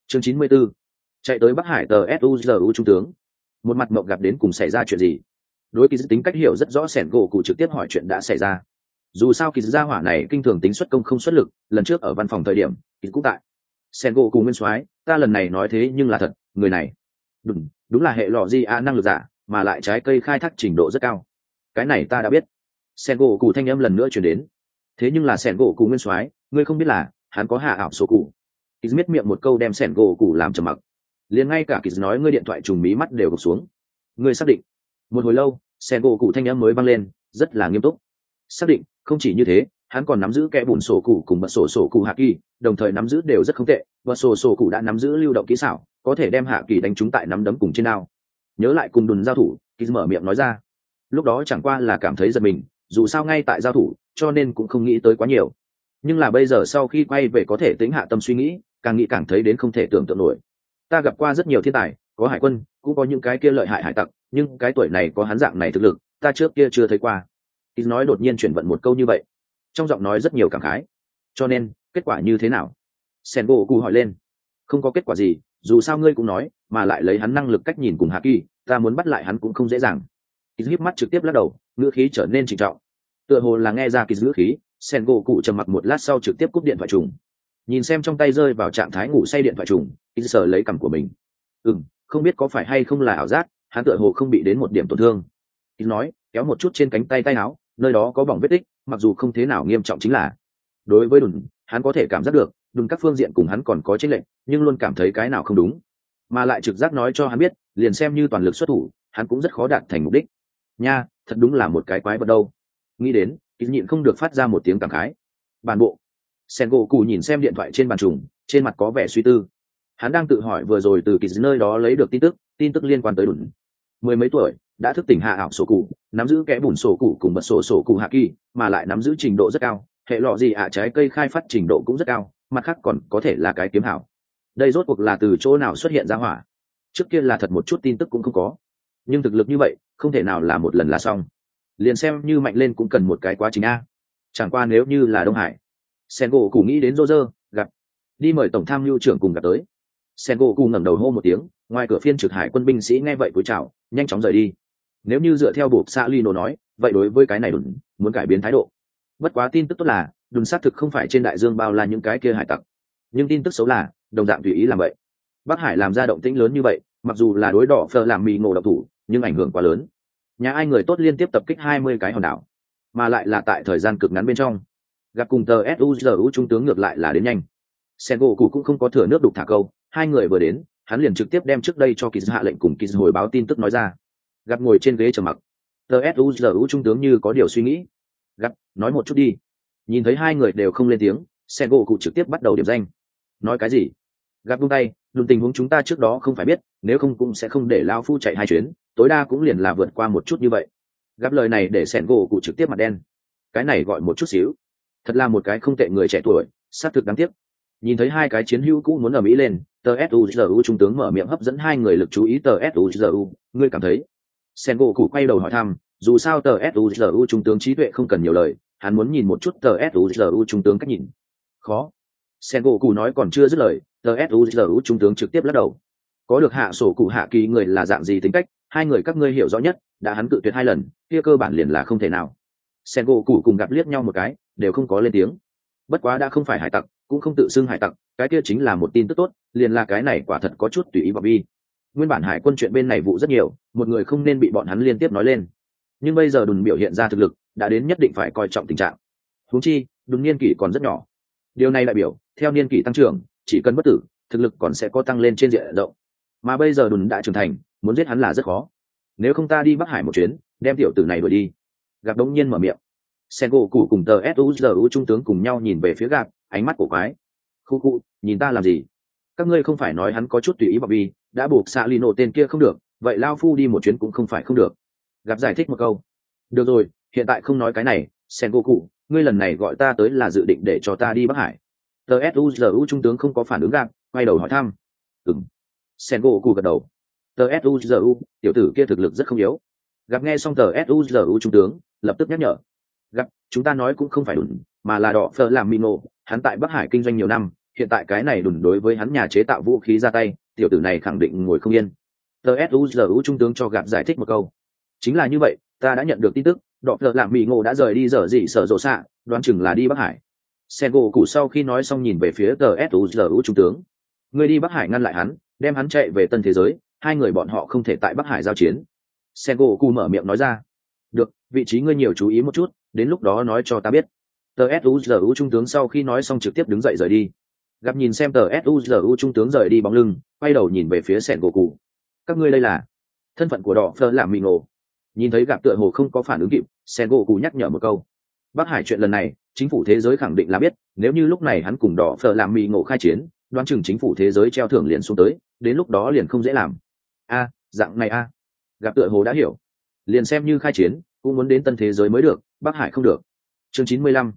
Chương 94. Chạy tới Bắc Hải tờ SUZU trung tướng. Một mặt mộng gặp đến cùng xảy ra chuyện gì. Đối kỳ tính cách hiểu rất rõ, sẻn gỗ cụ trực tiếp hỏi chuyện đã xảy ra. Dù sao kỳ gia hỏa này kinh thường tính xuất công không xuất lực, lần trước ở văn phòng thời điểm kỳ cũng tại. Sẻn gỗ cụ nguyên soái, ta lần này nói thế nhưng là thật, người này đúng là hệ lọ di a năng lực giả, mà lại trái cây khai thác trình độ rất cao. Cái này ta đã biết. Sẻn gỗ cụ thanh âm lần nữa truyền đến. Thế nhưng là sẻn gỗ cụ nguyên soái, ngươi không biết là hắn có hạ ảo số cụ. Kỳ miết miệng một câu đem sẻn gỗ cụ làm trầm mặc. Liền ngay cả kỳ nói ngươi điện thoại trùng mí mắt đều gục xuống. Ngươi xác định? Một hồi lâu, sẻn gỗ cụ thanh âm mới vang lên, rất là nghiêm túc. Xác định. Không chỉ như thế, hắn còn nắm giữ kẽ bùn sổ cụ cùng bật sổ cụ hạ kỳ, đồng thời nắm giữ đều rất không tệ. Bật sổ cụ đã nắm giữ lưu động kỹ xảo, có thể đem hạ kỳ đánh trúng tại nắm đấm cùng trên đao. Nhớ lại cùng đùn giao thủ, kỳ mở miệng nói ra. Lúc đó chẳng qua là cảm thấy giật mình, dù sao ngay tại giao thủ, cho nên cũng không nghĩ tới quá nhiều. Nhưng là bây giờ sau khi quay về có thể tính hạ tâm suy nghĩ, càng nghĩ càng thấy đến không thể tưởng tượng nổi. Ta gặp qua rất nhiều thiên tài, có hải quân, cũng có những cái kia lợi hại hải tặc, nhưng cái tuổi này có hắn dạng này thực lực, ta trước kia chưa thấy qua. Ít nói đột nhiên chuyển vận một câu như vậy, trong giọng nói rất nhiều cảm khái. Cho nên kết quả như thế nào? Sen gỗ cụ hỏi lên. Không có kết quả gì, dù sao ngươi cũng nói, mà lại lấy hắn năng lực cách nhìn cùng hạ kỳ, ta muốn bắt lại hắn cũng không dễ dàng. Ít híp mắt trực tiếp lắc đầu, ngữ khí trở nên trịnh trọng. Tựa hồ là nghe ra kỳ ngữ khí, Sen gỗ cụ trầm mặc một lát sau trực tiếp cúp điện thoại trùng. Nhìn xem trong tay rơi vào trạng thái ngủ say điện thoại trùng, ít sờ lấy cằm của mình. Không biết có phải hay không là ảo giác, hắn tựa hồ không bị đến một điểm tổn thương. Ít nói, kéo một chút trên cánh tay áo, nơi đó có bỏng vết tích, mặc dù không thế nào nghiêm trọng chính là. Đối với đùn, hắn có thể cảm giác được, đùn các phương diện cùng hắn còn có chênh lệch, nhưng luôn cảm thấy cái nào không đúng. Mà lại trực giác nói cho hắn biết, liền xem như toàn lực xuất thủ, hắn cũng rất khó đạt thành mục đích. Nha, thật đúng là một cái quái vật đâu. Nghĩ đến, ít nhịn không được phát ra một tiếng cảm khái. Bản bộ. Sengoku nhìn xem điện thoại trên bàn trùng, trên mặt có vẻ suy tư. Hắn đang tự hỏi vừa rồi từ kỳ nơi đó lấy được tin tức liên quan tới đùn. Mười mấy tuổi, đã thức tỉnh hạ ảo sổ cụ, nắm giữ kẽ bùn sổ cụ cùng bật sổ cụ hạ kỳ, mà lại nắm giữ trình độ rất cao, hệ lọ gì trái cây khai phát trình độ cũng rất cao, mặt khác còn có thể là cái kiếm hảo. Đây rốt cuộc là từ chỗ nào xuất hiện ra hỏa? Trước kia là thật một chút tin tức cũng không có, nhưng thực lực như vậy, không thể nào là một lần là xong. Liền xem như mạnh lên cũng cần một cái quá trình a. Chẳng qua nếu như là Đông Hải, Sengoku nghĩ đến Roger, gặp đi mời tổng tham mưu trưởng cùng gặp tới. Sengoku ngẩng đầu hô một tiếng, ngoài cửa phiên trực hải quân binh sĩ nghe vậy cúi chào, nhanh chóng rời đi. Nếu như dựa theo buộc xã Lino nói, vậy đối với cái này đùn muốn cải biến thái độ. Bất quá tin tức tốt là đùn xác thực không phải trên đại dương bao la những cái kia hải tặc, nhưng tin tức xấu là đồng dạng tùy ý làm vậy. Bắc Hải làm ra động tĩnh lớn như vậy, mặc dù là đối đỏ phờ làm mì ngộ độc thủ, nhưng ảnh hưởng quá lớn. Nhà ai người tốt liên tiếp tập kích 20 cái hòn đảo, mà lại là tại thời gian cực ngắn bên trong. Gặp cùng tờ SUZU trung tướng ngược lại là đến nhanh. Sengoku cũng không có thừa nước đục thả câu, hai người vừa đến, hắn liền trực tiếp đem trước đây cho Kiz hạ lệnh cùng Kiz hồi báo tin tức nói ra. Gặp ngồi trên ghế trầm mặc. Tờ SUZU trung tướng như có điều suy nghĩ. Gặp, nói một chút đi. Nhìn thấy hai người đều không lên tiếng, Sengoku trực tiếp bắt đầu điểm danh. Nói cái gì? Gặp buông tay, đùn tình huống chúng ta trước đó không phải biết, nếu không cũng sẽ không để lão phu chạy hai chuyến, tối đa cũng liền là vượt qua một chút như vậy. Gặp lời này để Sengoku trực tiếp mặt đen. Cái này gọi một chút xíu, thật là một cái không tệ người trẻ tuổi, xác thực đáng tiếc. Nhìn thấy hai cái chiến hữu cũ muốn ở mỹ lên, tờ SUZU trung tướng mở miệng hấp dẫn hai người lực chú ý. Tờ SUZU, ngươi cảm thấy? Sengoku quay đầu hỏi thăm, dù sao tờ SUZU trung tướng trí tuệ không cần nhiều lời, hắn muốn nhìn một chút tờ SUZU trung tướng cách nhìn. Khó. Sengoku nói còn chưa dứt lời, tờ SUZU trung tướng trực tiếp lắc đầu. Có được hạ sổ cụ hạ kỳ người là dạng gì tính cách, hai người các ngươi hiểu rõ nhất, đã hắn cự tuyệt hai lần, kia cơ bản liền là không thể nào. Sengoku cùng gặp liếc nhau một cái, đều không có lên tiếng. Bất quá đã không phải hải tặc, cũng không tự xưng hải tặc, cái kia chính là một tin tức tốt, liền là cái này quả thật có chút tùy ý vào bi. Nguyên bản hải quân chuyện bên này vụ rất nhiều, một người không nên bị bọn hắn liên tiếp nói lên. Nhưng bây giờ đùn biểu hiện ra thực lực, đã đến nhất định phải coi trọng tình trạng. Huống chi, đùn niên kỷ còn rất nhỏ. Điều này đại biểu, theo niên kỷ tăng trưởng, chỉ cần bất tử, thực lực còn sẽ có tăng lên trên diện rộng. Mà bây giờ đùn đã trưởng thành, muốn giết hắn là rất khó. Nếu không ta đi Bắc Hải một chuyến, đem tiểu tử này đuổi đi. Gặp đống nhiên mở miệng. Sengoku cùng tờ SUZU trung tướng cùng nhau nhìn về phía Gạp, ánh mắt cổ quái. Khu, nhìn ta làm gì? Các ngươi không phải nói hắn có chút tùy ý Bobby, đã buộc xạ Lino tên kia không được, vậy lao phu đi một chuyến cũng không phải không được. Gạp giải thích một câu. Được rồi, hiện tại không nói cái này, Sengoku, ngươi lần này gọi ta tới là dự định để cho ta đi Bắc Hải. Tờ SUZU trung tướng không có phản ứng Gạp, quay đầu hỏi thăm. Sengoku gật đầu. Tờ SUZU, tiểu tử kia thực lực rất không yếu. Gạp nghe xong tờ SUZU trung tướng, lập tức nhắc nhở. Gặp chúng ta nói cũng không phải đùn, mà là đỏ phở làm mino, hắn tại Bắc Hải kinh doanh nhiều năm, hiện tại cái này đùn đối với hắn nhà chế tạo vũ khí ra tay, tiểu tử này khẳng định ngồi không yên. tsuzu trung tướng cho gặp giải thích một câu. Chính là như vậy, ta đã nhận được tin tức, đọ phở làm mì ngộ đã rời đi dở dị sở rộ xạ, đoán chừng là đi Bắc Hải. Sengo cụ sau khi nói xong nhìn về phía tsuzu trung tướng. Ngươi đi Bắc Hải ngăn lại hắn, đem hắn chạy về tân thế giới, hai người bọn họ không thể tại Bắc Hải giao chiến. Sengo cụ mở miệng nói ra. Được, vị trí ngươi nhiều chú ý một chút, đến lúc đó nói cho ta biết. tsuzu trung tướng sau khi nói xong trực tiếp đứng dậy rời đi. Gặp nhìn xem tsuzu trung tướng rời đi bóng lưng, quay đầu nhìn về phía Sengo cụ. Các ngươi đây là thân phận của đỏ phơ làm mì ngộ. Nhìn thấy gặp tựa hồ không có phản ứng kịp, Sengo cụ nhắc nhở một câu. Bắc Hải chuyện lần này, chính phủ thế giới khẳng định là biết, nếu như lúc này hắn cùng đỏ phở làm mì ngộ khai chiến, đoán chừng chính phủ thế giới treo thưởng liền xuống tới, đến lúc đó liền không dễ làm. Dạng này gặp tựa hồ đã hiểu, liền xem như khai chiến cũng muốn đến tân thế giới mới được, Bắc Hải không được. Chương 95.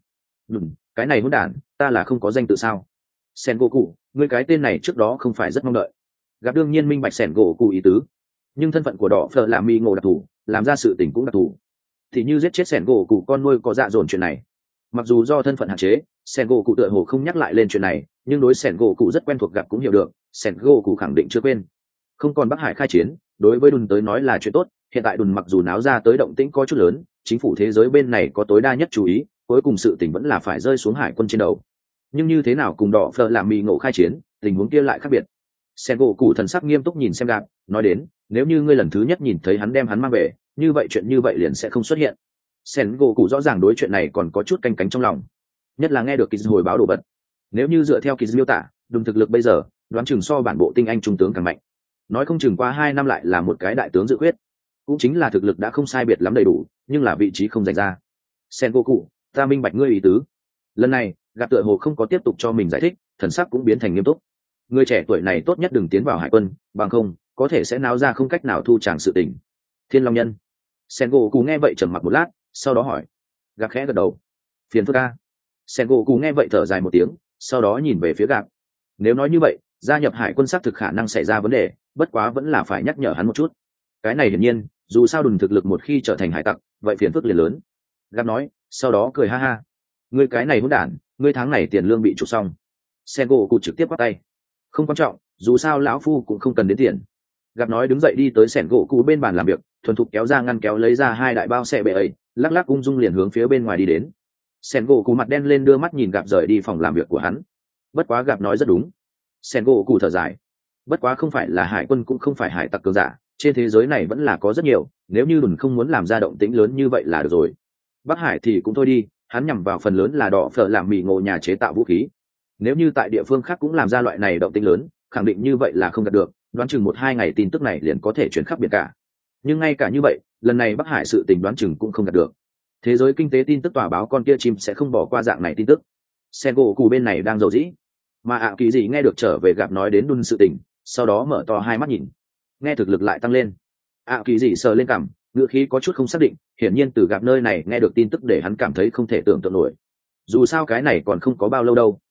Cái này hỗn đản, ta là không có danh tự sao? Sengoku, ngươi cái tên này trước đó không phải rất mong đợi. Gặp đương nhiên minh bạch Sengoku ý tứ, nhưng thân phận của đỏ phở làm mì ngộ đặc thù, làm ra sự tình cũng đặc thù. Thì như giết chết Sengoku con nuôi có dạ dồn chuyện này, mặc dù do thân phận hạn chế, Sengoku tựa hồ không nhắc lại lên chuyện này, nhưng đối Sengoku rất quen thuộc gặp cũng hiểu được, Sengoku khẳng định chưa quên. Không còn Bắc Hải khai chiến, đối với đùn tới nói là chuyện tốt, hiện tại đùn mặc dù náo ra tới động tĩnh có chút lớn, chính phủ thế giới bên này có tối đa nhất chú ý, cuối cùng sự tình vẫn là phải rơi xuống hải quân trên đầu. Nhưng như thế nào cùng đỏ phở làm mì ngộ khai chiến, tình huống kia lại khác biệt. Sengoku thần sắc nghiêm túc nhìn xem gặp, nói đến, nếu như ngươi lần thứ nhất nhìn thấy hắn đem hắn mang về, như vậy chuyện như vậy liền sẽ không xuất hiện. Sengoku rõ ràng đối chuyện này còn có chút canh cánh trong lòng, nhất là nghe được Kiz hồi báo đồ vật. Nếu như dựa theo Kiz miêu tả, đùn thực lực bây giờ, đoán chừng so bản bộ tinh anh trung tướng càng mạnh. Nói không chừng qua 2 năm lại là một cái đại tướng dự quyết, cũng chính là thực lực đã không sai biệt lắm đầy đủ, nhưng là vị trí không dành ra. Sengoku, ta minh bạch ngươi ý tứ. Lần này, gặp tựa hồ không có tiếp tục cho mình giải thích, thần sắc cũng biến thành nghiêm túc. Người trẻ tuổi này tốt nhất đừng tiến vào hải quân, bằng không có thể sẽ náo ra không cách nào thu tràng sự tình. Thiên Long Nhân. Sengoku nghe vậy trầm mặc một lát, sau đó hỏi. Gặp khẽ gật đầu. Phiền phức a. Sengoku nghe vậy thở dài một tiếng, sau đó nhìn về phía Gặp. Nếu nói như vậy, gia nhập hải quân xác thực khả năng xảy ra vấn đề, bất quá vẫn là phải nhắc nhở hắn một chút. Cái này hiển nhiên, dù sao đùn thực lực một khi trở thành hải tặc, vậy phiền phức liền lớn. Gặp nói, sau đó cười ha ha. Ngươi cái này hỗn đản, ngươi tháng này tiền lương bị trục xong. Sengoku trực tiếp bắt tay. Không quan trọng, dù sao lão phu cũng không cần đến tiền. Gặp nói đứng dậy đi tới Sengoku bên bàn làm việc, thuần thục kéo ra ngăn kéo lấy ra 2 đại bao xe bệ ấy, lắc lắc ung dung liền hướng phía bên ngoài đi đến. Sengoku mặt đen lên đưa mắt nhìn Gặp rời đi phòng làm việc của hắn. Bất quá Gặp nói rất đúng. Sengoku thở dài. Bất quá không phải là hải quân cũng không phải hải tặc cường giả, trên thế giới này vẫn là có rất nhiều, nếu như đùn không muốn làm ra động tĩnh lớn như vậy là được rồi. Bắc Hải thì cũng thôi đi, hắn nhằm vào phần lớn là đỏ phở làm mì ngộ nhà chế tạo vũ khí. Nếu như tại địa phương khác cũng làm ra loại này động tĩnh lớn, khẳng định như vậy là không đạt được, đoán chừng 1-2 ngày tin tức này liền có thể chuyển khắp biển cả. Nhưng ngay cả như vậy, lần này Bắc Hải sự tình đoán chừng cũng không đạt được. Thế giới kinh tế tin tức tòa báo con kia chim sẽ không bỏ qua dạng này tin tức. Sengoku bên này đang rầu rĩ, mà kỳ gì nghe được trở về Gặp nói đến đun sự tình, sau đó mở to hai mắt nhìn, nghe thực lực lại tăng lên. Kỳ gì sờ lên cằm, ngữ khí có chút không xác định, hiển nhiên từ Gặp nơi này nghe được tin tức để hắn cảm thấy không thể tưởng tượng nổi. Dù sao cái này còn không có bao lâu đâu.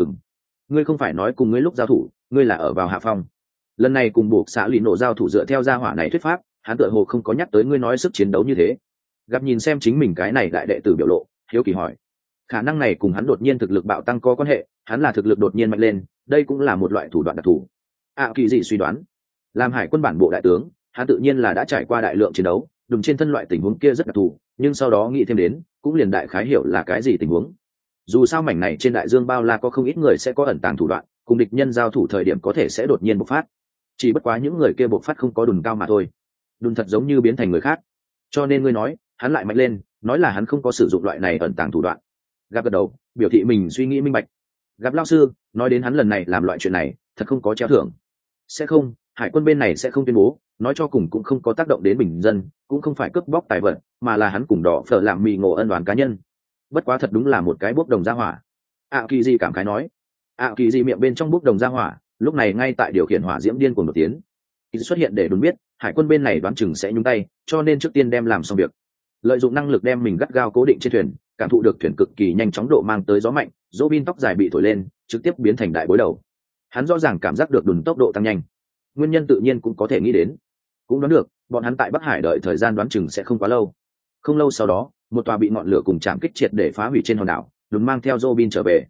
Ngươi không phải nói cùng ngươi lúc giao thủ, ngươi là ở vào hạ phong. Lần này cùng buộc xã lì nổ giao thủ dựa theo gia hỏa này thuyết pháp, hắn tựa hồ không có nhắc tới ngươi nói sức chiến đấu như thế. Gặp nhìn xem chính mình cái này đại đệ tử biểu lộ, hiếu kỳ hỏi. Khả năng này cùng hắn đột nhiên thực lực bạo tăng có quan hệ, hắn là thực lực đột nhiên mạnh lên, đây cũng là một loại thủ đoạn đặc thù. Kỳ gì suy đoán, làm hải quân bản bộ đại tướng, hắn tự nhiên là đã trải qua đại lượng chiến đấu, đùng trên thân loại tình huống kia rất đặc thù, nhưng sau đó nghĩ thêm đến, cũng liền đại khái hiểu là cái gì tình huống. Dù sao mảnh này trên đại dương bao la có không ít người sẽ có ẩn tàng thủ đoạn, cùng địch nhân giao thủ thời điểm có thể sẽ đột nhiên bộc phát. Chỉ bất quá những người kia bộc phát không có đùng cao mà thôi. Đùng thật giống như biến thành người khác. Cho nên ngươi nói, hắn lại mạnh lên, nói là hắn không có sử dụng loại này ẩn tàng thủ đoạn. Gặp gật đầu, biểu thị mình suy nghĩ minh bạch. Gặp lão sư, nói đến hắn lần này làm loại chuyện này, thật không có treo thưởng. Sẽ không, hải quân bên này sẽ không tuyên bố, nói cho cùng cũng không có tác động đến bình dân, cũng không phải cướp bóc tài vật, mà là hắn cùng đỏ phở làm mì ngộ ân oán cá nhân. Bất quá thật đúng là một cái bốc đồng ra hỏa. Kỳ gì cảm khái nói. Kỳ gì miệng bên trong bốc đồng ra hỏa, lúc này ngay tại điều khiển hỏa diễm điên cuồng nổi tiếng. Xuất hiện để đồn biết, hải quân bên này đoán chừng sẽ nhúng tay, cho nên trước tiên đem làm xong việc. Lợi dụng năng lực đem mình gắt gao cố định trên thuyền, cảm thụ được thuyền cực kỳ nhanh chóng độ mang tới gió mạnh, Robin tóc dài bị thổi lên, trực tiếp biến thành đại bối đầu. Hắn rõ ràng cảm giác được đùn tốc độ tăng nhanh. Nguyên nhân tự nhiên cũng có thể nghĩ đến, cũng đoán được, bọn hắn tại Bắc Hải đợi thời gian đoán chừng sẽ không quá lâu. Không lâu sau đó, một tòa bị ngọn lửa cùng chạm kích triệt để phá hủy trên hòn đảo, đùn mang theo Robin trở về.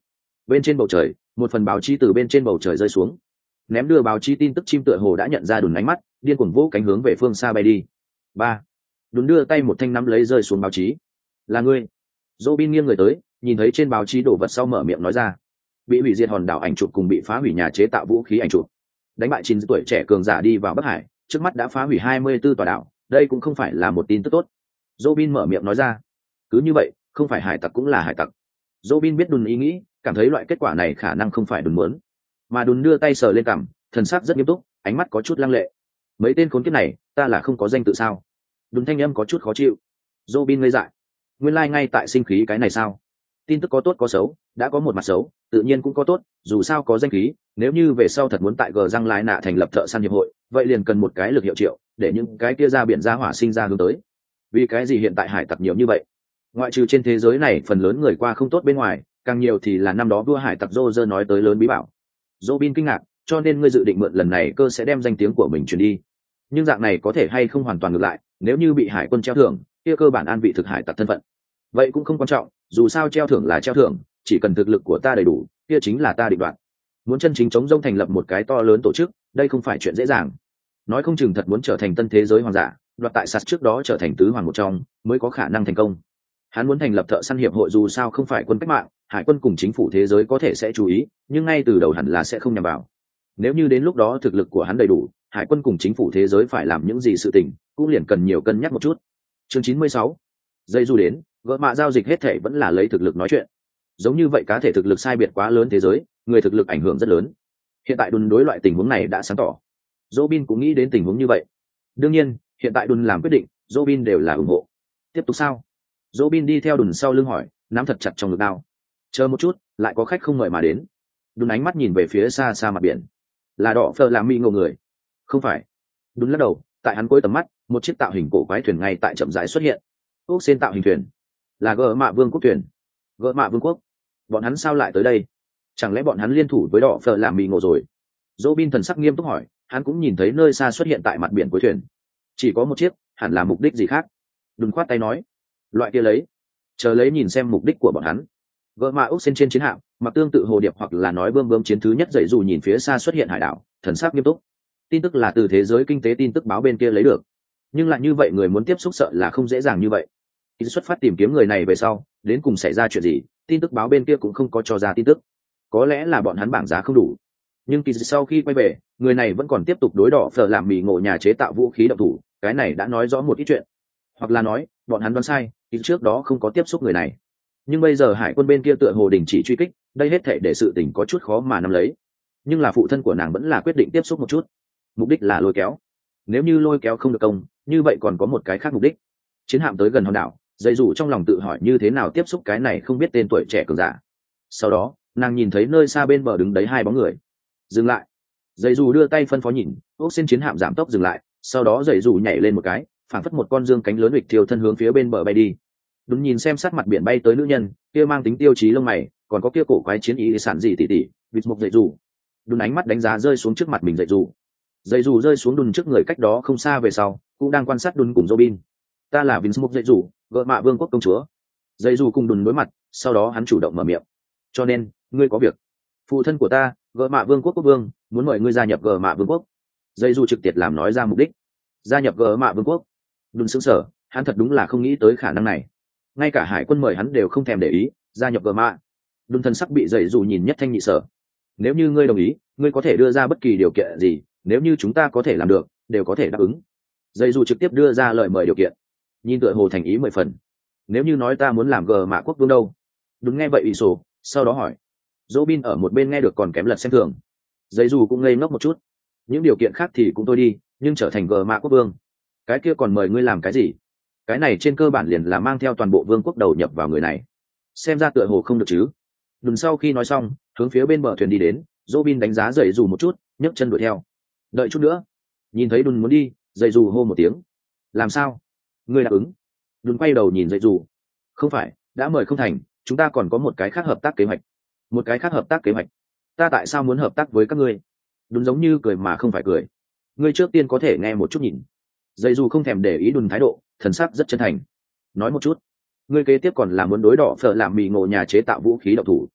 Bên trên bầu trời một phần báo chí từ bên trên bầu trời rơi xuống, ném đưa báo chí tin tức chim tựa hồ đã nhận ra Đùn ánh mắt, điên cuồng vỗ cánh hướng về phương xa bay đi. Ba, Đùn đưa tay một thanh nắm lấy rơi xuống báo chí. Là ngươi? Robin nghiêng người tới, nhìn thấy trên báo chí đổ vật sau mở miệng nói ra. Bị hủy diệt hòn đảo ảnh chụp cùng bị phá hủy nhà chế tạo vũ khí ảnh chụp. Đánh bại 9 tuổi trẻ cường giả đi vào Bắc Hải, trước mắt đã phá hủy 24 tòa đảo, đây cũng không phải là một tin tức tốt. Robin mở miệng nói ra. Cứ như vậy, không phải hải tặc cũng là hải tặc. Robin biết Đùn ý nghĩ, cảm thấy loại kết quả này khả năng không phải Đùn muốn. Mà Đùn đưa tay sờ lên cằm, thần sắc rất nghiêm túc, ánh mắt có chút lăng lệ. Mấy tên khốn kiếp này, ta là không có danh tự sao? Đùn thanh âm có chút khó chịu. Robin ngây dại. Nguyên lai ngay tại sinh khí cái này sao? Tin tức có tốt có xấu, đã có một mặt xấu, tự nhiên cũng có tốt, dù sao có danh khí, nếu như về sau thật muốn tại gờ răng lái nạ thành lập thợ săn hiệp hội, vậy liền cần một cái lực hiệu triệu, để những cái kia ra biển ra hỏa sinh ra hướng tới. Vì cái gì hiện tại hải tặc nhiều như vậy? Ngoại trừ trên thế giới này phần lớn người qua không tốt bên ngoài, càng nhiều thì là năm đó vua hải tặc Roger nói tới lớn bí bảo. Robin kinh ngạc, cho nên ngươi dự định mượn lần này cơ sẽ đem danh tiếng của mình truyền đi. Nhưng dạng này có thể hay không hoàn toàn ngược lại, nếu như bị hải quân treo thưởng, kia cơ bản an vị thực hải tặc thân phận. Vậy cũng không quan trọng, dù sao treo thưởng là treo thưởng, chỉ cần thực lực của ta đầy đủ, kia chính là ta định đoạt. Muốn chân chính chống rông thành lập một cái to lớn tổ chức, đây không phải chuyện dễ dàng. Nói không chừng thật muốn trở thành tân thế giới hoàng giả, đoạt tại sạt trước đó trở thành tứ hoàng một trong, mới có khả năng thành công. Hắn muốn thành lập thợ săn hiệp hội dù sao không phải quân cách mạng, hải quân cùng chính phủ thế giới có thể sẽ chú ý, nhưng ngay từ đầu hẳn là sẽ không nhằm vào. Nếu như đến lúc đó thực lực của hắn đầy đủ, hải quân cùng chính phủ thế giới phải làm những gì sự tình, cũng liền cần nhiều cân nhắc một chút. Chương 96. Dây du đến, gỡ mạ giao dịch hết thể vẫn là lấy thực lực nói chuyện. Giống như vậy cá thể thực lực sai biệt quá lớn thế giới, người thực lực ảnh hưởng rất lớn. Hiện tại Đùn đối loại tình huống này đã sáng tỏ. Robin cũng nghĩ đến tình huống như vậy. Đương nhiên, hiện tại Đùn làm quyết định, Robin đều là ủng hộ. Tiếp tục sao? Robin đi theo Đùn sau lưng hỏi, nắm thật chặt trong ngực đao. Chờ một chút, lại có khách không mời mà đến. Đùn ánh mắt nhìn về phía xa xa mặt biển. Là đỏ phờ làm mi ngộ người. Không phải. Đùn lắc đầu, tại hắn cuối tầm mắt, một chiếc tạo hình cổ quái thuyền ngay tại chậm rãi xuất hiện. Ốc sen tạo hình thuyền. Là gỡ mạ vương quốc thuyền. Gỡ mạ vương quốc. Bọn hắn sao lại tới đây? Chẳng lẽ bọn hắn liên thủ với đỏ phờ làm mi ngộ rồi? Robin thần sắc nghiêm túc hỏi, hắn cũng nhìn thấy nơi xa xuất hiện tại mặt biển cuối thuyền. Chỉ có một chiếc, hẳn là mục đích gì khác? Đùn khoát tay nói, loại kia lấy, chờ lấy nhìn xem mục đích của bọn hắn. Gỡ mạ ốc sen trên chiến hạm, mặc tương tự hồ điệp hoặc là nói bơm bơm chiến thứ nhất dậy dù nhìn phía xa xuất hiện hải đảo, thần sắc nghiêm túc. Tin tức là từ thế giới kinh tế tin tức báo bên kia lấy được, nhưng lại như vậy người muốn tiếp xúc sợ là không dễ dàng như vậy. Khi xuất phát tìm kiếm người này về sau, đến cùng xảy ra chuyện gì, tin tức báo bên kia cũng không có cho ra tin tức. Có lẽ là bọn hắn bảng giá không đủ, nhưng kỳ sau khi quay về, người này vẫn còn tiếp tục đối đỏ phở làm mì ngộ nhà chế tạo vũ khí động thủ, cái này đã nói rõ một ít chuyện. Hoặc là nói, bọn hắn đoán sai, kỳ trước đó không có tiếp xúc người này. Nhưng bây giờ hải quân bên kia tựa hồ đình chỉ truy kích, đây hết thảy để sự tình có chút khó mà nắm lấy. Nhưng là phụ thân của nàng vẫn là quyết định tiếp xúc một chút. Mục đích là lôi kéo. Nếu như lôi kéo không được công, như vậy còn có một cái khác mục đích. Chiến hạm tới gần hòn đảo, dây dù trong lòng tự hỏi như thế nào tiếp xúc cái này không biết tên tuổi trẻ cường giả. Sau đó, nàng nhìn thấy nơi xa bên bờ đứng đấy hai bóng người. Dừng lại. Dây dù đưa tay phân phó nhìn, ốc xin chiến hạm giảm tốc dừng lại, sau đó dây dù nhảy lên một cái, phảng phất một con dương cánh lớn uỵch thiêu thân hướng phía bên bờ bay đi. Đúng nhìn xem sát mặt biển bay tới nữ nhân, kia mang tính tiêu chí lông mày, còn có kia cổ quái chiến ý sản gì tỉ tỉ, vịt mục dậy dù. Đúng ánh mắt đánh giá rơi xuống trước mặt mình dậy dù. Dậy dù rơi xuống đùn trước người cách đó không xa về sau, cũng đang quan sát đùn cùng Robin. Ta là Vince Mục dậy dù, vợ mạ vương quốc công chúa. Dậy dù cùng đùn đối mặt, sau đó hắn chủ động mở miệng. Cho nên, ngươi có việc. Phụ thân của ta, vợ mạ vương quốc quốc vương, muốn mời ngươi gia nhập gờ mạ vương quốc. Dậy dù trực tiếp làm nói ra mục đích. Gia nhập gờ mạ vương quốc. Đùn sững sờ, hắn thật đúng là không nghĩ tới khả năng này. Ngay cả hải quân mời hắn đều không thèm để ý, gia nhập gờ mạ. Đùn thân sắc bị dậy dù nhìn nhất thanh nhị sở. Nếu như ngươi đồng ý, ngươi có thể đưa ra bất kỳ điều kiện gì, nếu như chúng ta có thể làm được, đều có thể đáp ứng. Dậy dù trực tiếp đưa ra lời mời điều kiện, nhìn tựa hồ thành ý 10 phần. Nếu như nói ta muốn làm gờ mạ quốc vương đâu? Đúng nghe vậy ủy sổ, sau đó hỏi. Robin ở một bên nghe được còn kém lật xem thường. Dậy dù cũng ngây ngốc một chút. Những điều kiện khác thì cũng tôi đi, nhưng trở thành gờ mạ quốc vương, cái kia còn mời ngươi làm cái gì? Cái này trên cơ bản liền là mang theo toàn bộ vương quốc đầu nhập vào người này. Xem ra tựa hồ không được chứ. Đùn sau khi nói xong, hướng phía bên bờ thuyền đi đến, Robin đánh giá dậy dù một chút, nhấc chân đuổi theo. Đợi chút nữa. Nhìn thấy Đùn muốn đi, dậy dù hô một tiếng. Làm sao? Ngươi đáp ứng? Đùn quay đầu nhìn dậy dù. Không phải, đã mời không thành, chúng ta còn có một cái khác hợp tác kế hoạch. Một cái khác hợp tác kế hoạch? Ta tại sao muốn hợp tác với các ngươi? Đùn giống như cười mà không phải cười. Ngươi trước tiên có thể nghe một chút nhìn. Dậy dù không thèm để ý Đùn thái độ, thần sắc rất chân thành. Nói một chút. Ngươi kế tiếp còn là muốn đối đỏ phở làm mì ngộ nhà chế tạo vũ khí độc thủ.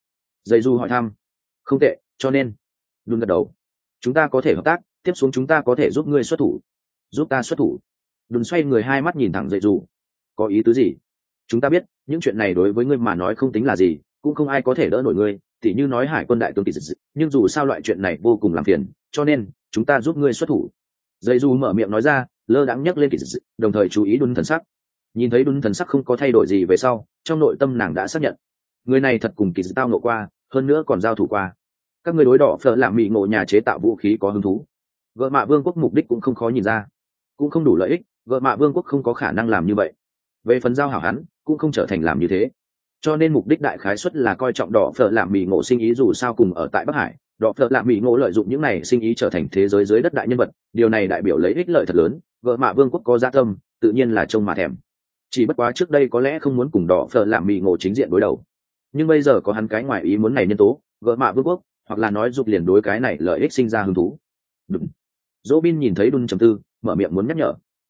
Dây du hỏi thăm. Không tệ, cho nên đun gật đầu. Chúng ta có thể hợp tác, tiếp xuống chúng ta có thể giúp ngươi xuất thủ. Giúp ta xuất thủ? Đun xoay người hai mắt nhìn thẳng dậy dù. Có ý tứ gì? Chúng ta biết những chuyện này đối với ngươi mà nói không tính là gì, cũng không ai có thể đỡ nổi ngươi, tỉ như nói hải quân đại tướng kỳ dị, nhưng dù sao loại chuyện này vô cùng làm phiền, cho nên chúng ta giúp ngươi xuất thủ. Dây du mở miệng nói ra, lơ đãng nhấc lên kỳ dị, đồng thời chú ý đun thần sắc. Nhìn thấy đun thần sắc không có thay đổi gì về sau, trong nội tâm nàng đã xác nhận người này thật cùng kỳ dị tao ngộ qua, hơn nữa còn giao thủ qua. Các ngươi đối đỏ phở làm mị ngộ nhà chế tạo vũ khí có hứng thú. Gợ mạ vương quốc mục đích cũng không khó nhìn ra, cũng không đủ lợi ích, gợ mạ vương quốc không có khả năng làm như vậy. Về phần giao hảo hắn cũng không trở thành làm như thế, cho nên mục đích đại khái suất là coi trọng đỏ phở làm mì ngộ sinh ý, dù sao cùng ở tại Bắc Hải, đỏ phở làm mì ngộ lợi dụng những này sinh ý trở thành thế giới dưới đất đại nhân vật, điều này đại biểu lấy ích lợi thật lớn. Gợ mạ vương quốc có dạ tâm, tự nhiên là trông mà thèm. Chỉ bất quá trước đây có lẽ không muốn cùng đỏ phở làm mì ngộ chính diện đối đầu, nhưng bây giờ có hắn cái ngoài ý muốn này nhân tố, gợ mạ vương quốc hoặc là nói dục liền đối cái này lợi ích sinh ra hứng thú. Đúng. Dỗ bin nhìn thấy đun trầm tư, mở miệng muốn nhắc nhở.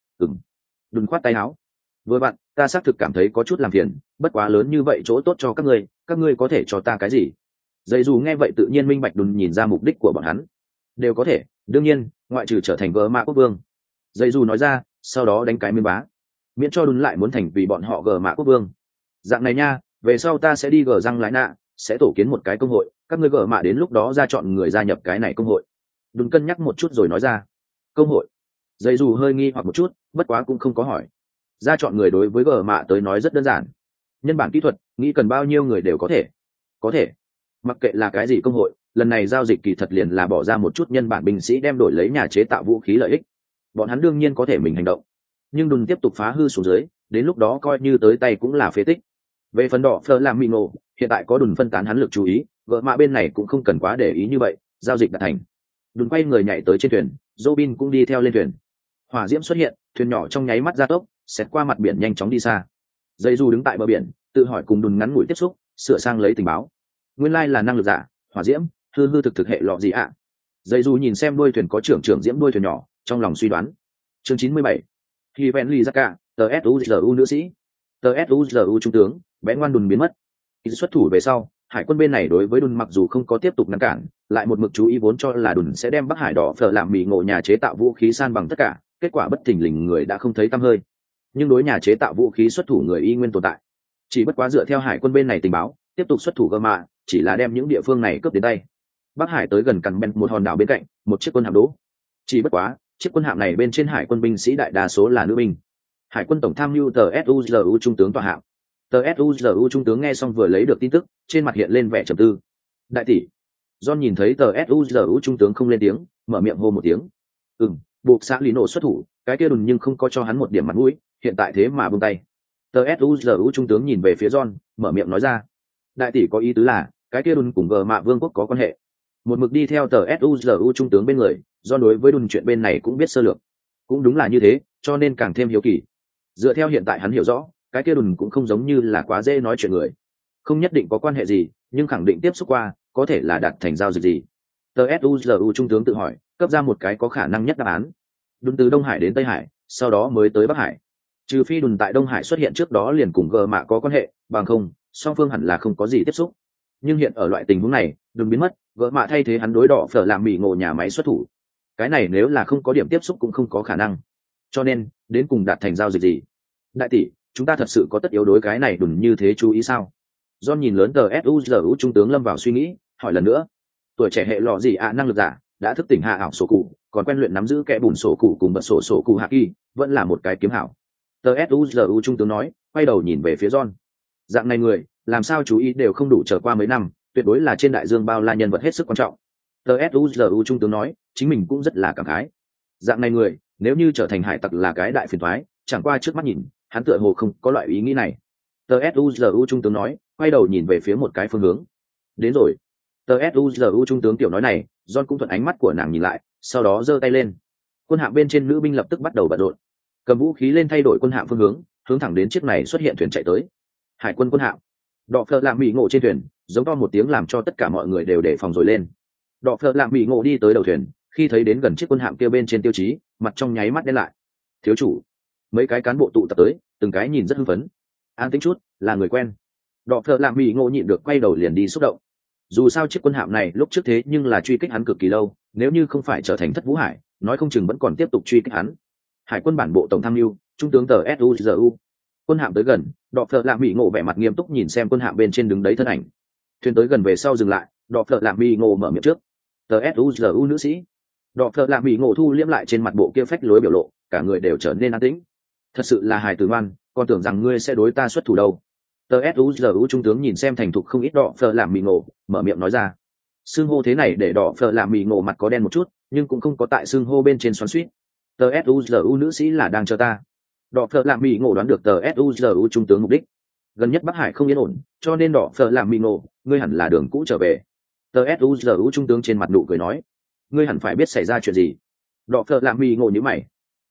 Đun khoát tay áo. Vừa bạn, ta xác thực cảm thấy có chút làm phiền, bất quá lớn như vậy chỗ tốt cho các ngươi có thể cho ta cái gì? Dây dù nghe vậy tự nhiên minh bạch đun nhìn ra mục đích của bọn hắn. Đều có thể, đương nhiên, ngoại trừ trở thành gờ mạ quốc vương. Dây dù nói ra, sau đó đánh cái miên bá. Miễn cho đun lại muốn thành vì bọn họ gờ mạ quốc vương. Dạng này nha, về sau ta sẽ đi gờ răng lái nạ, sẽ tổ kiến một cái công hội, các ngươi gờ mạ đến lúc đó ra chọn người gia nhập cái này công hội. Đun cân nhắc một chút rồi nói ra. Công hội. Dây dù hơi nghi hoặc một chút, bất quá cũng không có hỏi. Ra chọn người đối với gờ mạ tới nói rất đơn giản, nhân bản kỹ thuật nghĩ cần bao nhiêu người đều có thể mặc kệ là cái gì công hội, lần này giao dịch kỳ thật liền là bỏ ra một chút nhân bản binh sĩ đem đổi lấy nhà chế tạo vũ khí lợi ích. Bọn hắn đương nhiên có thể mình hành động, nhưng đừng tiếp tục phá hư xuống dưới, đến lúc đó coi như tới tay cũng là phế tích. Về phần đỏ phơ làm mì ngộ, hiện tại có đùn phân tán hắn lực chú ý, gợ mạ bên này cũng không cần quá để ý như vậy. Giao dịch đã thành, đùn quay người nhảy tới trên thuyền, Robin cũng đi theo lên thuyền. Hỏa diễm xuất hiện, thuyền nhỏ trong nháy mắt gia tốc, xẹt qua mặt biển nhanh chóng đi xa. Dây du đứng tại bờ biển, tự hỏi cùng đùn ngắn ngủi tiếp xúc, sửa sang lấy tình báo. Nguyên lai là năng lực giả, hỏa diễm, hư hư thực hệ lọ gì ạ? Dây du nhìn xem đuôi thuyền có trưởng diễm đuôi thuyền nhỏ, trong lòng suy đoán. Chương 97. Khi ven ly ra tờ suzu nữ sĩ, tờ suzu trung tướng, bé ngoan đùn biến mất. Khi xuất thủ về sau, hải quân bên này đối với đùn mặc dù không có tiếp tục ngăn cản, lại một mực chú ý vốn cho là đùn sẽ đem Bắc Hải đỏ phở làm mì ngộ nhà chế tạo vũ khí san bằng tất cả, kết quả bất thình lình người đã không thấy tăm hơi. Nhưng đối nhà chế tạo vũ khí xuất thủ người y nguyên tồn tại. Chỉ bất quá dựa theo hải quân bên này tình báo, tiếp tục xuất thủ gơ mạ, chỉ là đem những địa phương này cướp đến tay. Bắc Hải tới gần cằn bèn một hòn đảo bên cạnh, một chiếc quân hạm đỗ. Chỉ bất quá, chiếc quân hạm này bên trên hải quân binh sĩ đại đa số là nữ binh. Hải quân tổng tham mưu tờ suzu trung tướng tọa hạm. Tờ suzu trung tướng nghe xong vừa lấy được tin tức, trên mặt hiện lên vẻ trầm tư. Đại tỷ. John nhìn thấy tờ suzu trung tướng không lên tiếng, mở miệng hô một tiếng. Buộc xã lý nổ xuất thủ, cái kia đùn nhưng không có cho hắn một điểm mặt mũi, hiện tại thế mà buông tay. Tờ suzu trung tướng nhìn về phía John, mở miệng nói ra. Đại tỷ có ý tứ là cái kia đùn cùng gờ mạ vương quốc có quan hệ. Một mực đi theo tờ suzu trung tướng bên người, John đối với đùn chuyện bên này cũng biết sơ lược. Cũng đúng là như thế, cho nên càng thêm hiếu kỳ. Dựa theo hiện tại hắn hiểu rõ, cái kia đùn cũng không giống như là quá dễ nói chuyện người, không nhất định có quan hệ gì, nhưng khẳng định tiếp xúc qua, có thể là đạt thành giao dịch gì. Tờ suzu trung tướng tự hỏi, cấp ra một cái có khả năng nhất đáp án. Đùn từ Đông Hải đến Tây Hải, sau đó mới tới Bắc Hải. Trừ phi đùn tại Đông Hải xuất hiện trước đó liền cùng gờ mạ có quan hệ, bằng không song phương hẳn là không có gì tiếp xúc. Nhưng hiện ở loại tình huống này, đùn biến mất, gờ mạ thay thế hắn đối đỏ phở làm mì ngộ nhà máy xuất thủ. Cái này nếu là không có điểm tiếp xúc cũng không có khả năng. Cho nên đến cùng đạt thành giao dịch gì? Đại tỷ, chúng ta thật sự có tất yếu đối cái này đùn như thế chú ý sao? John nhìn lớn tờ suzu trung tướng lâm vào suy nghĩ, hỏi lần nữa. Tuổi trẻ hệ lọ gì ạ năng lực giả, đã thức tỉnh hạ ảo sổ cụ, còn quen luyện nắm giữ kẽ bùn sổ cụ cùng bật sổ cụ hạ kỳ, vẫn là một cái kiếm hảo. Tờ suzu trung tướng nói, quay đầu nhìn về phía John. Dạng này người, làm sao chú ý đều không đủ trở qua mấy năm, tuyệt đối là trên đại dương bao la nhân vật hết sức quan trọng. Tờ suzu trung tướng nói, chính mình cũng rất là cảm khái. Dạng này người, nếu như trở thành hải tặc là cái đại phiền toái, chẳng qua trước mắt nhìn, hắn tựa hồ không có loại ý nghĩ này. Tờ suzu trung tướng nói, quay đầu nhìn về phía một cái phương hướng. Đến rồi. Tờ suzu trung tướng tiểu nói này, John cũng thuận ánh mắt của nàng nhìn lại, sau đó giơ tay lên. Quân hạm bên trên nữ binh lập tức bắt đầu bận rộn, cầm vũ khí lên thay đổi quân hạm phương hướng, hướng thẳng đến chiếc này xuất hiện thuyền chạy tới. Hải quân quân hạm. Đọ phợ lạm mỹ ngộ trên thuyền, giống to một tiếng làm cho tất cả mọi người đều đề phòng rồi lên. Đọ phợ lạm mỹ ngộ đi tới đầu thuyền, khi thấy đến gần chiếc quân hạm kia bên trên tiêu chí, mặt trong nháy mắt đen lại. Thiếu chủ. Mấy cái cán bộ tụ tập tới, từng cái nhìn rất hưng phấn. An tĩnh chút, là người quen. Đọ phợ lạm mỹ ngộ nhịn được quay đầu liền đi xúc động. Dù sao chiếc quân hạm này lúc trước thế nhưng là truy kích hắn cực kỳ lâu, nếu như không phải trở thành Thất Vũ Hải, nói không chừng vẫn còn tiếp tục truy kích hắn. Hải quân bản bộ tổng tham mưu, trung tướng tờ suzu. Quân hạm tới gần, Đọ Phợ Lạ Mỹ Ngộ vẻ mặt nghiêm túc nhìn xem quân hạm bên trên đứng đấy thân ảnh. Thuyền tới gần về sau dừng lại, Đọ Phợ Lạ Mỹ Ngộ mở miệng trước. Tờ suzu nữ sĩ. Đọ Phợ Lạ Mỹ Ngộ thu liễm lại trên mặt bộ kia phách lối biểu lộ, cả người đều trở nên an tĩnh. Thật sự là hài tử ngoan, còn tưởng rằng ngươi sẽ đối ta xuất thủ đâu. Tờ suzu trung tướng nhìn xem thành thục không ít Đọ Phợ Lạ Mỹ Ngộ, mở miệng nói ra. Xưng hô thế này để Đọ Phợ Lạ Mỹ Ngộ mặt có đen một chút, nhưng cũng không có tại xưng hô bên trên xoắn xuýt. Tờ suzu nữ sĩ là đang chờ ta. Đọ Phợ Lạ Mỹ Ngộ đoán được tờ suzu trung tướng mục đích. Gần nhất Bắc Hải không yên ổn, cho nên Đọ Phợ Lạ Mỹ Ngộ, ngươi hẳn là đường cũ trở về. Tờ suzu trung tướng trên mặt nụ cười nói, ngươi hẳn phải biết xảy ra chuyện gì. Đọ Phợ Lạ Mỹ Ngộ nhíu mày.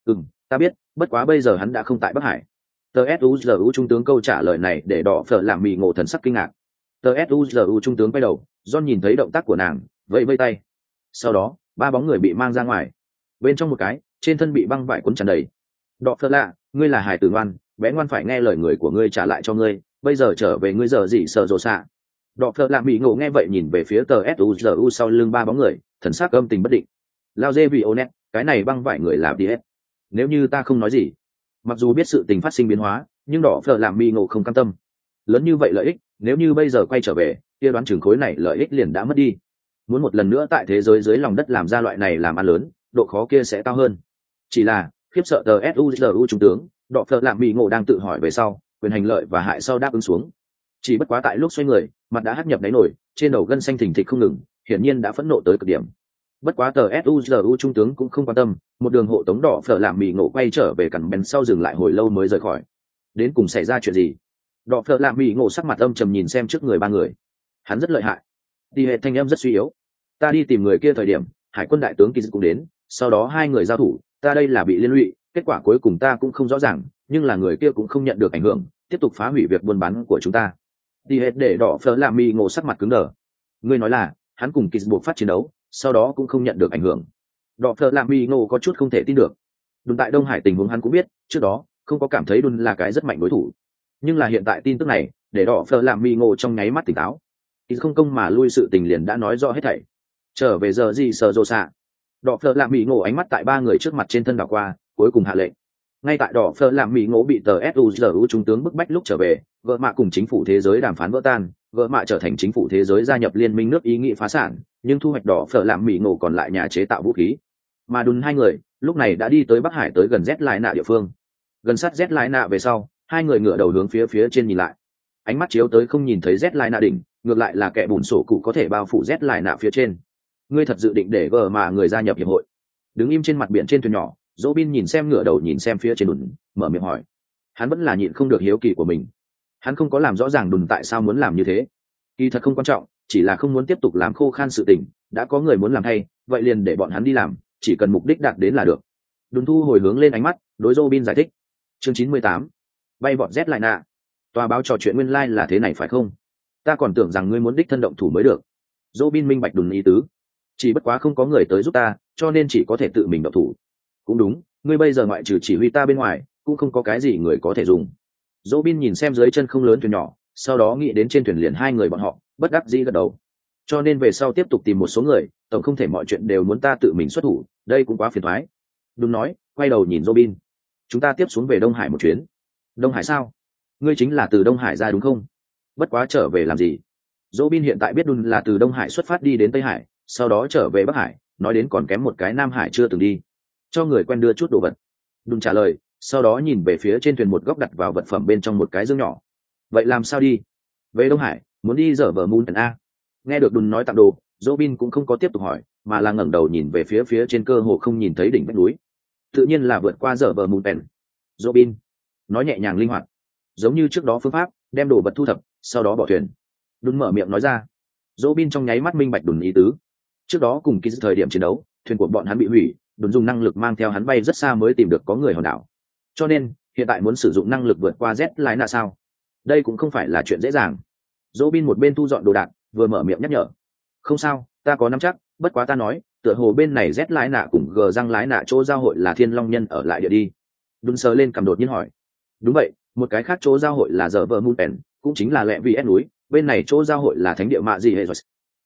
Ta biết, bất quá bây giờ hắn đã không tại Bắc Hải. Tờ suzu trung tướng câu trả lời này để Đọ Phợ Lạ Mỹ Ngộ thần sắc kinh ngạc. Tờ suzu trung tướng quay đầu, John nhìn thấy động tác của nàng, vẫy vẫy tay. Sau đó, ba bóng người bị mang ra ngoài. Bên trong một cái, trên thân bị băng vải cuốn tràn đầy. Đọ Phợ Lạ, ngươi là hài tử ngoan, bé ngoan phải nghe lời người của ngươi trả lại cho ngươi, bây giờ trở về ngươi giờ gì sợ rồ xạ. Đọ Phợ Lạ Mỹ Ngộ nghe vậy nhìn về phía tờ suzu sau lưng ba bóng người, thần sắc âm tình bất định. Lao dê vì onet, cái này băng vải người làm đi hết. Nếu như ta không nói gì, mặc dù biết sự tình phát sinh biến hóa, nhưng Đọ Phợ Lạ Mỹ Ngộ không cam tâm. Lớn như vậy lợi ích, nếu như bây giờ quay trở về, kia đoán chừng khối này lợi ích liền đã mất đi. Muốn một lần nữa tại thế giới dưới lòng đất làm ra loại này làm ăn lớn, độ khó kia sẽ cao hơn. Chỉ là khiếp sợ tờ suzu trung tướng, Đọ Phợ Lạ Mỹ Ngộ đang tự hỏi về sau, quyền hành lợi và hại sau đáp ứng xuống. Chỉ bất quá tại lúc xoay người, mặt đã hắt nhập đáy nổi, trên đầu gân xanh thình thịch không ngừng, hiển nhiên đã phẫn nộ tới cực điểm. Bất quá tờ suzu trung tướng cũng không quan tâm, một đường hộ tống Đọ Phợ Lạ Mỹ Ngộ quay trở về cằn bèn sau dừng lại hồi lâu mới rời khỏi. Đến cùng xảy ra chuyện gì? Đọ Phợ Lạ Mỹ Ngộ sắc mặt âm trầm nhìn xem trước người ba người. Hắn rất lợi hại. Đi hệ thanh âm rất suy yếu. Ta đi tìm người kia thời điểm, hải quân đại tướng Kiz cũng đến, sau đó hai người giao thủ, ta đây là bị liên lụy, kết quả cuối cùng ta cũng không rõ ràng, nhưng là người kia cũng không nhận được ảnh hưởng, tiếp tục phá hủy việc buôn bán của chúng ta. Đi hết để Đọ Phợ Lạ Mỹ Ngộ sắc mặt cứng đờ. Ngươi nói là hắn cùng Kiz buộc phát chiến đấu, sau đó cũng không nhận được ảnh hưởng. Đọ Phợ Lạ Mỹ Ngộ có chút không thể tin được. Đồn tại Đông Hải tình huống hắn cũng biết, trước đó không có cảm thấy Đồn là cái rất mạnh đối thủ, nhưng là hiện tại tin tức này để Đọ Phợ Lạ Mỹ Ngộ trong nháy mắt tỉnh táo. Kiz không công mà lui sự tình liền đã nói rõ hết thảy. Trở về giờ gì sợ rồ xạ. Đọ Phợ Lạ Mỹ Ngộ ánh mắt tại ba người trước mặt trên thân đảo qua, cuối cùng hạ lệnh. Ngay tại Đọ Phợ Lạ Mỹ Ngộ bị tờ suzu trung tướng bức bách lúc trở về, vợ mạ cùng chính phủ thế giới đàm phán vỡ tan, vợ mạ trở thành chính phủ thế giới gia nhập liên minh nước ý nghĩ phá sản, nhưng thu hoạch Đọ Phợ Lạ Mỹ Ngộ còn lại nhà chế tạo vũ khí. Mà Đùn hai người lúc này đã đi tới Bắc Hải tới gần Z Lai Nạ địa phương. Gần sát Z Lai Nạ về sau, hai người ngửa đầu hướng phía trên nhìn lại. Ánh mắt chiếu tới không nhìn thấy Z Lai Nạ đỉnh, ngược lại là kẻ bùn sổ cụ có thể bao phủ Z Lai Nạ phía trên. Ngươi thật dự định để gờ mà người gia nhập hiệp hội? Đứng im trên mặt biển trên thuyền nhỏ, Dỗ Bin nhìn xem ngửa đầu nhìn xem phía trên Đùn, mở miệng hỏi. Hắn vẫn là nhịn không được hiếu kỳ của mình. Hắn không có làm rõ ràng Đùn tại sao muốn làm như thế. Kỳ thật không quan trọng, chỉ là không muốn tiếp tục làm khô khan sự tình, đã có người muốn làm thay, vậy liền để bọn hắn đi làm, chỉ cần mục đích đạt đến là được. Đùn thu hồi hướng lên ánh mắt, đối Dỗ Bin giải thích. Chương 98. Bay vọt Z Lai Nạ. Tòa báo trò chuyện nguyên lai là thế này phải không? Ta còn tưởng rằng ngươi muốn đích thân động thủ mới được. Dỗ Bin minh bạch Đùn ý tứ. Chỉ bất quá không có người tới giúp ta, cho nên chỉ có thể tự mình động thủ. Cũng đúng, ngươi bây giờ ngoại trừ chỉ huy ta bên ngoài, cũng không có cái gì người có thể dùng. Dỗ Bin nhìn xem dưới chân không lớn thuyền nhỏ, sau đó nghĩ đến trên thuyền liền hai người bọn họ, bất đắc dĩ gật đầu. Cho nên về sau tiếp tục tìm một số người, tổng không thể mọi chuyện đều muốn ta tự mình xuất thủ, đây cũng quá phiền toái. Đúng nói, quay đầu nhìn Robin. Chúng ta tiếp xuống về Đông Hải một chuyến. Đông Hải sao? Ngươi chính là từ Đông Hải ra đúng không? Bất quá trở về làm gì? Robin hiện tại biết Đun là từ Đông Hải xuất phát đi đến Tây Hải, sau đó trở về Bắc Hải, nói đến còn kém một cái Nam Hải chưa từng đi. Cho người quen đưa chút đồ vật. Đun trả lời, sau đó nhìn về phía trên thuyền một góc đặt vào vật phẩm bên trong một cái dương nhỏ. Vậy làm sao đi? Về Đông Hải, muốn đi dở vở Moon a. Nghe được Đun nói tặng đồ, Robin cũng không có tiếp tục hỏi, mà là ngẩng đầu nhìn về phía trên cơ hồ không nhìn thấy đỉnh vách núi. Tự nhiên là vượt qua dở vở Moon. Robin nói nhẹ nhàng linh hoạt, giống như trước đó phương pháp, đem đồ vật thu thập, sau đó bỏ thuyền. Đun mở miệng nói ra. Robin trong nháy mắt minh bạch Đun ý tứ. Trước đó cùng cái thời điểm chiến đấu, thuyền của bọn hắn bị hủy, Đun dùng năng lực mang theo hắn bay rất xa mới tìm được có người hòn đảo. Cho nên hiện tại muốn sử dụng năng lực vượt qua Z lái nạ sao? Đây cũng không phải là chuyện dễ dàng. Robin một bên thu dọn đồ đạc, vừa mở miệng nhắc nhở. Không sao, ta có nắm chắc, bất quá ta nói, tựa hồ bên này Z lái nạ cùng G răng lái nạ chỗ giao hội là Thiên Long Nhân ở lại địa đi. Đun sờ lên cầm đột nhiên hỏi. Đúng vậy, một cái khác chỗ giao hội là giờ vợ Moon, cũng chính là lẹ vì ép núi, bên này chỗ giao hội là thánh địa mạ gì hệ rồi.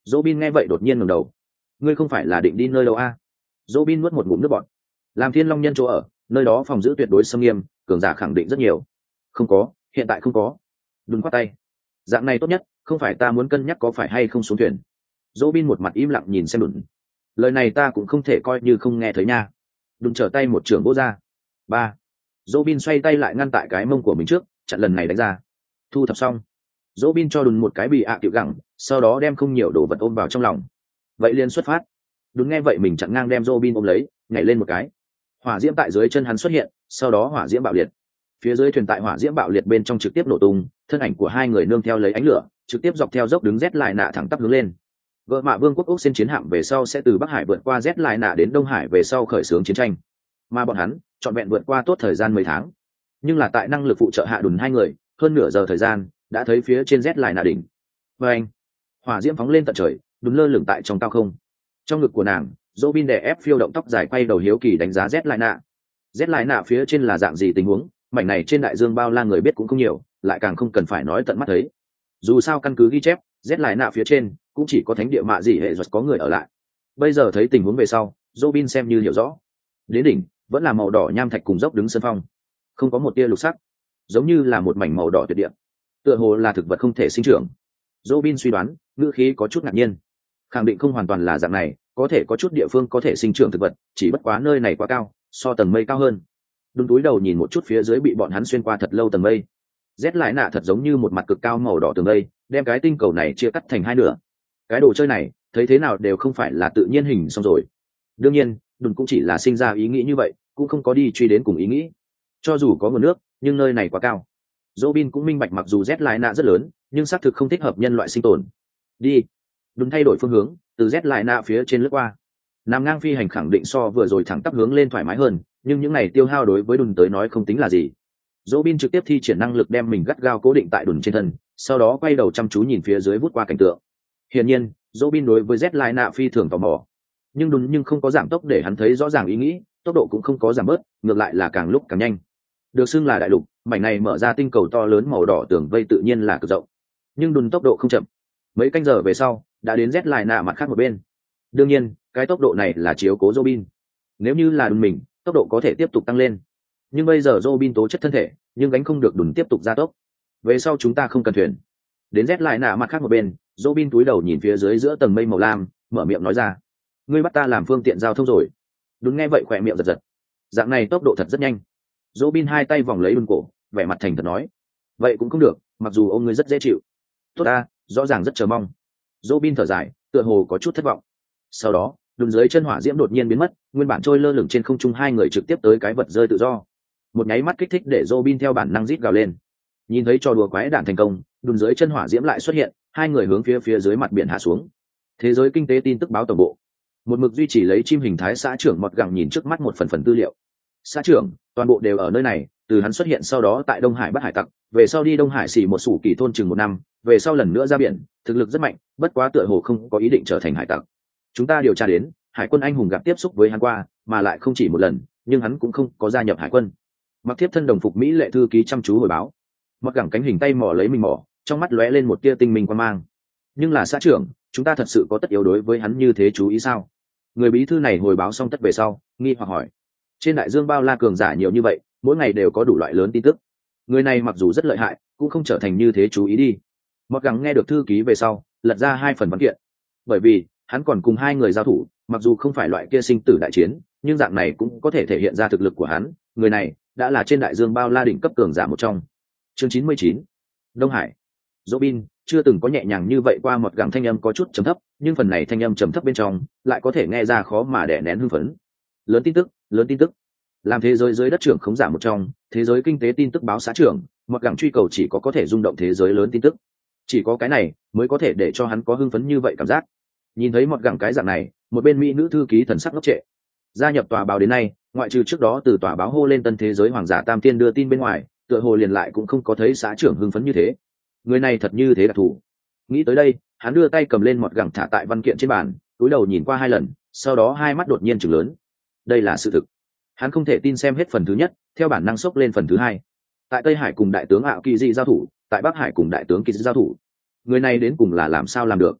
Robin nghe vậy đột nhiên ngẩng đầu. Ngươi không phải là định đi nơi đâu a? Robin nuốt một ngụm nước bọt. Làm Thiên Long nhân chỗ ở, nơi đó phòng giữ tuyệt đối nghiêm nghiêm, cường giả khẳng định rất nhiều. Không có, hiện tại không có. Đừng quát tay. Dạng này tốt nhất, không phải ta muốn cân nhắc có phải hay không xuống thuyền. Robin một mặt im lặng nhìn xem Đùn. Lời này ta cũng không thể coi như không nghe thấy nha. Đùn trở tay một trường vỗ ra. Ba. Robin xoay tay lại ngăn tại cái mông của mình trước, chặn lần này đánh ra. Thu thập xong. Robin cho Đùn một cái bị tiểu gẳng, sau đó đem không nhiều đồ vật ôm vào trong lòng. Vậy liền xuất phát. Đùn nghe vậy mình chặn ngang đem Robin ôm lấy, nhảy lên một cái. Hỏa diễm tại dưới chân hắn xuất hiện, sau đó hỏa diễm bạo liệt. Phía dưới thuyền tại hỏa diễm bạo liệt bên trong trực tiếp nổ tung, thân ảnh của hai người nương theo lấy ánh lửa, trực tiếp dọc theo dốc đứng rét lại nạ thẳng tắp hướng lên. Vợ Mạ Vương quốc Úc xin chiến hạm về sau sẽ từ Bắc Hải vượt qua rét lại nạ đến Đông Hải về sau khởi xướng chiến tranh. Mà bọn hắn trọn vẹn vượt qua tốt thời gian mấy tháng. Nhưng là tại năng lực phụ trợ hạ Đùn hai người, hơn nửa giờ thời gian, đã thấy phía trên rét lại nạ đỉnh. Và anh, hỏa diễm phóng lên tận trời, Đùn lơ lửng tại trong cao không. Trong ngực của nàng, Robin đè ép phiêu động tóc dài quay đầu hiếu kỳ đánh giá rét lại nạ. Rét lại nạ phía trên là dạng gì tình huống, mảnh này trên đại dương bao la người biết cũng không nhiều, lại càng không cần phải nói tận mắt thấy. Dù sao căn cứ ghi chép, rét lại nạ phía trên cũng chỉ có thánh địa mạ gì hệ có người ở lại. Bây giờ thấy tình huống về sau, Robin xem như hiểu rõ. Đến đỉnh vẫn là màu đỏ nham thạch cùng dốc đứng sân phong, không có một tia lục sắc, giống như là một mảnh màu đỏ tuyệt địa, tựa hồ là thực vật không thể sinh trưởng. Robin suy đoán, ngữ khí có chút ngạc nhiên, khẳng định không hoàn toàn là dạng này, có thể có chút địa phương có thể sinh trưởng thực vật, chỉ bất quá nơi này quá cao, so tầng mây cao hơn. Đúng túi đầu nhìn một chút phía dưới bị bọn hắn xuyên qua thật lâu tầng mây. Rét lại nạ thật giống như một mặt cực cao màu đỏ tường mây, đem cái tinh cầu này chia cắt thành hai nửa. Cái đồ chơi này, thấy thế nào đều không phải là tự nhiên hình xong rồi. Đương nhiên, Đùn cũng chỉ là sinh ra ý nghĩ như vậy, cũng không có đi truy đến cùng ý nghĩ. Cho dù có nguồn nước, nhưng nơi này quá cao. Robin cũng minh bạch mặc dù rét lại nạ rất lớn, nhưng xác thực không thích hợp nhân loại sinh tồn. Đi. Đùn thay đổi phương hướng, từ rét lại nạ phía trên lướt qua. Nằm ngang phi hành khẳng định so vừa rồi thẳng tắp hướng lên thoải mái hơn, nhưng những này tiêu hao đối với Đùn tới nói không tính là gì. Robin trực tiếp thi triển năng lực đem mình gắt gao cố định tại Đùn trên thân, sau đó quay đầu chăm chú nhìn phía dưới vút qua cảnh tượng. Hiển nhiên, Robin đối với Z Lai nạ phi thường tò mò, nhưng Đùn không có giảm tốc để hắn thấy rõ ràng ý nghĩ, tốc độ cũng không có giảm bớt, ngược lại là càng lúc càng nhanh. Được xưng là đại lục, mảnh này mở ra tinh cầu to lớn màu đỏ tường vây tự nhiên là cực rộng, nhưng Đùn tốc độ không chậm. Mấy canh giờ về sau, đã đến Z Lai nạ mặt khác một bên. Đương nhiên, cái tốc độ này là chiếu cố Robin. Nếu như là Đùn mình, tốc độ có thể tiếp tục tăng lên. Nhưng bây giờ Robin tố chất thân thể, nhưng gánh không được Đùn tiếp tục gia tốc. Về sau chúng ta không cần thuyền. Đến Z lại nạ mặt khác một bên, Robin cúi đầu nhìn phía dưới giữa tầng mây màu lam, mở miệng nói ra: "Ngươi bắt ta làm phương tiện giao thông rồi?" Đùn nghe vậy khỏe miệng giật giật. Dạng này tốc độ thật rất nhanh. Robin hai tay vòng lấy Đùn cổ, vẻ mặt thành thật nói: "Vậy cũng không được, mặc dù ông ngươi rất dễ chịu." "Tốt ta, rõ ràng rất chờ mong." Robin thở dài, tựa hồ có chút thất vọng. Sau đó, Đùn dưới chân hỏa diễm đột nhiên biến mất, nguyên bản trôi lơ lửng trên không trung hai người trực tiếp tới cái vật rơi tự do. Một nháy mắt kích thích để Robin theo bản năng rít gào lên. Nhìn thấy trò đùa quái đản thành công, Đùn dưới chân hỏa diễm lại xuất hiện, hai người hướng phía dưới mặt biển hạ xuống. Thế giới kinh tế tin tức báo tổng bộ. Một mực duy trì lấy chim hình thái xã trưởng Mọt Gẳng nhìn trước mắt một phần tư liệu. Xã trưởng, toàn bộ đều ở nơi này, từ hắn xuất hiện sau đó tại Đông Hải bắt hải tặc, về sau đi Đông Hải xỉ một sủ kỳ thôn chừng 1 năm, về sau lần nữa ra biển, thực lực rất mạnh, bất quá tựa hồ không có ý định trở thành hải tặc. Chúng ta điều tra đến, hải quân anh hùng gặp tiếp xúc với hắn qua, mà lại không chỉ một lần, nhưng hắn cũng không có gia nhập hải quân. Mặc thiếp thân đồng phục mỹ lệ thư ký chăm chú hồi báo. Mặc gẳng cánh hình tay mò lấy mình mỏ, trong mắt lóe lên một tia tinh minh quan mang. Nhưng là xã trưởng, chúng ta thật sự có tất yếu đối với hắn như thế chú ý sao? Người bí thư này hồi báo xong tất về sau, nghi hoặc hỏi. Trên đại dương bao la cường giả nhiều như vậy, mỗi ngày đều có đủ loại lớn tin tức. Người này mặc dù rất lợi hại, cũng không trở thành như thế chú ý đi. Mặc gẳng nghe được thư ký về sau, lật ra 2 phần văn kiện. Bởi vì hắn còn cùng 2 người giao thủ, mặc dù không phải loại kia sinh tử đại chiến, nhưng dạng này cũng có thể thể hiện ra thực lực của hắn. Người này đã là trên đại dương bao la đỉnh cấp cường giả một trong. Chương 99. Đông Hải. Robin chưa từng có nhẹ nhàng như vậy qua. Một gẳng thanh âm có chút trầm thấp, nhưng phần này thanh âm trầm thấp bên trong lại có thể nghe ra khó mà đè nén hưng phấn. Lớn tin tức, lớn tin tức. Làm thế giới dưới đất trưởng khống giả một trong, thế giới kinh tế tin tức báo xã trưởng, một gẳng truy cầu chỉ có thể rung động thế giới lớn tin tức. Chỉ có cái này mới có thể để cho hắn có hưng phấn như vậy cảm giác. Nhìn thấy một gẳng cái dạng này, một bên mỹ nữ thư ký thần sắc ngốc trệ. Gia nhập tòa báo đến nay, ngoại trừ trước đó từ tòa báo hô lên tân thế giới hoàng giả Tam Tiên đưa tin bên ngoài, tựa hồ liền lại cũng không có thấy xã trưởng hưng phấn như thế. Người này thật như thế đặc thù. Nghĩ tới đây, hắn đưa tay cầm lên một gẳng thả tại văn kiện trên bàn, cúi đầu nhìn qua 2 lần, sau đó hai mắt đột nhiên trừng lớn. Đây là sự thực. Hắn không thể tin xem hết phần thứ nhất, theo bản năng xốc lên phần thứ 2. Tại Tây Hải cùng đại tướng Ảo Kỳ Dị giao thủ, tại Bắc Hải cùng đại tướng Kỳ Dị giao thủ. Người này đến cùng là làm sao làm được?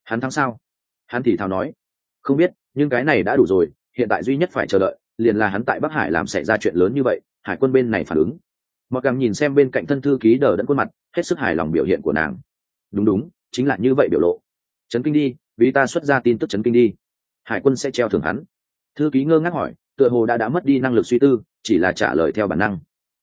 Hắn thắng sao? Hắn thì thào nói. Không biết, nhưng cái này đã đủ rồi, hiện tại duy nhất phải chờ đợi liền là hắn tại Bắc Hải làm xảy ra chuyện lớn như vậy, hải quân bên này phản ứng. Mặc càng nhìn xem bên cạnh thân thư ký đờ đẫn khuôn mặt, hết sức hài lòng biểu hiện của nàng. Đúng, chính là như vậy biểu lộ. Chấn kinh đi, vì ta xuất ra tin tức chấn kinh đi. Hải quân sẽ treo thưởng hắn. Thư ký ngơ ngác hỏi, tựa hồ đã mất đi năng lực suy tư, chỉ là trả lời theo bản năng.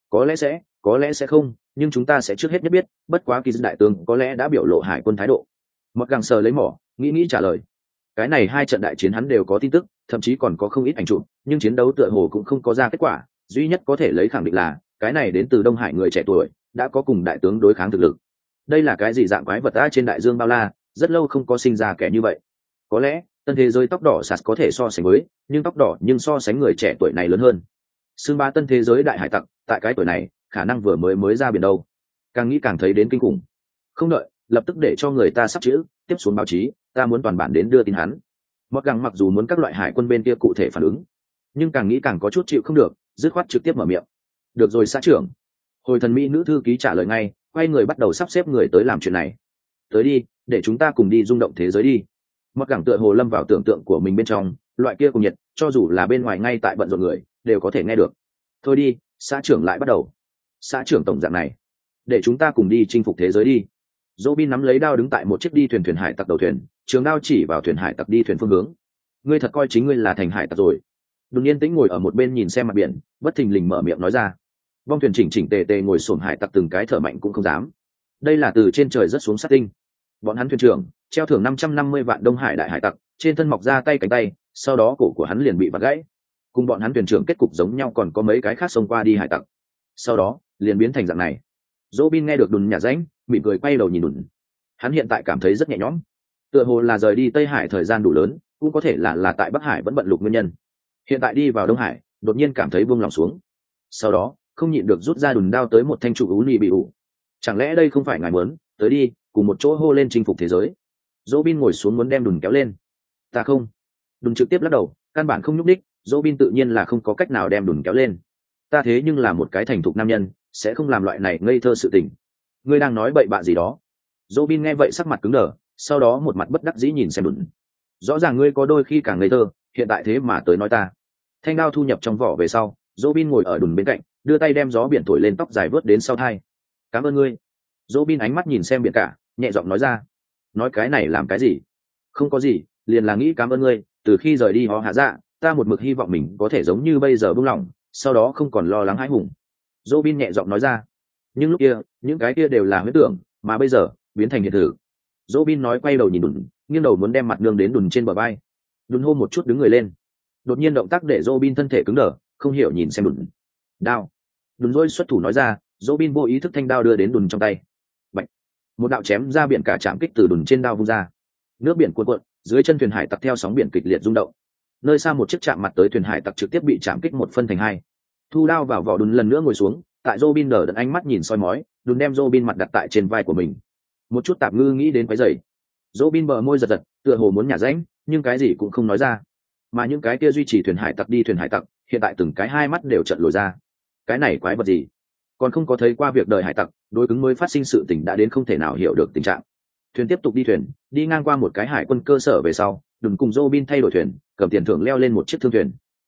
Có lẽ sẽ không, nhưng chúng ta sẽ trước hết nhất biết, bất quá kỳ dân đại tướng có lẽ đã biểu lộ hải quân thái độ. Mặc càng sờ lấy mỏ, nghĩ trả lời. Cái này 2 trận đại chiến hắn đều có tin tức, thậm chí còn có không ít ảnh chụp, nhưng chiến đấu tựa hồ cũng không có ra kết quả, duy nhất có thể lấy khẳng định là cái này đến từ Đông Hải người trẻ tuổi đã có cùng đại tướng đối kháng thực lực. Đây là cái gì dạng quái vật ta trên đại dương bao la, rất lâu không có sinh ra kẻ như vậy. Có lẽ tân thế giới tóc đỏ sạt có thể so sánh với, nhưng tóc đỏ nhưng so sánh người trẻ tuổi này lớn hơn. Xương ba tân thế giới đại hải tặc tại cái tuổi này khả năng vừa mới ra biển đâu. Càng nghĩ càng thấy đến kinh khủng. Không đợi, lập tức để cho người ta sắp chữ tiếp xuống báo chí, ta muốn toàn bản đến đưa tin hắn. Mặc gắng mặc dù muốn các loại hải quân bên kia cụ thể phản ứng, nhưng càng nghĩ càng có chút chịu không được, dứt khoát trực tiếp mở miệng. Được rồi xã trưởng. Hồi thần mỹ nữ thư ký trả lời ngay, quay người bắt đầu sắp xếp người tới làm chuyện này. Tới đi, để chúng ta cùng đi rung động thế giới đi. Mặc gắng tựa hồ lâm vào tưởng tượng của mình bên trong, loại kia cùng nhiệt, cho dù là bên ngoài ngay tại bận rộn người đều có thể nghe được. Thôi đi, xã trưởng lại bắt đầu. Xã trưởng tổng dạng này, để chúng ta cùng đi chinh phục thế giới đi. Robin nắm lấy đao đứng tại một chiếc đi thuyền hải tặc đầu thuyền, trường đao chỉ vào thuyền hải tặc đi thuyền phương hướng. Ngươi thật coi chính ngươi là thành hải tặc rồi. Đồn Yên Tĩnh ngồi ở một bên nhìn xem mặt biển, bất thình lình mở miệng nói ra. Vong thuyền chỉnh tề ngồi xổm hải tặc từng cái thở mạnh cũng không dám. Đây là từ trên trời rất xuống sát tinh. Bọn hắn thuyền trưởng treo thưởng 550 vạn Đông Hải đại hải tặc, trên thân mọc ra tay cánh tay, sau đó cổ của hắn liền bị vặt gãy. Cùng bọn hắn thuyền trưởng kết cục giống nhau, còn có mấy cái khác xông qua đi hải tặc. Sau đó liền biến thành dạng này. Robin nghe được Đùn nhả ránh, mỉm cười quay đầu nhìn Đùn. Hắn hiện tại cảm thấy rất nhẹ nhõm, tựa hồ là rời đi Tây Hải thời gian đủ lớn, cũng có thể là tại Bắc Hải vẫn bận lục nguyên nhân. Hiện tại đi vào Đông Hải, đột nhiên cảm thấy buông lòng xuống. Sau đó không nhịn được rút ra Đùn đao tới một thanh trụ ú nị bị ủ. Chẳng lẽ đây không phải ngài muốn? Tới đi, cùng một chỗ hô lên chinh phục thế giới. Robin ngồi xuống muốn đem Đùn kéo lên. Ta không. Đùn trực tiếp lắc đầu, căn bản không nhúc đích. Robin tự nhiên là không có cách nào đem Đùn kéo lên. Ta thế nhưng là một cái thành thục nam nhân, sẽ không làm loại này ngây thơ sự tình. Ngươi đang nói bậy bạ gì đó? Robin nghe vậy sắc mặt cứng đờ, sau đó một mặt bất đắc dĩ nhìn xem Đùn. Rõ ràng ngươi có đôi khi càng ngây thơ, hiện tại thế mà tới nói ta. Thanh đao thu nhập trong vỏ về sau, Robin ngồi ở Đùn bên cạnh, đưa tay đem gió biển thổi lên tóc dài vớt đến sau thai. Cảm ơn ngươi. Robin ánh mắt nhìn xem biển cả, nhẹ giọng nói ra. Nói cái này làm cái gì? Không có gì, liền là nghĩ cảm ơn ngươi. Từ khi rời đi họ hạ dạ, ta một mực hy vọng mình có thể giống như bây giờ buông lỏng, sau đó không còn lo lắng hãi hùng. Robin nhẹ giọng nói ra. Nhưng lúc kia, những cái kia đều là huyễn tưởng, mà bây giờ biến thành hiện thực. Robin nói quay đầu nhìn Đùn, nghiêng đầu muốn đem mặt nương đến Đùn trên bờ vai. Đùn hô một chút đứng người lên. Đột nhiên động tác để Robin thân thể cứng đờ, không hiểu nhìn xem Đùn. Đao. Đùn rồi xuất thủ nói ra, Robin vô ý thức thanh đao đưa đến Đùn trong tay. Bạch. Một đạo chém ra biển cả chạm kích từ Đùn trên đao vung ra. Nước biển cuộn cuộn, dưới chân thuyền hải tặc theo sóng biển kịch liệt rung động. Nơi xa một chiếc chạm mặt tới thuyền hải tặc trực tiếp bị chạm kích một phân thành hai. Thu đao vào vỏ Đùn lần nữa ngồi xuống, tại Robin đờ đẫn ánh mắt nhìn soi mói, Đùn đem Robin mặt đặt tại trên vai của mình. Một chút tạp ngư nghĩ đến quấy rầy. Robin bờ môi giật giật, tựa hồ muốn nhả rãnh, nhưng cái gì cũng không nói ra. Mà những cái kia duy trì thuyền hải tặc đi thuyền hải tặc, hiện tại từng cái hai mắt đều trợn lồi ra. Cái này quái vật gì? Còn không có thấy qua việc đời hải tặc, đối cứng mới phát sinh sự tình đã đến không thể nào hiểu được tình trạng. Thuyền tiếp tục đi thuyền, đi ngang qua một cái hải quân cơ sở về sau, Đùn cùng Robin thay đổi thuyền, cầm tiền thưởng leo lên một chiếc thương thuyền.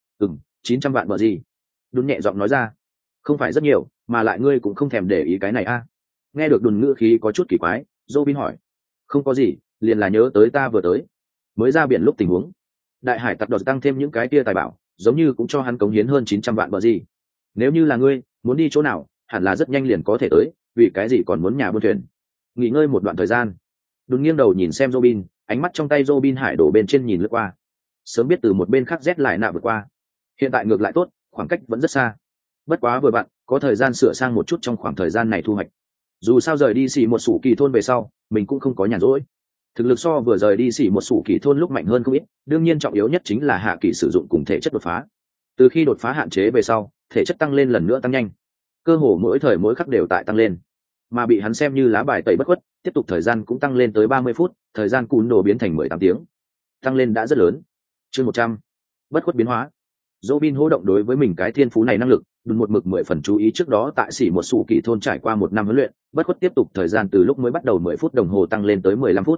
900 vạn bờ gì? Đùn nhẹ giọng nói ra. Không phải rất nhiều, mà lại ngươi cũng không thèm để ý cái này a? Nghe được Đùn ngữ khí có chút kỳ quái, Robin hỏi. Không có gì, liền là nhớ tới ta vừa tới, mới ra biển lúc tình huống. Đại hải tặc đột tăng thêm những cái kia tài bảo, giống như cũng cho hắn cống hiến hơn 900 vạn bờ gì. Nếu như là ngươi, muốn đi chỗ nào, hẳn là rất nhanh liền có thể tới, vì cái gì còn muốn nhà buôn thuyền? Nghỉ ngơi một đoạn thời gian. Đùn nghiêng đầu nhìn xem Robin, ánh mắt trong tay Robin hải đổ bên trên nhìn lướt qua. Sớm biết từ một bên khác rét lại nạ vượt qua. Hiện tại ngược lại tốt, khoảng cách vẫn rất xa. Bất quá vừa bạn, có thời gian sửa sang một chút trong khoảng thời gian này thu hoạch. Dù sao rời đi xỉ một sủ kỳ thôn về sau, mình cũng không có nhàn rỗi. Thực lực so vừa rời đi xỉ một sủ kỳ thôn lúc mạnh hơn không ít, đương nhiên trọng yếu nhất chính là hạ kỳ sử dụng cùng thể chất đột phá. Từ khi đột phá hạn chế về sau, thể chất tăng lên lần nữa tăng nhanh, cơ hồ mỗi thời mỗi khắc đều tại tăng lên. Mà bị hắn xem như lá bài tẩy bất khuất, tiếp tục thời gian cũng tăng lên tới 30 phút, thời gian cún đồ biến thành 18 tiếng, tăng lên đã rất lớn. Chương 100, bất khuất biến hóa. Robin hô động đối với mình cái thiên phú này năng lực, Đùn một mực 10 phần chú ý trước đó tại xỉ một sủ kỳ thôn trải qua một năm huấn luyện, bất khuất tiếp tục thời gian từ lúc mới bắt đầu 10 phút đồng hồ tăng lên tới 15 phút.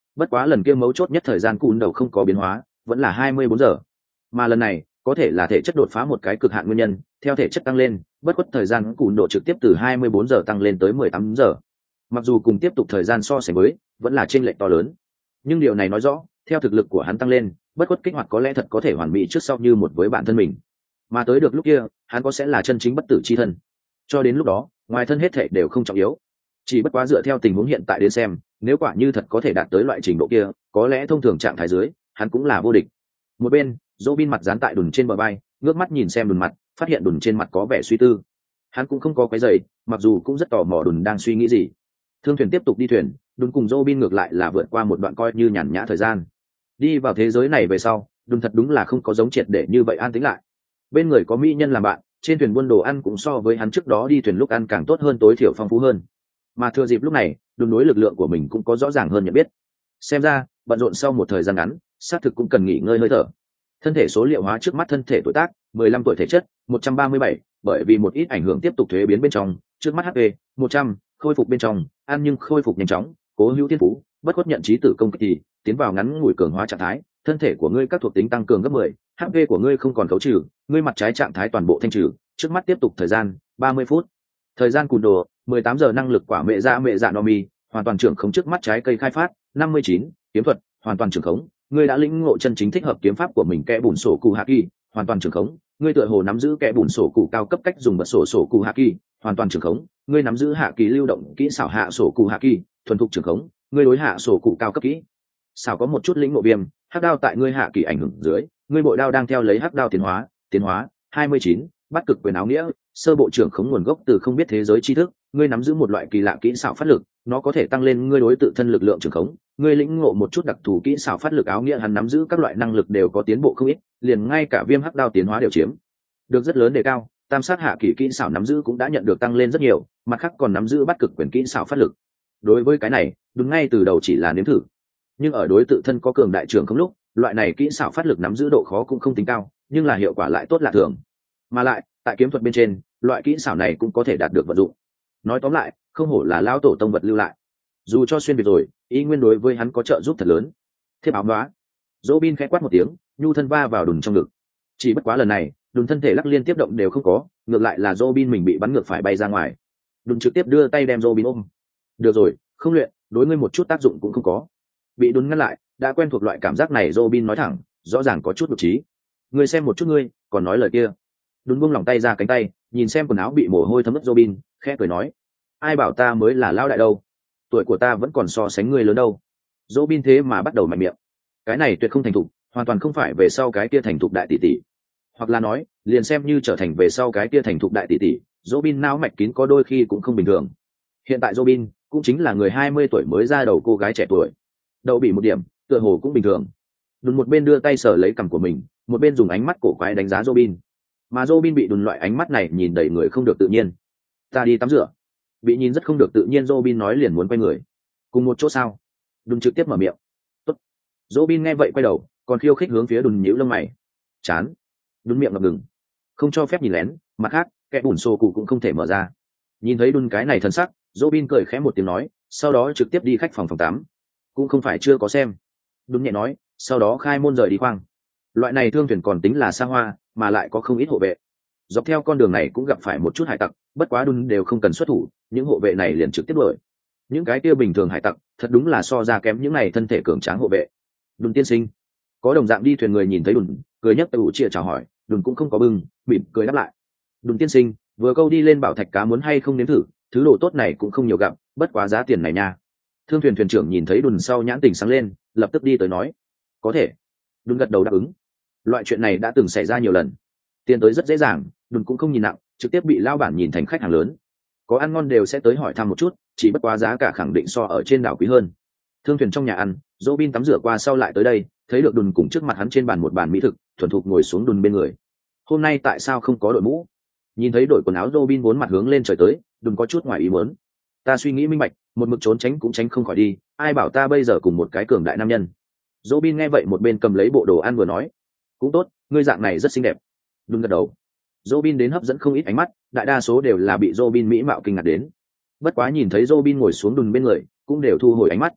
Bất quá lần kia mấu chốt nhất thời gian cùn đầu không có biến hóa, vẫn là 24 giờ. Mà lần này, có thể là thể chất đột phá một cái cực hạn nguyên nhân, theo thể chất tăng lên, bất khuất thời gian cùn độ trực tiếp từ 24 giờ tăng lên tới 18 giờ. Mặc dù cùng tiếp tục thời gian so sánh với, vẫn là chênh lệch to lớn. Nhưng điều này nói rõ, theo thực lực của hắn tăng lên, bất khuất kích hoạt có lẽ thật có thể hoàn mỹ trước sau như một với bản thân mình. Mà tới được lúc kia, hắn có sẽ là chân chính bất tử chi thân. Cho đến lúc đó, ngoài thân hết thể đều không trọng yếu. Chỉ bất quá dựa theo tình huống hiện tại đến xem, nếu quả như thật có thể đạt tới loại trình độ kia, có lẽ thông thường trạng thái dưới, hắn cũng là vô địch. Một bên, Robin mặt dán tại đùn trên bờ vai, ngước mắt nhìn xem đùn mặt, phát hiện đùn trên mặt có vẻ suy tư. Hắn cũng không có cái giày, mặc dù cũng rất tò mò đùn đang suy nghĩ gì. Thương thuyền tiếp tục đi thuyền, đùn cùng Robin ngược lại là vượt qua một đoạn coi như nhàn nhã thời gian. Đi vào thế giới này về sau, đùn thật đúng là không có giống triệt để như vậy an tĩnh lại. Bên người có mỹ nhân làm bạn, trên thuyền buôn đồ ăn cũng so với hắn trước đó đi thuyền lúc ăn càng tốt hơn, tối thiểu phong phú hơn. Mà thừa dịp lúc này, đùn đối lực lượng của mình cũng có rõ ràng hơn nhận biết. Xem ra, bận rộn sau một thời gian ngắn, xác thực cũng cần nghỉ ngơi hơi thở. Thân thể số liệu hóa trước mắt thân thể tuổi tác, 15 tuổi thể chất, 137, bởi vì một ít ảnh hưởng tiếp tục thuế biến bên trong, trước mắt HP 100, khôi phục bên trong, ăn nhưng khôi phục nhanh chóng, cố hữu thiên phú, bất khuất nhận trí tử công kích thì tiến vào ngắn ngủi cường hóa trạng thái, thân thể của ngươi các thuộc tính tăng cường gấp 10, HP của ngươi không còn khấu trừ, ngươi mặt trái trạng thái toàn bộ thanh trừ, trước mắt tiếp tục thời gian 30 phút. Thời gian cùn đồ 18 giờ, năng lực quả mẹ dạ no mi, hoàn toàn trưởng khống trước mắt trái cây khai phát 59, kiếm thuật hoàn toàn trưởng khống, ngươi đã lĩnh ngộ chân chính thích hợp kiếm pháp của mình, kẽ bùn sổ cụ hạ kỳ hoàn toàn trưởng khống, ngươi tựa hồ nắm giữ kẽ bùn sổ cụ cao cấp cách dùng bật sổ cụ hạ kỳ hoàn toàn trưởng khống, ngươi nắm giữ hạ kỳ lưu động kỹ xảo hạ sổ cụ hạ kỳ thuần thục trưởng khống, ngươi đối hạ sổ cụ cao cấp kỹ xảo có một chút lĩnh ngộ viêm hắc đao tại ngươi hạ kỳ ảnh hưởng dưới, ngươi bội đao đang theo lấy hắc đao tiến hóa 29, bắt cực quyền áo nghĩa, sơ bộ trưởng khống nguồn gốc từ không biết thế giới tri thức, ngươi nắm giữ một loại kỳ lạ kỹ xảo phát lực, nó có thể tăng lên ngươi đối tự thân lực lượng trưởng khống, ngươi lĩnh ngộ một chút đặc thù kỹ xảo phát lực áo nghĩa, hắn nắm giữ các loại năng lực đều có tiến bộ không ít, liền ngay cả viêm hắc đao tiến hóa đều chiếm được rất lớn đề cao. Tam sát hạ kỳ kỹ xảo nắm giữ cũng đã nhận được tăng lên rất nhiều, mặt khác còn nắm giữ bắt cực quyền kỹ xảo phát lực. Đối với cái này, đúng ngay từ đầu chỉ là nếm thử, nhưng ở đối tự thân có cường đại trưởng không lúc, loại này kỹ xảo phát lực nắm giữ độ khó cũng không tính cao, nhưng là hiệu quả lại tốt lạ thường. Mà lại tại kiếm thuật bên trên, loại kỹ xảo này cũng có thể đạt được vận dụng. Nói tóm lại, không hổ là lão tổ tông vật lưu lại, dù cho xuyên việt rồi, ý nguyên đối với hắn có trợ giúp thật lớn. Thiếp áo đoá, Robin khẽ quát một tiếng, nhu thân va vào đùn trong ngực. Chỉ bất quá lần này, đùn thân thể lắc liên tiếp động đều không có, ngược lại là Robin mình bị bắn ngược phải bay ra ngoài. Đùn trực tiếp đưa tay đem Robin ôm. Được rồi, không luyện, đối ngươi một chút tác dụng cũng không có. Bị đùn ngăn lại, đã quen thuộc loại cảm giác này, Robin nói thẳng, rõ ràng có chút đột trí. Ngươi xem một chút ngươi, còn nói lời kia. Đùn buông lỏng tay ra cánh tay, nhìn xem quần áo bị mồ hôi thấm ướt Robin, khẽ cười nói, ai bảo ta mới là lao đại đâu, tuổi của ta vẫn còn so sánh ngươi lớn đâu. Robin thế mà bắt đầu mạnh miệng, cái này tuyệt không thành thục, hoàn toàn không phải về sau cái kia thành thục đại tỷ tỷ, hoặc là nói liền xem như trở thành về sau cái kia thành thục đại tỷ tỷ, Robin não mạch kín có đôi khi cũng không bình thường. Hiện tại Robin cũng chính là người 20 tuổi mới ra đầu cô gái trẻ tuổi, đậu bị một điểm tựa hồ cũng bình thường. Đùn một bên đưa tay sờ lấy cằm của mình, một bên dùng ánh mắt cổ quái đánh giá Robin, mà Robin bị đùn loại ánh mắt này nhìn đầy người không được tự nhiên. Ta đi tắm rửa. Bị nhìn rất không được tự nhiên, Robin nói liền muốn quay người. Cùng một chỗ sao? Đùn trực tiếp mở miệng. Tốt. Robin nghe vậy quay đầu, còn khiêu khích hướng phía đùn nhíu lông mày. Chán. Đùn miệng ngập ngừng, không cho phép nhìn lén. Mặt khác, kẻ bùn xô cụ cũng không thể mở ra. Nhìn thấy đùn cái này thần sắc, Robin cười khẽ một tiếng nói, sau đó trực tiếp đi khách phòng tắm. Cũng không phải chưa có xem. Đùn nhẹ nói, sau đó khai môn rời đi khoang. Loại này thương thuyền còn tính là xa hoa, mà lại có không ít hộ vệ. Dọc theo con đường này cũng gặp phải một chút hải tặc, bất quá đun đều không cần xuất thủ, những hộ vệ này liền trực tiếp đuổi. Những cái kia bình thường hải tặc thật đúng là so ra kém những này thân thể cường tráng hộ vệ. Đun tiên sinh, có đồng dạng đi thuyền người nhìn thấy đun, cười nhấc tay ủ chia chào hỏi, đun cũng không có bưng, mỉm cười đáp lại. Đun tiên sinh, vừa câu đi lên bảo thạch cá muốn hay không nếm thử, thứ đồ tốt này cũng không nhiều gặp, bất quá giá tiền này nha. Thương thuyền thuyền trưởng nhìn thấy đun sau nhãn tình sáng lên, lập tức đi tới nói, có thể. Đun gật đầu đáp ứng. Loại chuyện này đã từng xảy ra nhiều lần, tiền tới rất dễ dàng, đùn cũng không nhìn nặng, trực tiếp bị lao bản nhìn thành khách hàng lớn. Có ăn ngon đều sẽ tới hỏi thăm một chút, chỉ bất quá giá cả khẳng định so ở trên đảo quý hơn. Thương thuyền trong nhà ăn, Robin tắm rửa qua sau lại tới đây, thấy được đùn cùng trước mặt hắn trên bàn một bàn mỹ thực, thuần thục ngồi xuống đùn bên người. Hôm nay tại sao không có đội mũ? Nhìn thấy đội quần áo Robin vốn mặt hướng lên trời tới, đùn có chút ngoài ý muốn. Ta suy nghĩ minh bạch, một mực trốn tránh cũng tránh không khỏi đi, ai bảo ta bây giờ cùng một cái cường đại nam nhân. Robin nghe vậy một bên cầm lấy bộ đồ ăn vừa nói, cũng tốt, ngươi dạng này rất xinh đẹp. Đùn gật đầu. Robin đến hấp dẫn không ít ánh mắt, đại đa số đều là bị Robin mỹ mạo kinh ngạc đến. Bất quá nhìn thấy Robin ngồi xuống đùn bên người, cũng đều thu hồi ánh mắt.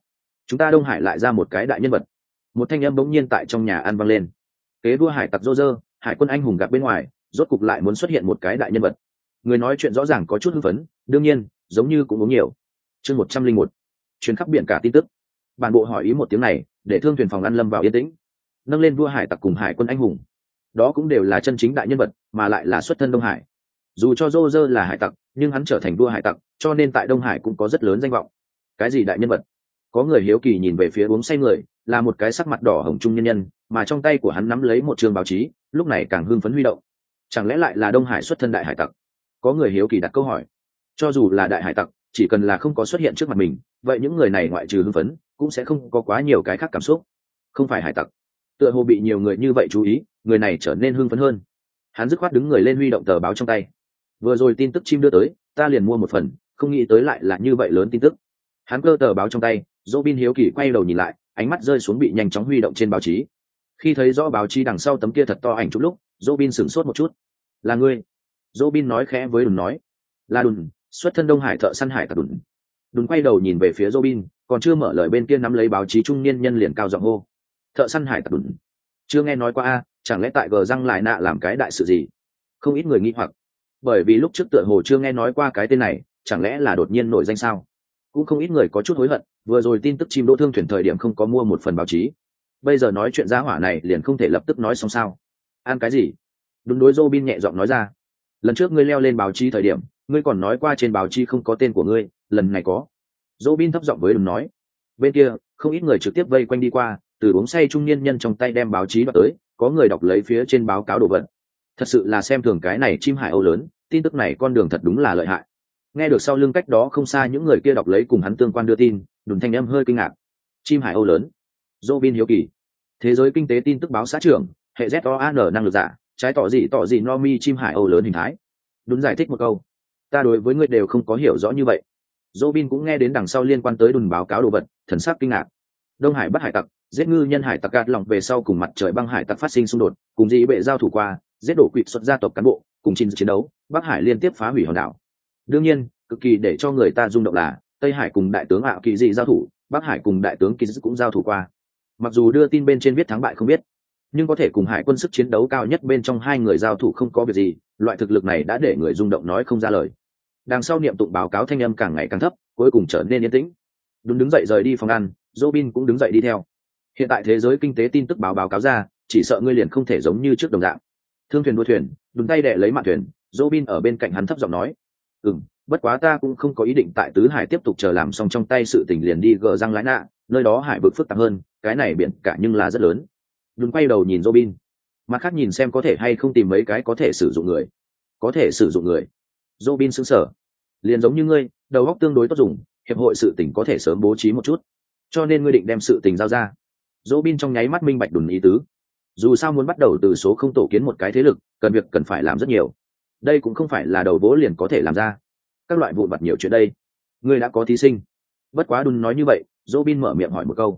chúng ta Đông Hải lại ra một cái đại nhân vật. Một thanh âm bỗng nhiên tại trong nhà ăn vang lên. Kế vua hải tặc Roger, hải quân anh hùng gặp bên ngoài, rốt cục lại muốn xuất hiện một cái đại nhân vật. Người nói chuyện rõ ràng có chút hưng phấn, đương nhiên giống như cũng uống nhiều. Chương 101, chuyến khắp biển cả tin tức. Bản bộ hỏi ý một tiếng này để thương thuyền phòng ăn lâm vào yên tĩnh. Nâng lên vua hải tặc cùng hải quân anh hùng, đó cũng đều là chân chính đại nhân vật, mà lại là xuất thân Đông Hải. Dù cho Roger là hải tặc, nhưng hắn trở thành vua hải tặc, cho nên tại Đông Hải cũng có rất lớn danh vọng. Cái gì đại nhân vật? Có người hiếu kỳ nhìn về phía uống say người, là một cái sắc mặt đỏ hồng trung nhân nhân, mà trong tay của hắn nắm lấy một chương báo chí, lúc này càng hưng phấn huy động. Chẳng lẽ lại là Đông Hải xuất thân đại hải tặc? Có người hiếu kỳ đặt câu hỏi. Cho dù là đại hải tặc, chỉ cần là không có xuất hiện trước mặt mình, vậy những người này ngoại trừ hưng phấn, cũng sẽ không có quá nhiều cái khác cảm xúc. Không phải hải tặc, tựa hồ bị nhiều người như vậy chú ý, người này trở nên hưng phấn hơn. Hắn dứt khoát đứng người lên huy động tờ báo trong tay. Vừa rồi tin tức chim đưa tới, ta liền mua một phần, không nghĩ tới lại là như vậy lớn tin tức. Hắn cơ tờ báo trong tay, Robin hiếu kỳ quay đầu nhìn lại, ánh mắt rơi xuống bị nhanh chóng huy động trên báo chí. Khi thấy rõ báo chí đằng sau tấm kia thật to ảnh chụp lúc, Robin sửng sốt một chút. Là ngươi? Robin nói khẽ với Đùn nói. Là Đùn, xuất thân Đông Hải thợ săn hải tặc Đùn. Đùn quay đầu nhìn về phía Robin, còn chưa mở lời bên kia nắm lấy báo chí trung niên nhân liền cao giọng hô. Thợ săn hải tặc Đùn? Chưa nghe nói qua a, chẳng lẽ tại gờ răng lại nạ làm cái đại sự gì? Không ít người nghi hoặc, bởi vì lúc trước tựa hồ chưa nghe nói qua cái tên này, chẳng lẽ là đột nhiên nổi danh sao? Cũng không ít người có chút hối hận, vừa rồi tin tức chim đỗ thương thuyền thời điểm không có mua một phần báo chí, bây giờ nói chuyện giá hỏa này liền không thể lập tức nói xong sao? Ăn cái gì? Đúng, đối Robin nhẹ giọng nói ra. Lần trước ngươi leo lên báo chí thời điểm, ngươi còn nói qua trên báo chí không có tên của ngươi, lần này có. Robin thấp giọng với Đùn nói. Bên kia không ít người trực tiếp vây quanh đi qua, từ uống say trung niên nhân trong tay đem báo chí đoạt tới, có người đọc lấy phía trên báo cáo đồ vật. Thật sự là xem thường cái này chim hải âu lớn, tin tức này con đường thật đúng là lợi hại. Nghe được sau lưng cách đó không xa những người kia đọc lấy cùng hắn tương quan đưa tin, Đùn thanh em hơi kinh ngạc. Chim hải âu lớn? Robin hiếu kỳ. Thế giới kinh tế tin tức báo xã trưởng, hệ ZOAN năng lực giả, trái tỏ gì no mi chim hải âu lớn hình thái. Đùn giải thích một câu. Ta đối với ngươi đều không có hiểu rõ như vậy. Robin cũng nghe đến đằng sau liên quan tới Đùn báo cáo đồ vật, thần sắc kinh ngạc. Đông Hải bắt hải tặc, giết ngư nhân hải tặc gạt lỏng về sau cùng mặt trời băng hải tặc phát sinh xung đột, cùng dị bệ giao thủ qua, giết đổ quỵt xuất gia tộc cán bộ, cùng chiến đấu, Bắc Hải liên tiếp phá hủy hòn đảo. Đương nhiên, cực kỳ để cho người ta rung động là Tây Hải cùng đại tướng ảo kỳ dị giao thủ, Bắc Hải cùng đại tướng kỳ dị cũng giao thủ qua. Mặc dù đưa tin bên trên viết thắng bại không biết, nhưng có thể cùng hải quân sức chiến đấu cao nhất bên trong hai người giao thủ không có việc gì, loại thực lực này đã để người rung động nói không ra lời. Đằng sau niệm tụng báo cáo thanh âm càng ngày càng thấp, cuối cùng trở nên yên tĩnh. Đúng, đứng dậy rời đi phòng ăn, Robin cũng đứng dậy đi theo. Hiện tại thế giới kinh tế tin tức báo cáo ra, chỉ sợ ngươi liền không thể giống như trước đồng dạng. Thương thuyền đua thuyền, đúng tay đè lấy mạn thuyền, Robin ở bên cạnh hắn thấp giọng nói. Bất quá ta cũng không có ý định tại tứ hải tiếp tục chờ làm xong trong tay sự tình liền đi gờ răng lái nạ, nơi đó hải vực phức tạp hơn, cái này biển cả nhưng là rất lớn. Đúng quay đầu nhìn Robin, mặt khác nhìn xem có thể hay không tìm mấy cái có thể sử dụng người. Có thể sử dụng người? Robin sững sờ. Liền giống như ngươi, đầu óc tương đối tốt dùng, hiệp hội sự tình có thể sớm bố trí một chút, cho nên ngươi định đem sự tình giao ra. Robin trong nháy mắt minh bạch Đùn ý tứ. Dù sao muốn bắt đầu từ số không tổ kiến một cái thế lực, cần phải làm rất nhiều. Đây cũng không phải là đầu vỗ liền có thể làm ra. Các loại vụn vặt nhiều chuyện đây. Ngươi đã có thí sinh. Bất quá Đùn nói như vậy, Robin mở miệng hỏi một câu.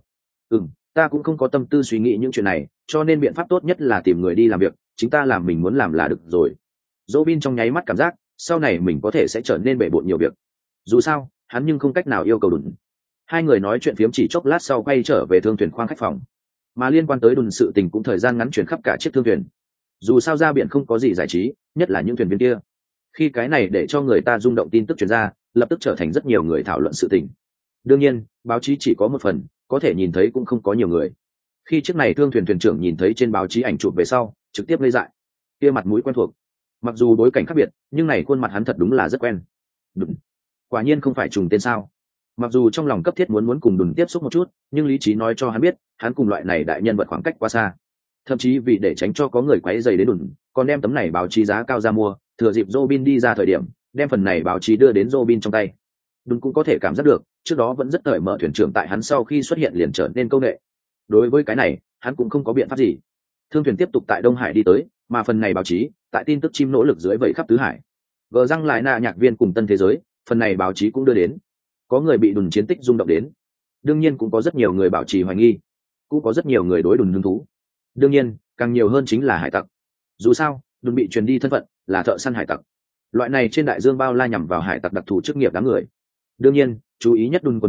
Ta cũng không có tâm tư suy nghĩ những chuyện này, cho nên biện pháp tốt nhất là tìm người đi làm việc, chính ta làm mình muốn làm là được rồi. Robin trong nháy mắt cảm giác, sau này mình có thể sẽ trở nên bể bộn nhiều việc. Dù sao, hắn nhưng không cách nào yêu cầu Đùn. Hai người nói chuyện phiếm chỉ chốc lát sau quay trở về thương thuyền khoang khách phòng. Mà liên quan tới Đùn sự tình cũng thời gian ngắn chuyển khắp cả chiếc thương thuyền. Dù sao ra biển không có gì giải trí, nhất là những thuyền viên kia. Khi cái này để cho người ta rung động tin tức truyền ra, lập tức trở thành rất nhiều người thảo luận sự tình. Đương nhiên, báo chí chỉ có một phần, có thể nhìn thấy cũng không có nhiều người. Khi chiếc này thương thuyền thuyền trưởng nhìn thấy trên báo chí ảnh chụp về sau, trực tiếp ngây dại. Kia mặt mũi quen thuộc, mặc dù bối cảnh khác biệt, nhưng này khuôn mặt hắn thật đúng là rất quen. Đúng, quả nhiên không phải trùng tên sao? Mặc dù trong lòng cấp thiết muốn cùng Đùn tiếp xúc một chút, nhưng lý trí nói cho hắn biết, hắn cùng loại này đại nhân vật khoảng cách quá xa. Thậm chí vì để tránh cho có người quấy rầy đến Đùn, còn đem tấm này báo chí giá cao ra mua, thừa dịp Robin đi ra thời điểm, đem phần này báo chí đưa đến Robin trong tay. Đùn cũng có thể cảm giác được, trước đó vẫn rất cởi mở thuyền trưởng tại hắn sau khi xuất hiện liền trở nên câu nệ. Đối với cái này, hắn cũng không có biện pháp gì. Thương thuyền tiếp tục tại Đông Hải đi tới, mà phần này báo chí, tại tin tức chim nỗ lực dưới vẩy khắp tứ hải. Gờ răng lại nạ nhạc viên cùng tân thế giới, phần này báo chí cũng đưa đến. Có người bị Đùn chiến tích rung động đến, đương nhiên cũng có rất nhiều người bảo trì hoài nghi, cũng có rất nhiều người đối Đùn hứng thú. Đương nhiên, càng nhiều hơn chính là hải tặc. Dù sao, Đùn bị truyền đi thân phận là thợ săn hải tặc. Loại này trên đại dương bao la nhằm vào hải tặc đặc thù chức nghiệp đám người. Đương nhiên, chú ý nhất Đùn quần thể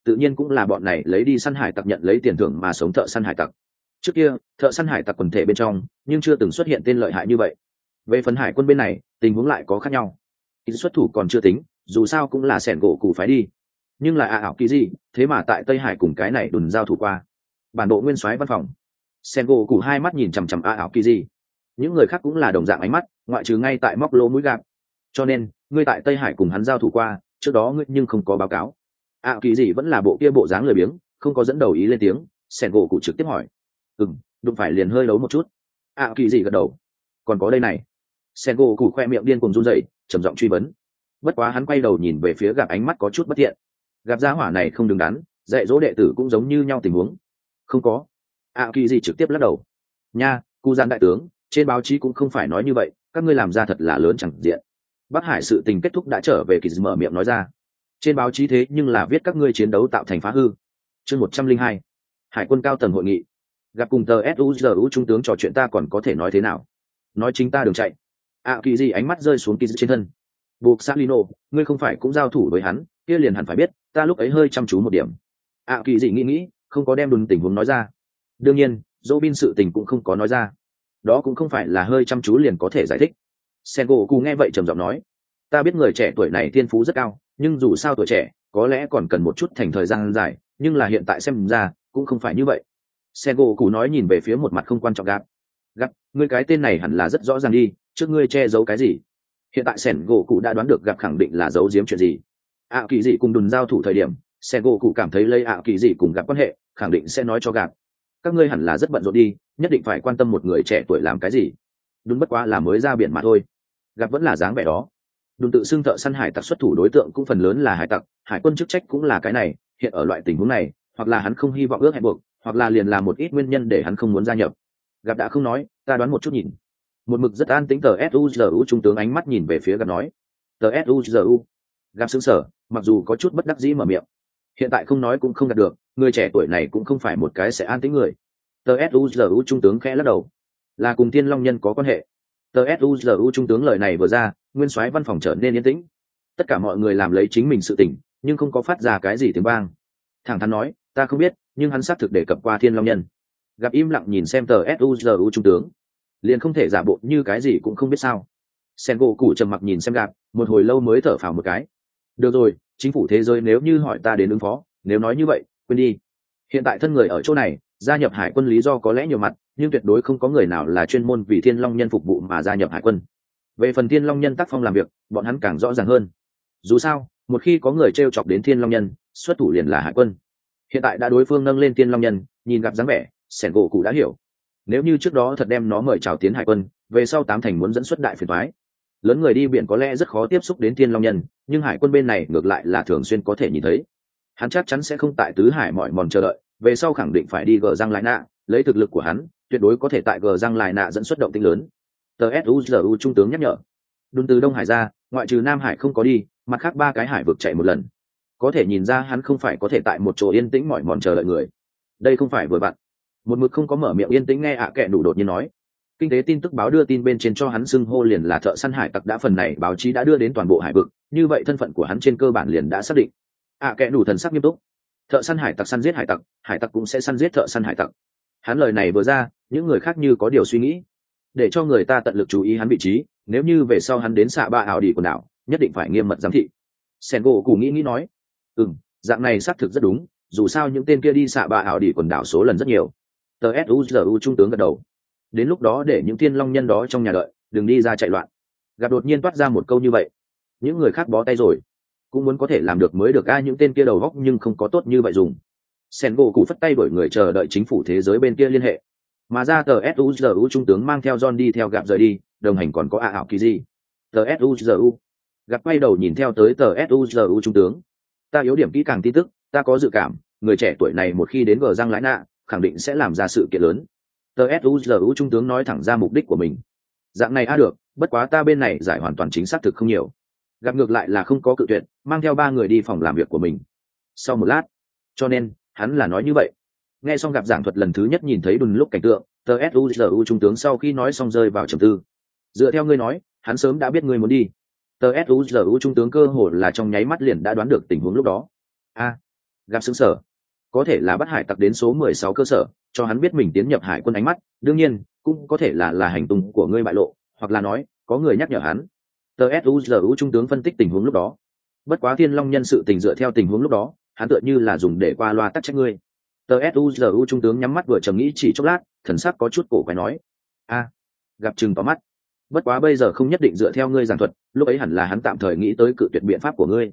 tự nhiên cũng là bọn này lấy đi săn hải tặc nhận lấy tiền thưởng mà sống thợ săn hải tặc. Trước kia thợ săn hải tặc quần thể bên trong nhưng chưa từng xuất hiện tên lợi hại như vậy. Về phần hải quân bên này tình huống lại có khác nhau. Xuất thủ còn chưa tính, dù sao cũng là sẻn gỗ cụ phái đi, nhưng là ảo kỳ gì thế mà tại Tây Hải cùng cái này đùn giao thủ qua. Bản bộ nguyên soái văn phòng, sẻn gỗ cụ hai mắt nhìn chằm chằm ảo kỳ gì, những người khác cũng là đồng dạng ánh mắt, ngoại trừ ngay tại móc lỗ mũi gạp. Cho nên ngươi tại Tây Hải cùng hắn giao thủ qua, trước đó ngươi nhưng không có báo cáo. Kỳ gì vẫn là bộ kia bộ dáng lười biếng, không có dẫn đầu ý lên tiếng. Sẻn gỗ cụ trực tiếp hỏi, đụng phải liền hơi đấu một chút. Kỳ gì gật đầu, còn có đây này. Sẻn gỗ cụ khoe miệng điên cuồng run rẩy, trầm giọng truy vấn. Bất quá hắn quay đầu nhìn về phía Gạp, ánh mắt có chút bất thiện. Gặp gia hỏa này không đứng đắn, dạy dỗ đệ tử cũng giống như nhau tình huống. Không có. Kỳ gì trực tiếp lắc đầu. Nha, cụ gian đại tướng, trên báo chí cũng không phải nói như vậy, các ngươi làm ra thật là lớn chẳng diện. Bắc Hải sự tình kết thúc đã trở về, Kỳ mở miệng nói ra. Trên báo chí thế nhưng là viết các ngươi chiến đấu tạo thành phá hư. Chương 102. Hải quân cao tầng hội nghị. Gặp cùng tờ SUZU trung tướng trò chuyện, ta còn có thể nói thế nào? Nói chính ta đường chạy. Kỳ gì ánh mắt rơi xuống Kỳ trên thân. Buộc Salino, ngươi không phải cũng giao thủ với hắn, kia liền hẳn phải biết, ta lúc ấy hơi chăm chú một điểm. Kỳ gì nghĩ, không có đem đùn tình huống nói ra. Đương nhiên, Robin sự tình cũng không có nói ra. Đó cũng không phải là hơi chăm chú liền có thể giải thích. Sengoku nghe vậy trầm giọng nói, ta biết người trẻ tuổi này thiên phú rất cao, nhưng dù sao tuổi trẻ, có lẽ còn cần một chút thành thời gian dài, nhưng là hiện tại xem ra, cũng không phải như vậy. Sengoku nói nhìn về phía một mặt không quan trọng Gap. Gap, ngươi cái tên này hẳn là rất rõ ràng đi, trước ngươi che giấu cái gì? Hiện tại Sengoku đã đoán được Gap khẳng định là giấu giếm chuyện gì. Kỳ dị cùng đùn giao thủ thời điểm, Sengoku cảm thấy lấy Kỳ dị cùng Gap quan hệ, khẳng định sẽ nói cho Gap. Các ngươi hẳn là rất bận rộn đi, nhất định phải quan tâm một người trẻ tuổi làm cái gì? Đúng, bất quá là mới ra biển mà thôi. Gặp vẫn là dáng vẻ đó. Đùn tự xưng thợ săn hải tặc, xuất thủ đối tượng cũng phần lớn là hải tặc, hải quân chức trách cũng là cái này. Hiện ở loại tình huống này, hoặc là hắn không hy vọng ước hẹn buộc, hoặc là liền là một ít nguyên nhân để hắn không muốn gia nhập. Gặp đã không nói, ta đoán một chút nhìn. Một mực rất an tĩnh tờ SUZU trung tướng ánh mắt nhìn về phía Gặp nói, tờ SUZU. Gặp sững sờ, mặc dù có chút bất đắc dĩ mở miệng. Hiện tại không nói cũng không đạt được, người trẻ tuổi này cũng không phải một cái sẽ an tĩnh người. Tờ SUZU trung tướng khẽ lắc đầu, là cùng Thiên Long Nhân có quan hệ. Tờ SUZU trung tướng lời này vừa ra, nguyên soái văn phòng trở nên yên tĩnh. Tất cả mọi người làm lấy chính mình sự tình, nhưng không có phát ra cái gì tiếng vang. Thẳng thắn nói, ta không biết, nhưng hắn xác thực đề cập qua Thiên Long Nhân. Gặp im lặng nhìn xem tờ SUZU trung tướng, liền không thể giả bộ như cái gì cũng không biết sao. Sengoku trầm mặc nhìn xem Gặp, một hồi lâu mới thở phào một cái. Được rồi, chính phủ thế giới nếu như hỏi ta đến ứng phó, nếu nói như vậy, quên đi. Hiện tại thân người ở chỗ này, gia nhập hải quân lý do có lẽ nhiều mặt, nhưng tuyệt đối không có người nào là chuyên môn vì Thiên Long Nhân phục vụ mà gia nhập hải quân. Về phần Thiên Long Nhân tác phong làm việc, bọn hắn càng rõ ràng hơn. Dù sao, một khi có người t chọc đến Thiên Long Nhân, xuất thủ liền là hải quân. Hiện tại đã đối phương nâng lên Thiên Long Nhân, nhìn Gặp dáng vẻ, Sengoku đã hiểu. Nếu như trước đó thật đem nó mời chào tiến hải quân, về sau tám thành muốn dẫn xuất đại phiền toái. Lớn người đi biển có lẽ rất khó tiếp xúc đến Thiên Long Nhân, nhưng hải quân bên này ngược lại là thường xuyên có thể nhìn thấy. Hắn chắc chắn sẽ không tại tứ hải mỏi mòn chờ đợi, về sau khẳng định phải đi gờ răng lại nạ, lấy thực lực của hắn, tuyệt đối có thể tại gờ răng lại nạ dẫn xuất động tĩnh lớn. Tờ SUZU trung tướng nhắc nhở, đun từ Đông Hải ra, ngoại trừ Nam Hải không có đi, mặt khác 3 cái hải vực chạy một lần. Có thể nhìn ra hắn không phải có thể tại một chỗ yên tĩnh mỏi mòn chờ đợi người. Đây không phải vừa vặn. Một mực không có mở miệng yên tĩnh nghe kệ đủ đột nhiên nói. Kinh tế tin tức báo đưa tin bên trên cho hắn xưng hô liền là thợ săn hải tặc, đã phần này báo chí đã đưa đến toàn bộ hải vực, như vậy thân phận của hắn trên cơ bản liền đã xác định. Kệ đủ thần sắc nghiêm túc. Thợ săn hải tặc săn giết hải tặc cũng sẽ săn giết thợ săn hải tặc. Hắn lời này vừa ra, những người khác như có điều suy nghĩ, để cho người ta tận lực chú ý hắn vị trí, nếu như về sau hắn đến xạ ba ảo đi quần đảo, nhất định phải nghiêm mật giám thị. Sengoku nghĩ nói, dạng này xác thực rất đúng, dù sao những tên kia đi xạ ba ảo đi quần đảo số lần rất nhiều. Tờ SUZU trung tướng gật đầu, đến lúc đó để những Thiên Long Nhân đó trong nhà đợi, đừng đi ra chạy loạn. Gặp đột nhiên toát ra một câu như vậy, những người khác bó tay rồi, cũng muốn có thể làm được mới được. Những tên kia đầu góc nhưng không có tốt như vậy dùng. Sengoku phất tay đổi người chờ đợi chính phủ thế giới bên kia liên hệ, mà ra tờ SUZU trung tướng mang theo John đi theo Gặp rời đi, đồng hành còn có ảo kỳ gì. Tờ SUZU Gặp quay đầu nhìn theo tới tờ SUZU trung tướng, ta yếu điểm kỹ càng tin tức, ta có dự cảm người trẻ tuổi này một khi đến gờ răng lãi nạ, khẳng định sẽ làm ra sự kiện lớn. Tờ SUZU trung tướng nói thẳng ra mục đích của mình. Dạng này được, bất quá ta bên này giải hoàn toàn chính xác thực không nhiều. Gặp ngược lại là không có cự tuyệt, mang theo 3 người đi phòng làm việc của mình. Sau một lát, cho nên hắn là nói như vậy. Nghe xong Gặp giảng thuật lần thứ nhất nhìn thấy đùn lúc cảnh tượng, tờ SUZU trung tướng sau khi nói xong rơi vào trầm tư. Dựa theo ngươi nói, hắn sớm đã biết ngươi muốn đi. Tờ SUZU trung tướng cơ hồ là trong nháy mắt liền đã đoán được tình huống lúc đó. Gặp xứng sở, có thể là bắt hải tặc đến số 16 cơ sở cho hắn biết mình tiến nhập hải quân ánh mắt, đương nhiên cũng có thể là hành tung của ngươi bại lộ, hoặc là nói có người nhắc nhở hắn. TSUZU trung tướng phân tích tình huống lúc đó. Bất quá Thiên Long nhân sự tình dựa theo tình huống lúc đó, hắn tựa như là dùng để qua loa tắc trách ngươi. TSUZU trung tướng nhắm mắt vừa trầm nghĩ chỉ chốc lát, thần sắc có chút cổ quái nói: gặp chừng tóm mắt. Bất quá bây giờ không nhất định dựa theo ngươi giảng thuật, lúc ấy hẳn là hắn tạm thời nghĩ tới cự tuyệt biện pháp của ngươi.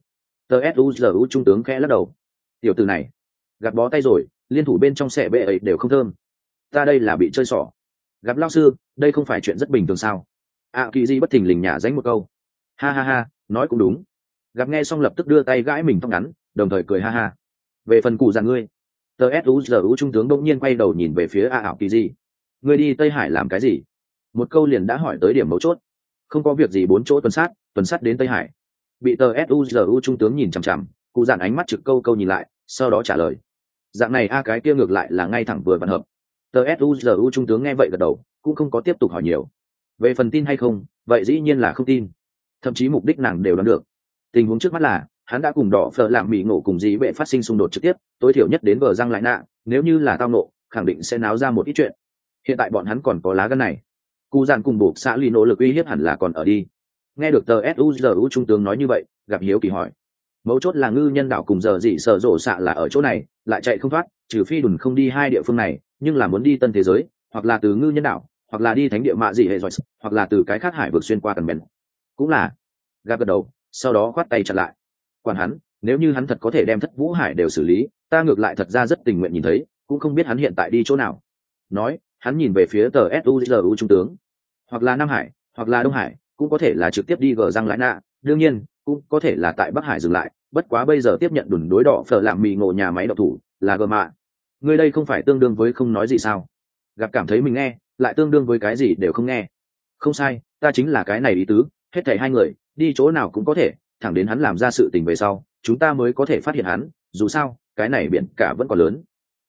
TSUZU trung tướng khẽ lắc đầu. Tiểu tử này, gặp bó tay rồi, liên thủ bên trong xẻ bệ ấy đều không thơm. Ta đây là bị chơi xỏ. Gặp lao sư, đây không phải chuyện rất bình thường sao? Kỳ di bất thình lình nhả dánh một câu. Ha ha ha, nói cũng đúng. Gặp nghe xong lập tức đưa tay gãi mình tóc ngắn, đồng thời cười ha ha. Về phần cụ già ngươi, TSUZU trung tướng bỗng nhiên quay đầu nhìn về phía Kỳ di. Ngươi đi Tây Hải làm cái gì? Một câu liền đã hỏi tới điểm mấu chốt. Không có việc gì, 4 chỗ tuần sát đến Tây Hải. Bị TSUZU trung tướng nhìn chằm chằm, cụ dàn ánh mắt trực câu câu nhìn lại, sau đó trả lời. Dạng này cái kia ngược lại là ngay thẳng vừa vặn hợp. TSUZU trung tướng nghe vậy gật đầu, cũng không có tiếp tục hỏi nhiều. Về phần tin hay không, vậy dĩ nhiên là không tin. Thậm chí mục đích nàng đều đoán được. Tình huống trước mắt là hắn đã cùng đỏ phở làm mỹ ngộ cùng dĩ vệ phát sinh xung đột trực tiếp, tối thiểu nhất đến vờ răng lại nạ, nếu như là tao nộ, khẳng định sẽ náo ra một ít chuyện. Hiện tại bọn hắn còn có lá gan này. Cụ dàn cùng buộc xã ly nỗ lực uy hiếp hẳn là còn ở đi. Nghe được TSUZU trung tướng nói như vậy, gặp hiếu kỳ hỏi. Mấu chốt là ngư nhân đảo cùng giờ dị sở rộ xạ là ở chỗ này, lại chạy không thoát, trừ phi đùn không đi hai địa phương này, nhưng là muốn đi tân thế giới, hoặc là từ ngư nhân đảo, hoặc là đi thánh địa mạ dị hệ rồi, hoặc là từ cái khác hải vượt xuyên qua cần bèn. Cũng là. Gặp gật đầu, sau đó khoát tay chặn lại. Quản hắn, nếu như hắn thật có thể đem Thất Vũ Hải đều xử lý, ta ngược lại thật ra rất tình nguyện nhìn thấy, cũng không biết hắn hiện tại đi chỗ nào. Nói, hắn nhìn về phía TSUZU trung tướng. Hoặc là Nam Hải, hoặc là Đông Hải, cũng có thể là trực tiếp đi gờ răng lại nạ, đương nhiên cũng có thể là tại Bắc Hải dừng lại. Bất quá bây giờ tiếp nhận đùn đối đỏ phở làm mì ngộ nhà máy độc thủ là gờ mạ. Người đây không phải tương đương với không nói gì sao? Gặp cảm thấy mình nghe lại tương đương với cái gì đều không nghe. Không sai, ta chính là cái này ý tứ. Hết thảy hai người đi chỗ nào cũng có thể, thẳng đến hắn làm ra sự tình về sau chúng ta mới có thể phát hiện hắn. Dù sao cái này biển cả vẫn còn lớn.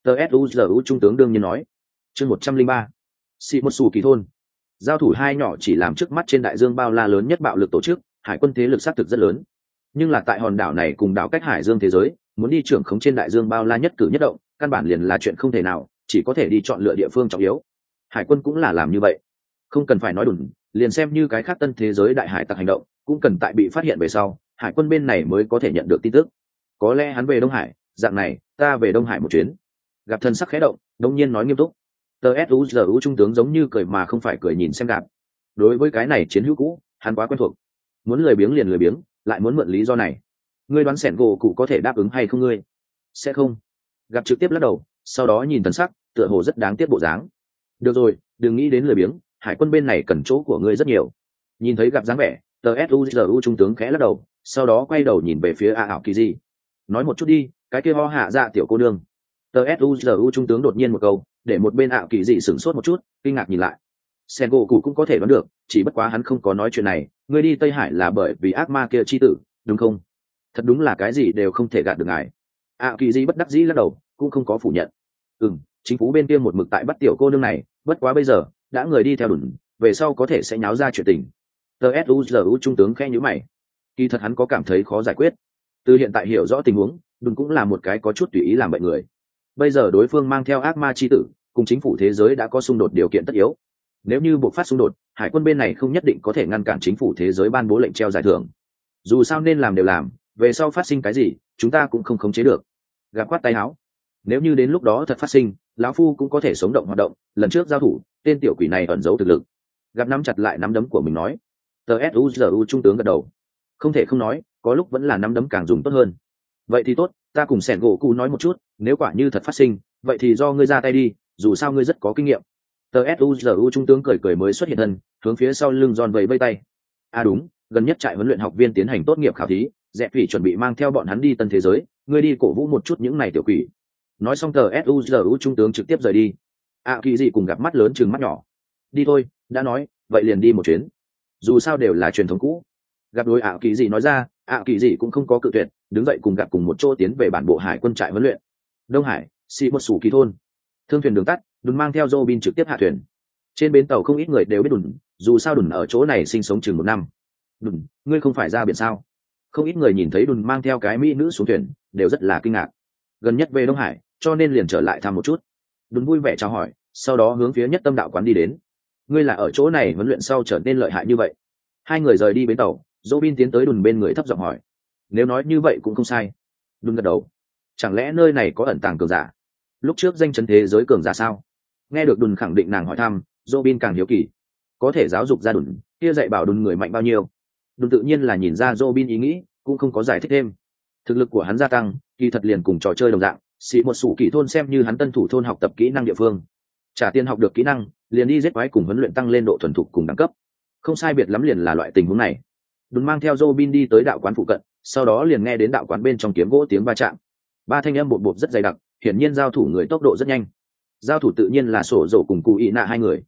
TSUZU trung tướng đương nhiên nói. Chương 103. Sĩ một xù kỳ thôn. Giao thủ hai nhỏ chỉ làm trước mắt trên đại dương bao la lớn nhất bạo lực tổ chức, hải quân thế lực xác thực rất lớn. Nhưng là tại hòn đảo này cùng đảo cách hải dương thế giới, muốn đi trưởng khống trên đại dương bao la nhất cử nhất động, căn bản liền là chuyện không thể nào, chỉ có thể đi chọn lựa địa phương trọng yếu. Hải quân cũng là làm như vậy. Không cần phải nói đùn, liền xem như cái khác tân thế giới đại hải tặc hành động, cũng cần tại bị phát hiện về sau, hải quân bên này mới có thể nhận được tin tức. Có lẽ hắn về Đông Hải, dạng này, ta về Đông Hải một chuyến. Gặp thân sắc khẽ động, đống nhiên nói nghiêm túc. TSUZU trung tướng giống như cười mà không phải cười nhìn xem Gặp. Đối với cái này chiến hữu cũ, hắn quá quen thuộc. Muốn lười biếng liền lười biếng, lại muốn mượn lý do này. Ngươi đoán sẻn gỗ cụ có thể đáp ứng hay không ngươi? Sẽ không. Gặp trực tiếp lắc đầu, sau đó nhìn thần sắc, tựa hồ rất đáng tiếc bộ dáng. Được rồi, đừng nghĩ đến lười biếng, hải quân bên này cần chỗ của ngươi rất nhiều. Nhìn thấy Gặp dáng vẻ, TSUZU trung tướng khẽ lắc đầu, sau đó quay đầu nhìn về phía Kỳ Di. Nói một chút đi, cái kia ho hạ dạ tiểu cô nương. TSUZU trung tướng đột nhiên một câu, để một bên Kỳ Di sửng sốt một chút, kinh ngạc nhìn lại. Sen gỗ cụ cũng có thể đoán được, chỉ bất quá hắn không có nói chuyện này. Ngươi đi Tây Hải là bởi vì ác ma kia chi tử, đúng không? Thật đúng là cái gì đều không thể gạt được ngài. Kỳ Di bất đắc dĩ lắc đầu, cũng không có phủ nhận. Chính phủ bên kia một mực tại bắt tiểu cô nương này, bất quá bây giờ đã người đi theo đùn, về sau có thể sẽ nháo ra chuyện tình. TSUZU trung tướng khẽ nhíu mày. Kỳ thật hắn có cảm thấy khó giải quyết. Từ hiện tại hiểu rõ tình huống, đùn cũng là một cái có chút tùy ý làm bệnh người. Bây giờ đối phương mang theo ác ma chi tử, cùng chính phủ thế giới đã có xung đột điều kiện tất yếu. Nếu như buộc phát xung đột, hải quân bên này không nhất định có thể ngăn cản chính phủ thế giới ban bố lệnh treo giải thưởng. Dù sao nên làm đều làm, về sau phát sinh cái gì chúng ta cũng không khống chế được. Gặp quát tay áo. Nếu như đến lúc đó thật phát sinh, lão phu cũng có thể sống động hoạt động. Lần trước giao thủ, tên tiểu quỷ này ẩn giấu thực lực. Gặp nắm chặt lại nắm đấm của mình nói. TSUZU trung tướng gật đầu. Không thể không nói, có lúc vẫn là nắm đấm càng dùng tốt hơn. Vậy thì tốt, ta cùng sẻn gỗ cụ nói một chút, nếu quả như thật phát sinh, vậy thì do ngươi ra tay đi, dù sao ngươi rất có kinh nghiệm. TSUZU trung tướng cười cười mới xuất hiện thân, hướng phía sau lưng John vẫy vây tay. Đúng, gần nhất trại huấn luyện học viên tiến hành tốt nghiệp khảo thí, Dẹp Phỉ chuẩn bị mang theo bọn hắn đi tân thế giới, ngươi đi cổ vũ một chút những này tiểu quỷ. Nói xong TSUZU trung tướng trực tiếp rời đi. Kỳ Dị cùng gặp mắt lớn trừng mắt nhỏ. Đi thôi, đã nói, vậy liền đi một chuyến. Dù sao đều là truyền thống cũ. Gặp đối Kỳ Dị nói ra, Kỳ Dị cũng không có cự tuyệt, đứng dậy cùng gặp cùng một chỗ tiến về bản bộ hải quân trại huấn luyện. Đông Hải, xì một sủ kỳ thôn. Thương thuyền đường tắt, đùn mang theo Robin trực tiếp hạ thuyền. Trên bến tàu không ít người đều biết đùn, dù sao đùn ở chỗ này sinh sống chừng 1 năm. Đùn, ngươi không phải ra biển sao? Không ít người nhìn thấy đùn mang theo cái mỹ nữ xuống thuyền, đều rất là kinh ngạc. gần nhất về Đông Hải, cho nên liền trở lại thăm một chút. Đùn vui vẻ chào hỏi, sau đó hướng phía Nhất Tâm đạo quán đi đến. Ngươi là ở chỗ này huấn luyện sau trở nên lợi hại như vậy? Hai người rời đi bến tàu, Robin tiến tới Đùn bên người thấp giọng hỏi. Nếu nói như vậy cũng không sai. Đùn gật đầu. Chẳng lẽ nơi này có ẩn tàng cường giả? Lúc trước danh chấn thế giới cường giả sao? Nghe được Đùn khẳng định nàng hỏi thăm, Robin càng hiếu kỳ. Có thể giáo dục ra Đùn, kia dạy bảo Đùn người mạnh bao nhiêu? Đùn tự nhiên là nhìn ra Robin ý nghĩ, cũng không có giải thích thêm. Thực lực của hắn gia tăng, kỳ thật liền cùng trò chơi đồng dạng, xị một sủ kỳ thôn xem như hắn tân thủ thôn học tập kỹ năng địa phương. Trả tiền học được kỹ năng, liền đi giết quái cùng huấn luyện tăng lên độ thuần thục cùng đẳng cấp. Không sai biệt lắm liền là loại tình huống này. Đùn mang theo Robin đi tới đạo quán phụ cận, sau đó liền nghe đến đạo quán bên trong kiếm gỗ tiếng va chạm. Ba thanh âm bột bột rất dày đặc, hiển nhiên giao thủ người tốc độ rất nhanh. Giao thủ tự nhiên là sổ dầu cùng cụ ý nạ hai người.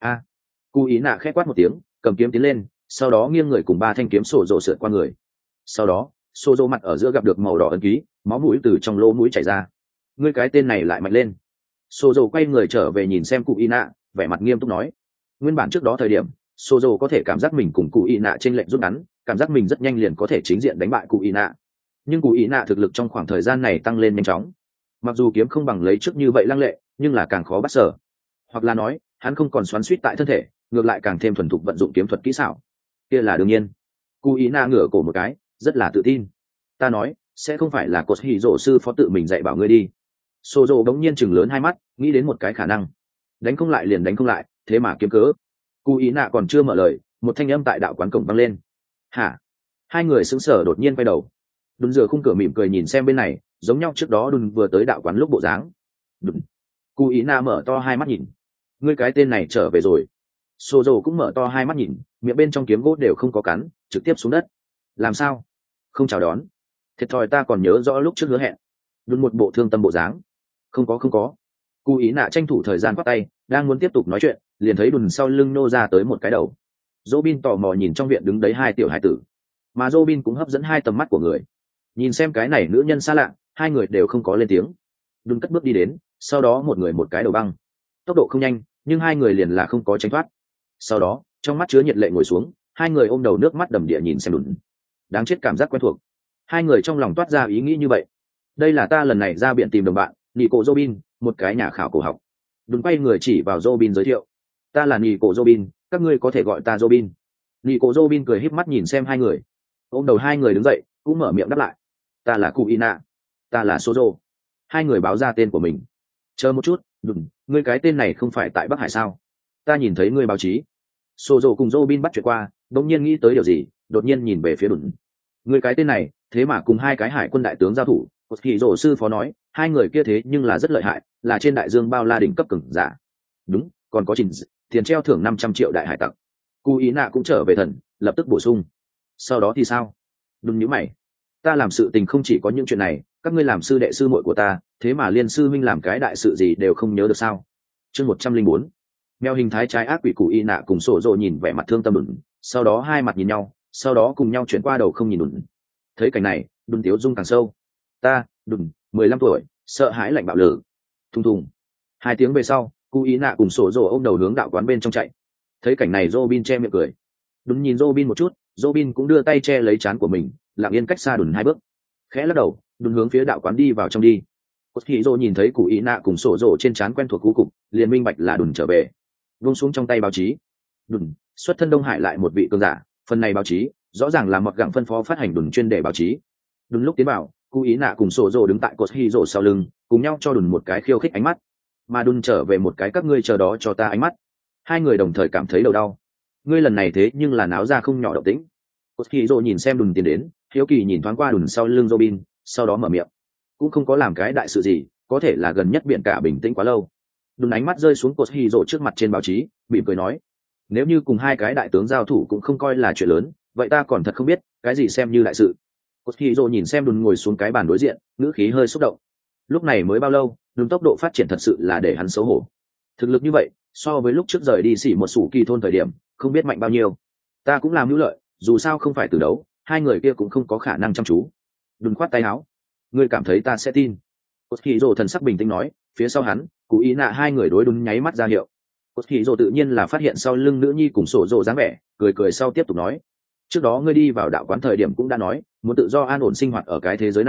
Cụ ý nạ khẽ quát một tiếng, cầm kiếm tiến lên, sau đó nghiêng người cùng ba thanh kiếm sổ dầu sượt qua người. Sau đó, sổ dầu mặt ở giữa gặp được màu đỏ ấn ký, máu mũi từ trong lỗ mũi chảy ra. Ngươi cái tên này lại mạnh lên. Sổ dầu quay người trở về nhìn xem cụ ý nạ, vẻ mặt nghiêm túc nói. Nguyên bản trước đó thời điểm, sổ dầu có thể cảm giác mình cùng cụ ý nạ trên lệnh rút ngắn, cảm giác mình rất nhanh liền có thể chính diện đánh bại cụ ý nạ. Nhưng cụ ý nạ thực lực trong khoảng thời gian này tăng lên nhanh chóng. Mặc dù kiếm không bằng lấy trước như vậy lăng lệ, nhưng là càng khó bắt sở. Hoặc là nói, hắn không còn xoắn xuýt tại thân thể, ngược lại càng thêm thuần thục vận dụng kiếm thuật kỹ xảo. Kia là đương nhiên. Cụ ý nạ ngửa cổ một cái, rất là tự tin. Ta nói, sẽ không phải là cột hỉ rổ sư phó tự mình dạy bảo ngươi đi. Sô dô đống nhiên chừng lớn hai mắt, nghĩ đến một cái khả năng. Đánh không lại liền đánh không lại, thế mà kiếm cớ. Cụ ý nạ còn chưa mở lời, một thanh âm tại đạo quán cổng vang lên. Hả? Hai người sững sờ đột nhiên quay đầu. Đùn rửa khung cửa mỉm cười nhìn xem bên này, giống nhau trước đó Đùn vừa tới đạo quán lúc bộ dáng. Đùn. Cụ ý nạ mở to hai mắt nhìn. Ngươi cái tên này trở về rồi. Sô dô cũng mở to hai mắt nhìn, miệng bên trong kiếm gỗ đều không có cắn, trực tiếp xuống đất. Làm sao? Không chào đón. Thiệt thòi ta còn nhớ rõ lúc trước hứa hẹn. Đùn một bộ thương tâm bộ dáng. Không có. Cụ ý nạ tranh thủ thời gian quát tay, đang muốn tiếp tục nói chuyện, liền thấy Đùn sau lưng nô ra tới một cái đầu. Robin tò mò nhìn trong viện đứng đấy hai tiểu hải tử, mà Robin cũng hấp dẫn hai tầm mắt của người. Nhìn xem cái này nữ nhân xa lạ, hai người đều không có lên tiếng. Đùn cất bước đi đến, sau đó một người một cái đầu băng. Tốc độ không nhanh, nhưng hai người liền là không có tránh thoát. Sau đó, trong mắt chứa nhiệt lệ ngồi xuống, hai người ôm đầu nước mắt đầm địa nhìn xem Đùn. Đáng chết cảm giác quen thuộc. Hai người trong lòng toát ra ý nghĩ như vậy. Đây là ta lần này ra biển tìm đồng bạn, Nico Robin, một cái nhà khảo cổ học. Đùn quay người chỉ vào Robin giới thiệu. Ta là Nico Robin, các ngươi có thể gọi ta Robin. Nico Robin cười híp mắt nhìn xem hai người. Ôm đầu hai người đứng dậy, cũng mở miệng đáp lại. Ta là Cụ Ina. Ta là Sozo. Hai người báo ra tên của mình. Chờ một chút, Đùn, ngươi cái tên này không phải tại Bắc Hải sao? Ta nhìn thấy ngươi báo chí. Sozo cùng Robin bắt chuyện qua, đột nhiên nghĩ tới điều gì, đột nhiên nhìn về phía Đùn. Ngươi cái tên này, thế mà cùng hai cái hải quân đại tướng giao thủ. Thì rổ sư phó nói, hai người kia thế nhưng là rất lợi hại, là trên đại dương bao la đỉnh cấp cường giả. Đúng, còn có trình tiền treo thưởng 500 triệu đại hải tặc. Cụ ý nạ cũng trở về thần, lập tức bổ sung. Sau đó thì sao? Đừng nhíu mày. Ta làm sự tình không chỉ có những chuyện này, các ngươi làm sư đệ sư muội của ta, thế mà liên sư minh làm cái đại sự gì đều không nhớ được sao? Chương 104. Mèo hình thái trái ác quỷ cụ ý nạ cùng sổ rộ nhìn vẻ mặt thương tâm ửng, sau đó hai mặt nhìn nhau, sau đó cùng nhau chuyển qua đầu không nhìn Đùn. Thấy cảnh này, Đùn tiếu dung càng sâu. Ta, Đùn, 15 tuổi, sợ hãi lạnh bạo lử. Thùng thùng. 2 tiếng về sau, cụ ý nạ cùng sổ rồ ôm đầu hướng đạo quán bên trong chạy. Thấy cảnh này Robin che miệng cười. Đùn nhìn Robin một chút, Robin cũng đưa tay che lấy trán của mình, lặng yên cách xa Đùn 2 bước. Khẽ lắc đầu, Đùn hướng phía đạo quán đi vào trong đi. Cốt Hỉ Dô nhìn thấy cụ ý nạ cùng sổ rồ trên trán quen thuộc cú cục, liền minh bạch là Đùn trở về. Vung xuống trong tay báo chí. Đùn, xuất thân Đông Hải lại một vị cường giả, phần này báo chí, rõ ràng là mọt gặng phân phó phát hành Đùn chuyên đề báo chí. Đùn lúc tiến vào, cụ ý nạ cùng sổ rồ đứng tại Cốt Hỉ Dô sau lưng, cùng nhau cho Đùn một cái khiêu khích ánh mắt. Mà Đùn trở về một cái các ngươi chờ đó cho ta ánh mắt. Hai người đồng thời cảm thấy đầu đau. Ngươi lần này thế nhưng là náo ra không nhỏ động tĩnh. Cốt Hỉ Dô nhìn xem Đùn tiến đến, hiếu kỳ nhìn thoáng qua Đùn sau lưng Robin, sau đó mở miệng. Cũng không có làm cái đại sự gì, có thể là gần nhất biển cả bình tĩnh quá lâu. Đùn ánh mắt rơi xuống Cốt Hỉ Dô trước mặt trên báo chí, mỉm cười nói: nếu như cùng hai cái đại tướng giao thủ cũng không coi là chuyện lớn, vậy ta còn thật không biết cái gì xem như đại sự. Cốt Hỉ Dô nhìn xem Đùn ngồi xuống cái bàn đối diện, ngữ khí hơi xúc động. Lúc này mới bao lâu, Đùn tốc độ phát triển thật sự là để hắn xấu hổ. Thực lực như vậy, so với lúc trước rời đi xỉ một sủ kỳ thôn thời điểm, không biết mạnh bao nhiêu. Ta cũng làm hữu lợi, dù sao không phải từ đấu, hai người kia cũng không có khả năng chăm chú. Đùn khoát tay áo. Ngươi cảm thấy ta sẽ tin? Cốt Hỉ Dô thần sắc bình tĩnh nói, phía sau hắn, Cụ ý nạ hai người đối Đùn nháy mắt ra hiệu. Cốt Hỉ Dô tự nhiên là phát hiện sau lưng nữ nhi cùng sổ rồ dáng vẻ, cười cười sau tiếp tục nói: trước đó ngươi đi vào đạo quán thời điểm cũng đã nói muốn tự do an ổn sinh hoạt ở cái thế giới này,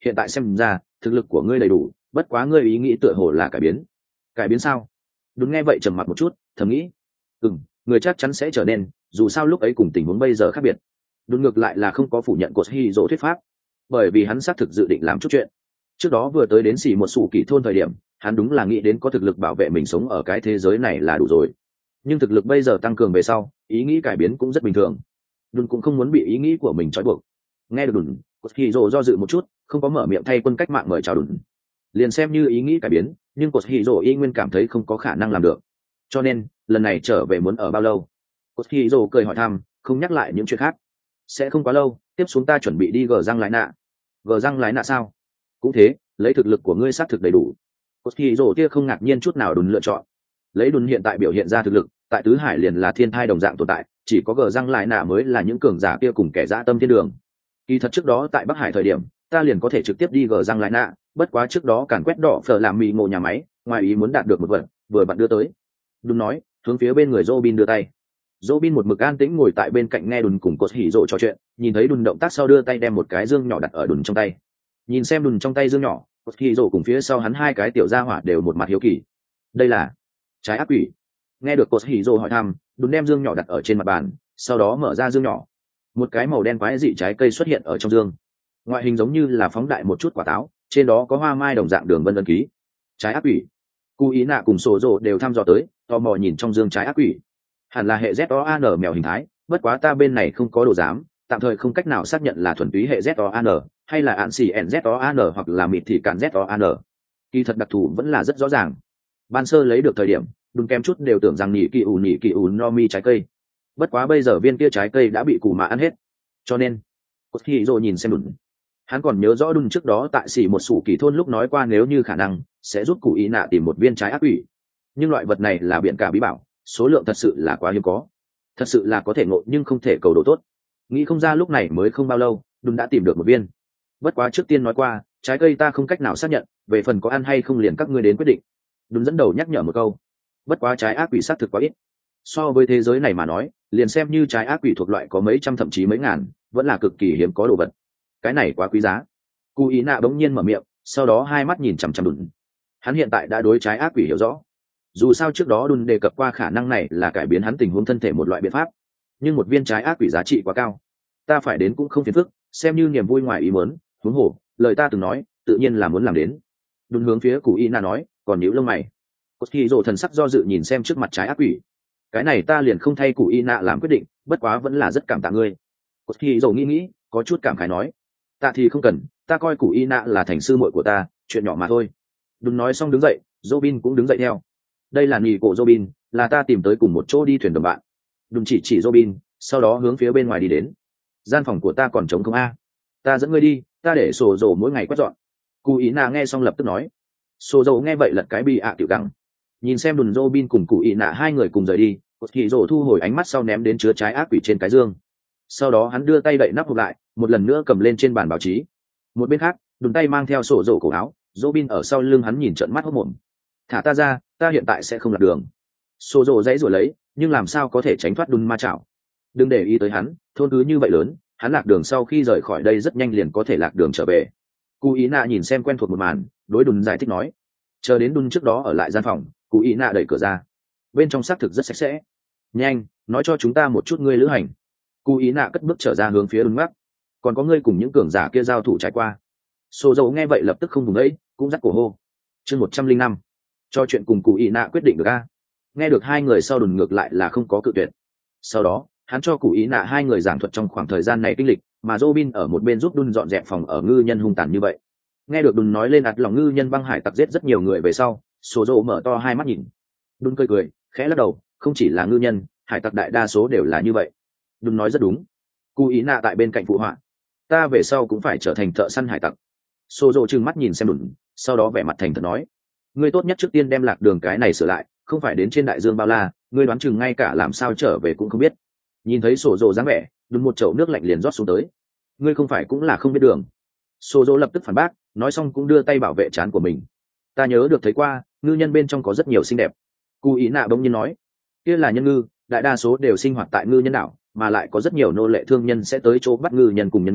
hiện tại xem ra thực lực của ngươi đầy đủ, bất quá ngươi ý nghĩ tựa hồ là cải biến sao? Đúng, nghe vậy trầm mặc một chút, thầm nghĩ người chắc chắn sẽ trở nên, dù sao lúc ấy cùng tình huống bây giờ khác biệt. Đúng, ngược lại là không có phủ nhận cột hy dỗ thuyết pháp, bởi vì hắn xác thực dự định làm chút chuyện. Trước đó vừa tới đến xỉ một sủ kỳ thôn thời điểm, hắn đúng là nghĩ đến có thực lực bảo vệ mình sống ở cái thế giới này là đủ rồi, nhưng thực lực bây giờ tăng cường về sau, ý nghĩ cải biến cũng rất bình thường. Đùn cũng không muốn bị ý nghĩ của mình trói buộc. Nghe được Đùn, cột hy dỗ do dự một chút, không có mở miệng thay quân cách mạng mời chào Đùn. Liền xem như ý nghĩ cải biến, nhưng cột hy dỗ y nguyên cảm thấy không có khả năng làm được, cho nên lần này trở về muốn ở bao lâu? Cột hy dỗ cười hỏi thăm, không nhắc lại những chuyện khác. Sẽ không quá lâu, tiếp xuống ta chuẩn bị đi gờ răng lái nạ. Gờ răng lái nạ sao? Cũng thế, lấy thực lực của ngươi xác thực đầy đủ. Cột hy dỗ tia không ngạc nhiên chút nào Đùn lựa chọn. Lấy Đùn hiện tại biểu hiện ra thực lực, tại tứ hải liền là thiên thai đồng dạng tồn tại, chỉ có gờ răng lái nạ mới là những cường giả kia cùng kẻ dã tâm thiên đường. Kỳ thật trước đó tại Bắc Hải thời điểm, ta liền có thể trực tiếp đi gờ răng lái nạ, bất quá trước đó càn quét đỏ phở làm mì ngộ nhà máy, ngoài ý muốn đạt được một vật, vừa bạn đưa tới. Đùn nói, hướng phía bên người Robin đưa tay. Robin một mực an tĩnh ngồi tại bên cạnh nghe Đùn cùng cột hỉ rộ trò chuyện, nhìn thấy Đùn động tác sau đưa tay đem một cái dương nhỏ đặt ở Đùn trong tay. Nhìn xem Đùn trong tay dương nhỏ, cột hỉ rộ cùng phía sau hắn hai cái tiểu gia hỏa đều một mặt hiếu kỳ. Đây là trái ác quỷ. Nghe được cột hỉ rộ hỏi thăm, Đùn đem dương nhỏ đặt ở trên mặt bàn, sau đó mở ra dương nhỏ. Một cái màu đen quái dị trái cây xuất hiện ở trong dương. Ngoại hình giống như là phóng đại một chút quả táo, trên đó có hoa mai đồng dạng đường vân ấn ký. Trái ác quỷ. Cú ý nạ cùng sổ rộ đều thăm dò tới, tò mò nhìn trong dương trái ác quỷ. Hẳn là hệ ZOAN mèo hình thái, bất quá ta bên này không có đồ giám, tạm thời không cách nào xác nhận là thuần túy hệ ZOAN, hay là ạn xỉ ZOAN hoặc là mịt thì cạn ZOAN. Kỳ thật đặc thù vẫn là rất rõ ràng. Ban sơ lấy được thời điểm, Đùn kém chút đều tưởng rằng nhỉ kỳ ủ no mi trái cây. Bất quá bây giờ viên kia trái cây đã bị cù mạ ăn hết, cho nên cột hỉ rồ nhìn xem Đùn. Hắn còn nhớ rõ Đùn trước đó tại xỉ một sủ kỳ thôn lúc nói qua nếu như khả năng sẽ giúp cụ ý nạ tìm một viên trái ác quỷ, nhưng loại vật này là biển cả bí bảo, số lượng thật sự là quá hiếm có, thật sự là có thể ngộ nhưng không thể cầu đồ tốt. Nghĩ không ra lúc này mới không bao lâu Đùn đã tìm được một viên. Bất quá trước tiên nói qua, trái cây ta không cách nào xác nhận, về phần có ăn hay không liền các ngươi đến quyết định. Đùn dẫn đầu nhắc nhở một câu. Bất quá trái ác quỷ xác thực quá ít, so với thế giới này mà nói, liền xem như trái ác quỷ thuộc loại có mấy trăm thậm chí mấy ngàn, vẫn là cực kỳ hiếm có đồ vật. Cái này quá quý giá. Cú ý nạ bỗng nhiên mở miệng, sau đó hai mắt nhìn chằm chằm Đùn. Hắn hiện tại đã đối trái ác quỷ hiểu rõ. Dù sao trước đó Đùn đề cập qua khả năng này là cải biến hắn tình huống thân thể một loại biện pháp, nhưng một viên trái ác quỷ giá trị quá cao, ta phải đến cũng không phiền phức, xem như niềm vui ngoài ý muốn. Huống hồ lời ta từng nói, tự nhiên là muốn làm đến. Đùn hướng phía Cú ý nạ nói, còn nhíu lông mày. Cốt Hỉ Dụ thần sắc do dự nhìn xem trước mặt trái ác quỷ. Cái này ta liền không thay Cú ý nạ làm quyết định, bất quá vẫn là rất cảm tạ ngươi. Cốt Hỉ Dụ nghĩ, có chút cảm khái nói, tạ thì không cần, ta coi Cú ý nạ là thành sư muội của ta, chuyện nhỏ mà thôi. Đùn nói xong đứng dậy, Robin cũng đứng dậy theo. Đây là nhì cổ Robin, là ta tìm tới cùng một chỗ đi thuyền đồng bạn. Đùn chỉ Robin, sau đó hướng phía bên ngoài đi đến. Gian phòng của ta còn trống không a? Ta dẫn ngươi đi, ta để sổ dầu mỗi ngày quét dọn. Cú ý nạ nghe xong lập tức nói. Sổ dầu nghe vậy lật cái bi tiểu gắng. Nhìn xem Đùn Robin cùng Cú ý nạ hai người cùng rời đi, Cốt Hỉ Dụ thu hồi ánh mắt sau ném đến chứa trái ác quỷ trên cái dương. Sau đó hắn đưa tay đậy nắp hộp lại, một lần nữa cầm lên trên bàn báo chí. Một bên khác, Đùn tay mang theo sổ dầu cổ áo, Robin ở sau lưng hắn nhìn trợn mắt hốt mồm. Thả ta ra, ta hiện tại sẽ không lạc đường. Sổ dầu dãy rồi lấy, nhưng làm sao có thể tránh thoát Đùn ma chảo. Đừng để ý tới hắn, thôn cứ như vậy lớn, hắn lạc đường sau khi rời khỏi đây rất nhanh liền có thể lạc đường trở về. Cú ý nạ nhìn xem quen thuộc một màn, đối Đùn giải thích nói. Chờ đến Đùn trước đó ở lại gian phòng, Cú ý nạ đẩy cửa ra. Bên trong xác thực rất sạch sẽ. Nhanh, nói cho chúng ta một chút ngươi lữ hành. Cú ý nạ cất bước trở ra hướng phía Đùn mắt. Còn có ngươi cùng những cường giả kia giao thủ trải qua. Sô dầu nghe vậy lập tức không vùng ấy, cũng dắt cổ hô. Chương 105. Cho chuyện cùng Cú ý nạ quyết định được a. Nghe được hai người sau Đùn ngược lại là không có cự tuyệt. Sau đó hắn cho Cú ý nạ hai người giảng thuật trong khoảng thời gian này kinh lịch, mà Robin ở một bên giúp Đùn dọn dẹp phòng ở ngư nhân hung tàn như vậy. Nghe được Đùn nói lên ạt lòng ngư nhân băng hải tặc giết rất nhiều người về sau, Sô dầu mở to hai mắt nhìn. Đùn cười, khẽ lắc đầu, không chỉ là ngư nhân, hải tặc đại đa số đều là như vậy. Đùn nói rất đúng. Cú ý nạ tại bên cạnh phụ họa. Ta về sau cũng phải trở thành thợ săn hải tặc. Sô dầu trừng mắt nhìn xem Đùn, sau đó vẻ mặt thành thật nói, ngươi tốt nhất trước tiên đem lạc đường cái này sửa lại, không phải đến trên đại dương bao la, ngươi đoán chừng ngay cả làm sao trở về cũng không biết. Nhìn thấy Sô dầu dáng vẻ, Đùn một chậu nước lạnh liền rót xuống tới. Ngươi không phải cũng là không biết đường. Sô dầu lập tức phản bác, nói xong cũng đưa tay bảo vệ trán của mình. Ta nhớ được thấy qua, ngư nhân bên trong có rất nhiều xinh đẹp. Cú ý nạ bỗng nhiên nói, kia là nhân ngư, đại đa số đều sinh hoạt tại ngư nhân đảo, mà lại có rất nhiều nô lệ thương nhân sẽ tới chỗ bắt ngư nhân cùng nhân ngư,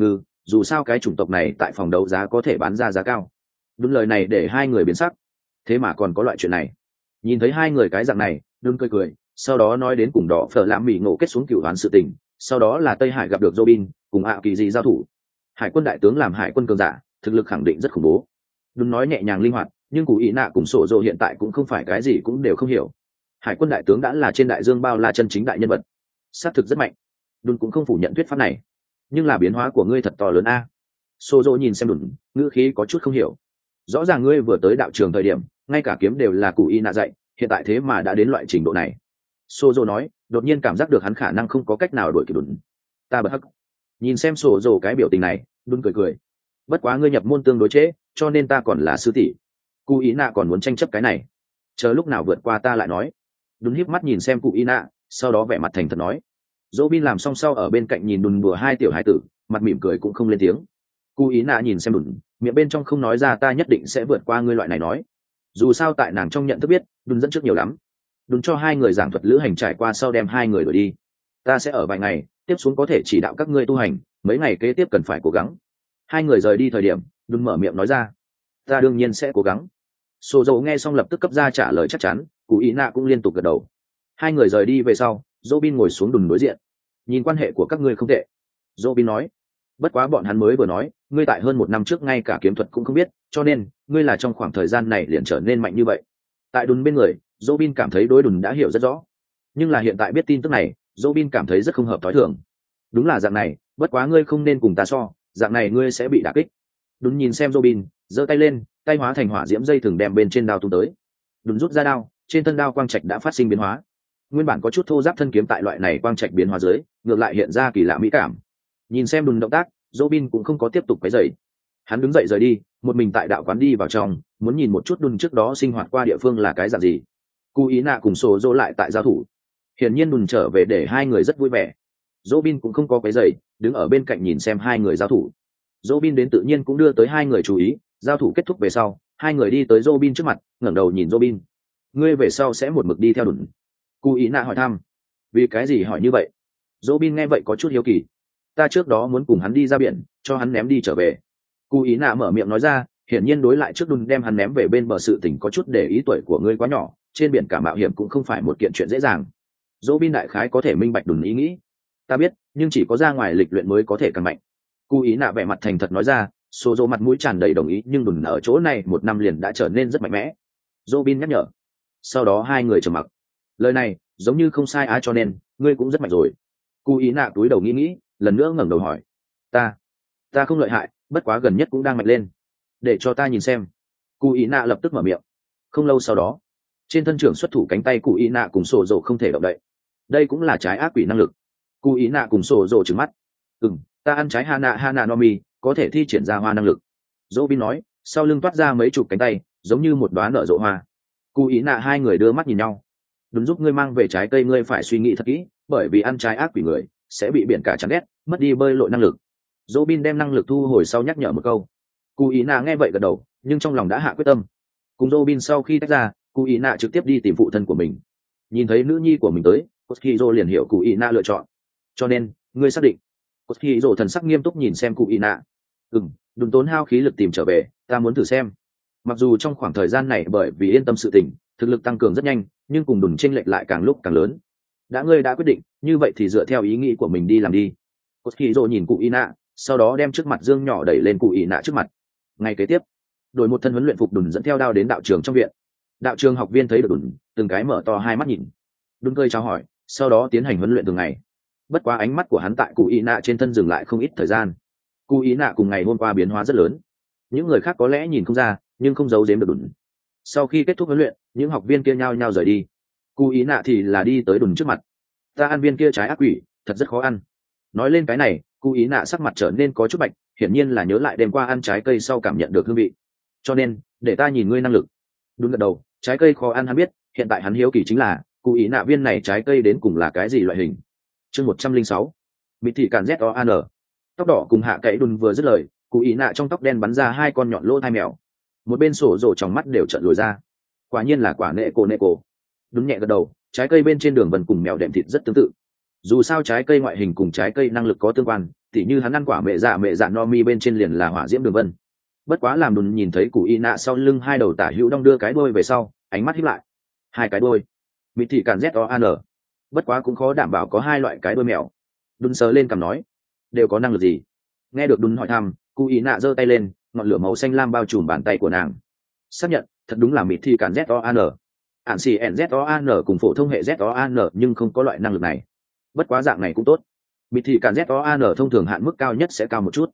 dù sao cái chủng tộc này tại phòng đấu giá có thể bán ra giá cao. Đúng lời này để hai người biến sắc, thế mà còn có loại chuyện này. Nhìn thấy hai người cái dạng này, đun cười cười, sau đó nói đến cùng đỏ phở làm mỉ ngộ kết xuống cửu đoán sự tình, sau đó là Tây Hải gặp được Robin cùng ạ kỳ gì giao thủ. Hải quân đại tướng làm hải quân cường giả, thực lực khẳng định rất khủng bố. Đun nói nhẹ nhàng linh hoạt, nhưng cụ ý nạ cùng sổ dồ hiện tại cũng không phải cái gì cũng đều không hiểu. Hải quân đại tướng đã là trên đại dương bao la chân chính đại nhân vật, xác thực rất mạnh. Đun cũng không phủ nhận thuyết pháp này, nhưng là biến hóa của ngươi thật to lớn a. Sổ dồ nhìn xem Đun, ngữ khí có chút không hiểu. Rõ ràng ngươi vừa tới đạo trường thời điểm ngay cả kiếm đều là cụ ý nạ dạy, hiện tại thế mà đã đến loại trình độ này. Sô dô nói, đột nhiên cảm giác được hắn khả năng không có cách nào đuổi kịp Đun. Ta bật hắc. Nhìn xem sổ dồ cái biểu tình này, Đun cười cười. Bất quá ngươi nhập môn tương đối trễ, cho nên ta còn là sư tỷ. Cụ ý nạ còn muốn tranh chấp cái này, chờ lúc nào vượt qua ta lại nói. Đun híp mắt nhìn xem cụ ý nạ, sau đó vẻ mặt thành thật nói. Dỗ bin làm xong sau ở bên cạnh nhìn Đun đùa hai tiểu hải tử, mặt mỉm cười cũng không lên tiếng. Cụ ý nạ nhìn xem Đun, miệng bên trong không nói ra ta nhất định sẽ vượt qua ngươi loại này nói. Dù sao tại nàng trong nhận thức biết Đun dẫn trước nhiều lắm. Đun cho hai người giảng thuật lữ hành trải qua sau đem hai người đuổi đi. Ta sẽ ở vài ngày tiếp xuống có thể chỉ đạo các ngươi tu hành, mấy ngày kế tiếp cần phải cố gắng. Hai người rời đi thời điểm, Đun mở miệng nói ra, ta đương nhiên sẽ cố gắng. Sô dầu nghe xong lập tức cấp ra trả lời chắc chắn, cụ ý nạ cũng liên tục gật đầu. Hai người rời đi về sau, Robin ngồi xuống Đun đối diện. Nhìn quan hệ của các ngươi không tệ, Robin nói. Bất quá bọn hắn mới vừa nói, ngươi tại hơn một năm trước ngay cả kiếm thuật cũng không biết, cho nên ngươi là trong khoảng thời gian này liền trở nên mạnh như vậy. Tại Đun bên người, Robin cảm thấy đối Đun đã hiểu rất rõ, nhưng là hiện tại biết tin tức này, Robin cảm thấy rất không hợp thói thường. Đúng là dạng này, bất quá ngươi không nên cùng ta so, dạng này ngươi sẽ bị đả kích. Đun nhìn xem Robin, giơ tay lên, tay hóa thành hỏa diễm dây thừng đem bên trên đao tung tới. Đun rút ra đao, trên thân đao quang trạch đã phát sinh biến hóa. Nguyên bản có chút thô ráp thân kiếm tại loại này quang trạch biến hóa dưới, ngược lại hiện ra kỳ lạ mỹ cảm. Nhìn xem Đun động tác, Robin cũng không có tiếp tục quấy rầy. Hắn đứng dậy rời đi, một mình tại đạo quán đi vào trong, muốn nhìn một chút Đun trước đó sinh hoạt qua địa phương là cái dạng gì. Cụ ý nạ cùng sổ dô lại tại giao thủ. Hiển nhiên Đun trở về để hai người rất vui vẻ. Robin cũng không có quấy rầy, đứng ở bên cạnh nhìn xem hai người giao thủ. Robin đến tự nhiên cũng đưa tới hai người chú ý. Giao thủ kết thúc về sau, hai người đi tới Robin trước mặt, ngẩng đầu nhìn Robin. Ngươi về sau sẽ một mực đi theo Đun? Cụ ý nạ hỏi thăm. Vì cái gì hỏi như vậy? Robin nghe vậy có chút hiếu kỳ. Ta trước đó muốn cùng hắn đi ra biển, cho hắn ném đi trở về. Cụ ý nạ mở miệng nói ra, hiển nhiên đối lại trước Đun đem hắn ném về bên bờ sự tình có chút để ý tuổi của ngươi quá nhỏ, trên biển cả mạo hiểm cũng không phải một kiện chuyện dễ dàng. Robin đại khái có thể minh bạch Đun ý nghĩ. Ta biết, nhưng chỉ có ra ngoài lịch luyện mới có thể càng mạnh. Cụ ý nạ vẻ mặt thành thật nói ra, Sô dô mặt mũi tràn đầy đồng ý, nhưng Đun ở chỗ này một năm liền đã trở nên rất mạnh mẽ. Robin nhắc nhở. Sau đó hai người trầm mặc. Lời này giống như không sai á, cho nên ngươi cũng rất mạnh rồi. Cụ ý nạ túi đầu nghĩ, lần nữa ngẩng đầu hỏi. Ta không lợi hại, bất quá gần nhất cũng đang mạnh lên. Để cho ta nhìn xem. Cụ ý nạ lập tức mở miệng. Không lâu sau đó, trên thân trưởng xuất thủ cánh tay cụ ý nạ cùng sổ dồ không thể động đậy. Đây cũng là trái ác quỷ năng lực. Cụ ý nạ cùng sổ dồ trừng mắt. Ta ăn trái hana nomi, có thể thi triển ra hoa năng lực. Robin nói, sau lưng toát ra mấy chục cánh tay, giống như một đoá nở rộ hoa. Cụ ý nạ hai người đưa mắt nhìn nhau. Đúng, giúp ngươi mang về trái cây ngươi phải suy nghĩ thật kỹ, bởi vì ăn trái ác quỷ người sẽ bị biển cả chán ghét, mất đi bơi lội năng lực. Robin đem năng lực thu hồi sau nhắc nhở một câu. Cụ ý nạ nghe vậy gật đầu, nhưng trong lòng đã hạ quyết tâm. Cùng Robin sau khi tách ra, cụ ý nạ trực tiếp đi tìm phụ thân của mình. Nhìn thấy nữ nhi của mình tới, Koshiro liền hiểu cụ ý nạ lựa chọn. Cho nên, ngươi xác định. Koshiro thần sắc nghiêm túc nhìn xem cụ ý nạ. Đừng tốn hao khí lực tìm trở về, ta muốn thử xem. Mặc dù trong khoảng thời gian này bởi vì yên tâm sự tình, thực lực tăng cường rất nhanh, nhưng cùng Đùn chênh lệch lại càng lúc càng lớn. Ngươi đã quyết định, như vậy thì dựa theo ý nghĩ của mình đi làm đi. Koshiro nhìn cụ ý nạ, sau đó đem trước mặt dương nhỏ đẩy lên cụ ý nạ trước mặt. Ngày kế tiếp, đổi một thân huấn luyện phục Đùn dẫn theo đao đến đạo trường trong viện. Đạo trường học viên thấy được Đùn, từng cái mở to hai mắt nhìn. Đùn cười chào hỏi, sau đó tiến hành huấn luyện từng ngày. Bất quá ánh mắt của hắn tại cụ ý nạ trên thân dừng lại không ít thời gian. Cụ ý nạ cùng ngày hôm qua biến hóa rất lớn. Những người khác có lẽ nhìn không ra, nhưng không giấu giếm được Đùn. Sau khi kết thúc huấn luyện, những học viên kia nhao nhao rời đi. Cụ ý nạ thì là đi tới Đùn trước mặt. Ta ăn viên kia trái ác quỷ, thật rất khó ăn. Nói lên cái này, cụ ý nạ sắc mặt trở nên có chút bạch, hiển nhiên là nhớ lại đêm qua ăn trái cây sau cảm nhận được hương vị. Cho nên, để ta nhìn ngươi năng lực. Đúng gật đầu, trái cây khó ăn hắn biết, hiện tại hắn hiếu kỳ chính là cụ ý nạ viên này trái cây đến cùng là cái gì loại hình. Chương 106. Mịt thị cản ZOAN. Tóc đỏ cùng hạ cậy Đùn vừa dứt lời, cụ ý nạ trong tóc đen bắn ra hai con nhọn lỗ thai mèo. Một bên sổ rổ trong mắt đều trợn lồi ra. Quả nhiên là quả nệ cổ. Đúng nhẹ gật đầu, trái cây bên trên đường vần cùng mèo đệm thịt rất tương tự. Dù sao trái cây ngoại hình cùng trái cây năng lực có tương quan, tỉ như hắn ăn quả mẹ dạ no mi bên trên liền là hỏa diễm đường vân. Bất quá làm đùn nhìn thấy cụ y nạ sau lưng hai đầu tả hữu đong đưa cái đuôi về sau, ánh mắt híp lại. Hai cái đuôi, mịt thì cản z o an. Bất quá cũng khó đảm bảo có hai loại cái đuôi mèo. Đùn sờ lên cằm nói, đều có năng lực gì? Nghe được đùn hỏi thăm, cụ y nạ giơ tay lên, ngọn lửa màu xanh lam bao trùm bàn tay của nàng. Xác nhận, thật đúng là mịt thì cản z o an. Ản xì n z o an cùng phổ thông hệ z o an nhưng không có loại năng lực này. Bất quá dạng này cũng tốt. Mịt thì cản z o an thông thường hạn mức cao nhất sẽ cao một chút.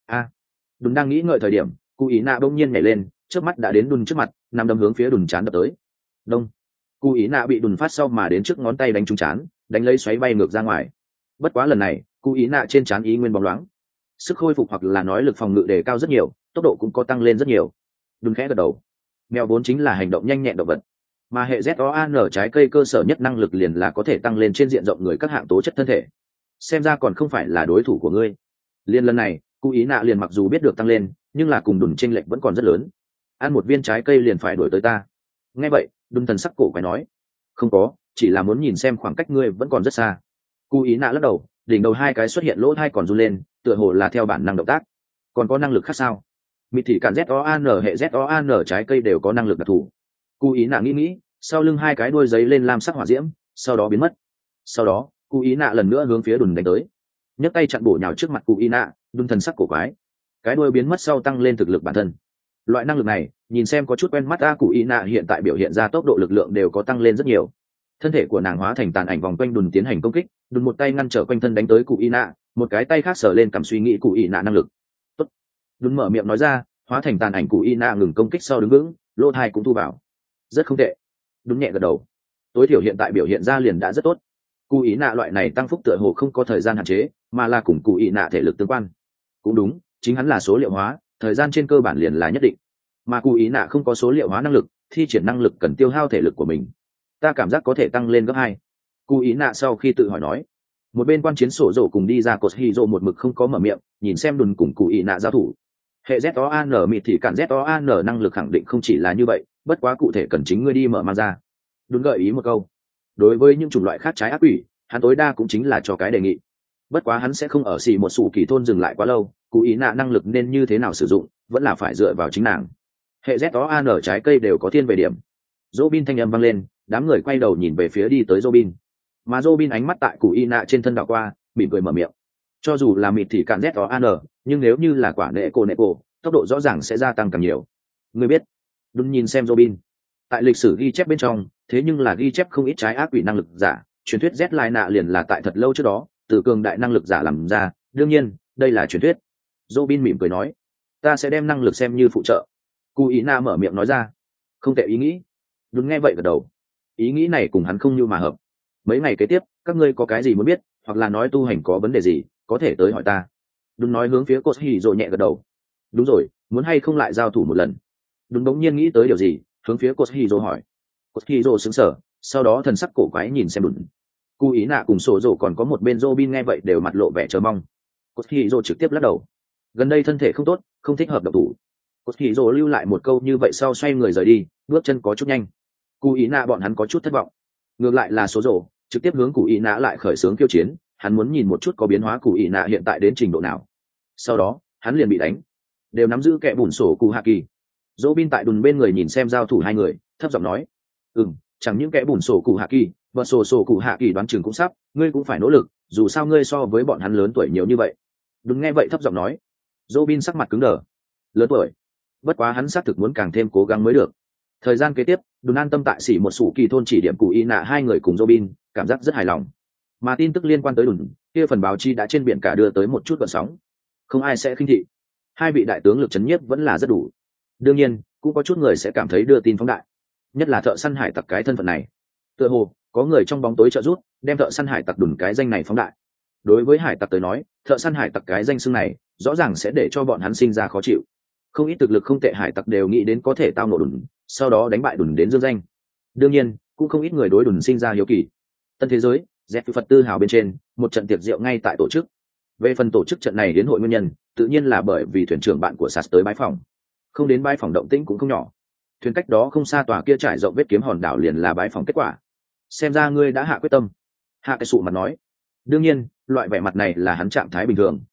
Đùn đang nghĩ ngợi thời điểm, cụ ý nạ bỗng nhiên nhảy lên, trước mắt đã đến đùn trước mặt, nằm đấm hướng phía đùn chán đập tới. Đông. Cụ ý nạ bị đùn phát sau mà đến trước ngón tay đánh trúng chán, đánh lấy xoáy bay ngược ra ngoài. Bất quá lần này, cụ ý nạ trên chán ý nguyên bóng loáng, sức khôi phục hoặc là nói lực phòng ngự đề cao rất nhiều, tốc độ cũng có tăng lên rất nhiều. Đùn khẽ gật đầu. Mèo vốn chính là hành động nhanh nhẹn động vật, mà hệ ZOAN trái cây cơ sở nhất năng lực liền là có thể tăng lên trên diện rộng người các hạng tố chất thân thể. Xem ra còn không phải là đối thủ của ngươi. Liên lần này, cụ ý nạ liền mặc dù biết được tăng lên, nhưng là cùng đùn chênh lệch vẫn còn rất lớn. Ăn một viên trái cây liền phải đuổi tới ta. Nghe vậy, đùn thần sắc cổ quái nói, không có, chỉ là muốn nhìn xem khoảng cách ngươi vẫn còn rất xa. Cụ ý nạ lắc đầu, đỉnh đầu hai cái xuất hiện lỗ thai còn run lên, tựa hồ là theo bản năng động tác. Còn có năng lực khác sao? Mịt thì cản ZOAN hệ ZOAN trái cây đều có năng lực đặc thù. Cụ ý nạ nghĩ, sau lưng hai cái đuôi giấy lên lam sắc hỏa diễm, sau đó biến mất. Sau đó, cụ ý nạ lần nữa hướng phía đùn đánh tới, nhấc tay chặn bổ nhào trước mặt cụ ý nạ. Đùn thần sắc cổ quái, cái đuôi biến mất sau tăng lên thực lực bản thân. Loại năng lực này nhìn xem có chút quen mắt. Cụ ý nạ hiện tại biểu hiện ra tốc độ lực lượng đều có tăng lên rất nhiều. Thân thể của nàng hóa thành tàn ảnh vòng quanh đùn tiến hành công kích. Đùn một tay ngăn trở quanh thân đánh tới cụ ý nạ, một cái tay khác sờ lên cầm suy nghĩ cụ ý nạ năng lực. Tốt. Đùn mở miệng nói ra, hóa thành tàn ảnh cụ ý nạ ngừng công kích sau đứng vững, lỗ thai cũng thu vào. Rất không tệ. Đùn nhẹ gật đầu. Tối thiểu hiện tại biểu hiện ra liền đã rất tốt. Cụ ý nạ loại này tăng phúc tựa hồ không có thời gian hạn chế, mà là cùng cụ ý nạ thể lực tương quan. Cũng đúng, chính hắn là số liệu hóa, thời gian trên cơ bản liền là nhất định, mà cụ ý nạ không có số liệu hóa năng lực, thi triển năng lực cần tiêu hao thể lực của mình. Ta cảm giác có thể tăng lên gấp 2. Cụ ý nạ sau khi tự hỏi nói. Một bên quan chiến sổ rổ cùng đi ra cột hì rổ một mực không có mở miệng, nhìn xem đùn cùng cụ ý nạ giao thủ. Hệ ZOAN mịt thì cản ZOAN năng lực khẳng định không chỉ là như vậy, bất quá cụ thể cần chính ngươi đi mở mang ra. Đùn gợi ý một câu. Đối với những chủng loại khác trái ác quỷ, hắn tối đa cũng chính là cho cái đề nghị. Bất quá hắn sẽ không ở xì một sủ kỳ thôn dừng lại quá lâu, cụ ý nạ năng lực nên như thế nào sử dụng vẫn là phải dựa vào chính nàng. Hệ ZOAN trái cây đều có thiên về điểm. Robin thanh âm vang lên, đám người quay đầu nhìn về phía đi tới Robin, mà Robin ánh mắt tại cụ ý nạ trên thân đảo qua, mỉm cười mở miệng. Cho dù là mịt thì cản ZOAN, nhưng nếu như là quả nệ cổ, tốc độ rõ ràng sẽ gia tăng càng nhiều. Ngươi biết? Đừng nhìn xem Robin. Tại lịch sử ghi chép bên trong, thế nhưng là ghi chép không ít trái ác quỷ năng lực giả, truyền thuyết Z Lai nạ liền là tại thật lâu trước đó, từ cường đại năng lực giả làm ra, đương nhiên, đây là truyền thuyết. Robin mỉm cười nói, ta sẽ đem năng lực xem như phụ trợ. Cụ ý na mở miệng nói ra, không tệ ý nghĩ. Đúng nghe vậy gật đầu, ý nghĩ này cùng hắn không như mà hợp. Mấy ngày kế tiếp, các ngươi có cái gì muốn biết, hoặc là nói tu hành có vấn đề gì, có thể tới hỏi ta. Đúng nói hướng phía cột hỉ rồi nhẹ gật đầu. Đúng rồi, muốn hay không lại giao thủ một lần. Đúng đống nhiên nghĩ tới điều gì, hướng phía cột hỉ rồi hỏi. Cột hỉ rồi sững sờ, sau đó thần sắc cổ quái nhìn xem Đúng. Cụ ý nạ cùng sổ rổ còn có một bên Robin nghe vậy đều mặt lộ vẻ chờ mong. Cột hỉ rồi trực tiếp lắc đầu. Gần đây thân thể không tốt, không thích hợp động thủ. Cột hỉ rồi lưu lại một câu như vậy sau xoay người rời đi, bước chân có chút nhanh. Cụ ý nạ bọn hắn có chút thất vọng. Ngược lại là sổ rổ trực tiếp hướng cụ ý nạ lại khởi xướng khiêu chiến, hắn muốn nhìn một chút có biến hóa cụ ý nạ hiện tại đến trình độ nào. Sau đó hắn liền bị đánh, đều nắm giữ kẻ bùn sổ cụ hạ kỳ. Robin tại đùn bên người nhìn xem giao thủ hai người, thấp giọng nói, chẳng những kẻ bùn sổ cụ hạ kỳ, và sổ cụ hạ kỳ đoán chừng cũng sắp, ngươi cũng phải nỗ lực, dù sao ngươi so với bọn hắn lớn tuổi nhiều như vậy. Đừng nghe vậy thấp giọng nói. Robin sắc mặt cứng đờ. Lớn tuổi, bất quá hắn xác thực muốn càng thêm cố gắng mới được. Thời gian kế tiếp, đùn an tâm tại xỉ một sủ kỳ thôn chỉ điểm cụ y nạ hai người cùng Robin, cảm giác rất hài lòng. Mà tin tức liên quan tới đùn kia phần báo chi đã trên biển cả đưa tới một chút gợn sóng, không ai sẽ khinh thị. Hai vị đại tướng lực chấn nhiếp vẫn là rất đủ. Đương nhiên cũng có chút người sẽ cảm thấy đưa tin phóng đại, nhất là thợ săn hải tặc cái thân phận này. Tựa hồ có người trong bóng tối trợ giúp đem thợ săn hải tặc đùn cái danh này phóng đại. Đối với hải tặc tới nói, thợ săn hải tặc cái danh xưng này rõ ràng sẽ để cho bọn hắn sinh ra khó chịu. Không ít thực lực không tệ hải tặc đều nghĩ đến có thể tao nộ đùn, sau đó đánh bại đùn đến dương danh. Đương nhiên cũng không ít người đối đùn sinh ra hiếu kỳ. Tân thế giới dẹp Phật tư hào bên trên một trận tiệc rượu ngay tại tổ chức. Về phần tổ chức trận này đến hội nguyên nhân, tự nhiên là bởi vì thuyền trưởng bạn của Sas tới bái phòng. Không đến bái phòng động tĩnh cũng không nhỏ. Thuyền cách đó không xa tòa kia trải rộng vết kiếm hòn đảo liền là bái phòng kết quả. Xem ra ngươi đã hạ quyết tâm. Hạ cái sụ mặt nói. Đương nhiên loại vẻ mặt này là hắn trạng thái bình thường.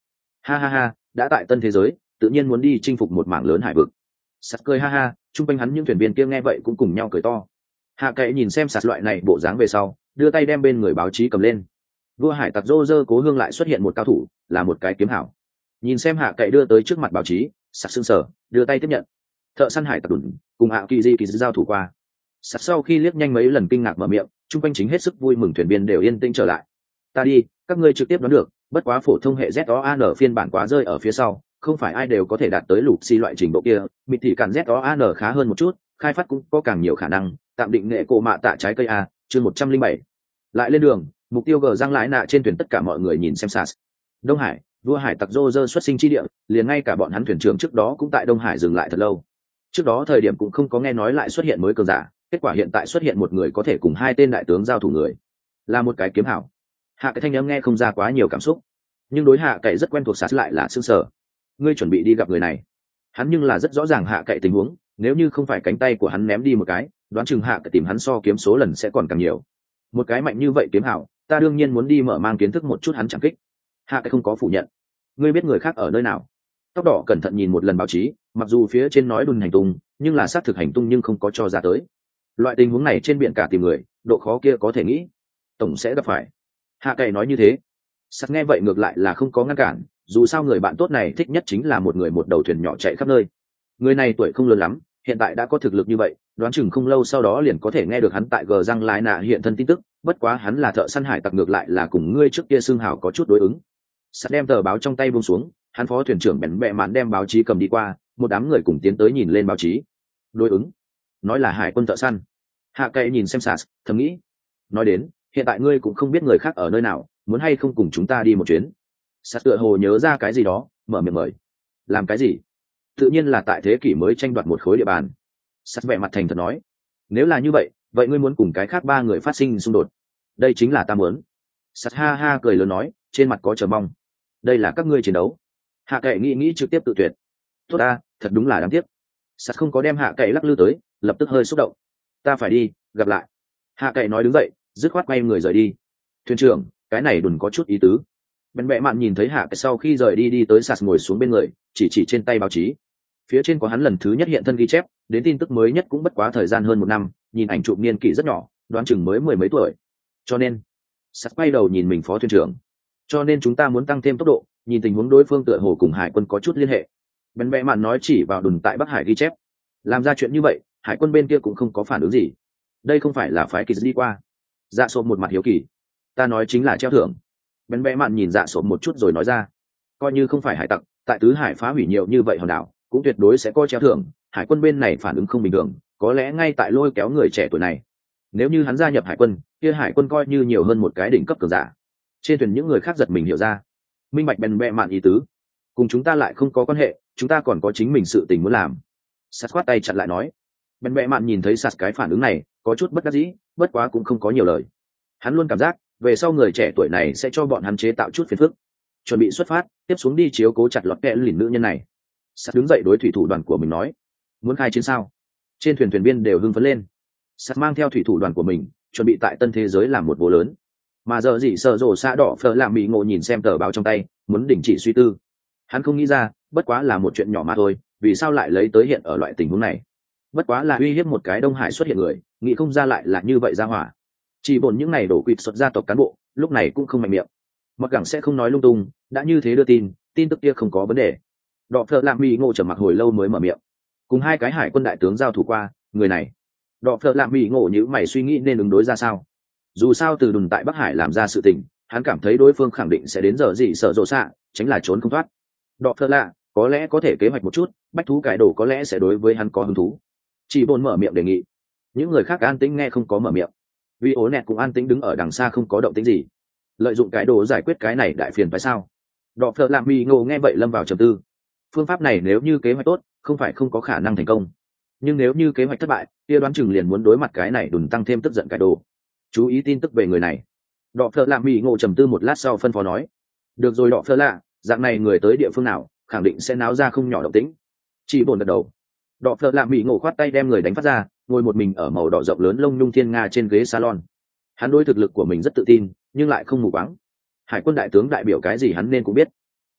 Ha ha ha, đã tại tân thế giới tự nhiên muốn đi chinh phục một mảng lớn hải vực. Sạt cười ha ha, chung quanh hắn những thuyền viên kia nghe vậy cũng cùng nhau cười to. Hạ Cậy nhìn xem sạt loại này bộ dáng về sau, đưa tay đem bên người báo chí cầm lên. Vua hải tặc Rô Rơ Cố Hương lại xuất hiện một cao thủ, là một cái kiếm hảo. Nhìn xem Hạ Cậy đưa tới trước mặt báo chí, sạt sững sờ, đưa tay tiếp nhận. Thợ săn hải tặc đùn cùng Hạ Kỳ Di giao thủ qua. Sạt sau khi liếc nhanh mấy lần kinh ngạc mở miệng, chung quanh chính hết sức vui mừng thuyền viên đều yên tĩnh trở lại. Ta đi, các ngươi trực tiếp đoán được, bất quá phổ thông hệ ZOAN phiên bản quá rơi ở phía sau, không phải ai đều có thể đạt tới lục xi loại trình độ kia, mịt thì cản ZOAN khá hơn một chút, khai phát cũng có càng nhiều khả năng, tạm định nghệ cổ mạ tạ trái cây a, chương 107. Lại lên đường, mục tiêu gờ răng lái nạ trên thuyền tất cả mọi người nhìn xem sạt. Đông Hải, vua hải tặc Rô Rơ xuất sinh chi địa, liền ngay cả bọn hắn thuyền trưởng trước đó cũng tại Đông Hải dừng lại thật lâu. Trước đó thời điểm cũng không có nghe nói lại xuất hiện mới cường giả, kết quả hiện tại xuất hiện một người có thể cùng hai tên đại tướng giao thủ người, là một cái kiếm hảo. Hạ cái thanh âm nghe không ra quá nhiều cảm xúc, nhưng đối Hạ Cậy rất quen thuộc sạt lại là sương sở. Ngươi chuẩn bị đi gặp người này? Hắn nhưng là rất rõ ràng Hạ Cậy tình huống, nếu như không phải cánh tay của hắn ném đi một cái, đoán chừng Hạ Cậy tìm hắn so kiếm số lần sẽ còn càng nhiều. Một cái mạnh như vậy kiếm hảo, ta đương nhiên muốn đi mở mang kiến thức một chút hắn chẳng kích. Hạ Cậy không có phủ nhận. Ngươi biết người khác ở nơi nào? Tóc đỏ cẩn thận nhìn một lần báo chí, mặc dù phía trên nói đùn hành tung, nhưng là xác thực hành tung nhưng không có cho ra tới. Loại tình huống này trên biển cả tìm người, độ khó kia có thể nghĩ, tổng sẽ gặp phải. Hạ Cậy nói như thế, sắt nghe vậy ngược lại là không có ngăn cản, dù sao người bạn tốt này thích nhất chính là một người một đầu thuyền nhỏ chạy khắp nơi. Người này tuổi không lớn lắm, hiện tại đã có thực lực như vậy, đoán chừng không lâu sau đó liền có thể nghe được hắn tại gờ răng lái nạ hiện thân tin tức, bất quá hắn là thợ săn hải tặc ngược lại là cùng ngươi trước kia xương hào có chút đối ứng. Sắt đem tờ báo trong tay buông xuống, hắn phó thuyền trưởng bèn bẹ mạn đem báo chí cầm đi qua, một đám người cùng tiến tới nhìn lên báo chí. Đối ứng, nói là hải quân thợ săn. Hạ Cậy nhìn xem sạt, thầm nghĩ, nói đến hiện tại ngươi cũng không biết người khác ở nơi nào, muốn hay không cùng chúng ta đi một chuyến? Sạt tựa hồ nhớ ra cái gì đó, mở miệng mời. Làm cái gì? Tự nhiên là tại thế kỷ mới tranh đoạt một khối địa bàn. Sạt vẻ mặt thành thật nói, nếu là như vậy, vậy ngươi muốn cùng cái khác ba người phát sinh xung đột? Đây chính là ta muốn. Sạt ha ha cười lớn nói, trên mặt có chờ mong. Đây là các ngươi chiến đấu. Hạ Cậy nghĩ trực tiếp tự tuyệt. Tốt ta, thật đúng là đáng tiếc. Sạt không có đem Hạ Cậy lắc lư tới, lập tức hơi xúc động. Ta phải đi, gặp lại. Hạ Cậy nói đứng dậy, dứt khoát quay người rời đi. Thuyền trưởng, cái này đùn có chút ý tứ. Bèn bẹ mạn nhìn thấy Hạ Cậy sau khi rời đi tới sạt ngồi xuống bên người, chỉ trên tay báo chí. Phía trên có hắn lần thứ nhất hiện thân ghi chép, đến tin tức mới nhất cũng bất quá thời gian hơn một năm, nhìn ảnh chụp niên kỷ rất nhỏ, đoán chừng mới mười mấy tuổi. Cho nên, sạt quay đầu nhìn mình phó thuyền trưởng. Cho nên chúng ta muốn tăng thêm tốc độ, nhìn tình huống đối phương tựa hồ cùng hải quân có chút liên hệ. Bèn bẹ mạn nói chỉ vào đùn tại Bắc Hải ghi chép. Làm ra chuyện như vậy, hải quân bên kia cũng không có phản ứng gì. Đây không phải là phái kỳ đi qua? Dạ sộp một mặt hiếu kỳ. Ta nói chính là treo thưởng. Bèn bẹ mạn nhìn dạ sộp một chút rồi nói ra, coi như không phải hải tặc, tại tứ hải phá hủy nhiều như vậy hòn đảo, cũng tuyệt đối sẽ có treo thưởng. Hải quân bên này phản ứng không bình thường, có lẽ ngay tại lôi kéo người trẻ tuổi này. Nếu như hắn gia nhập hải quân, kia hải quân coi như nhiều hơn một cái đỉnh cấp cường giả. Trên thuyền những người khác giật mình hiểu ra, minh bạch bèn bẹ mạn ý tứ. Cùng chúng ta lại không có quan hệ, chúng ta còn có chính mình sự tình muốn làm. Sạt khoát tay chặn lại nói. Bèn bẹ mạn nhìn thấy sạt cái phản ứng này, có chút bất đắc dĩ, bất quá cũng không có nhiều lời. Hắn luôn cảm giác về sau người trẻ tuổi này sẽ cho bọn hắn chế tạo chút phiền phức. Chuẩn bị xuất phát, tiếp xuống đi chiếu cố chặt lọt kẽ lìn nữ nhân này. Sạt đứng dậy đối thủy thủ đoàn của mình nói, muốn khai chiến sao? Trên thuyền thuyền viên đều hưng phấn lên. Sạt mang theo thủy thủ đoàn của mình, chuẩn bị tại tân thế giới làm một vụ lớn. Mà giờ gì sợ rồ xa đỏ phở làm bị ngộ nhìn xem tờ báo trong tay, muốn đình chỉ suy tư. Hắn không nghĩ ra, bất quá là một chuyện nhỏ mà thôi, vì sao lại lấy tới hiện ở loại tình huống này? Bất quá là uy hiếp một cái Đông Hải xuất hiện người, nghĩ không ra lại là như vậy ra hỏa. Chỉ bổn những này đổ quỵt xuất gia tộc cán bộ, lúc này cũng không mạnh miệng. Mặc gẳng sẽ không nói lung tung, đã như thế đưa tin tức kia không có vấn đề. Đọ phở làm bị ngộ trầm mặc hồi lâu mới mở miệng. Cùng hai cái hải quân đại tướng giao thủ qua, người này. Đọ phở làm bị ngộ như mày suy nghĩ nên ứng đối ra sao? Dù sao từ đùn tại Bắc Hải làm ra sự tình, hắn cảm thấy đối phương khẳng định sẽ đến giờ gì sợ rộ xạ, tránh là trốn không thoát. Đọ phở lạ, có lẽ có thể kế hoạch một chút, bách thú cải đồ có lẽ sẽ đối với hắn có hứng thú. Chỉ bồn mở miệng đề nghị. Những người khác an tĩnh nghe không có mở miệng. Vì ố nẹt cũng an tĩnh đứng ở đằng xa không có động tĩnh gì. Lợi dụng cái đồ giải quyết cái này đại phiền phải sao? Đọ phở làm mì ngộ nghe vậy lâm vào trầm tư. Phương pháp này nếu như kế hoạch tốt, không phải không có khả năng thành công. Nhưng nếu như kế hoạch thất bại, kia đoán chừng liền muốn đối mặt cái này đùn tăng thêm tức giận cái đồ. Chú ý tin tức về người này. Đọ phở làm mì ngộ trầm tư một lát sau phân phó nói. Được rồi đọ phở lạ, dạng này người tới địa phương nào, khẳng định sẽ náo ra không nhỏ động tĩnh. Chỉ bồn gật đầu. Đọ phở làm mì ngộ khoát tay đem người đánh phát ra, ngồi một mình ở màu đỏ rộng lớn lông nhung thiên nga trên ghế salon. Hắn đối thực lực của mình rất tự tin, nhưng lại không mù quáng. Hải quân đại tướng đại biểu cái gì hắn nên cũng biết.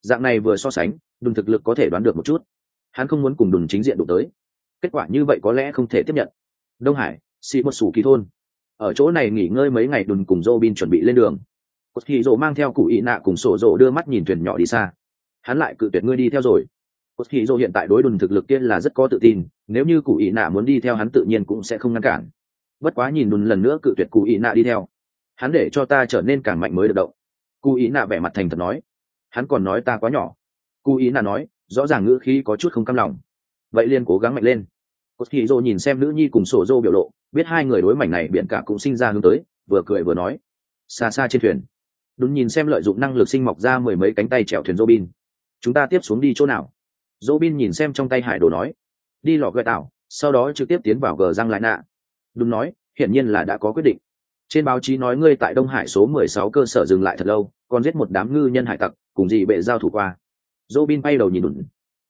Dạng này vừa so sánh, đùn thực lực có thể đoán được một chút. Hắn không muốn cùng đùn chính diện đụng tới. Kết quả như vậy có lẽ không thể tiếp nhận. Đông Hải, xì một sủ kỳ thôn. Ở chỗ này nghỉ ngơi mấy ngày, đùn cùng Robin chuẩn bị lên đường. Cốt Hỉ Dụ mang theo cụ ý nạ cùng sổ rộ đưa mắt nhìn thuyền nhỏ đi xa. Hắn lại cự tuyệt ngươi đi theo rồi. Cốt Hỉ Dụ hiện tại đối đùn thực lực kia là rất có tự tin, nếu như cụ ý nạ muốn đi theo hắn tự nhiên cũng sẽ không ngăn cản. Bất quá nhìn đùn lần nữa cự tuyệt cụ ý nạ đi theo, hắn để cho ta trở nên càng mạnh mới được động. Cụ ý nạ vẻ mặt thành thật nói. Hắn còn nói ta quá nhỏ. Cụ ý nạ nói, rõ ràng ngữ khí có chút không cam lòng. Vậy liền cố gắng mạnh lên. Cốt Hỉ Dụ nhìn xem nữ nhi cùng sổ rộ biểu lộ, biết hai người đối mảnh này biển cả cũng sinh ra hướng tới, vừa cười vừa nói. Xa xa trên thuyền, đúng nhìn xem lợi dụng năng lực sinh mọc ra mười mấy cánh tay chèo thuyền Robin. Chúng ta tiếp xuống đi chỗ nào? Robin nhìn xem trong tay hải đồ nói. Đi lò gợi tảo, sau đó trực tiếp tiến vào gờ răng lại nạ. Đúng nói, hiển nhiên là đã có quyết định. Trên báo chí nói ngươi tại Đông Hải số 16 cơ sở dừng lại thật lâu, còn giết một đám ngư nhân hải tặc, cùng gì bệ giao thủ qua. Robin bay đầu nhìn đùn.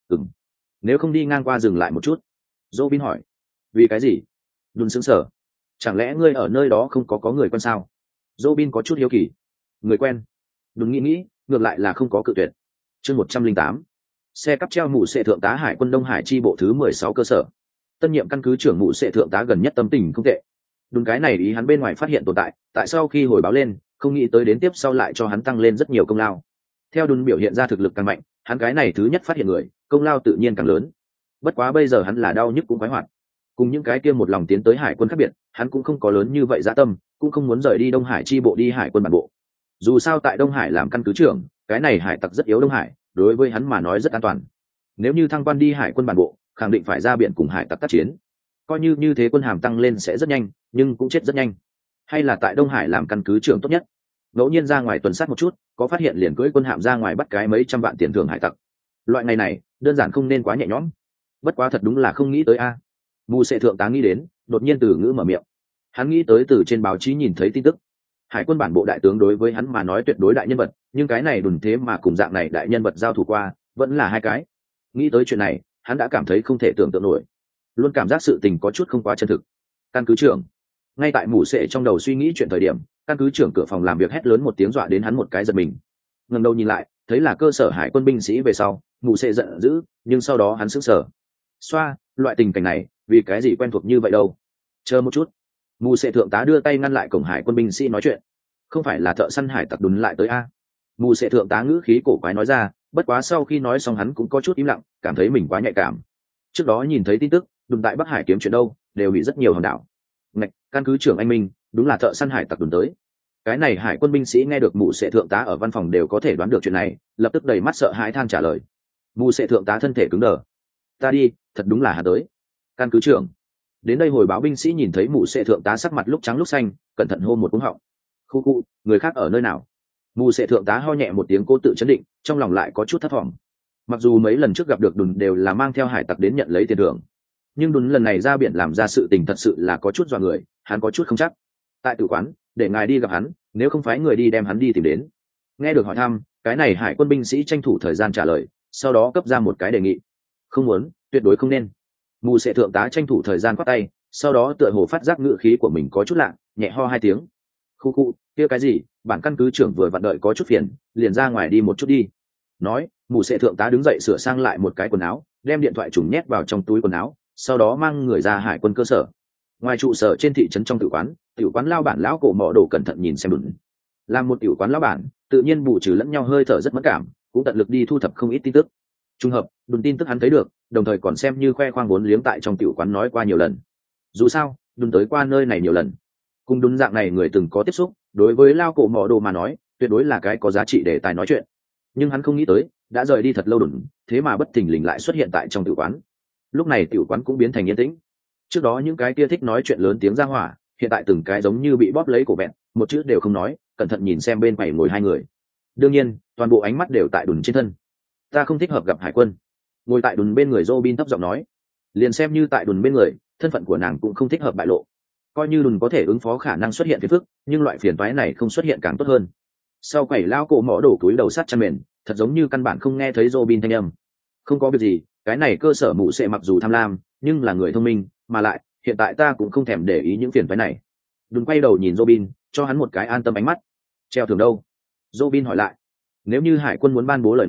Nếu không đi ngang qua dừng lại một chút. Robin hỏi. Vì cái gì? Đùn sững sờ. Chẳng lẽ ngươi ở nơi đó không có người quen sao? Robin có chút hiếu kỳ. Người quen? Đùn nghĩ, ngược lại là không có cự tuyệt. Chương 108. Xe cắp treo mụ sệ thượng tá hải quân Đông Hải chi bộ thứ 16 cơ sở. Tân nhiệm căn cứ trưởng mụ sệ thượng tá gần nhất tâm tình không tệ. Đúng cái này ý hắn bên ngoài phát hiện tồn tại, tại sau khi hồi báo lên, không nghĩ tới đến tiếp sau lại cho hắn tăng lên rất nhiều công lao. Theo Đun biểu hiện ra thực lực càng mạnh, hắn cái này thứ nhất phát hiện người, công lao tự nhiên càng lớn. Bất quá bây giờ hắn là đau nhức cũng khoái hoạt. Cùng những cái kia một lòng tiến tới hải quân khác biệt, hắn cũng không có lớn như vậy dã tâm, cũng không muốn rời đi Đông Hải chi bộ đi hải quân bản bộ. Dù sao tại Đông Hải làm căn cứ trưởng, cái này hải tặc rất yếu Đông Hải, đối với hắn mà nói rất an toàn. Nếu như thăng quan đi hải quân bản bộ, khẳng định phải ra biển cùng hải tặc tác chiến. Coi như thế quân hàm tăng lên sẽ rất nhanh, nhưng cũng chết rất nhanh. Hay là tại Đông Hải làm căn cứ trưởng tốt nhất. Ngẫu nhiên ra ngoài tuần sát một chút, có phát hiện liền cưỡi quân hàm ra ngoài bắt cái mấy trăm vạn tiền thưởng hải tặc. Loại ngày này, đơn giản không nên quá nhẹ nhõm. Bất quá thật đúng là không nghĩ tới a. Mù Sệ thượng tá nghĩ đến, đột nhiên từ ngữ mở miệng. Hắn nghĩ tới từ trên báo chí nhìn thấy tin tức. Hải quân bản bộ đại tướng đối với hắn mà nói tuyệt đối đại nhân vật, nhưng cái này đùn thế mà cùng dạng này đại nhân vật giao thủ qua, vẫn là hai cái. Nghĩ tới chuyện này, hắn đã cảm thấy không thể tưởng tượng nổi. Luôn cảm giác sự tình có chút không quá chân thực. Căn cứ trưởng. Ngay tại Mù Sệ trong đầu suy nghĩ chuyện thời điểm, căn cứ trưởng cửa phòng làm việc hét lớn một tiếng dọa đến hắn một cái giật mình. Ngẩng đầu nhìn lại, thấy là cơ sở hải quân binh sĩ về sau, Mù Sệ giận dữ, nhưng sau đó hắn sững sờ. Xoa, loại tình cảnh này, vì cái gì quen thuộc như vậy đâu? Chờ một chút. Mù Sệ thượng tá đưa tay ngăn lại cổng hải quân binh sĩ nói chuyện. Không phải là thợ săn hải tặc đùn lại tới a? Mù Sệ thượng tá ngữ khí cổ quái nói ra, bất quá sau khi nói xong hắn cũng có chút im lặng, cảm thấy mình quá nhạy cảm. Trước đó nhìn thấy tin tức, đùn tại Bắc Hải kiếm chuyện đâu, đều bị rất nhiều hòn đảo. Ngạch, căn cứ trưởng anh minh, đúng là thợ săn hải tặc đùn tới. Cái này hải quân binh sĩ nghe được Mù Sệ thượng tá ở văn phòng đều có thể đoán được chuyện này, lập tức đầy mắt sợ hãi than trả lời. Mù Sệ thượng tá thân thể cứng đờ. Ta đi, thật đúng là hắn tới. Căn cứ trưởng. Đến đây hồi báo binh sĩ nhìn thấy Mù Sệ thượng tá sắc mặt lúc trắng lúc xanh, cẩn thận hô một cú họng. Khu, người khác ở nơi nào? Mù Sệ thượng tá ho nhẹ một tiếng cố tự chấn định, trong lòng lại có chút thất vọng. Mặc dù mấy lần trước gặp được đùn đều là mang theo hải tặc đến nhận lấy tiền thưởng, nhưng đùn lần này ra biển làm ra sự tình thật sự là có chút dọa người, hắn có chút không chắc. Tại tử quán, để ngài đi gặp hắn, nếu không phái người đi đem hắn đi tìm đến. Nghe được hỏi thăm, cái này hải quân binh sĩ tranh thủ thời gian trả lời, sau đó cấp ra một cái đề nghị. Không muốn, tuyệt đối không nên. Mù Sệ thượng tá tranh thủ thời gian quát tay, sau đó tựa hồ phát giác ngữ khí của mình có chút lạ, nhẹ ho hai tiếng. Khu, kia cái gì, bản căn cứ trưởng vừa vặn đợi có chút phiền, liền ra ngoài đi một chút đi. Nói, Mù Sệ thượng tá đứng dậy sửa sang lại một cái quần áo, đem điện thoại trùng nhét vào trong túi quần áo, sau đó mang người ra hải quân cơ sở. Ngoài trụ sở trên thị trấn trong tử quán lao bản lão cổ mọ đồ cẩn thận nhìn xem đùn. Làm một tiểu quán lão bản, tự nhiên bù trừ lẫn nhau hơi thở rất mất cảm, cũng tận lực đi thu thập không ít tin tức. Trùng hợp, đùn tin tức hắn thấy được, đồng thời còn xem như khoe khoang vốn liếng tại trong tiểu quán nói qua nhiều lần. Dù sao, đùn tới qua nơi này nhiều lần, cùng đùn dạng này người từng có tiếp xúc, đối với lao cổ mọ đồ mà nói, tuyệt đối là cái có giá trị để tài nói chuyện. Nhưng hắn không nghĩ tới, đã rời đi thật lâu đùn, thế mà bất thình lình lại xuất hiện tại trong tiểu quán. Lúc này tiểu quán cũng biến thành yên tĩnh. Trước đó những cái kia thích nói chuyện lớn tiếng ra hỏa, hiện tại từng cái giống như bị bóp lấy cổ bẹn, một chữ đều không nói, cẩn thận nhìn xem bên phải ngồi hai người. Đương nhiên, toàn bộ ánh mắt đều tại đùn trên thân. Ta không thích hợp gặp hải quân. Ngồi tại đùn bên người Robin thấp giọng nói. Liền xem như tại đùn bên người, thân phận của nàng cũng không thích hợp bại lộ. Coi như đùn có thể ứng phó khả năng xuất hiện phiền phức, nhưng loại phiền toái này không xuất hiện càng tốt hơn. Sau quẩy lao cổ mỏ đổ túi đầu sát chăn mền, thật giống như căn bản không nghe thấy Robin thanh âm. Không có việc gì, cái này cơ sở Mụ Sệ mặc dù tham lam, nhưng là người thông minh, mà lại hiện tại ta cũng không thèm để ý những phiền phái này. Đừng quay đầu nhìn Robin, cho hắn một cái an tâm ánh mắt. Treo thưởng đâu? Robin hỏi lại. Nếu như hải quân muốn ban bố lời nói,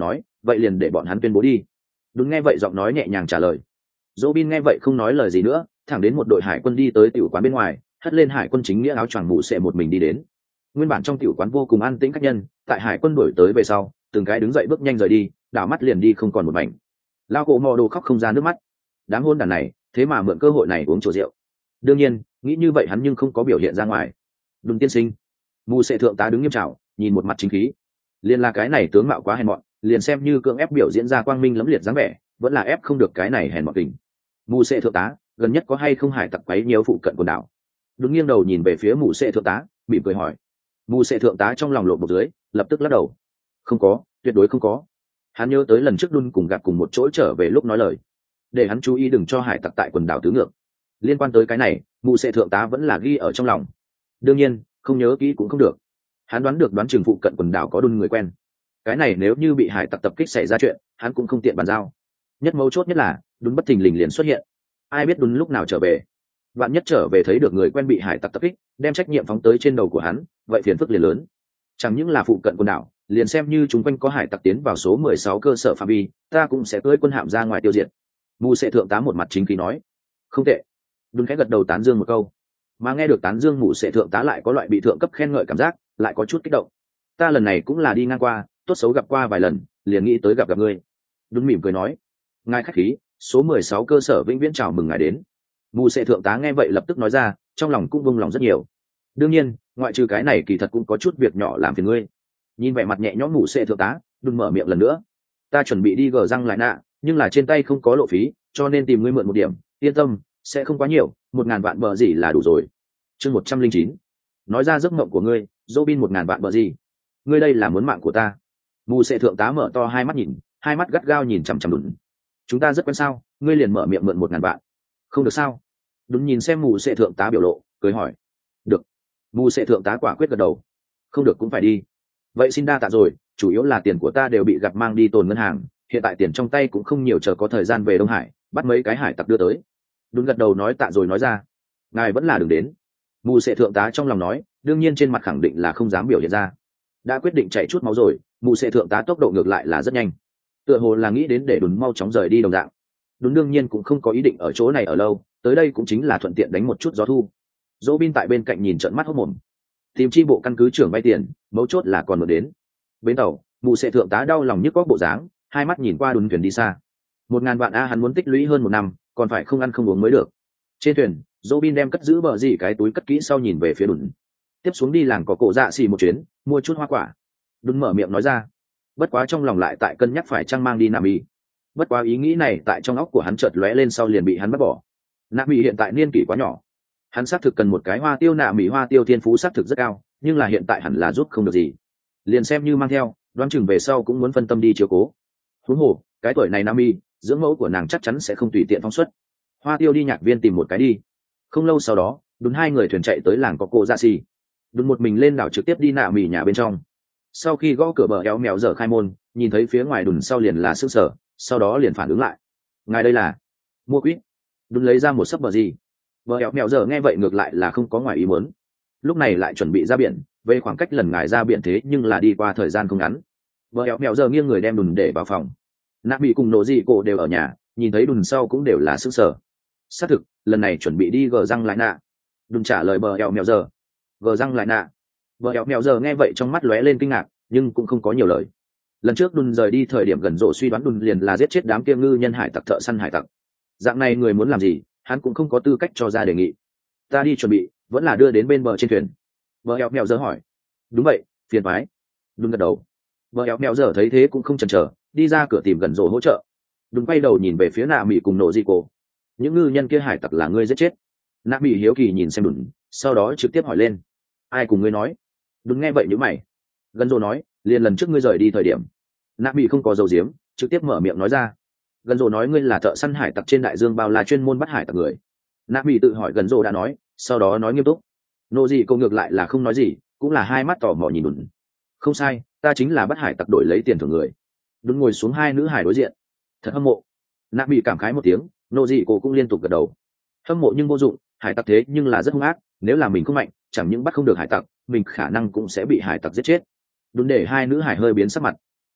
vậy liền để bọn hắn tuyên bố đi. Đúng nghe vậy giọng nói nhẹ nhàng trả lời. Robin nghe vậy không nói lời gì nữa, thẳng đến một đội hải quân đi tới tiểu quán bên ngoài, hất lên hải quân chính nghĩa áo choàng mũ sệ một mình đi đến. Nguyên bản trong tiểu quán vô cùng an tĩnh các nhân, tại hải quân đuổi tới về sau, từng cái đứng dậy bước nhanh rời đi, đảo mắt liền đi không còn một mảnh. Lao cổ mò đồ khóc không ra nước mắt. Đám hôn đàn này, thế mà mượn cơ hội này uống chỗ rượu. Đương nhiên, nghĩ như vậy hắn nhưng không có biểu hiện ra ngoài. Đừng tiên sinh. Mũ sệ thượng tá đứng nghiêm trào, nhìn một mặt chính khí. Liên là cái này tướng mạo quá hèn mọn, liền xem như cưỡng ép biểu diễn ra quang minh lẫm liệt dáng vẻ, vẫn là ép không được cái này hèn mọn tình. Mũ sệ thượng tá, gần nhất có hay không hải tặc quấy nhiều phụ cận quần đảo? Đúng nghiêng đầu nhìn về phía mũ sệ thượng tá, mỉm cười hỏi. Mũ sệ thượng tá trong lòng lộn một dưới, lập tức lắc đầu. Không có, tuyệt đối không có. Hắn nhớ tới lần trước Đun cùng gặp cùng một chỗ trở về lúc nói lời, để hắn chú ý đừng cho hải tặc tại quần đảo tứ ngược. Liên quan tới cái này, mũ sệ thượng tá vẫn là ghi ở trong lòng. Đương nhiên, không nhớ kỹ cũng không được. Hắn đoán được đoán chừng phụ cận quần đảo có Đun người quen. Cái này nếu như bị hải tặc tập kích xảy ra chuyện, hắn cũng không tiện bàn giao. Nhất mấu chốt nhất là Đun bất thình lình liền xuất hiện, ai biết Đun lúc nào trở về. Vạn nhất trở về thấy được người quen bị hải tặc tập kích, đem trách nhiệm phóng tới trên đầu của hắn, vậy phiền phức liền lớn. Chẳng những là phụ cận quần đảo, liền xem như chúng quanh có hải tặc tiến vào số 16 cơ sở phạm vi, ta cũng sẽ cưỡi quân hạm ra ngoài tiêu diệt. Mù sệ thượng tá một mặt chính khí nói. Không tệ. Đun khẽ gật đầu tán dương một câu. Mà nghe được tán dương mù sệ thượng tá lại có loại bị thượng cấp khen ngợi cảm giác, lại có chút kích động. Ta lần này cũng là đi ngang qua, tốt xấu gặp qua vài lần, liền nghĩ tới gặp ngươi. Đun mỉm cười nói. Ngài khách khí, số 16 cơ sở vĩnh viễn chào mừng ngài đến. Mù sệ thượng tá nghe vậy lập tức nói ra, trong lòng cũng vung lòng rất nhiều. Đương nhiên, ngoại trừ cái này kỳ thật cũng có chút việc nhỏ làm phiền ngươi. Nhìn vẻ mặt nhẹ nhõm mù sệ thượng tá, Đun mở miệng lần nữa. Ta chuẩn bị đi gờ răng lại nạ, nhưng là trên tay không có lộ phí, cho nên tìm ngươi mượn một điểm. Yên tâm, sẽ không quá nhiều, 1000 vạn bờ gì là đủ rồi. Chương 109. Nói ra giấc mộng của ngươi, Robin 1000 vạn bờ gì? Ngươi đây là muốn mạng của ta? Mù sệ thượng tá mở to hai mắt nhìn, hai mắt gắt gao nhìn chằm chằm Đun. Chúng ta rất quen sao? Ngươi liền mở miệng mượn 1000 vạn. Không được sao? Đun nhìn xem mù sệ thượng tá biểu lộ, cười hỏi. Được. Mù sệ thượng tá quả quyết gật đầu. Không được cũng phải đi. Vậy xin đa tạ rồi, chủ yếu là tiền của ta đều bị gặp mang đi tồn ngân hàng, hiện tại tiền trong tay cũng không nhiều, chờ có thời gian về Đông Hải, bắt mấy cái hải tặc đưa tới. Đun gật đầu nói tạ rồi nói ra. Ngài vẫn là đừng đến. Mù sệ thượng tá trong lòng nói, đương nhiên trên mặt khẳng định là không dám biểu hiện ra. Đã quyết định chạy chút máu rồi, mù sệ thượng tá tốc độ ngược lại là rất nhanh. Tựa hồ là nghĩ đến để Đun mau chóng rời đi đồng dạng. Đun đương nhiên cũng không có ý định ở chỗ này ở lâu, tới đây cũng chính là thuận tiện đánh một chút gió thu. Robin tại bên cạnh nhìn trợn mắt hốt mồm. Tìm chi bộ căn cứ trưởng vay tiền, mấu chốt là còn mở đến. Bến tàu, mù sệ thượng tá đau lòng nhức góc bộ dáng, hai mắt nhìn qua Đun thuyền đi xa. 1000 vạn a hắn muốn tích lũy hơn 1 năm, còn phải không ăn không uống mới được. Trên thuyền, Robin đem cất giữ bờ gì cái túi cất kỹ sau nhìn về phía Đun. Tiếp xuống đi làng có cổ dạ xì một chuyến, mua chút hoa quả. Đun mở miệng nói ra. Bất quá trong lòng lại tại cân nhắc phải chăng mang đi Nam Y. Bất quá ý nghĩ này tại trong óc của hắn chợt lóe lên sau liền bị hắn bắt bỏ. Nam Y hiện tại niên kỷ quá nhỏ, hắn xác thực cần một cái hoa tiêu Nam Y, hoa tiêu thiên phú xác thực rất cao, nhưng là hiện tại hẳn là giúp không được gì. Liền xem như mang theo, đoán chừng về sau cũng muốn phân tâm đi chiếu cố. Huống hồ, cái tuổi này Nam Y, dưỡng mẫu của nàng chắc chắn sẽ không tùy tiện phóng xuất. Hoa tiêu đi nhạc viên tìm một cái đi. Không lâu sau đó, Đun hai người thuyền chạy tới làng có cô dạ xì. Đun một mình lên đảo trực tiếp đi nạ mì nhà bên trong. Sau khi gõ cửa bờ éo mèo dở khai môn, nhìn thấy phía ngoài Đun sau liền là sức sở, sau đó liền phản ứng lại. Ngài đây là mua quýt. Đun lấy ra một sấp bờ gì. Bờ éo mèo dở nghe vậy ngược lại là không có ngoài ý muốn. Lúc này lại chuẩn bị ra biển, về khoảng cách lần ngài ra biển thế nhưng là đi qua thời gian không ngắn. Bờ éo mèo dở nghiêng người đem Đun để vào phòng. Nạ bị cùng nổ gì cổ đều ở nhà, nhìn thấy Đun sau cũng đều là sức sở. Xác thực, lần này chuẩn bị đi gờ răng lại nạ. Đun trả lời bờ éo mèo dở. Gờ răng lại nạ. Bờ éo mèo dở nghe vậy trong mắt lóe lên kinh ngạc, nhưng cũng không có nhiều lời. Lần trước Đun rời đi thời điểm gần rộ suy đoán Đun liền là giết chết đám kia ngư nhân hải tặc thợ săn hải tặc. Dạng này người muốn làm gì, hắn cũng không có tư cách cho ra đề nghị. Ta đi chuẩn bị, vẫn là đưa đến bên bờ trên thuyền. Bờ éo mèo dở hỏi. Đúng vậy, phiền toái. Đun gật đầu. Bờ éo mèo dở thấy thế cũng không chần chờ, đi ra cửa tìm gần rộ hỗ trợ. Đun quay đầu nhìn về phía nạ mỹ cùng nổ di cổ. Những ngư nhân kia hải tặc là ngươi giết chết? Nạ mỹ hiếu kỳ nhìn xem Đun, sau đó trực tiếp hỏi lên. Ai cùng ngươi nói? Đun nghe vậy nhíu mày. Gần rộ nói, liền lần trước ngươi rời đi thời điểm. Nạ mỹ không có dầu diếm, trực tiếp mở miệng nói ra. Gần rộ nói ngươi là thợ săn hải tặc trên đại dương bao la chuyên môn bắt hải tặc người. Nạ mỹ tự hỏi gần rộ đã nói, sau đó nói nghiêm túc. Nô gì cô ngược lại là không nói gì, cũng là hai mắt tò mò nhìn Đun. Không sai, ta chính là bắt hải tặc đổi lấy tiền thưởng người. Đun ngồi xuống hai nữ hải đối diện. Thật hâm mộ. Nạ mỹ cảm khái một tiếng, nô gì cô cũng liên tục gật đầu. Hâm mộ nhưng vô dụng, hải tặc thế nhưng là rất hung ác, nếu là mình không mạnh, chẳng những bắt không được hải tặc, mình khả năng cũng sẽ bị hải tặc giết chết. Đun để hai nữ hải hơi biến sắc mặt.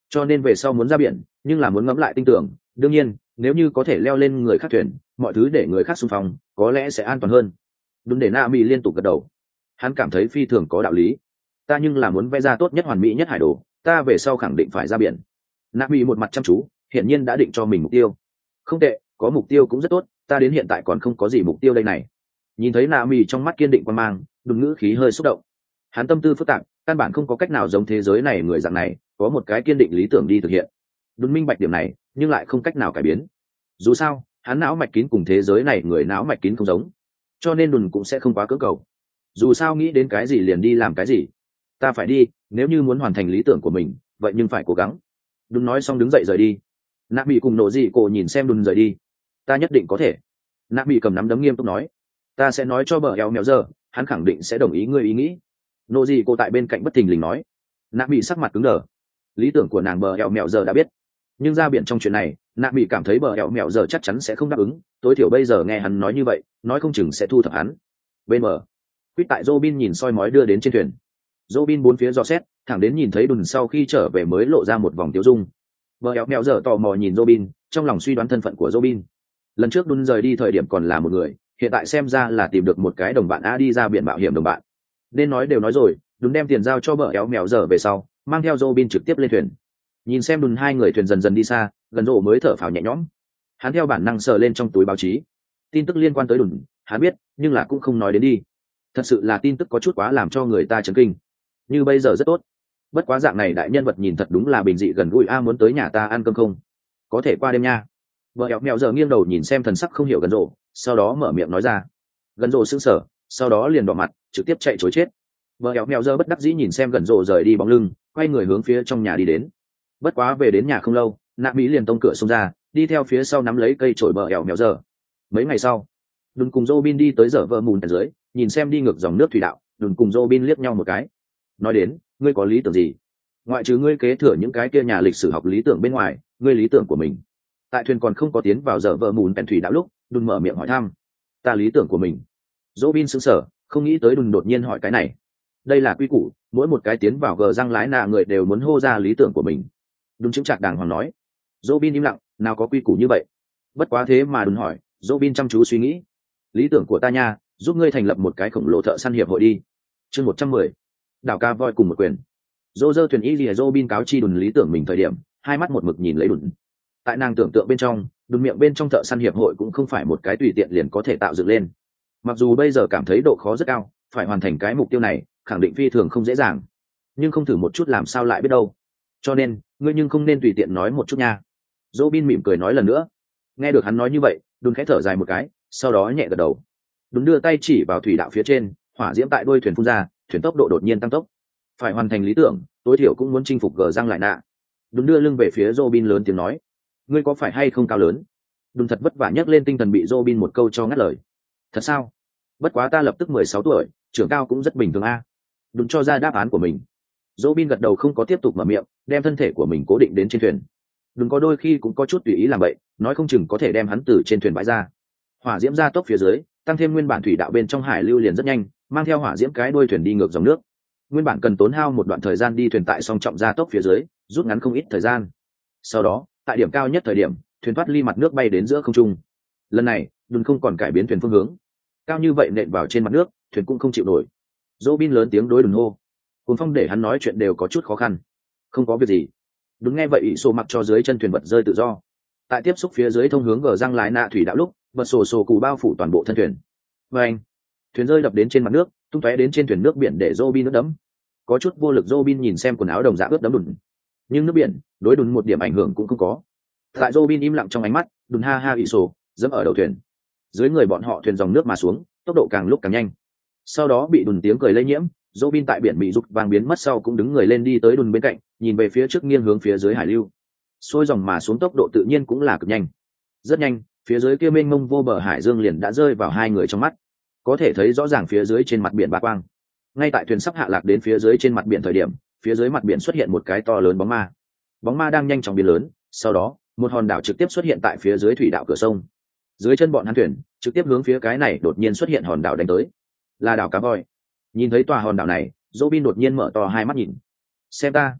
cho nên về sau muốn ra biển nhưng là muốn ngẫm lại tin tưởng, đương nhiên nếu như có thể leo lên người khác thuyền, mọi thứ để người khác xung phong có lẽ sẽ an toàn hơn. Đúng, để Na Mỹ liên tục gật đầu, hắn cảm thấy phi thường có đạo lý. Ta nhưng là muốn vẽ ra tốt nhất hoàn mỹ nhất hải đồ, ta về sau khẳng định phải ra biển. Na Mỹ một mặt chăm chú, hiển nhiên đã định cho mình mục tiêu. Không tệ, có mục tiêu cũng rất tốt, ta đến hiện tại còn không có gì mục tiêu đây này. Nhìn thấy Na Mỹ trong mắt kiên định quan mang, Đúng ngữ khí hơi xúc động. Hắn tâm tư phức tạp, căn bản không có cách nào giống thế giới này người dạng này có một cái kiên định lý tưởng đi thực hiện. Đúng minh bạch điểm này, nhưng lại không cách nào cải biến. Dù sao, hắn não mạch kín cùng thế giới này người não mạch kín không giống, cho nên Đùn cũng sẽ không quá cưỡng cầu. Dù sao nghĩ đến cái gì liền đi làm cái gì. Ta phải đi, nếu như muốn hoàn thành lý tưởng của mình, vậy nhưng phải cố gắng. Đùn nói xong đứng dậy rời đi. Nạp Mỹ cùng Nộ Dị Cổ nhìn xem Đùn rời đi. Ta nhất định có thể. Nạp Mỹ cầm nắm đấm nghiêm túc nói. Ta sẽ nói cho bờ eo mèo giờ, hắn khẳng định sẽ đồng ý ngươi ý nghĩ. Nộ Dị Cổ tại bên cạnh bất thình lình nói. Nạp Mỹ sắc mặt cứng đờ. Lý tưởng của nàng bờ eo mèo giờ đã biết, nhưng ra biển trong chuyện này, Nạp Mỹ cảm thấy bờ eo mèo giờ chắc chắn sẽ không đáp ứng. Tối thiểu bây giờ nghe hắn nói như vậy, nói không chừng sẽ thu thập hắn. Bên bờ, Quýt tại Robin nhìn soi mói đưa đến trên thuyền. Robin bốn phía dò xét, thẳng đến nhìn thấy Đùn sau khi trở về mới lộ ra một vòng tiêu dung. Bờ eo mèo giờ tò mò nhìn Robin, trong lòng suy đoán thân phận của Robin. Lần trước Đùn rời đi thời điểm còn là một người, hiện tại xem ra là tìm được một cái đồng bạn đi ra biển mạo hiểm đồng bạn. Nên nói đều nói rồi, Đùn đem tiền giao cho bờ eo mèo giờ về sau, mang theo Robin trực tiếp lên thuyền. Nhìn xem Đùn hai người thuyền dần dần đi xa, gần rộ mới thở phào nhẹ nhõm. Hắn theo bản năng sờ lên trong túi báo chí, tin tức liên quan tới Đùn, hắn biết, nhưng là cũng không nói đến đi. Thật sự là tin tức có chút quá làm cho người ta chấn kinh. Như bây giờ rất tốt, bất quá dạng này đại nhân vật nhìn thật đúng là bình dị gần gũi. Muốn tới nhà ta ăn cơm không? Có thể qua đêm nha. Vợ eo mèo giờ nghiêng đầu nhìn xem thần sắc không hiểu gần rộ, sau đó mở miệng nói ra. Gần rộ sững sờ, sau đó liền đỏ mặt, trực tiếp chạy chối chết. Vợ eo mèo giờ bất đắc dĩ nhìn xem gần rộ rời đi bóng lưng, quay người hướng phía trong nhà đi đến. Bất quá về đến nhà không lâu, Nạp Mỹ liền tông cửa xông ra, đi theo phía sau nắm lấy cây chổi bờ eo mèo giờ. Mấy ngày sau, Đùn cùng Robin đi tới dở vợ mùn dưới, nhìn xem đi ngược dòng nước thủy đạo. Đùn cùng Robin liếc nhau một cái. Nói đến, ngươi có lý tưởng gì? Ngoại trừ ngươi kế thừa những cái kia nhà lịch sử học lý tưởng bên ngoài, ngươi lý tưởng của mình. Tại thuyền còn không có tiến vào dở vợ mùn thủy đạo lúc, Đùn mở miệng hỏi thăm. Ta lý tưởng của mình. Robin sững sờ, không nghĩ tới Đùn đột nhiên hỏi cái này. Đây là quy củ, mỗi một cái tiến vào gờ răng lái nạ người đều muốn hô ra lý tưởng của mình. Đùn chứng chặt đàng hoàng nói. Robin im lặng, nào có quy củ như vậy. Bất quá thế mà Đùn hỏi, Robin chăm chú suy nghĩ. Lý tưởng của ta nha, giúp ngươi thành lập một cái khổng lồ thợ săn hiệp hội đi. Chương 110. Đảo ca voi cùng một quyền. Dô dơ thuyền y lìa Robin cáo chi Đùn lý tưởng mình thời điểm, hai mắt một mực nhìn lấy Đùn. Tại nàng tưởng tượng bên trong, Đùn miệng bên trong thợ săn hiệp hội cũng không phải một cái tùy tiện liền có thể tạo dựng lên. Mặc dù bây giờ cảm thấy độ khó rất cao, phải hoàn thành cái mục tiêu này, khẳng định phi thường không dễ dàng. Nhưng không thử một chút làm sao lại biết đâu. Cho nên, ngươi nhưng không nên tùy tiện nói một chút nha. Robin mỉm cười nói lần nữa. Nghe được hắn nói như vậy, Đùn khẽ thở dài một cái, sau đó nhẹ gật đầu. Đùn đưa tay chỉ vào thủy đạo phía trên, hỏa diễm tại đuôi thuyền phun ra, thuyền tốc độ đột nhiên tăng tốc. Phải hoàn thành lý tưởng, tối thiểu cũng muốn chinh phục gờ răng lại nạ. Đùn đưa lưng về phía Robin lớn tiếng nói, ngươi có phải hay không cao lớn? Đùn thật vất vả nhấc lên tinh thần bị Robin một câu cho ngắt lời. Thật sao? Bất quá ta lập tức 16 tuổi, trưởng cao cũng rất bình thường a. Đùn cho ra đáp án của mình. Robin gật đầu không có tiếp tục mở miệng, đem thân thể của mình cố định đến trên thuyền. Đùn có đôi khi cũng có chút tùy ý làm vậy, nói không chừng có thể đem hắn từ trên thuyền bãi ra. Hỏa diễm ra tốc phía dưới, tăng thêm nguyên bản thủy đạo bên trong hải lưu liền rất nhanh, mang theo hỏa diễm cái đuôi thuyền đi ngược dòng nước. Nguyên bản cần tốn hao một đoạn thời gian đi thuyền tại song trọng ra tốc phía dưới, rút ngắn không ít thời gian. Sau đó, tại điểm cao nhất thời điểm, thuyền thoát ly mặt nước bay đến giữa không trung. Lần này, Đùn không còn cải biến thuyền phương hướng. Cao như vậy nện vào trên mặt nước, thuyền cũng không chịu nổi. Robin lớn tiếng đối Đùn hô. Cuốn phong để hắn nói chuyện đều có chút khó khăn. Không có việc gì. Đúng nghe vậy, ỷ sổ mặc cho dưới chân thuyền vật rơi tự do. Tại tiếp xúc phía dưới thông hướng gờ răng lái nạ thủy đạo lúc, vật sổ cù bao phủ toàn bộ thân thuyền. Và anh, thuyền rơi đập đến trên mặt nước, tung tóe đến trên thuyền nước biển để Robin ướt đẫm. Có chút vô lực Robin nhìn xem quần áo đồng dạng ướt đẫm Đùn, nhưng nước biển đối Đùn một điểm ảnh hưởng cũng không có. Tại Robin im lặng trong ánh mắt, Đùn ha ha ỷ sổ dẫm ở đầu thuyền. Dưới người bọn họ thuyền dòng nước mà xuống, tốc độ càng lúc càng nhanh. Sau đó bị Đùn tiếng cười lây nhiễm, Robin tại biển bị rục vàng biến mất sau cũng đứng người lên đi tới Đùn bên cạnh, nhìn về phía trước nghiêng hướng phía dưới hải lưu. Xuôi dòng mà xuống tốc độ tự nhiên cũng là cực nhanh. Rất nhanh, phía dưới kia mênh mông vô bờ hải dương liền đã rơi vào hai người trong mắt. Có thể thấy rõ ràng phía dưới trên mặt biển bạc quang. Ngay tại thuyền sắp hạ lạc đến phía dưới trên mặt biển thời điểm, phía dưới mặt biển xuất hiện một cái to lớn bóng ma. Bóng ma đang nhanh chóng biến lớn, sau đó, một hòn đảo trực tiếp xuất hiện tại phía dưới thủy đạo cửa sông. Dưới chân bọn hắn thuyền, trực tiếp hướng phía cái này đột nhiên xuất hiện hòn đảo đánh tới. Là đảo Cá Voi. Nhìn thấy tòa hòn đảo này, Robin đột nhiên mở to hai mắt nhìn. Xem ta.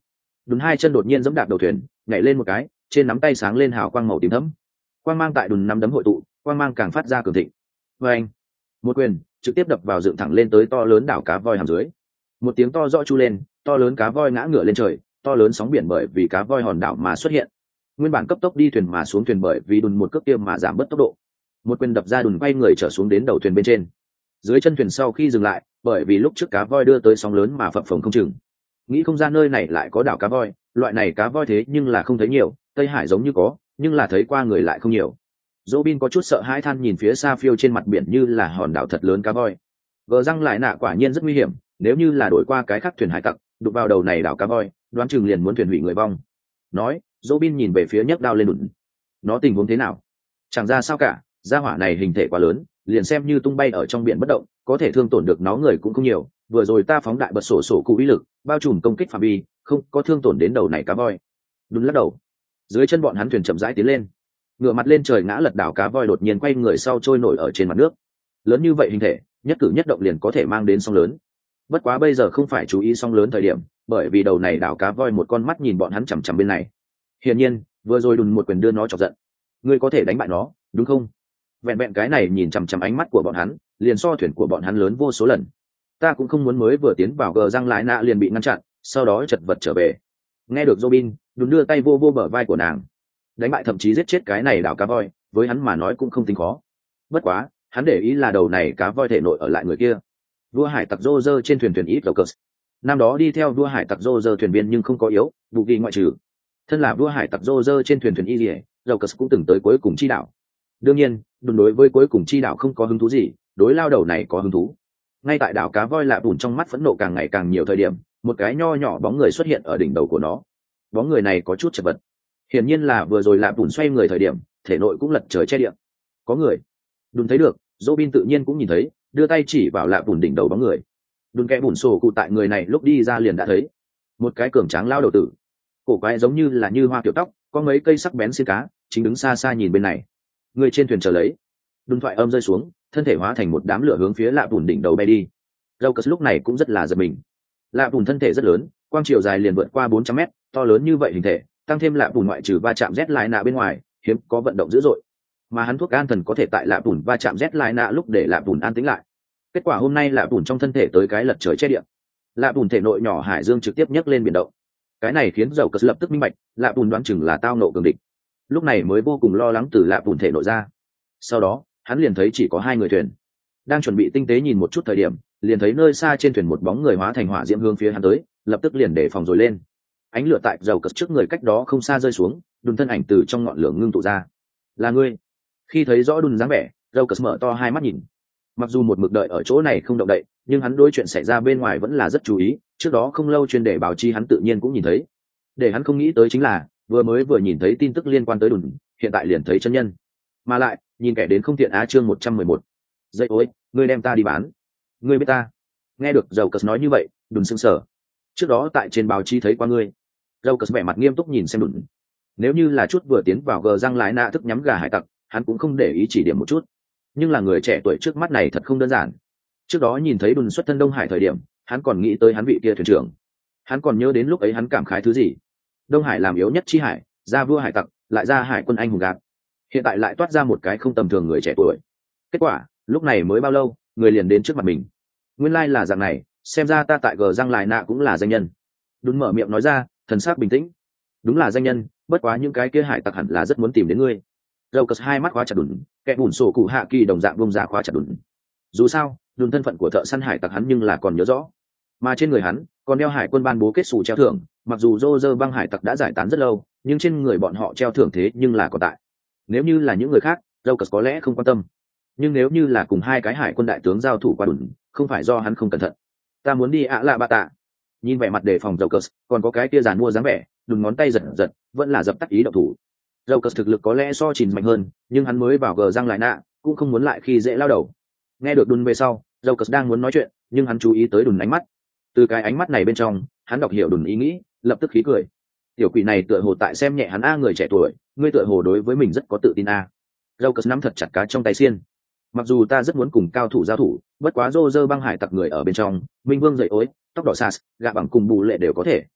Đùn hai chân đột nhiên giẫm đạp đầu thuyền, nhảy lên một cái, trên nắm tay sáng lên hào quang màu tím thẫm. Quang mang tại đùn nắm đấm hội tụ, quang mang càng phát ra cường thịnh. Và anh, một quyền trực tiếp đập vào dựng thẳng lên tới to lớn đảo cá voi hàm dưới. Một tiếng to rõ chu lên, to lớn cá voi ngã ngửa lên trời, to lớn sóng biển bởi vì cá voi hòn đảo mà xuất hiện. Nguyên bản cấp tốc đi thuyền mà xuống thuyền bởi vì đùn một cước kia mà giảm bớt tốc độ. Một quyền đập ra đùn quay người trở xuống đến đầu thuyền bên trên. Dưới chân thuyền sau khi dừng lại, bởi vì lúc trước cá voi đưa tới sóng lớn mà phập phồng không chừng. Nghĩ không ra nơi này lại có đảo cá voi, loại này cá voi thế nhưng là không thấy nhiều, Tây Hải giống như có, nhưng là thấy qua người lại không nhiều. Robin có chút sợ hãi than nhìn phía xa phiêu trên mặt biển như là hòn đảo thật lớn cá voi. Gờ răng lại nạ quả nhiên rất nguy hiểm, nếu như là đổi qua cái khác thuyền hải tặc, đụng vào đầu này đảo cá voi, đoán chừng liền muốn thuyền hủy người vong. Nói, Robin nhìn về phía nhấc đao lên đùn. Nó tình huống thế nào? Chẳng ra sao cả, gia hỏa này hình thể quá lớn, liền xem như tung bay ở trong biển bất động, có thể thương tổn được nó người cũng không nhiều. Vừa rồi ta phóng đại bật sổ sổ cụ uy lực, bao trùm công kích phạm vi, không có thương tổn đến đầu này cá voi. Đùn lắc đầu. Dưới chân bọn hắn thuyền chậm rãi tiến lên, ngửa mặt lên trời ngã lật đảo cá voi đột nhiên quay người sau trôi nổi ở trên mặt nước. Lớn như vậy hình thể, nhất cử nhất động liền có thể mang đến sóng lớn. Bất quá bây giờ không phải chú ý sóng lớn thời điểm, bởi vì đầu này đảo cá voi một con mắt nhìn bọn hắn chằm chằm bên này. Hiển nhiên, vừa rồi đùn một quyền đưa nó chọc giận. Ngươi có thể đánh bại nó, đúng không? Vẹn vẹn cái này nhìn chằm chằm ánh mắt của bọn hắn, liền so thuyền của bọn hắn lớn vô số lần. Ta cũng không muốn mới vừa tiến vào gờ răng lại nạ liền bị ngăn chặn, sau đó chật vật trở về. Nghe được Robin, đùn đưa tay vô vô bờ vai của nàng. Đánh bại thậm chí giết chết cái này đảo cá voi, với hắn mà nói cũng không tính khó. Bất quá, hắn để ý là đầu này cá voi thể nội ở lại người kia. Vua hải tặc Roger trên thuyền ít Locus. Năm đó đi theo vua hải tặc Roger thuyền viên nhưng không có yếu, vụ ghi ngoại trừ. Thân là vua hải tặc Roger trên thuyền y, Locus cũng từng tới cuối cùng chi đảo. Đương nhiên, đùn đối với cuối cùng chi đảo không có hứng thú gì, đối lao đầu này có hứng thú. Ngay tại đảo cá voi lạ bùn trong mắt phẫn nộ càng ngày càng nhiều thời điểm, một cái nho nhỏ bóng người xuất hiện ở đỉnh đầu của nó. Bóng người này có chút chật vật. Hiển nhiên là vừa rồi lạ bùn xoay người thời điểm, thể nội cũng lật trời che điện. Có người. Đùn thấy được, Robin tự nhiên cũng nhìn thấy, đưa tay chỉ vào lạ bùn đỉnh đầu bóng người. Đùn kẽ bùn sổ cụ tại người này lúc đi ra liền đã thấy. Một cái cường tráng lao đầu tử. Cổ quái giống như là như hoa kiểu tóc, có mấy cây sắc bén xiên cá, chính đứng xa xa nhìn bên này. Người trên thuyền chờ lấy. Đùn thoại âm rơi xuống, thân thể hóa thành một đám lửa hướng phía lạ bùn đỉnh đầu bay đi. Locus lúc này cũng rất là giật mình. Lạ bùn thân thể rất lớn, quang chiều dài liền vượt qua 400 mét, to lớn như vậy hình thể, tăng thêm lạ bùn ngoại trừ va chạm rét lại nạ bên ngoài, hiếm có vận động dữ dội. Mà hắn thuốc an thần có thể tại lạ bùn va chạm rét lại nạ lúc để lạ bùn an tĩnh lại. Kết quả hôm nay lạ bùn trong thân thể tới cái lật trời che điện. Lạ bùn thể nội nhỏ hải dương trực tiếp nhấc lên biển động. Cái này khiến dầu cất lập tức minh bạch, lạ bùn đoán chừng là tao nộ cường địch. Lúc này mới vô cùng lo lắng từ lạ bùn thể nội ra. Sau đó, hắn liền thấy chỉ có hai người thuyền. Đang chuẩn bị tinh tế nhìn một chút thời điểm, liền thấy nơi xa trên thuyền một bóng người hóa thành hỏa diễm hướng phía hắn tới, lập tức liền đề phòng rồi lên. Ánh lửa tại dầu cất trước người cách đó không xa rơi xuống, đùn thân ảnh từ trong ngọn lửa ngưng tụ ra. Là ngươi. Khi thấy rõ đùn dáng vẻ, dầu cất mở to hai mắt nhìn. Mặc dù một mực đợi ở chỗ này không động đậy, nhưng hắn đối chuyện xảy ra bên ngoài vẫn là rất chú ý. Trước đó không lâu chuyên đề báo chí hắn tự nhiên cũng nhìn thấy. Để hắn không nghĩ tới chính là vừa nhìn thấy tin tức liên quan tới đùn, hiện tại liền thấy chân nhân. Mà lại nhìn kẻ đến không thiện á chương 111. Dậy ối, ngươi đem ta đi bán. Ngươi biết ta. Nghe được dầu cất nói như vậy, đùn sững sờ. Trước đó tại trên báo chí thấy qua ngươi. Dầu cất vẻ mặt nghiêm túc nhìn xem đùn. Nếu như là chút vừa tiến vào gờ răng lái nạ thức nhắm gà hải tặc, hắn cũng không để ý chỉ điểm một chút. Nhưng là người trẻ tuổi trước mắt này thật không đơn giản. Trước đó nhìn thấy đùn xuất thân Đông Hải thời điểm, hắn còn nghĩ tới hắn vị kia thuyền trưởng. Hắn còn nhớ đến lúc ấy hắn cảm khái thứ gì. Đông Hải làm yếu nhất chi hải, ra vua hải tặc, lại ra hải quân anh hùng gạt. Hiện tại lại toát ra một cái không tầm thường người trẻ tuổi. Kết quả, lúc này mới bao lâu, người liền đến trước mặt mình. Nguyên lai là dạng này, xem ra ta tại gờ răng lại nạ cũng là danh nhân. Đùn mở miệng nói ra, thần sắc bình tĩnh. Đúng là danh nhân, bất quá những cái kia hải tặc hẳn là rất muốn tìm đến ngươi. Dầu cất hai mắt khóa chặt đùn, kẻ bùn sổ cụ hạ kỳ đồng dạng bông ra khóa chặt đùn. Dù sao, đùn thân phận của thợ săn hải tặc hắn nhưng là còn nhớ rõ. Mà trên người hắn còn đeo hải quân ban bố kết xù treo thưởng, mặc dù Roger băng hải tặc đã giải tán rất lâu, nhưng trên người bọn họ treo thưởng thế nhưng là còn tại. Nếu như là những người khác, dầu cất có lẽ không quan tâm. Nhưng nếu như là cùng hai cái hải quân đại tướng giao thủ qua đùn, không phải do hắn không cẩn thận. Ta muốn đi ạ lạ bạ tạ. Nhìn vẻ mặt đề phòng dầu cất, còn có cái kia giàn mua dáng vẻ, đùn ngón tay giật giật, vẫn là dập tắt ý động thủ. Dầu cất thực lực có lẽ so Chìn mạnh hơn, nhưng hắn mới vào gờ răng lại nạ, cũng không muốn lại khi dễ lao đầu. Nghe được đùn về sau, dầu cất đang muốn nói chuyện, nhưng hắn chú ý tới đùn ánh mắt. Từ cái ánh mắt này bên trong, hắn đọc hiểu đùn ý nghĩ, lập tức khí cười. Tiểu quỷ này tựa hồ tại xem nhẹ hắn người trẻ tuổi, ngươi tựa hồ đối với mình rất có tự tin Dầu cất nắm thật chặt cá trong tay xiên. Mặc dù ta rất muốn cùng cao thủ giao thủ, bất quá Roger băng hải tặc người ở bên trong, Minh Vương dậy ối, tóc đỏ sas, gạ bằng cùng bù lệ đều có thể.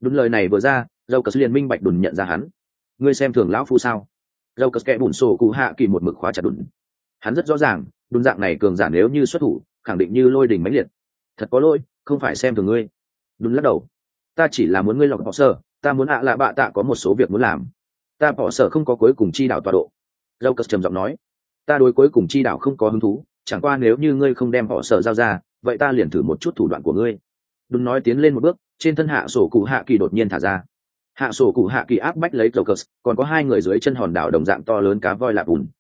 Đúng lời này vừa ra, dâu cất liền minh bạch đùn nhận ra hắn. Ngươi xem thường lão phu sao? Dâu cất kẽ bùn sổ cụ hạ kỳ một mực khóa chặt đùn. Hắn rất rõ ràng, đùn dạng này cường giả nếu như xuất thủ, khẳng định như lôi đình mãnh liệt. Thật có lỗi, không phải xem thường ngươi. Đùn lắc đầu. Ta chỉ là muốn ngươi lọc bỏ sở, ta muốn ạ lạ bạ tạ có một số việc muốn làm. Ta bỏ sở không có cuối cùng chi đạo tọa độ. Dâu cất trầm giọng nói. Ta đối cuối cùng chi đạo không có hứng thú, chẳng qua nếu như ngươi không đem bỏ sở giao ra, vậy ta liền thử một chút thủ đoạn của ngươi. Đùn nói tiến lên một bước, trên thân hạ sổ cụ hạ kỳ đột nhiên thả ra. Hạ sổ cụ hạ kỳ áp bách lấy dâu cất, còn có hai người dưới chân hòn đảo đồng dạng to lớn cá voi lạp bùn.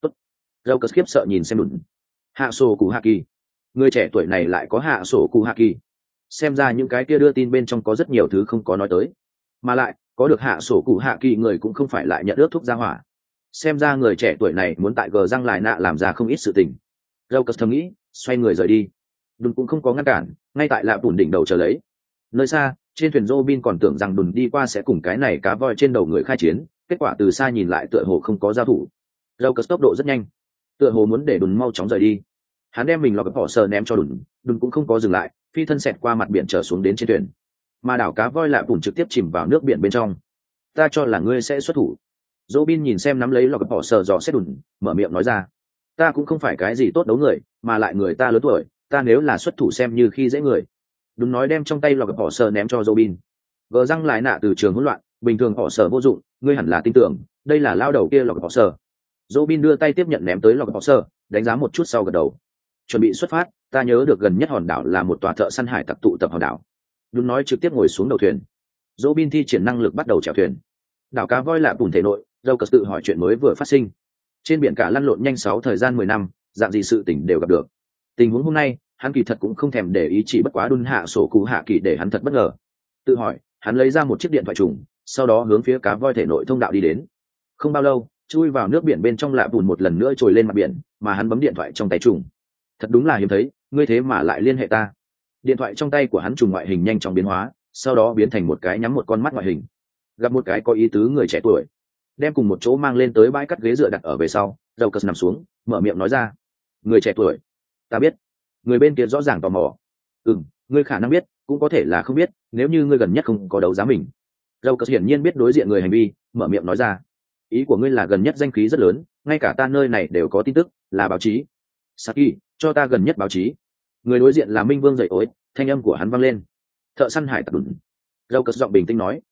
Dâu cất khiếp sợ nhìn xem đùn. Hạ sổ cụ hạ kỳ, người trẻ tuổi này lại có hạ sổ cụ hạ kỳ. Xem ra những cái kia đưa tin bên trong có rất nhiều thứ không có nói tới, mà lại có được hạ sổ cụ hạ kỳ người cũng không phải lại nhận ước thuốc ra hỏa. Xem ra người trẻ tuổi này muốn tại gờ răng lại nạ làm ra không ít sự tình. Dâu cất thầm nghĩ, xoay người rời đi. Đùn cũng không có ngăn cản, ngay tại lạp bùn đỉnh đầu chờ lấy. Nơi xa, trên thuyền Robin còn tưởng rằng đùn đi qua sẽ cùng cái này cá voi trên đầu người khai chiến, kết quả từ xa nhìn lại tựa hồ không có giao thủ. Dâu cất tốc độ rất nhanh, tựa hồ muốn để đùn mau chóng rời đi. Hắn đem mình lọc bỏ sờ ném cho đùn, đùn cũng không có dừng lại, phi thân xẹt qua mặt biển trở xuống đến trên thuyền, mà đảo cá voi lạ bùn trực tiếp chìm vào nước biển bên trong. Ta cho là ngươi sẽ xuất thủ. Robin nhìn xem nắm lấy lọc bỏ sờ dò xét đùn, mở miệng nói ra. Ta cũng không phải cái gì tốt đấu người, mà lại người ta lớn tuổi, ta nếu là xuất thủ xem như khi dễ người. Đùn nói đem trong tay lọc bỏ sờ ném cho Robin. Gờ răng lại nạ từ trường hỗn loạn, bình thường họ sở vô dụng, ngươi hẳn là tin tưởng, đây là lao đầu kia lọc bỏ sờ. Robin đưa tay tiếp nhận ném tới lọc bỏ sờ, đánh giá một chút sau gật đầu. Chuẩn bị xuất phát, ta nhớ được gần nhất hòn đảo là một tòa thợ săn hải tặc tụ tập hòn đảo. Đùn nói trực tiếp ngồi xuống đầu thuyền. Robin thi triển năng lực bắt đầu chèo thuyền. Đảo cá voi lạ bùn thể nội, dâu cất tự hỏi chuyện mới vừa phát sinh. Trên biển cả lăn lộn nhanh 6 thời gian 10 năm, dạng gì sự tình đều gặp được. Tình huống hôm nay, hắn kỳ thật cũng không thèm để ý, chỉ bất quá đun hạ sổ cụ hạ kỳ để hắn thật bất ngờ. Tự hỏi, hắn lấy ra một chiếc điện thoại trùng, sau đó hướng phía cá voi thể nội thông đạo đi đến. Không bao lâu, chui vào nước biển bên trong lạ bùn một lần nữa trồi lên mặt biển, mà hắn bấm điện thoại trong tay trùng. Thật đúng là hiếm thấy, ngươi thế mà lại liên hệ ta. Điện thoại trong tay của hắn trùng ngoại hình nhanh chóng biến hóa, sau đó biến thành một cái nhắm một con mắt ngoại hình. Gặp một cái có ý tứ người trẻ tuổi, đem cùng một chỗ mang lên tới bãi cắt ghế dựa đặt ở về sau. Dầu cất nằm xuống, mở miệng nói ra. Người trẻ tuổi, ta biết. Người bên kia rõ ràng tò mò. Ngươi khả năng biết, cũng có thể là không biết, nếu như ngươi gần nhất không có đấu giá mình. Dầu cất hiển nhiên biết đối diện người hành vi, mở miệng nói ra. Ý của ngươi là gần nhất danh khí rất lớn, ngay cả ta nơi này đều có tin tức, là báo chí. Saki, cho ta gần nhất báo chí. Người đối diện là Minh Vương dậy ối, thanh âm của hắn vang lên. Thợ săn hải tặc đùn. Dâu cất giọng bình tĩnh nói.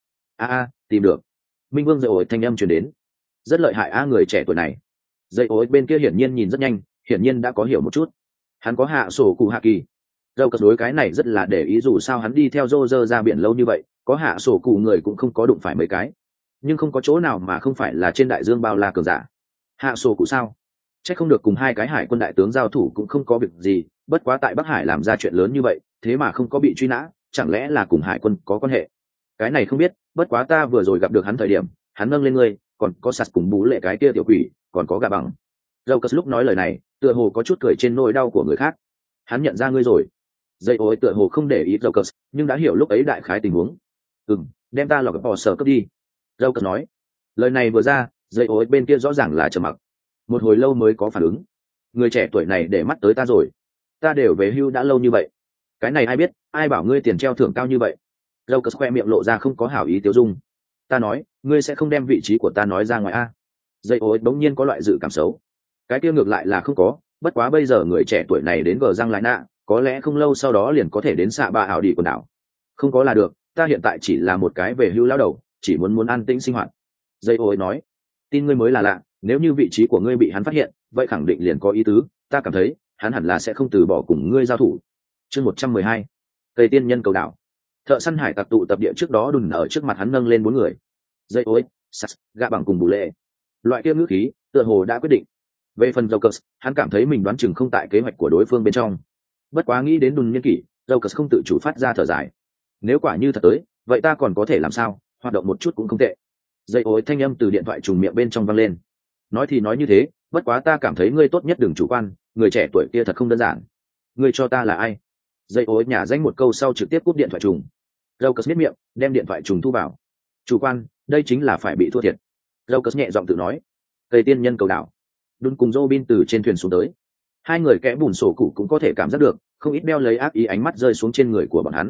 Tìm được. Minh Vương dậy ối thanh âm truyền đến. Rất lợi hại người trẻ tuổi này. Dậy ối bên kia hiển nhiên nhìn rất nhanh, hiển nhiên đã có hiểu một chút. Hắn có hạ sổ cụ hạ kỳ. Dâu cất đối cái này rất là để ý, dù sao hắn đi theo Roger ra biển lâu như vậy, có hạ sổ cụ người cũng không có đụng phải mấy cái. Nhưng không có chỗ nào mà không phải là trên đại dương bao la cường giả. Hạ sổ cụ sao? Chắc không được cùng hai cái hải quân đại tướng giao thủ cũng không có việc gì, bất quá tại Bắc Hải làm ra chuyện lớn như vậy, thế mà không có bị truy nã, chẳng lẽ là cùng hải quân có quan hệ? Cái này không biết, bất quá ta vừa rồi gặp được hắn thời điểm, hắn nâng lên ngươi, còn có sạt cùng bú lệ cái kia tiểu quỷ, còn có gà bằng. Lucas lúc nói lời này, tựa hồ có chút cười trên nỗi đau của người khác. Hắn nhận ra ngươi rồi. Dây ối tựa hồ không để ý Lucas, nhưng đã hiểu lúc ấy đại khái tình huống. Đem ta lọc bỏ sở cấp đi. Lucas nói. Lời này vừa ra, dây ối bên kia rõ ràng là trầm mặc. Một hồi lâu mới có phản ứng. Người trẻ tuổi này để mắt tới ta rồi. Ta đều về hưu đã lâu như vậy, cái này ai biết, ai bảo ngươi tiền treo thưởng cao như vậy. Lucas khoe miệng lộ ra không có hảo ý tiêu dung. Ta nói, ngươi sẽ không đem vị trí của ta nói ra ngoài a? Dây ối bỗng nhiên có loại dự cảm xấu. Cái kia ngược lại là không có, bất quá bây giờ người trẻ tuổi này đến gờ răng lại nạ, có lẽ không lâu sau đó liền có thể đến xạ ba ảo đi quần đảo. Không có là được, ta hiện tại chỉ là một cái về hưu lão đầu, chỉ muốn an tĩnh sinh hoạt. Dây ối nói. Tin ngươi mới là lạ, nếu như vị trí của ngươi bị hắn phát hiện, vậy khẳng định liền có ý tứ, ta cảm thấy hắn hẳn là sẽ không từ bỏ cùng ngươi giao thủ. Chương 112. Cây tiên nhân cầu đảo. Thợ săn hải tặc tụ tập địa trước đó đùn ở trước mặt hắn nâng lên 4 người. Dây ối, sas, gạ bằng cùng bù lệ. Loại kia ngữ khí, tựa hồ đã quyết định. Về phần Jokers, hắn cảm thấy mình đoán chừng không tại kế hoạch của đối phương bên trong. Bất quá nghĩ đến đùn nhân kỷ, Jokers không tự chủ phát ra thở dài. Nếu quả như thật tới, vậy ta còn có thể làm sao, hoạt động một chút cũng không tệ. Dây ối thanh âm từ điện thoại trùng miệng bên trong vang lên. Nói thì nói như thế, bất quá ta cảm thấy ngươi tốt nhất đừng chủ quan, người trẻ tuổi kia thật không đơn giản. Ngươi cho ta là ai? Dây ối nhả danh một câu sau trực tiếp cúp điện thoại trùng. Lucas biết miệng, đem điện thoại trùng thu vào. Chủ quan, đây chính là phải bị thua thiệt. Lucas nhẹ giọng tự nói. Cây tiên nhân cầu đảo. Đun cùng Robin từ trên thuyền xuống tới. Hai người kẽ bùn sổ cụ cũng có thể cảm giác được, không ít đeo lấy ác ý ánh mắt rơi xuống trên người của bọn hắn.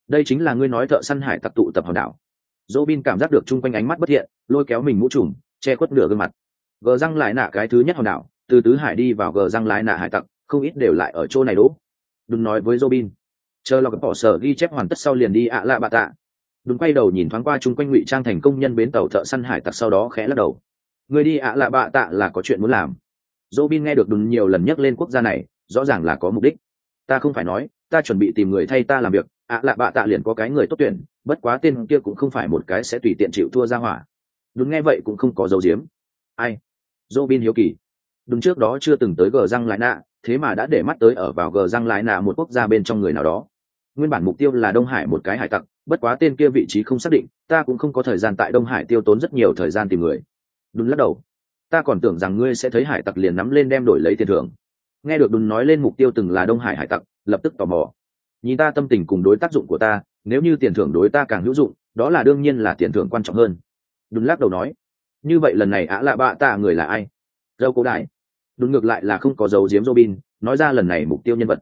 đây chính là ngươi nói thợ săn hải tặc tụ tập hòn đảo. Robin cảm giác được chung quanh ánh mắt bất thiện, lôi kéo mình mũ trùm che khuất nửa gương mặt. Gờ răng lại nạ cái thứ nhất hòn đảo, từ tứ hải đi vào gờ răng lại nạ hải tặc không ít đều lại ở chỗ này đỗ. Đừng nói với Robin, chờ lọc bỏ sở ghi chép hoàn tất sau liền đi ạ lạ bạ tạ. Đừng quay đầu nhìn thoáng qua chung quanh ngụy trang thành công nhân bến tàu thợ săn hải tặc, sau đó khẽ lắc đầu. Người đi ạ lạ bạ tạ là có chuyện muốn làm. Robin nghe được Đừng nhiều lần nhắc lên quốc gia này, rõ ràng là có mục đích. Ta không phải nói, ta chuẩn bị tìm người thay ta làm việc, ạ lạ bạ tạ liền có cái người tốt tuyển, bất quá tên kia cũng không phải một cái sẽ tùy tiện chịu thua ra hỏa. Đừng nghe vậy cũng không có dấu diếm. Ai? Robin hiếu kỳ. Đừng trước đó chưa từng tới gờ răng lại nạ, thế mà đã để mắt tới ở vào gờ răng lại nạ một quốc gia bên trong người nào đó. Nguyên bản mục tiêu là Đông Hải một cái hải tặc, bất quá tên kia vị trí không xác định, ta cũng không có thời gian tại Đông Hải tiêu tốn rất nhiều thời gian tìm người. Đừng lắc đầu. Ta còn tưởng rằng ngươi sẽ thấy hải tặc liền nắm lên đem đổi lấy tiền thưởng. Nghe được Đừng nói lên mục tiêu từng là Đông Hải hải tặc, lập tức tò mò. Nhìn ta tâm tình cùng đối tác dụng của ta, nếu như tiền thưởng đối ta càng hữu dụng, đó là đương nhiên là tiền thưởng quan trọng hơn. Đừng lắc đầu nói. Như vậy lần này ạ lạ bạ tạ người là ai? Dâu Cố Đại. Đừng ngược lại là không có dấu giếm Robin, nói ra lần này mục tiêu nhân vật.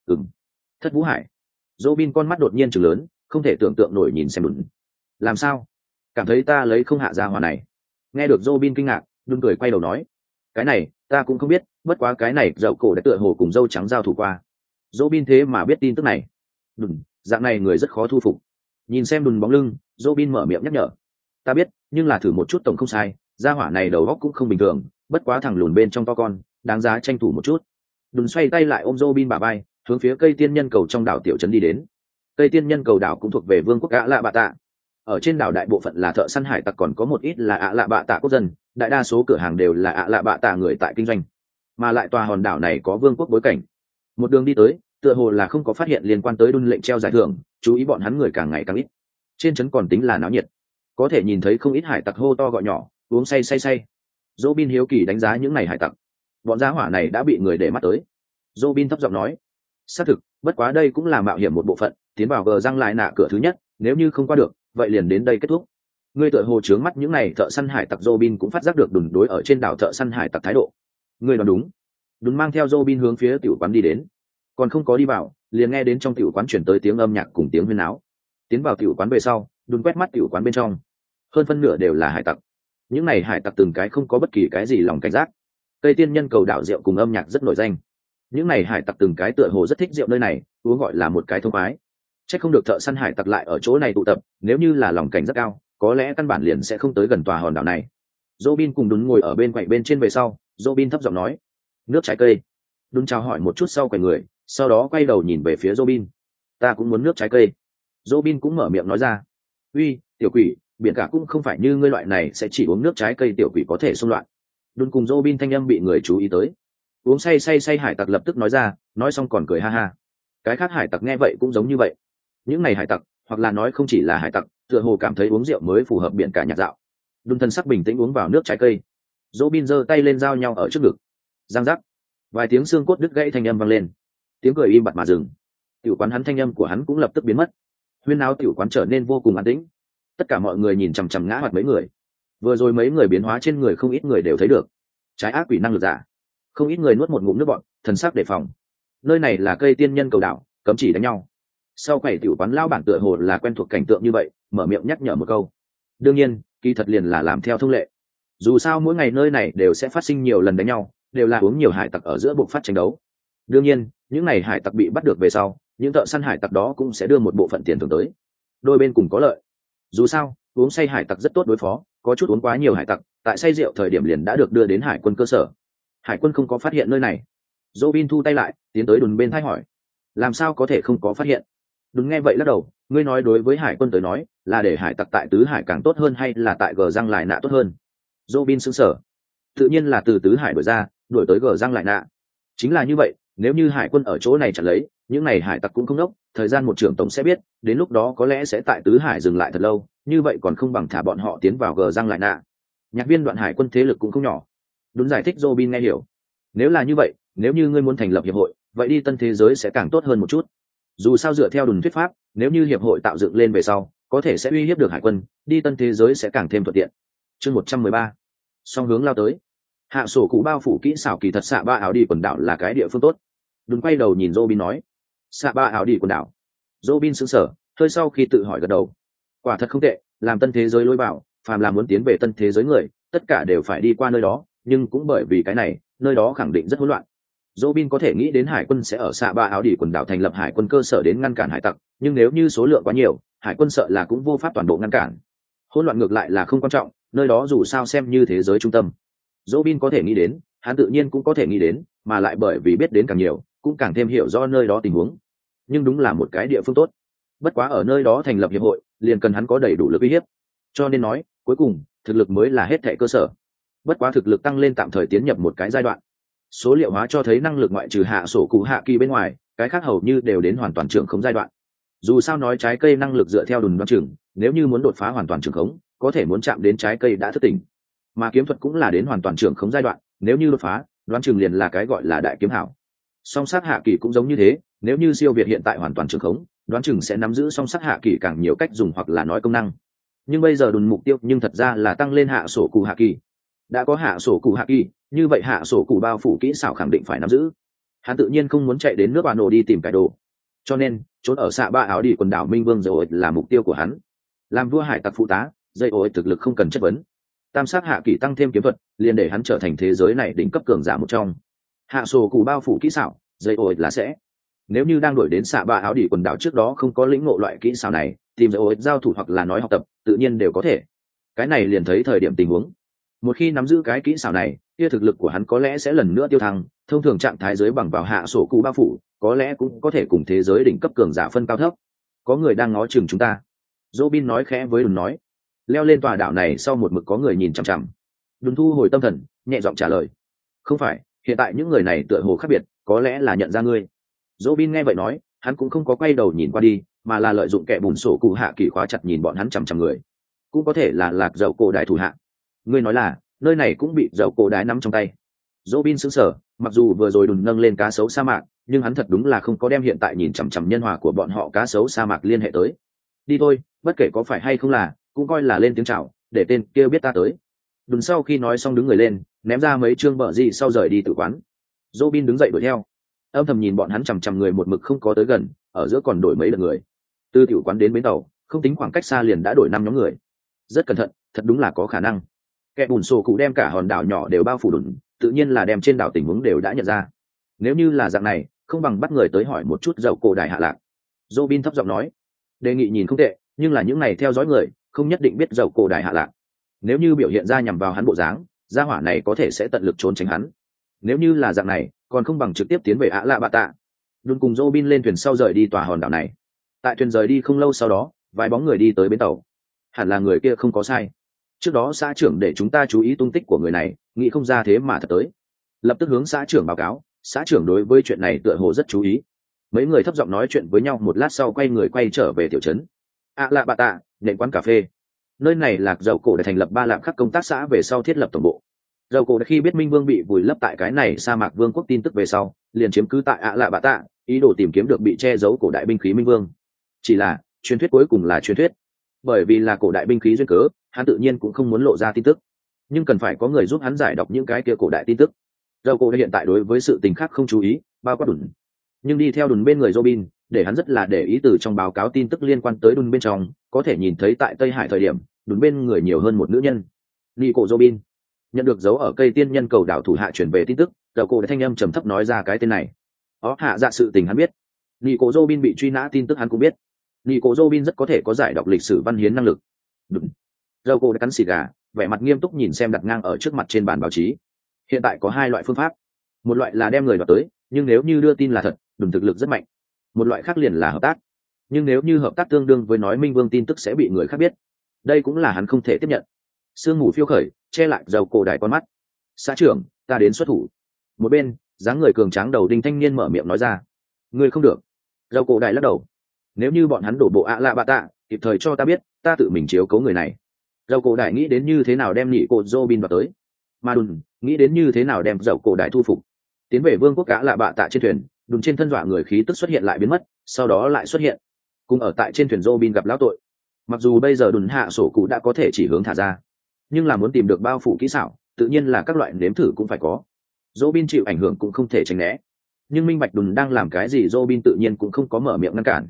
Thất Vũ Hải. Robin con mắt đột nhiên trừng lớn, không thể tưởng tượng nổi nhìn xem Đừng. Làm sao? Cảm thấy ta lấy không hạ ra hỏa này. Nghe được Robin kinh ngạc, Đừng cười quay đầu nói. Cái này, ta cũng không biết, bất quá cái này Dậu Cổ đã tựa hồ cùng dâu trắng giao thủ qua. Robin thế mà biết tin tức này. Đừng, dạng này người rất khó thu phục. Nhìn xem Đừng bóng lưng, Robin mở miệng nhắc nhở. Ta biết, nhưng là thử một chút tổng không sai, gia hỏa này đầu óc cũng không bình thường, bất quá thằng lùn bên trong to con, đáng giá tranh thủ một chút. Đừng xoay tay lại ôm Robin bả vai, hướng phía cây tiên nhân cầu trong đảo tiểu trấn đi đến. Cây tiên nhân cầu đảo cũng thuộc về vương quốc ạ lạ bạ tạ. Ở trên đảo đại bộ phận là thợ săn hải tặc, còn có một ít là ạ lạ bạ tạ quốc dân, đại đa số cửa hàng đều là ạ lạ bạ tạ người tại kinh doanh. Mà lại tòa hòn đảo này có vương quốc bối cảnh. Một đường đi tới, tựa hồ là không có phát hiện liên quan tới Đun lệnh treo giải thưởng, chú ý bọn hắn người càng ngày càng ít. Trên trấn còn tính là náo nhiệt, có thể nhìn thấy không ít hải tặc hô to gọi nhỏ, uống say say say. Robin hiếu kỳ đánh giá những này hải tặc, bọn gia hỏa này đã bị người để mắt tới. Robin thấp giọng nói, xác thực, bất quá đây cũng là mạo hiểm một bộ phận, tiến vào gờ răng lại nạ cửa thứ nhất, nếu như không qua được, vậy liền đến đây kết thúc. Ngươi tựa hồ trướng mắt những này thợ săn hải tặc. Robin cũng phát giác được Đừng đối ở trên đảo thợ săn hải tặc thái độ. Ngươi đoán đúng. Đừng mang theo Robin hướng phía tiểu quán đi đến, còn không có đi vào, liền nghe đến trong tiểu quán chuyển tới tiếng âm nhạc cùng tiếng huyên náo. Tiến vào tiểu quán về sau, Đừng quét mắt tiểu quán bên trong, hơn phân nửa đều là hải tặc. Những này hải tặc từng cái không có bất kỳ cái gì lòng cảnh giác. Cây tiên nhân cầu đảo rượu cùng âm nhạc rất nổi danh. Những này hải tặc từng cái tựa hồ rất thích rượu nơi này, uống gọi là một cái thông khoái. Chắc không được thợ săn hải tặc lại ở chỗ này tụ tập, nếu như là lòng cảnh rất cao, có lẽ căn bản liền sẽ không tới gần tòa hòn đảo này. Robin cùng Đừng ngồi ở bên quầy bên trên về sau, Robin thấp giọng nói, nước trái cây. Đừng chào hỏi một chút sau quầy người, sau đó quay đầu nhìn về phía Robin. Ta cũng muốn nước trái cây. Robin cũng mở miệng nói ra. Uy, tiểu quỷ, biển cả cũng không phải như ngươi loại này sẽ chỉ uống nước trái cây tiểu quỷ có thể xung loạn. Đừng cùng Robin thanh âm bị người chú ý tới. Uống say say say hải tặc lập tức nói ra, nói xong còn cười ha ha. Cái khác hải tặc nghe vậy cũng giống như vậy. Những này hải tặc, hoặc là nói không chỉ là hải tặc, tựa hồ cảm thấy uống rượu mới phù hợp biển cả nhạc dạo. Đừng thân sắc bình tĩnh uống vào nước trái cây. Robin giơ tay lên giao nhau ở trước ngực. Giang giác. Vài tiếng xương cốt đứt gãy thanh âm vang lên. Tiếng cười im bặt mà dừng. Tiểu quán hắn thanh âm của hắn cũng lập tức biến mất. Huyên náo tiểu quán trở nên vô cùng an tĩnh. Tất cả mọi người nhìn chằm chằm ngã mặt mấy người. Vừa rồi mấy người biến hóa trên người không ít người đều thấy được. Trái ác quỷ năng lực giả. Không ít người nuốt một ngụm nước bọt, thần sắc đề phòng. Nơi này là cây tiên nhân cầu đảo, cấm chỉ đánh nhau. Sau quầy tiểu quán lao bản tựa hồ là quen thuộc cảnh tượng như vậy, mở miệng nhắc nhở một câu. Đương nhiên, kỳ thật liền là làm theo thông lệ. Dù sao mỗi ngày nơi này đều sẽ phát sinh nhiều lần đánh nhau, đều là uống nhiều hải tặc ở giữa buộc phát tranh đấu. Đương nhiên, những này hải tặc bị bắt được về sau, những thợ săn hải tặc đó cũng sẽ đưa một bộ phận tiền thưởng tới. Đôi bên cùng có lợi. Dù sao, uống say hải tặc rất tốt đối phó, có chút uống quá nhiều hải tặc, tại say rượu thời điểm liền đã được đưa đến hải quân cơ sở. Hải quân không có phát hiện nơi này. Robin thu tay lại, tiến tới Đùn bên thay hỏi, làm sao có thể không có phát hiện? Đùn nghe vậy lắc đầu, ngươi nói đối với hải quân tới nói, là để hải tặc tại tứ hải càng tốt hơn hay là tại gờ răng lại nạ tốt hơn? Robin sững sờ. Tự nhiên là từ tứ hải đổi ra, đổi tới gờ răng lại nạ. Chính là như vậy, nếu như hải quân ở chỗ này chặn lấy, những này hải tặc cũng không đốc, thời gian một trưởng tổng sẽ biết, đến lúc đó có lẽ sẽ tại tứ hải dừng lại thật lâu, như vậy còn không bằng thả bọn họ tiến vào gờ răng lại nạ. Nhạc viên đoạn hải quân thế lực cũng không nhỏ. Đúng giải thích Robin nghe hiểu. Nếu là như vậy, nếu như ngươi muốn thành lập hiệp hội, vậy đi tân thế giới sẽ càng tốt hơn một chút. Dù sao dựa theo Đùn thuyết pháp, nếu như hiệp hội tạo dựng lên về sau, có thể sẽ uy hiếp được hải quân, đi tân thế giới sẽ càng thêm thuận tiện. Chương 113. Song hướng lao tới. Hạ sổ cụ bao phủ kỹ xảo kỳ thật xạ ba áo đi quần đảo là cái địa phương tốt. Đùn quay đầu nhìn Robin nói. Xạ ba áo đi quần đảo. Robin sững sờ, hơi sau khi tự hỏi gật đầu. Quả thật không tệ, làm tân thế giới lối vào, phàm là muốn tiến về tân thế giới người, tất cả đều phải đi qua nơi đó, nhưng cũng bởi vì cái này, nơi đó khẳng định rất hỗn loạn. Robin có thể nghĩ đến hải quân sẽ ở xạ ba áo đỉ quần đảo thành lập hải quân cơ sở đến ngăn cản hải tặc, nhưng nếu như số lượng quá nhiều, hải quân sợ là cũng vô pháp toàn bộ ngăn cản. Hỗn loạn ngược lại là không quan trọng, nơi đó dù sao xem như thế giới trung tâm. Robin có thể nghĩ đến, hắn tự nhiên cũng có thể nghĩ đến, mà lại bởi vì biết đến càng nhiều, cũng càng thêm hiểu rõ nơi đó tình huống. Nhưng đúng là một cái địa phương tốt. Bất quá ở nơi đó thành lập hiệp hội, liền cần hắn có đầy đủ lực uy hiếp. Cho nên nói, cuối cùng, thực lực mới là hết thảy cơ sở. Bất quá thực lực tăng lên tạm thời tiến nhập một cái giai đoạn. Số liệu hóa cho thấy năng lực ngoại trừ hạ sổ cụ hạ kỳ bên ngoài, cái khác hầu như đều đến hoàn toàn trưởng khống giai đoạn. Dù sao nói trái cây năng lực dựa theo đùn đoán chừng, nếu như muốn đột phá hoàn toàn trưởng khống, có thể muốn chạm đến trái cây đã thức tỉnh. Mà kiếm thuật cũng là đến hoàn toàn trưởng khống giai đoạn, nếu như đột phá, đoán chừng liền là cái gọi là đại kiếm hảo. Song sát hạ kỳ cũng giống như thế, nếu như siêu việt hiện tại hoàn toàn trưởng khống, đoán chừng sẽ nắm giữ song sát hạ kỳ càng nhiều cách dùng hoặc là nói công năng. Nhưng bây giờ đùn mục tiêu nhưng thật ra là tăng lên hạ sổ cụ hạ kỳ. Đã có hạ sổ cụ hạ kỳ, như vậy hạ sổ cụ bao phủ kỹ xảo khẳng định phải nắm giữ. Hắn tự nhiên không muốn chạy đến nước bà nổ đi tìm cái đồ, cho nên trốn ở xạ ba áo đi quần đảo Minh Vương rồi là mục tiêu của hắn. Làm vua hải tặc phụ tá, dây ối thực lực không cần chất vấn. Tam sát hạ kỳ tăng thêm kiếm thuật, liền để hắn trở thành thế giới này đỉnh cấp cường giả một trong. Hạ sổ cụ bao phủ kỹ xảo, dây ối là sẽ. Nếu như đang đuổi đến xạ ba áo đi quần đảo trước đó không có lĩnh ngộ loại kỹ xảo này, tìm dây ối giao thủ hoặc là nói học tập, tự nhiên đều có thể. Cái này liền thấy thời điểm tình huống. Một khi nắm giữ cái kỹ xảo này, kia thực lực của hắn có lẽ sẽ lần nữa tiêu thăng, thông thường trạng thái giới bằng vào hạ sổ cụ bao phủ, có lẽ cũng có thể cùng thế giới đỉnh cấp cường giả phân cao thấp. Có người đang ngó chừng chúng ta. Robin nói khẽ với Đùn nói. Leo lên tòa đảo này sau một mực có người nhìn chằm chằm. Đùn thu hồi tâm thần, nhẹ giọng trả lời. Không phải, hiện tại những người này tựa hồ khác biệt, có lẽ là nhận ra ngươi. Robin nghe vậy nói, hắn cũng không có quay đầu nhìn qua đi, mà là lợi dụng kẻ bùn sổ cụ hạ kỳ khóa chặt nhìn bọn hắn chằm chằm người. Cũng có thể là lạc dậu cổ đại thủ hạ. Ngươi nói là, nơi này cũng bị dậu cổ đái nắm trong tay. Robin sững sờ, mặc dù vừa rồi Đùn nâng lên cá sấu sa mạc, nhưng hắn thật đúng là không có đem hiện tại nhìn chằm chằm nhân hòa của bọn họ cá sấu sa mạc liên hệ tới. Đi thôi, bất kể có phải hay không là, cũng coi là lên tiếng chào, để tên kia biết ta tới. Đùn sau khi nói xong đứng người lên, ném ra mấy chương bợ gì sau rời đi tự quán. Robin đứng dậy đuổi theo, âm thầm nhìn bọn hắn chằm chằm người một mực không có tới gần, ở giữa còn đổi mấy lượt người. Từ tiểu quán đến bến tàu, không tính khoảng cách xa liền đã đổi 5 nhóm người. Rất cẩn thận, thật đúng là có khả năng. Kẻ bùn sổ cụ đem cả hòn đảo nhỏ đều bao phủ Đùn, tự nhiên là đem trên đảo tình huống đều đã nhận ra. Nếu như là dạng này, không bằng bắt người tới hỏi một chút dậu cổ đại hạ lạc. Robin thấp giọng nói, đề nghị nhìn không tệ, nhưng là những này theo dõi người, không nhất định biết dậu cổ đại hạ lạc. Nếu như biểu hiện ra nhằm vào hắn bộ dáng, gia hỏa này có thể sẽ tận lực trốn tránh hắn. Nếu như là dạng này, còn không bằng trực tiếp tiến về ạ lạ bạ tạ. Đùn cùng Robin lên thuyền sau rời đi tòa hòn đảo này. Tại thuyền rời đi không lâu sau đó, vài bóng người đi tới bến tàu. Hẳn là người kia không có sai. Trước đó xã trưởng để chúng ta chú ý tung tích của người này, nghĩ không ra thế mà thật tới. Lập tức hướng xã trưởng báo cáo, xã trưởng đối với chuyện này tựa hồ rất chú ý. Mấy người thấp giọng nói chuyện với nhau một lát sau quay người quay trở về tiểu trấn. Lạ bạ tạ, nền quán cà phê. Nơi này lạc dầu cổ để thành lập 3 lạm khắc công tác xã về sau thiết lập tổng bộ. Dầu cổ khi biết Minh Vương bị vùi lấp tại cái này sa mạc vương quốc tin tức về sau, liền chiếm cứ tại lạ bạ tạ, ý đồ tìm kiếm được bị che giấu cổ đại binh khí Minh Vương. Chỉ là truyền thuyết cuối cùng là truyền thuyết, bởi vì là cổ đại binh khí duyên cớ, hắn tự nhiên cũng không muốn lộ ra tin tức, nhưng cần phải có người giúp hắn giải đọc những cái kia cổ đại tin tức. Dầu cổ hiện tại đối với sự tình khác không chú ý, bao quát Đùn, nhưng đi theo Đùn bên người Robin, để hắn rất là để ý. Từ trong báo cáo tin tức liên quan tới Đùn bên trong, có thể nhìn thấy tại Tây Hải thời điểm, Đùn bên người nhiều hơn một nữ nhân. Nico Robin nhận được dấu ở cây tiên nhân cầu đảo thủ hạ chuyển về tin tức, dầu cổ thanh âm trầm thấp nói ra cái tên này. Hạ dạ sự tình hắn biết, Nico Robin bị truy nã tin tức hắn cũng biết. Nico Robin rất có thể có giải đọc lịch sử văn hiến năng lực. Đúng. Dầu cổ đã cắn xì gà, vẻ mặt nghiêm túc nhìn xem đặt ngang ở trước mặt trên bàn báo chí. Hiện tại có 2 loại phương pháp, một loại là đem người đoạt tới, nhưng nếu như đưa tin là thật, Đùn thực lực rất mạnh. Một loại khác liền là hợp tác, nhưng nếu như hợp tác tương đương với nói Minh Vương tin tức sẽ bị người khác biết, đây cũng là hắn không thể tiếp nhận. Sương mù phiêu khởi, che lại dầu cổ đại con mắt. Xã trưởng, ta đến xuất thủ. Một bên, dáng người cường tráng đầu đinh thanh niên mở miệng nói ra. Ngươi không được. Dầu cổ đại lắc đầu. Nếu như bọn hắn đổ bộ lạ bạ tạ, kịp thời cho ta biết, ta tự mình chiếu cố người này. Dầu cổ đại nghĩ đến như thế nào đem nhị cổ Robin vào tới, mà Đùn nghĩ đến như thế nào đem dầu cổ đại thu phục. Tiến về vương quốc lạ bạ tạ trên thuyền, Đùn trên thân dọa người khí tức xuất hiện lại biến mất, sau đó lại xuất hiện. Cùng ở tại trên thuyền Robin gặp lão tội. Mặc dù bây giờ Đùn hạ sổ cụ đã có thể chỉ hướng thả ra, nhưng là muốn tìm được bao phủ kỹ xảo, tự nhiên là các loại nếm thử cũng phải có. Robin chịu ảnh hưởng cũng không thể tránh né, nhưng minh bạch Đùn đang làm cái gì Robin tự nhiên cũng không có mở miệng ngăn cản.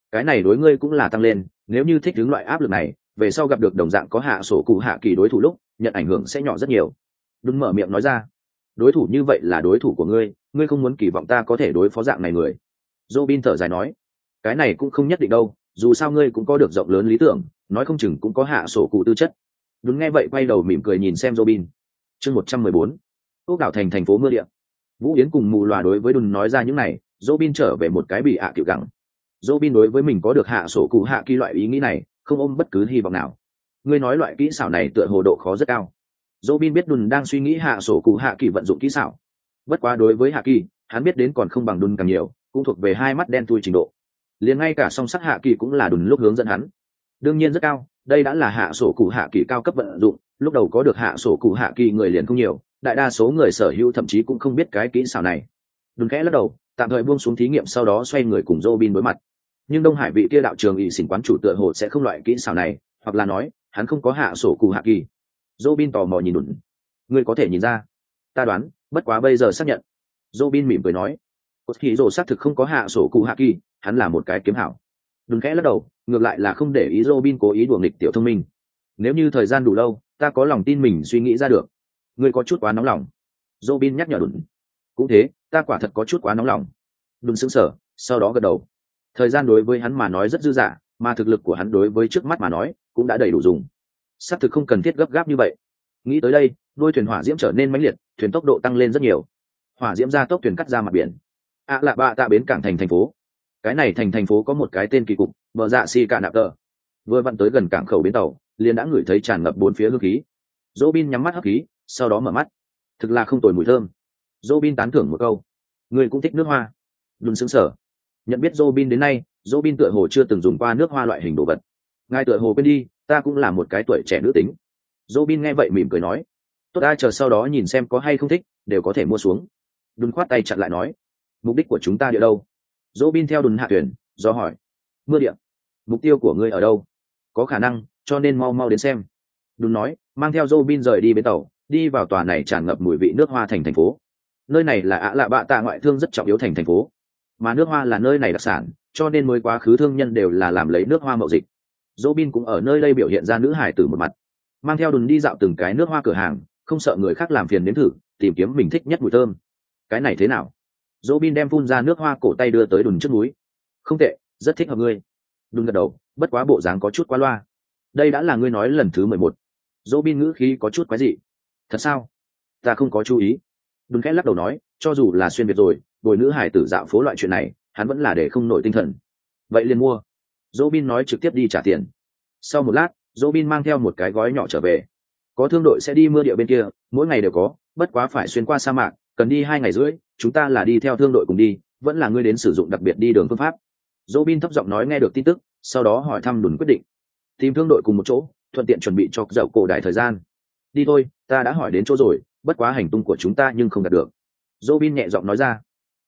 cái này đối ngươi cũng là tăng lên, nếu như thích ứng loại áp lực này, về sau gặp được đồng dạng có hạ sổ cụ hạ kỳ đối thủ lúc nhận ảnh hưởng sẽ nhỏ rất nhiều. Đừng mở miệng nói ra, đối thủ như vậy là đối thủ của ngươi, ngươi không muốn kỳ vọng ta có thể đối phó dạng này người. Robin thở dài nói, cái này cũng không nhất định đâu, dù sao ngươi cũng có được rộng lớn lý tưởng, nói không chừng cũng có hạ sổ cụ tư chất. Đúng nghe vậy quay đầu mỉm cười nhìn xem Robin. Chương 114. Ốc đảo thành thành phố mưa địa. Vũ Yến cùng mù loà đối với Đùn nói ra những này, Robin trở về một cái bị ạ cựu gắng. Robin đối với mình có được hạ sổ cụ hạ kỳ loại ý nghĩ này, không ôm bất cứ hy vọng nào. Ngươi nói loại kỹ xảo này tựa hồ độ khó rất cao. Robin biết Đùn đang suy nghĩ hạ sổ cụ hạ kỳ vận dụng kỹ xảo. Bất quá đối với hạ kỳ, hắn biết đến còn không bằng Đùn càng nhiều, cũng thuộc về hai mắt đen thui trình độ. Liền ngay cả song sắc hạ kỳ cũng là Đùn lúc hướng dẫn hắn. Đương nhiên rất cao, đây đã là hạ sổ cụ hạ kỳ cao cấp vận dụng, lúc đầu có được hạ sổ cụ hạ kỳ người liền không nhiều, đại đa số người sở hữu thậm chí cũng không biết cái kỹ xảo này. Đùn khẽ lắc đầu, tạm thời buông xuống thí nghiệm, sau đó xoay người cùng Robin đối mặt. Nhưng Đông Hải vị kia đạo trường ỷ xỉn quán chủ tựa hồ sẽ không loại kỹ xảo này, hoặc là nói hắn không có hạ sổ cụ hạ kỳ. Robin tò mò nhìn Đùn, ngươi có thể nhìn ra? Ta đoán, bất quá bây giờ xác nhận. Robin mỉm cười nói, thì rồ xác thực không có hạ sổ cụ hạ kỳ, hắn là một cái kiếm hảo. Đùn khẽ lắc đầu, ngược lại là không để ý Robin cố ý đùa nghịch tiểu thông minh. Nếu như thời gian đủ lâu, ta có lòng tin mình suy nghĩ ra được. Ngươi có chút quá nóng lòng. Robin nhắc nhở Đùn. Cũng thế, ta quả thật có chút quá nóng lòng. Đùn sững sờ, sau đó gật đầu. Thời gian đối với hắn mà nói rất dư dả, mà thực lực của hắn đối với trước mắt mà nói cũng đã đầy đủ dùng. Xác thực không cần thiết gấp gáp như vậy. Nghĩ tới đây, đuôi thuyền hỏa diễm trở nên mãnh liệt, thuyền tốc độ tăng lên rất nhiều. Hỏa diễm ra tốc thuyền cắt ra mặt biển. Lạ bạ tạ bến cảng thành phố. Cái này thành phố có một cái tên kỳ cục, bờ dạ si cả nạp tờ. Vừa vặn tới gần cảng khẩu bến tàu, liền đã ngửi thấy tràn ngập bốn phía hương khí. Robin nhắm mắt hấp khí, sau đó mở mắt. Thực là không tồi mùi thơm. Robin tán thưởng một câu. Người cũng thích nước hoa. Đùn sững sờ. Nhận biết Robin đến nay, Robin tựa hồ chưa từng dùng qua nước hoa loại hình đồ vật. Ngài tựa hồ quên đi, ta cũng là một cái tuổi trẻ nữ tính. Robin nghe vậy mỉm cười nói, tốt, ai chờ sau đó nhìn xem có hay không thích, đều có thể mua xuống. Đùn khoát tay chặn lại nói, mục đích của chúng ta địa đâu? Robin theo Đùn hạ thuyền, do hỏi, mưa địa. Mục tiêu của ngươi ở đâu? Có khả năng, cho nên mau mau đến xem. Đùn nói, mang theo Robin rời đi bến tàu, đi vào tòa này tràn ngập mùi vị nước hoa thành phố. Nơi này là lạ bạ tạ ngoại thương rất trọng yếu thành phố, mà nước hoa là nơi này đặc sản, cho nên mới quá khứ thương nhân đều là làm lấy nước hoa mậu dịch. Robin cũng ở nơi đây biểu hiện ra nữ hải tử một mặt, mang theo Đùn đi dạo từng cái nước hoa cửa hàng, không sợ người khác làm phiền đến thử, tìm kiếm mình thích nhất mùi thơm. Cái này thế nào? Robin đem phun ra nước hoa cổ tay đưa tới Đùn trước núi. Không tệ, rất thích hợp ngươi. Đùn gật đầu, bất quá bộ dáng có chút quá loa. Đây đã là ngươi nói lần thứ 11. Robin ngữ khí có chút quái dị. Thật sao? Ta không có chú ý. Đùn khẽ lắc đầu nói, cho dù là xuyên việt rồi, bồi nữ hải tử dạo phố loại chuyện này, hắn vẫn là để không nổi tinh thần. Vậy liền mua. Robin nói trực tiếp đi trả tiền. Sau một lát, Robin mang theo một cái gói nhỏ trở về. Có thương đội sẽ đi mưa địa bên kia, mỗi ngày đều có, bất quá phải xuyên qua sa mạc, cần đi 2 ngày rưỡi, chúng ta là đi theo thương đội cùng đi, vẫn là ngươi đến sử dụng đặc biệt đi đường phương pháp. Robin thấp giọng nói nghe được tin tức, sau đó hỏi thăm Đùn quyết định. Tìm thương đội cùng một chỗ, thuận tiện chuẩn bị cho dạo cổ đại thời gian. Đi thôi, ta đã hỏi đến chỗ rồi, bất quá hành tung của chúng ta nhưng không đạt được. Robin nhẹ giọng nói ra.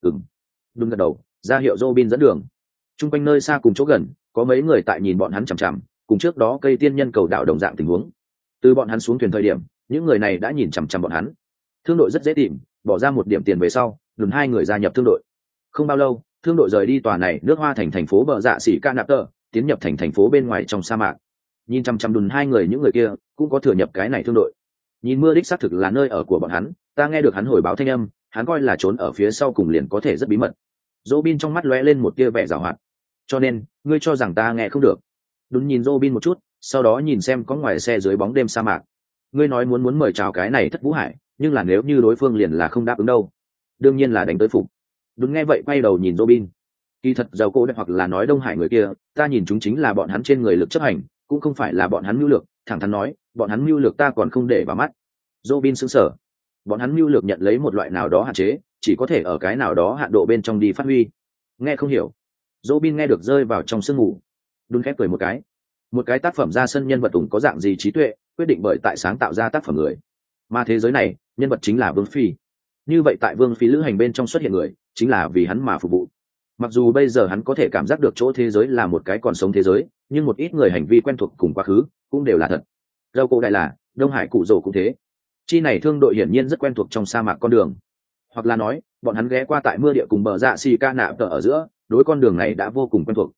Đùn gật đầu, ra hiệu Robin dẫn đường. Trung quanh nơi xa cùng chỗ gần, có mấy người tại nhìn bọn hắn chằm chằm, cùng trước đó cây tiên nhân cầu đạo đồng dạng tình huống. Từ bọn hắn xuống thuyền thời điểm, những người này đã nhìn chằm chằm bọn hắn. Thương đội rất dễ tìm, bỏ ra một điểm tiền về sau, Đùn hai người gia nhập thương đội. Không bao lâu, thương đội rời đi tòa này nước hoa thành phố bờ dạ xỉ ca nạp tơ, tiến nhập thành phố bên ngoài trong sa mạc. Nhìn chằm chằm Đùn hai người, những người kia cũng có thừa nhập cái này thương đội. Nhìn mưa đích xác thực là nơi ở của bọn hắn, ta nghe được hắn hồi báo thanh âm, hắn coi là trốn ở phía sau cùng liền có thể rất bí mật. Robin trong mắt lóe lên một tia vẻ giảo hoạt. Cho nên, ngươi cho rằng ta nghe không được? Đùn nhìn Robin một chút, sau đó nhìn xem có ngoài xe dưới bóng đêm sa mạc. Ngươi nói muốn mời chào cái này Thất Vũ Hải, nhưng là nếu như đối phương liền là không đáp ứng đâu? Đương nhiên là đánh tới phục. Đùn nghe vậy quay đầu nhìn Robin. Kỳ thật giàu cô hoặc là nói Đông Hải người kia, ta nhìn chúng chính là bọn hắn trên người lực chấp hành, cũng không phải là bọn hắn mưu lược, thẳng thắn nói, bọn hắn mưu lược ta còn không để vào mắt. Robin sững sờ. Bọn hắn mưu lược nhận lấy một loại nào đó hạn chế, chỉ có thể ở cái nào đó hạn độ bên trong đi phát huy. Nghe không hiểu. Robin nghe được rơi vào trong sương mù. Đun khép cười một cái tác phẩm ra sân nhân vật ủng có dạng gì trí tuệ, quyết định bởi tại sáng tạo ra tác phẩm người. Mà thế giới này, nhân vật chính là Vương Phi. Như vậy tại Vương Phi lữ hành bên trong xuất hiện người, chính là vì hắn mà phục vụ. Mặc dù bây giờ hắn có thể cảm giác được chỗ thế giới là một cái còn sống thế giới, nhưng một ít người hành vi quen thuộc cùng quá khứ cũng đều là thật. Râu cổ đại là Đông Hải cụ rồ cũng thế. Chi này thương đội hiển nhiên rất quen thuộc trong sa mạc con đường, hoặc là nói bọn hắn ghé qua tại mưa địa cùng bờ dạ xì ca nạ tờ ở giữa, đối con đường này đã vô cùng quen thuộc.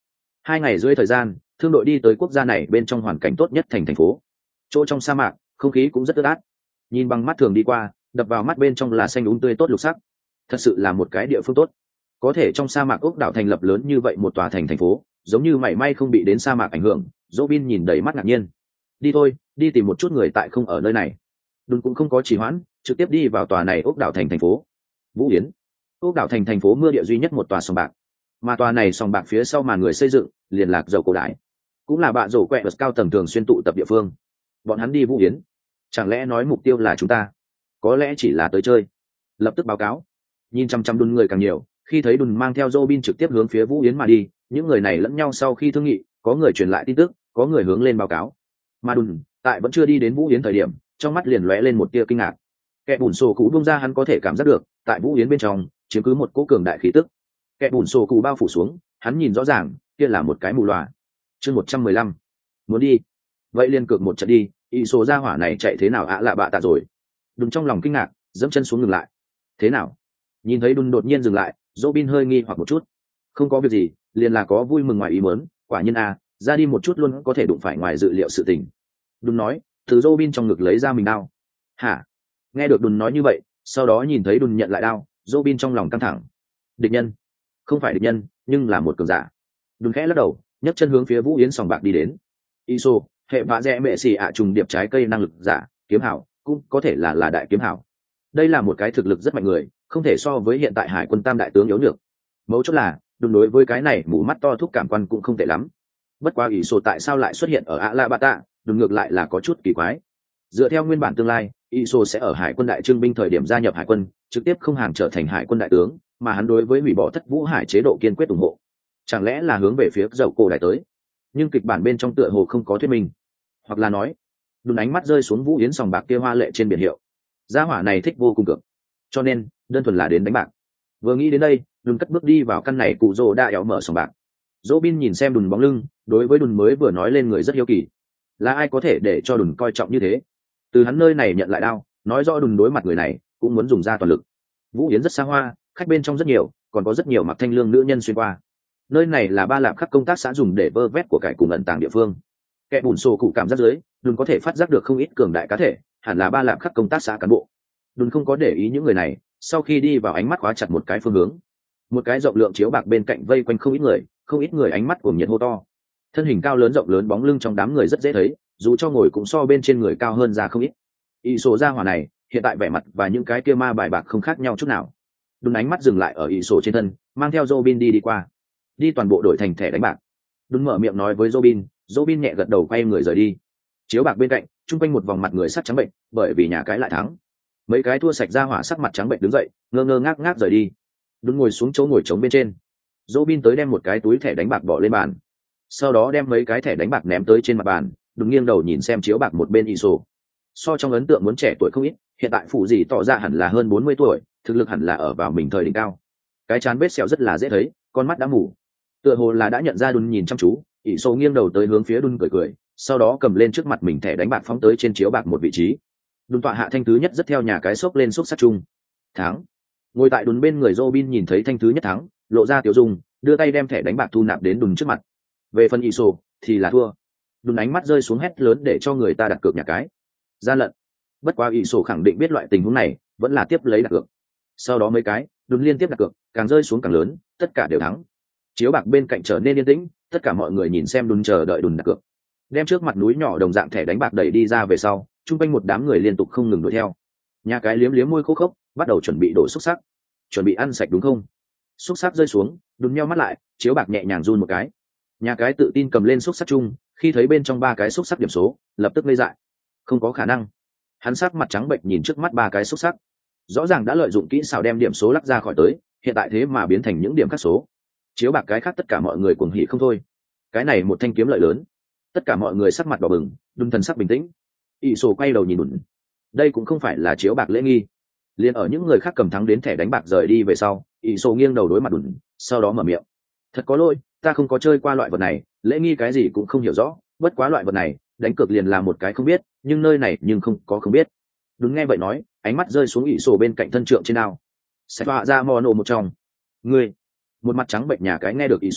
2 ngày rưỡi thời gian, thương đội đi tới quốc gia này bên trong hoàn cảnh tốt nhất thành phố. Chỗ trong sa mạc, không khí cũng rất ướt át. Nhìn bằng mắt thường đi qua, đập vào mắt bên trong là xanh úng tươi tốt lục sắc. Thật sự là một cái địa phương tốt. Có thể trong sa mạc ốc đảo thành lập lớn như vậy một tòa thành phố, giống như mảy may không bị đến sa mạc ảnh hưởng. Robin nhìn đầy mắt ngạc nhiên. Đi thôi, đi tìm một chút người tại không ở nơi này. Đun cũng không có trì hoãn, trực tiếp đi vào tòa này ốc đảo thành thành phố. Vũ Yến. Ốc đảo thành thành phố mưa địa duy nhất một tòa sòng bạc, mà tòa này sòng bạc phía sau màn người xây dựng liền lạc dầu cổ đại, cũng là bạ rổ quẹ vật cao tầng thường xuyên tụ tập địa phương. Bọn hắn đi Vũ Yến, chẳng lẽ nói mục tiêu là chúng ta? Có lẽ chỉ là tới chơi. Lập tức báo cáo. Nhìn chăm chăm Đun người càng nhiều, khi thấy Đun mang theo Robin trực tiếp hướng phía Vũ Yến mà đi, những người này lẫn nhau sau khi thương nghị, có người truyền lại tin tức, có người hướng lên báo cáo. Mà Đun tại vẫn chưa đi đến Vũ Yến thời điểm, trong mắt liền lóe lên một tia kinh ngạc. Kẻ bùn sổ cụ bung ra, hắn có thể cảm giác được tại Vũ Yến bên trong chiếm cứ một cỗ cường đại khí tức. Kẻ bùn sổ cụ bao phủ xuống, hắn nhìn rõ ràng kia là một cái mù loà. Chương 115. Muốn đi vậy liền cược một trận đi. Ý số gia hỏa này chạy thế nào ạ lạ bạ tạ rồi. Đun trong lòng kinh ngạc, dẫm chân xuống ngừng lại. Thế nào? Nhìn thấy Đun đột nhiên dừng lại, Robin hơi nghi hoặc một chút. Không có việc gì, liền là có vui mừng ngoài ý muốn. Quả nhiên ra đi một chút luôn có thể đụng phải ngoài dự liệu sự tình. Đun nói, từ Robin trong ngực lấy ra mình đao. Hả? Nghe được Đun nói như vậy, sau đó nhìn thấy Đun nhận lại đao, Robin trong lòng căng thẳng. Địch nhân? Không phải địch nhân, nhưng là một cường giả. Đun khẽ lắc đầu, nhấc chân hướng phía Vũ Yến sòng bạc đi đến. Iso, hệ vạ rẽ mẹ xì ạ trùng điệp trái cây năng lực giả, kiếm hảo, cũng có thể là đại kiếm hảo. Đây là một cái thực lực rất mạnh người, không thể so với hiện tại hải quân tam đại tướng yếu nhược. Mấu chốt là Đun đối với cái này mù mắt to thúc cảm quan cũng không tệ lắm. Bất quá Iso tại sao lại xuất hiện ở ạ la bạ tạ, Đun ngược lại là có chút kỳ quái. Dựa theo nguyên bản tương lai, Iso sẽ ở hải quân đại trưng binh thời điểm gia nhập hải quân, trực tiếp không hàng trở thành hải quân đại tướng, mà hắn đối với hủy bỏ thất vũ hải chế độ kiên quyết ủng hộ. Chẳng lẽ là hướng về phía dầu cổ đại tới? Nhưng kịch bản bên trong tựa hồ không có thuyết minh, hoặc là nói Đun ánh mắt rơi xuống Vũ Yến sòng bạc kia hoa lệ trên biển hiệu. Gia hỏa này thích vô cùng cực, cho nên đơn thuần là đến đánh bạc. Vừa nghĩ đến đây, Đun cất bước đi vào căn này cụ rồ đã éo mở sòng bạc. Robin nhìn xem Đun bóng lưng, đối với Đun mới vừa nói lên người rất hiếu kỳ. Là ai có thể để cho Đun coi trọng như thế? Từ hắn nơi này nhận lại đao, nói rõ Đun đối mặt người này cũng muốn dùng ra toàn lực. Vũ Yến rất xa hoa, khách bên trong rất nhiều, còn có rất nhiều mặc thanh lương nữ nhân xuyên qua. Nơi này là ba lạp khắc công tác xã dùng để vơ vét của cải cùng ẩn tàng địa phương. Kẻ bùn sổ cụ cảm giác dưới, Đun có thể phát giác được không ít cường đại cá thể, hẳn là ba lạp khắc công tác xã cán bộ. Đun không có để ý những người này, sau khi đi vào ánh mắt khóa chặt một cái phương hướng. Một cái rộng lượng chiếu bạc bên cạnh vây quanh không ít người ánh mắt cuồng nhiệt hô to. Thân hình cao lớn rộng lớn bóng lưng trong đám người rất dễ thấy, dù cho ngồi cũng so bên trên người cao hơn ra không ít. Ý số gia hỏa này, hiện tại vẻ mặt và những cái kia ma bài bạc không khác nhau chút nào. Đun ánh mắt dừng lại ở ý số trên thân, mang theo Robin đi qua. Đi toàn bộ đội thành thẻ đánh bạc. Đun mở miệng nói với Robin nhẹ gật đầu quay người rời đi. Chiếu bạc bên cạnh, chung quanh một vòng mặt người sắc trắng bệnh, bởi vì nhà cái lại thắng. Mấy cái thua sạch ra hỏa sắc mặt trắng bệnh đứng dậy, ngơ ngơ ngác ngác rời đi. Đun ngồi xuống chỗ ngồi trống bên trên. Robin tới đem một cái túi thẻ đánh bạc bỏ lên bàn, sau đó đem mấy cái thẻ đánh bạc ném tới trên mặt bàn. Đun nghiêng đầu nhìn xem chiếu bạc một bên Iso. So trong ấn tượng muốn trẻ tuổi không ít, hiện tại phụ gì tỏ ra hẳn là hơn 40 tuổi, thực lực hẳn là ở vào mình thời đỉnh cao. Cái trán vết sẹo rất là dễ thấy, con mắt đã mù, tựa hồ là đã nhận ra Đun nhìn chăm chú. Iso nghiêng đầu tới hướng phía Đun cười, sau đó cầm lên trước mặt mình thẻ đánh bạc phóng tới trên chiếu bạc một vị trí. Đun tọa hạ thanh thứ nhất rất theo nhà cái xốc lên xúc sắc chung. Thắng. Ngồi tại Đun bên người Robin nhìn thấy thanh thứ nhất thắng, lộ ra tiểu dung, đưa tay đem thẻ đánh bạc thu nạp đến Đun trước mặt. Về phần Iso thì là thua. Đun ánh mắt rơi xuống hét lớn để cho người ta đặt cược nhà cái. Gian lận. Bất quá Iso khẳng định biết loại tình huống này, vẫn là tiếp lấy đặt cược. Sau đó mấy cái, Đun liên tiếp đặt cược, càng rơi xuống càng lớn, tất cả đều thắng. Chiếu bạc bên cạnh trở nên yên tĩnh, tất cả mọi người nhìn xem Đun chờ đợi Đun đặt cược. Đem trước mặt núi nhỏ đồng dạng thẻ đánh bạc đẩy đi ra về sau, chung quanh một đám người liên tục không ngừng đuổi theo. Nhà cái liếm liếm môi khô khốc, bắt đầu chuẩn bị đổ xúc sắc. Chuẩn bị ăn sạch đúng không? Xúc sắc rơi xuống, Đun nheo mắt lại, chiếu bạc nhẹ nhàng run một cái. Nhà cái tự tin cầm lên xúc sắc chung, khi thấy bên trong 3 cái xúc sắc điểm số, lập tức ngây dại. Không có khả năng. Hắn sắc mặt trắng bệnh nhìn trước mắt 3 cái xúc sắc. Rõ ràng đã lợi dụng kỹ xảo đem điểm số lắc ra khỏi tới, hiện tại thế mà biến thành những điểm khác số. Chiếu bạc cái khác tất cả mọi người cuồng hỉ không thôi. Cái này một thanh kiếm lợi lớn. Tất cả mọi người sắc mặt đỏ bừng, Đun thần sắc bình tĩnh. Iso quay đầu nhìn Đun. Đây cũng không phải là chiếu bạc lễ nghi. Liên ở những người khác cầm thắng đến thẻ đánh bạc rời đi về sau, Iso nghiêng đầu đối mặt Đun, sau đó mở miệng. Thật có lỗi, ta không có chơi qua loại vật này, lễ nghi cái gì cũng không hiểu rõ, bất quá loại vật này, đánh cược liền là một cái không biết, nhưng nơi này nhưng không có không biết. Đun nghe vậy nói, ánh mắt rơi xuống Iso bên cạnh thân trượng trên ao. Sẽ họa ra mò nổ một trong. Ngươi. Một mặt trắng bệnh nhà cái nghe được Iso,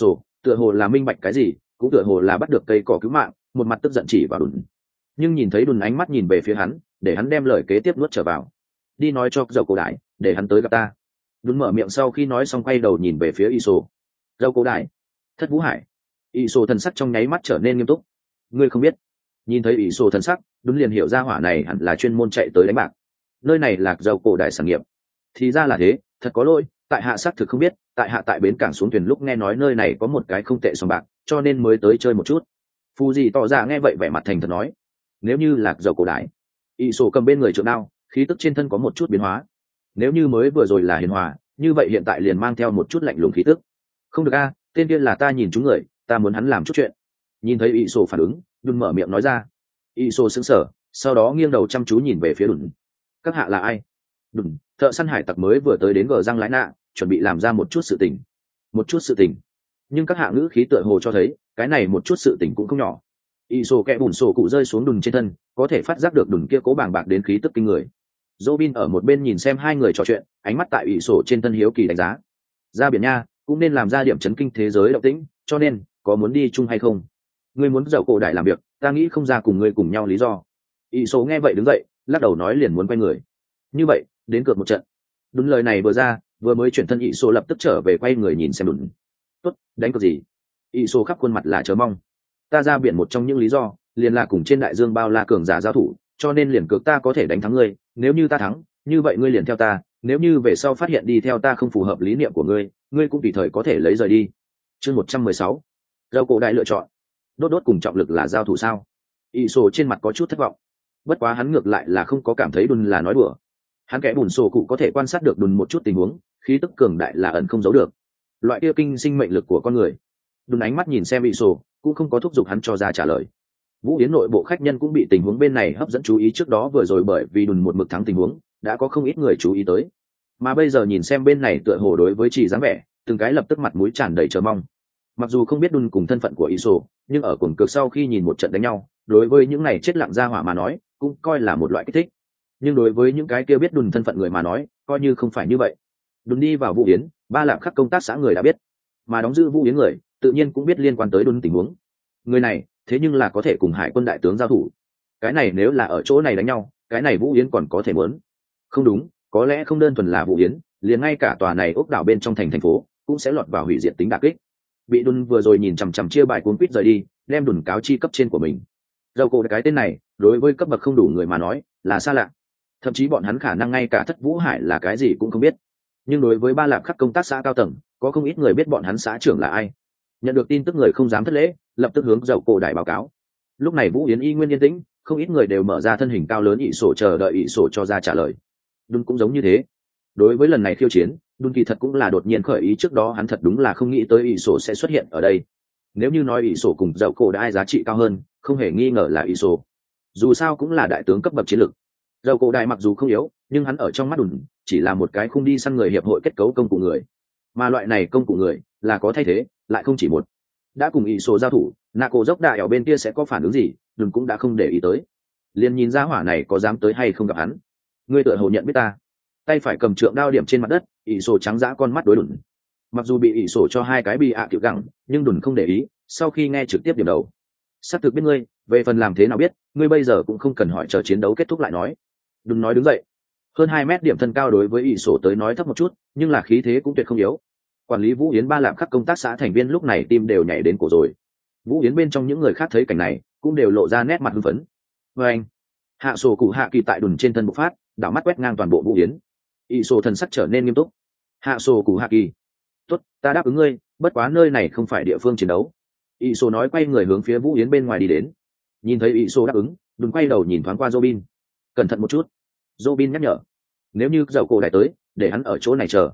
tựa hồ là minh bạch cái gì, cũng tựa hồ là bắt được cây cỏ cứu mạng, một mặt tức giận chỉ vào đùn. Nhưng nhìn thấy đùn ánh mắt nhìn về phía hắn, để hắn đem lời kế tiếp nuốt trở vào. Đi nói cho dầu cổ đại, để hắn tới gặp ta. Đùn mở miệng sau khi nói xong quay đầu nhìn về phía Iso. Dầu cổ đại, Thất Vũ Hải. Iso thần sắc trong nháy mắt trở nên nghiêm túc. Ngươi không biết? Nhìn thấy Iso thần sắc, Đùn liền hiểu ra hỏa này hẳn là chuyên môn chạy tới đánh bạc. Nơi này là dầu cổ đại sản nghiệp. Thì ra là thế, thật có lỗi, tại hạ xác thực không biết, tại hạ tại bến cảng xuống thuyền lúc nghe nói nơi này có một cái không tệ sòng bạc, cho nên mới tới chơi một chút. Phu gì tỏ ra nghe vậy vẻ mặt thành thật nói, nếu như lạc dầu cổ đại. Y sổ cầm bên người trượng đao, khí tức trên thân có một chút biến hóa. Nếu như mới vừa rồi là hiền hòa, như vậy hiện tại liền mang theo một chút lạnh lùng khí tức. Không được a, tên kia là ta nhìn chúng người, ta muốn hắn làm chút chuyện. Nhìn thấy Y sổ phản ứng, Đùn mở miệng nói ra. Y sổ sững sờ, sau đó nghiêng đầu chăm chú nhìn về phía Đùn. Các hạ là ai? Đùn, thợ săn hải tặc mới vừa tới đến gờ răng lái nạ, chuẩn bị làm ra một chút sự tình. Một chút sự tình. Nhưng các hạ ngữ khí tựa hồ cho thấy cái này một chút sự tình cũng không nhỏ. Y sổ kẽ bùn sổ cụ rơi xuống Đùn trên thân, có thể phát giác được Đùn kia cố bàng bạc đến khí tức kinh người. Robin ở một bên nhìn xem hai người trò chuyện, ánh mắt tại Y sổ trên thân hiếu kỳ đánh giá. Ra biển nha, cũng nên làm ra điểm chấn kinh thế giới động tĩnh, cho nên có muốn đi chung hay không? Ngươi muốn dậu cổ đại làm việc, ta nghĩ không ra cùng ngươi cùng nhau lý do. Y sổ nghe vậy đứng dậy, lắc đầu nói liền muốn quay người. Như vậy, đến cược một trận. Đúng lời này vừa ra, vừa mới chuyển thân Y sổ lập tức trở về quay người nhìn xem Đùn. Tốt, đánh cược gì? Y sổ khắp khuôn mặt là chờ mong. Ta ra biển một trong những lý do liền là cùng trên đại dương bao la cường giả giao thủ, cho nên liền cược ta có thể đánh thắng ngươi, nếu như ta thắng, như vậy ngươi liền theo ta, nếu như về sau phát hiện đi theo ta không phù hợp lý niệm của ngươi, ngươi cũng tùy thời có thể lấy rời đi. Chương 116. Dầu cổ đại lựa chọn. Đốt đốt cùng trọng lực là giao thủ sao? Y sổ trên mặt có chút thất vọng. Bất quá hắn ngược lại là không có cảm thấy Đùn là nói đùa. Hắn kẽ bùn sổ cụ có thể quan sát được Đùn một chút tình huống, khí tức cường đại là ẩn không giấu được. Loại kia kinh sinh mệnh lực của con người. Đùn ánh mắt nhìn xem Y sổ, cũng không có thúc giục hắn cho ra trả lời. Vũ Yến nội bộ khách nhân cũng bị tình huống bên này hấp dẫn chú ý, trước đó vừa rồi bởi vì Đùn một mực thắng tình huống, đã có không ít người chú ý tới. Mà bây giờ nhìn xem bên này tựa hồ đối với chỉ dáng vẻ, từng cái lập tức mặt mũi tràn đầy chờ mong. Mặc dù không biết Đùn cùng thân phận của Iso, nhưng ở cuồng cược sau khi nhìn một trận đánh nhau, đối với những này chết lặng ra hỏa mà nói, cũng coi là một loại kích thích. Nhưng đối với những cái kia biết Đùn thân phận người mà nói, coi như không phải như vậy. Đùn đi vào Vũ Yến, ba lạm khắc công tác xã người đã biết, mà đóng giữ Vũ Yến người, tự nhiên cũng biết liên quan tới Đùn tình huống. Người này, thế nhưng là có thể cùng hải quân đại tướng giao thủ. Cái này nếu là ở chỗ này đánh nhau, cái này Vũ Yến còn có thể muốn. Không đúng, có lẽ không đơn thuần là Vũ Yến, liền ngay cả tòa này ốc đảo bên trong thành phố cũng sẽ lọt vào hủy diệt tính đả kích. Bị Đùn vừa rồi nhìn chằm chằm chia bài cuốn quýt rời đi, đem Đùn cáo chi cấp trên của mình. Dầu cổ cái tên này, đối với cấp bậc không đủ người mà nói, là xa lạ. Thậm chí bọn hắn khả năng ngay cả Thất Vũ Hải là cái gì cũng không biết. Nhưng đối với ba lạp khắc công tác xã cao tầng, có không ít người biết bọn hắn xã trưởng là ai. Nhận được tin tức người không dám thất lễ, lập tức hướng dầu cổ đại báo cáo. Lúc này Vũ Yến y nguyên yên tĩnh, không ít người đều mở ra thân hình cao lớn ỷ sổ chờ đợi ỷ sổ cho ra trả lời. Đùn cũng giống như thế. Đối với lần này khiêu chiến, Đùn kỳ thật cũng là đột nhiên khởi ý, trước đó hắn thật đúng là không nghĩ tới ỷ sổ sẽ xuất hiện ở đây. Nếu như nói ỷ sổ cùng dầu cổ đã ai giá trị cao hơn, không hề nghi ngờ là ỷ sổ. Dù sao cũng là đại tướng cấp bậc chiến lược. Dầu cổ đại mặc dù không yếu, nhưng hắn ở trong mắt Đùn chỉ là một cái khung đi săn người hiệp hội kết cấu công cụ người. Mà loại này công cụ người là có thay thế, lại không chỉ một. Đã cùng ỷ sổ giao thủ, nạ cổ dốc đại ở bên kia sẽ có phản ứng gì, Đùn cũng đã không để ý tới. Liền nhìn ra hỏa này có dám tới hay không gặp hắn. Ngươi tựa hồ nhận biết ta. Tay phải cầm trượng đao điểm trên mặt đất, ỷ sổ trắng dã con mắt đối Đùn. Mặc dù bị ỷ sổ cho hai cái bị cựu gẳng, nhưng Đùn không để ý, sau khi nghe trực tiếp điểm đầu. Xác thực biết ngươi, về phần làm thế nào biết, ngươi bây giờ cũng không cần hỏi, chờ chiến đấu kết thúc lại nói. Đùn nói đứng dậy. Hơn 2 mét điểm thân cao đối với ỷ sổ tới nói thấp một chút, nhưng là khí thế cũng tuyệt không yếu. Quản lý Vũ Yến ba lạm khắc công tác xã thành viên lúc này tim đều nhảy đến cổ rồi. Vũ Yến bên trong những người khác thấy cảnh này, cũng đều lộ ra nét mặt hưng phấn. Và anh, hạ sổ cụ hạ kỳ tại Đùn trên thân bộc phát, đảo mắt quét ngang toàn bộ Vũ Yến. ỷ sổ thần sắc trở nên nghiêm túc. Hạ sổ cụ hạ kỳ, tốt, ta đáp ứng ngươi, bất quá nơi này không phải địa phương chiến đấu. ỷ sổ nói, quay người hướng phía Vũ Yến bên ngoài đi đến. Nhìn thấy ỷ sổ đáp ứng, Đùn quay đầu nhìn thoáng qua Robin. Cẩn thận một chút. Robin nhắc nhở. Nếu như dầu cổ đại tới, để hắn ở chỗ này chờ.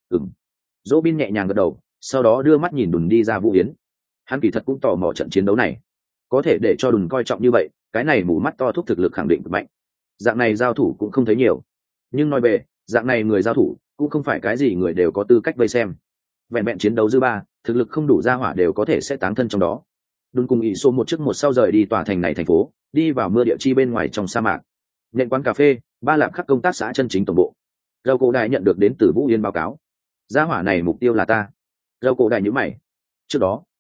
Robin nhẹ nhàng gật đầu, sau đó đưa mắt nhìn Đùn đi ra Vũ Yến. Hắn kỳ thật cũng tò mò trận chiến đấu này, có thể để cho Đùn coi trọng như vậy, cái này mù mắt to thúc thực lực khẳng định cực mạnh. Dạng này giao thủ cũng không thấy nhiều, nhưng nói về dạng này người giao thủ cũng không phải cái gì người đều có tư cách vây xem. Vẹn vẹn chiến đấu dư ba, thực lực không đủ ra hỏa đều có thể sẽ táng thân trong đó. Đùn cùng ỷ sổ một trước một sau rời đi tòa thành này thành phố, đi vào mưa địa chi bên ngoài trong sa mạc. Nhận quán cà phê, ba lạp khắc công tác xã chân chính tổng bộ. Dầu cổ đại nhận được đến từ Vũ Yên báo cáo. Gia hỏa này mục tiêu là ta. Dầu cổ đại nhíu mày. Trước đó,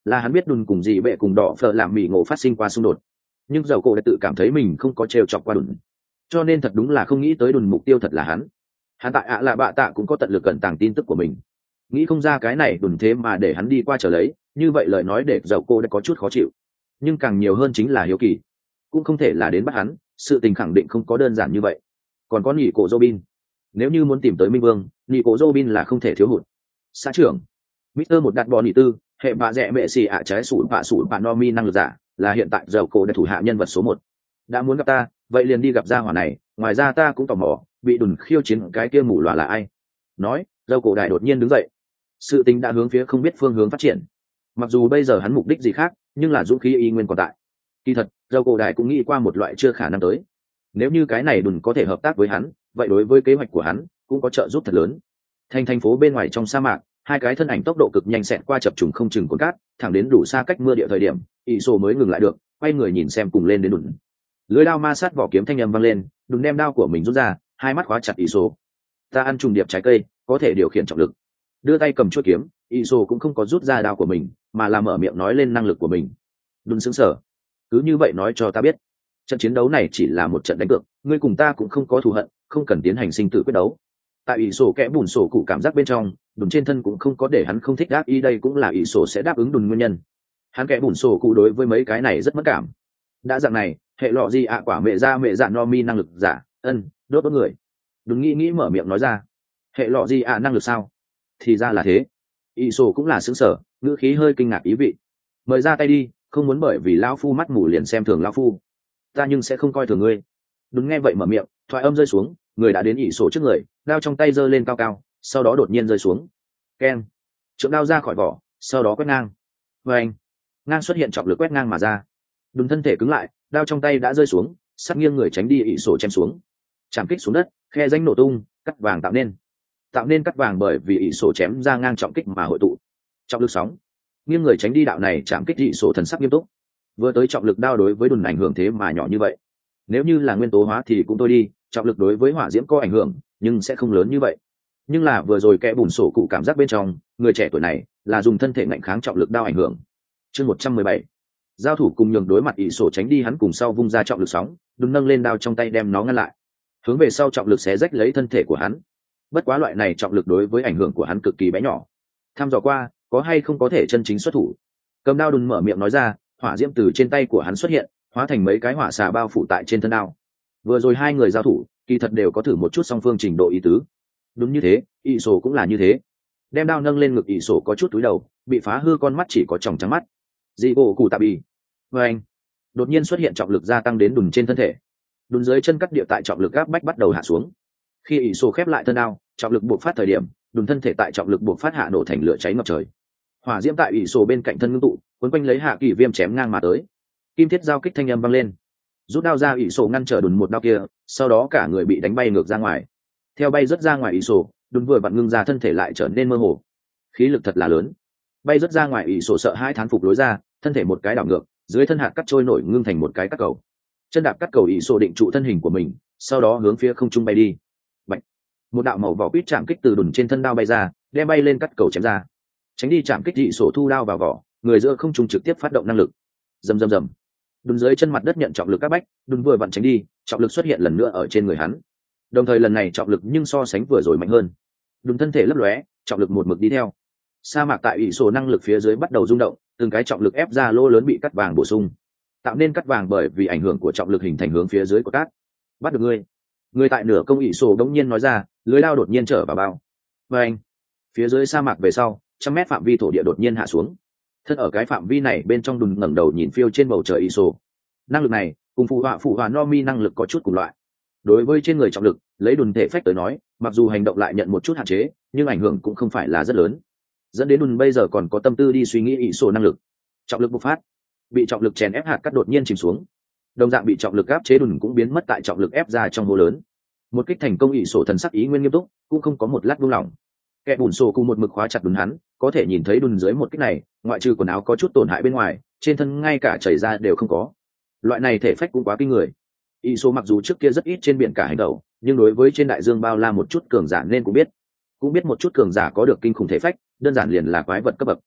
là hắn biết đùn cùng dị bệ cùng đỏ phở làm mỹ ngộ phát sinh qua xung đột, nhưng dầu cổ đã tự cảm thấy mình không có trêu chọc qua đùn, cho nên thật đúng là không nghĩ tới đùn mục tiêu thật là hắn. Hắn tại ạ lạ bạ tạ cũng có tận lực cẩn tàng tin tức của mình, nghĩ không ra cái này đùn thế mà để hắn đi qua trở lấy, như vậy lời nói để dầu cô đã có chút khó chịu, nhưng càng nhiều hơn chính là hiếu kỳ, cũng không thể là đến bắt hắn, sự tình khẳng định không có đơn giản như vậy. Còn có nhị cổ Robin, nếu như muốn tìm tới minh vương, nhị cổ Robin là không thể thiếu hụt. Xã trưởng Mister một đặt bò nhị tư hệ bạ rẽ mẹ xì ạ trái sủi bạ no mi năng lực giả, là hiện tại dầu cổ đã thủ hạ nhân vật số 1. Đã muốn gặp ta, vậy liền đi gặp gia hỏa này, ngoài ra ta cũng tò mò bị đùn khiêu chiến cái kia mù loà là ai. Nói, dầu cổ đại đột nhiên đứng dậy, sự tình đã hướng phía không biết phương hướng phát triển. Mặc dù bây giờ hắn mục đích gì khác, nhưng là dũng khí y nguyên còn tại. Kỳ thật dầu cổ đại cũng nghĩ qua một loại chưa khả năng tới, nếu như cái này đùn có thể hợp tác với hắn, vậy đối với kế hoạch của hắn cũng có trợ giúp thật lớn. Thành phố bên ngoài trong sa mạc, hai cái thân ảnh tốc độ cực nhanh xẹt qua chập trùng không chừng cồn cát, thẳng đến đủ xa cách mưa địa thời điểm, ỷ sổ mới ngừng lại được, quay người nhìn xem cùng lên đến đùn. Lưỡi đao ma sát vỏ kiếm thanh âm vang lên, đùn đem đao của mình rút ra, hai mắt khóa chặt ỷ sổ. Ta ăn trùng điệp trái cây, có thể điều khiển trọng lực. Đưa tay cầm chuôi kiếm, ỷ sổ cũng không có rút ra đao của mình, mà là mở miệng nói lên năng lực của mình. Đùn sững sờ. Cứ như vậy nói cho ta biết, trận chiến đấu này chỉ là một trận đánh cược, ngươi cùng ta cũng không có thù hận, không cần tiến hành sinh tử quyết đấu. Tại ỷ sổ kẽ bùn sổ cụ cảm giác bên trong, đùn trên thân cũng không có để hắn không thích ác ý, đây cũng là ỷ sổ sẽ đáp ứng đùn nguyên nhân. Hắn kẽ bùn sổ cụ đối với mấy cái này rất mất cảm. Đã dạng này, hệ lọ gì ạ quả mẹ dạ no mi năng lực giả, đốt người. Đùn nghĩ mở miệng nói ra. Hệ lọ gì ạ năng lực sao? Thì ra là thế. Ỷ sổ cũng là sững sờ, ngữ khí hơi kinh ngạc ý vị. Mời ra tay đi, không muốn bởi vì lão phu mắt mù liền xem thường lão phu. Ta nhưng sẽ không coi thường ngươi. Đúng nghe vậy mở miệng, thoại âm rơi xuống, người đã đến ỷ sổ trước người, đao trong tay giơ lên cao cao, sau đó đột nhiên rơi xuống. Keng, trượng đao ra khỏi vỏ, sau đó quét ngang. Và anh, ngang xuất hiện trọng lực quét ngang mà ra. Đúng thân thể cứng lại, đao trong tay đã rơi xuống, sắt nghiêng người tránh đi ỷ sổ chém xuống. Chạm kích xuống đất, khe rãnh nổ tung, cắt vàng tạo nên cắt vàng bởi vì ỷ sổ chém ra ngang trọng kích mà hội tụ. Trọng lực sóng, nghiêng người tránh đi đạo này chạm kích ỷ sổ thần sắc nghiêm túc. Vừa tới trọng lực đao đối với đùn ảnh hưởng thế mà nhỏ như vậy, nếu như là nguyên tố hóa thì cũng thôi đi, trọng lực đối với hỏa diễm có ảnh hưởng nhưng sẽ không lớn như vậy. Nhưng là vừa rồi kẽ bùn sổ cụ cảm giác bên trong, người trẻ tuổi này là dùng thân thể ngạnh kháng trọng lực đao ảnh hưởng. Chương 117, giao thủ cùng nhường đối mặt ỷ sổ tránh đi hắn cùng sau vung ra trọng lực sóng, đùn nâng lên đao trong tay đem nó ngăn lại, hướng về sau trọng lực xé rách lấy thân thể của hắn. Bất quá loại này trọng lực đối với ảnh hưởng của hắn cực kỳ bé nhỏ. Tham dò qua, có hay không có thể chân chính xuất thủ. Cầm đao đùn mở miệng nói ra, hỏa diễm từ trên tay của hắn xuất hiện, hóa thành mấy cái hỏa xà bao phủ tại trên thân đao. Vừa rồi hai người giao thủ, kỳ thật đều có thử một chút song phương trình độ ý tứ. Đúng như thế, ỷ sổ cũng là như thế. Đem đao nâng lên ngực, ỷ sổ có chút túi đầu, bị phá hư con mắt chỉ có tròng trắng mắt. Dị gỗ cụ tạ bì. Và anh, đột nhiên xuất hiện trọng lực gia tăng đến đùn trên thân thể. Đùn dưới chân cắt địa tại trọng lực áp bách bắt đầu hạ xuống. Khi ỷ sổ khép lại thân đao, trọng lực buộc phát thời điểm, đùn thân thể tại trọng lực buộc phát hạ nổ thành lửa cháy ngập trời. Hỏa diễm tại ỷ sổ bên cạnh thân ngưng tụ, quấn quanh lấy hạ kỳ viêm chém ngang mà tới. Kim thiết giao kích thanh âm vang lên, rút đao ra, ỷ sổ ngăn trở đùn một đao kia, sau đó cả người bị đánh bay ngược ra ngoài. Theo bay rất ra ngoài ỷ sổ, đùn vừa vặn ngưng ra thân thể lại trở nên mơ hồ, khí lực thật là lớn. Bay rất ra ngoài ỷ sổ sợ hai thán phục lối ra, thân thể một cái đảo ngược, dưới thân hạt cắt trôi nổi ngưng thành một cái cắt cầu. Chân đạp cắt cầu, ỷ sổ định trụ thân hình của mình, sau đó hướng phía không trung bay đi. Bạch, một đạo màu vỏ quýt chạm kích từ đùn trên thân đao bay ra, đem bay lên cắt cầu chém ra. Tránh đi chạm kích, ỷ sổ thu đao vào vỏ, người giữa không trung trực tiếp phát động năng lực. Rầm rầm rầm, đùn dưới chân mặt đất nhận trọng lực các bách, đùn vừa vặn tránh đi, trọng lực xuất hiện lần nữa ở trên người hắn. Đồng thời lần này trọng lực nhưng so sánh vừa rồi mạnh hơn. Đùn thân thể lấp lóe, trọng lực một mực đi theo. Sa mạc tại ỷ sổ năng lực phía dưới bắt đầu rung động, từng cái trọng lực ép ra lỗ lớn bị cắt vàng bổ sung, tạo nên cắt vàng bởi vì ảnh hưởng của trọng lực hình thành hướng phía dưới của cát. Bắt được ngươi. Người tại nửa công ỷ sổ đống nhiên nói ra, lưới lao đột nhiên trở vào bao. Và anh, phía dưới sa mạc về sau, 100 mét phạm vi thổ địa đột nhiên hạ xuống. Thân ở cái phạm vi này bên trong, đùn ngẩng đầu nhìn phiêu trên bầu trời ỷ sổ. Năng lực này cùng phụ họa no mi năng lực có chút cùng loại. Đối với trên người trọng lực, lấy đùn thể phách tới nói, mặc dù hành động lại nhận một chút hạn chế, nhưng ảnh hưởng cũng không phải là rất lớn, dẫn đến đùn bây giờ còn có tâm tư đi suy nghĩ ỷ sổ năng lực. Trọng lực bộc phát, bị trọng lực chèn ép hạt cắt đột nhiên chìm xuống, đồng dạng bị trọng lực áp chế, đùn cũng biến mất tại trọng lực ép ra trong hố lớn. Một kích thành công, ỷ sổ thần sắc ý nguyên nghiêm túc, cũng không có một lát buông lỏng. Kẻ bùn sổ cùng một mực khóa chặt đùn hắn, có thể nhìn thấy đùn dưới một kích này, ngoại trừ quần áo có chút tổn hại bên ngoài, trên thân ngay cả chảy ra đều không có. Loại này thể phách cũng quá kinh người. ỷ sổ mặc dù trước kia rất ít trên biển cả hành động, nhưng đối với trên đại dương bao la một chút cường giả nên cũng biết một chút cường giả có được kinh khủng thể phách, đơn giản liền là quái vật cấp bậc.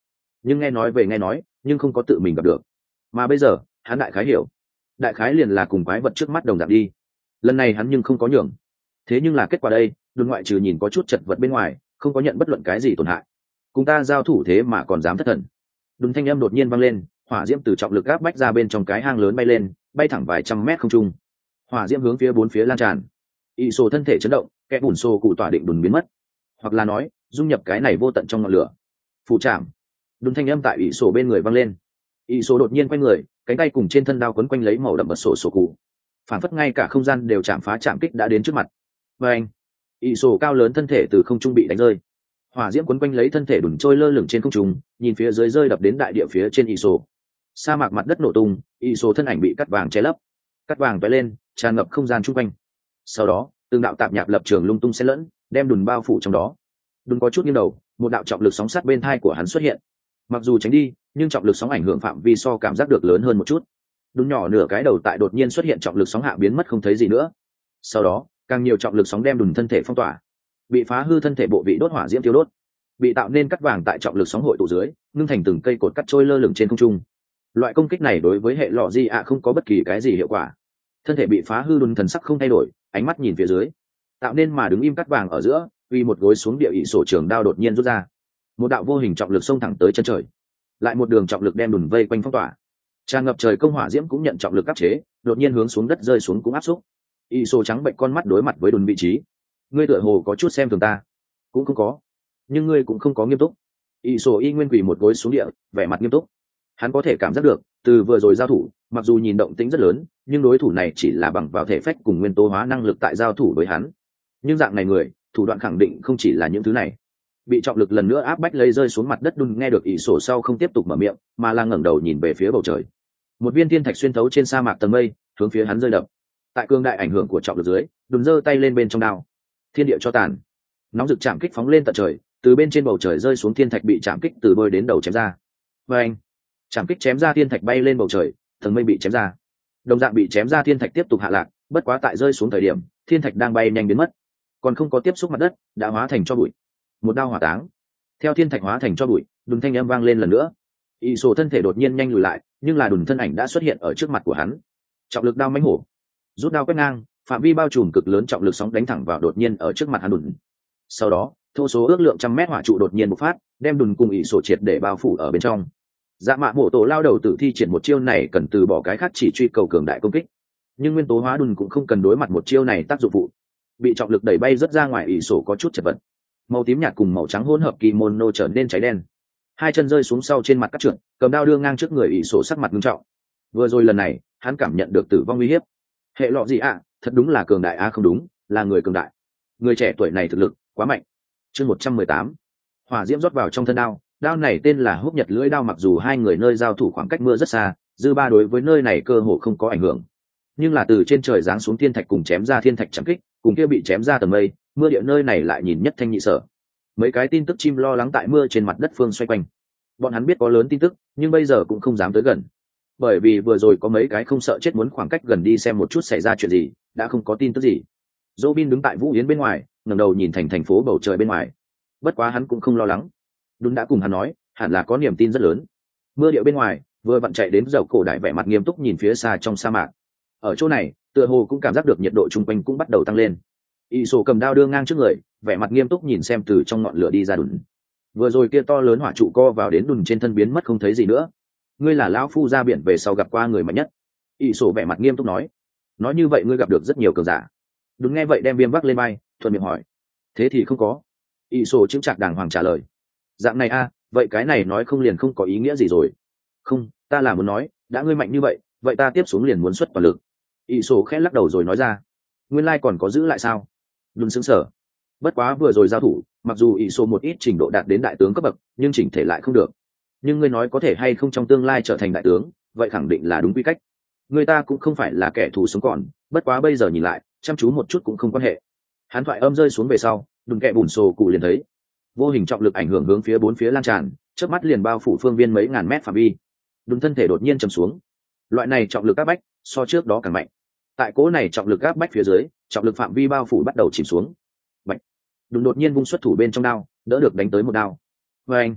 nhưng nghe nói về nghe nói, nhưng không có tự mình gặp được. Mà bây giờ hắn đại khái hiểu, đại khái liền là cùng quái vật trước mắt đồng dạng đi. Lần này hắn nhưng không có nhường. Thế nhưng là kết quả đây, đồn ngoại trừ nhìn có chút chật vật bên ngoài, không có nhận bất luận cái gì tổn hại. Cùng ta giao thủ thế mà còn dám thất thần. Đồn thanh âm đột nhiên vang lên, hỏa diễm từ trọng lực áp bách ra bên trong cái hang lớn bay lên, bay thẳng vài trăm mét không trung. Hỏa diễm hướng phía bốn phía lan tràn. Y sổ thân thể chấn động, kẻ bùn xô cụ tỏa định đồn biến mất, hoặc là nói dung nhập cái này vô tận trong ngọn lửa. Phụ trảm. Đồn thanh âm tại Y sổ bên người vang lên. Y sổ đột nhiên quay người, cánh tay cùng trên thân đao quấn quanh lấy màu đậm bật sổ cụ, phản phất ngay cả không gian đều chạm phá chạm kích đã đến trước mặt. Và anh, ỷ sổ cao lớn thân thể từ không trung bị đánh rơi, hỏa diễm quấn quanh lấy thân thể đùn trôi lơ lửng trên không trung, nhìn phía dưới rơi đập đến đại địa phía trên ỷ sổ. Sa mạc mặt đất nổ tung, ỷ sổ thân ảnh bị cắt vàng che lấp, cắt vàng vẽ lên tràn ngập không gian chung quanh. Sau đó từng đạo tạp nhạp lập trường lung tung xen lẫn, đem đùn bao phủ trong đó. Đùn có chút nghiêng đầu, một đạo trọng lực sóng sát bên thai của hắn xuất hiện. Mặc dù tránh đi, nhưng trọng lực sóng ảnh hưởng phạm vi so cảm giác được lớn hơn một chút. Đùn nhỏ nửa cái đầu tại đột nhiên xuất hiện trọng lực sóng hạ biến mất không thấy gì nữa. Sau đó càng nhiều trọng lực sóng đem đùn thân thể phong tỏa, bị phá hư thân thể bộ vị đốt hỏa diễm tiêu đốt, bị tạo nên cắt vàng tại trọng lực sóng hội tụ dưới ngưng thành từng cây cột cắt trôi lơ lửng trên không trung. Loại công kích này đối với hệ lọ di ạ không có bất kỳ cái gì hiệu quả. Thân thể bị phá hư đùn thần sắc không thay đổi, ánh mắt nhìn phía dưới, tạo nên mà đứng im cắt vàng ở giữa, uy một gối xuống địa ỷ sổ trường đao đột nhiên rút ra, một đạo vô hình trọng lực xông thẳng tới chân trời, lại một đường trọng lực đem đùn vây quanh phong tỏa. Tràn ngập trời công hỏa diễm cũng nhận trọng lực áp chế, đột nhiên hướng xuống đất rơi xuống cũng áp xúc. Y sô trắng bệnh con mắt đối mặt với đùn vị trí. Ngươi tựa hồ có chút xem thường ta. Cũng không có, nhưng ngươi cũng không có nghiêm túc. Y sô y nguyên quỳ một gối xuống địa, vẻ mặt nghiêm túc. Hắn có thể cảm giác được, từ vừa rồi giao thủ, mặc dù nhìn động tĩnh rất lớn, nhưng đối thủ này chỉ là bằng vào thể phách cùng nguyên tố hóa năng lực tại giao thủ với hắn. Nhưng dạng này người, thủ đoạn khẳng định không chỉ là những thứ này. Bị trọng lực lần nữa áp bách lấy rơi xuống mặt đất đùn nghe được ỷ sổ sau không tiếp tục mở miệng, mà là ngẩng đầu nhìn về phía bầu trời. Một viên thiên thạch xuyên thấu trên sa mạc tầng mây, hướng phía hắn rơi đập. Tại cương đại ảnh hưởng của trọng lực dưới, đùn giơ tay lên bên trong đao. Thiên địa cho tàn, nóng rực chạm kích phóng lên tận trời, từ bên trên bầu trời rơi xuống thiên thạch bị chạm kích từ bơi đến đầu chém ra. Và anh, chạm kích chém ra thiên thạch bay lên bầu trời, tầng mây bị chém ra. Đồng dạng bị chém ra thiên thạch tiếp tục hạ lạc, bất quá tại rơi xuống thời điểm, thiên thạch đang bay nhanh biến mất, còn không có tiếp xúc mặt đất, đã hóa thành cho bụi. Một đao hỏa táng, theo thiên thạch hóa thành cho bụi, đùn thanh âm vang lên lần nữa. Y sổ thân thể đột nhiên nhanh lùi lại, nhưng là đùn thân ảnh đã xuất hiện ở trước mặt của hắn. Trọng lực đao mãnh hổ, rút đao quét ngang, phạm vi bao trùm cực lớn trọng lực sóng đánh thẳng vào đột nhiên ở trước mặt hắn đùn. Sau đó thô số ước lượng trăm mét hỏa trụ đột nhiên bộc phát, đem đùn cùng Y sổ triệt để bao phủ ở bên trong. Dạ mạ mổ tổ lao đầu tử thi triển một chiêu này cần từ bỏ cái khác chỉ truy cầu cường đại công kích, nhưng nguyên tố hóa đùn cũng không cần đối mặt một chiêu này tác dụng phụ. Bị trọng lực đẩy bay rất ra ngoài, Y sổ có chút chật vật, màu tím nhạt cùng màu trắng hỗn hợp kimono trở nên cháy đen, hai chân rơi xuống sau trên mặt cắt trượt, cầm đao đưa ngang trước người ỷ sổ sắc mặt nghiêm trọng. Vừa rồi lần này hắn cảm nhận được tử vong uy hiếp. Hệ lọ gì ạ, thật đúng là cường đại không đúng, là người cường đại. Người trẻ tuổi này thực lực quá mạnh. Chương 118, hỏa diễm rót vào trong thân đao. Đao này tên là húc nhật lưỡi đao, mặc dù hai người nơi giao thủ khoảng cách mưa rất xa, dư ba đối với nơi này cơ hồ không có ảnh hưởng, nhưng là từ trên trời giáng xuống thiên thạch cùng chém ra thiên thạch chạm kích, cùng kia bị chém ra tầng mây, mưa địa nơi này lại nhìn nhất thanh nhị sở. Mấy cái tin tức chim lo lắng tại mưa trên mặt đất phương xoay quanh. Bọn hắn biết có lớn tin tức, nhưng bây giờ cũng không dám tới gần, bởi vì vừa rồi có mấy cái không sợ chết muốn khoảng cách gần đi xem một chút xảy ra chuyện gì, đã không có tin tức gì. Robin đứng tại Vũ Yến bên ngoài, ngẩng đầu nhìn thành phố bầu trời bên ngoài. Bất quá hắn cũng không lo lắng, đúng đã cùng hắn nói, hẳn là có niềm tin rất lớn. Mưa điệu bên ngoài, vừa vặn chạy đến dầu cổ đại vẻ mặt nghiêm túc nhìn phía xa trong sa mạc. Ở chỗ này, tựa hồ cũng cảm giác được nhiệt độ chung quanh cũng bắt đầu tăng lên. Y sổ cầm đao đưa ngang trước người, vẻ mặt nghiêm túc nhìn xem từ trong ngọn lửa đi ra đùn. Vừa rồi kia to lớn hỏa trụ co vào đến đùn trên thân biến mất không thấy gì nữa. Ngươi là lão phu ra biển về sau gặp qua người mạnh nhất. Y sổ vẻ mặt nghiêm túc nói như vậy ngươi gặp được rất nhiều cường giả. Đùn nghe vậy đem viêm bắc lên bay, thuận miệng hỏi, thế thì không có. Y sổ chững chạc đàng hoàng trả lời, dạng này vậy cái này nói không liền không có ý nghĩa gì rồi. Không, ta là muốn nói, đã ngươi mạnh như vậy, vậy ta tiếp xuống liền muốn xuất toàn lực. Y sổ khẽ lắc đầu rồi nói ra, nguyên lai còn có giữ lại sao? Đùn sững sờ. Bất quá vừa rồi giao thủ, mặc dù ỷ sổ một ít trình độ đạt đến đại tướng cấp bậc, nhưng chỉnh thể lại không được. Nhưng ngươi nói có thể hay không trong tương lai trở thành đại tướng, vậy khẳng định là đúng quy cách. Người ta cũng không phải là kẻ thù sống còn, bất quá bây giờ nhìn lại, chăm chú một chút cũng không quan hệ. Hắn thoại âm rơi xuống về sau, đùn kẹ bùn sổ cụ liền thấy vô hình trọng lực ảnh hưởng hướng phía bốn phía lan tràn, chớp mắt liền bao phủ phương viên mấy ngàn mét phạm vi. Đùn thân thể đột nhiên trầm xuống. Loại này trọng lực áp bách so trước đó càng mạnh. Tại cố này trọng lực áp bách phía dưới, trọng lực phạm vi bao phủ bắt đầu chìm xuống. Bạch. Đùn đột nhiên vung xuất thủ bên trong đao, đỡ được đánh tới một đao. Và anh,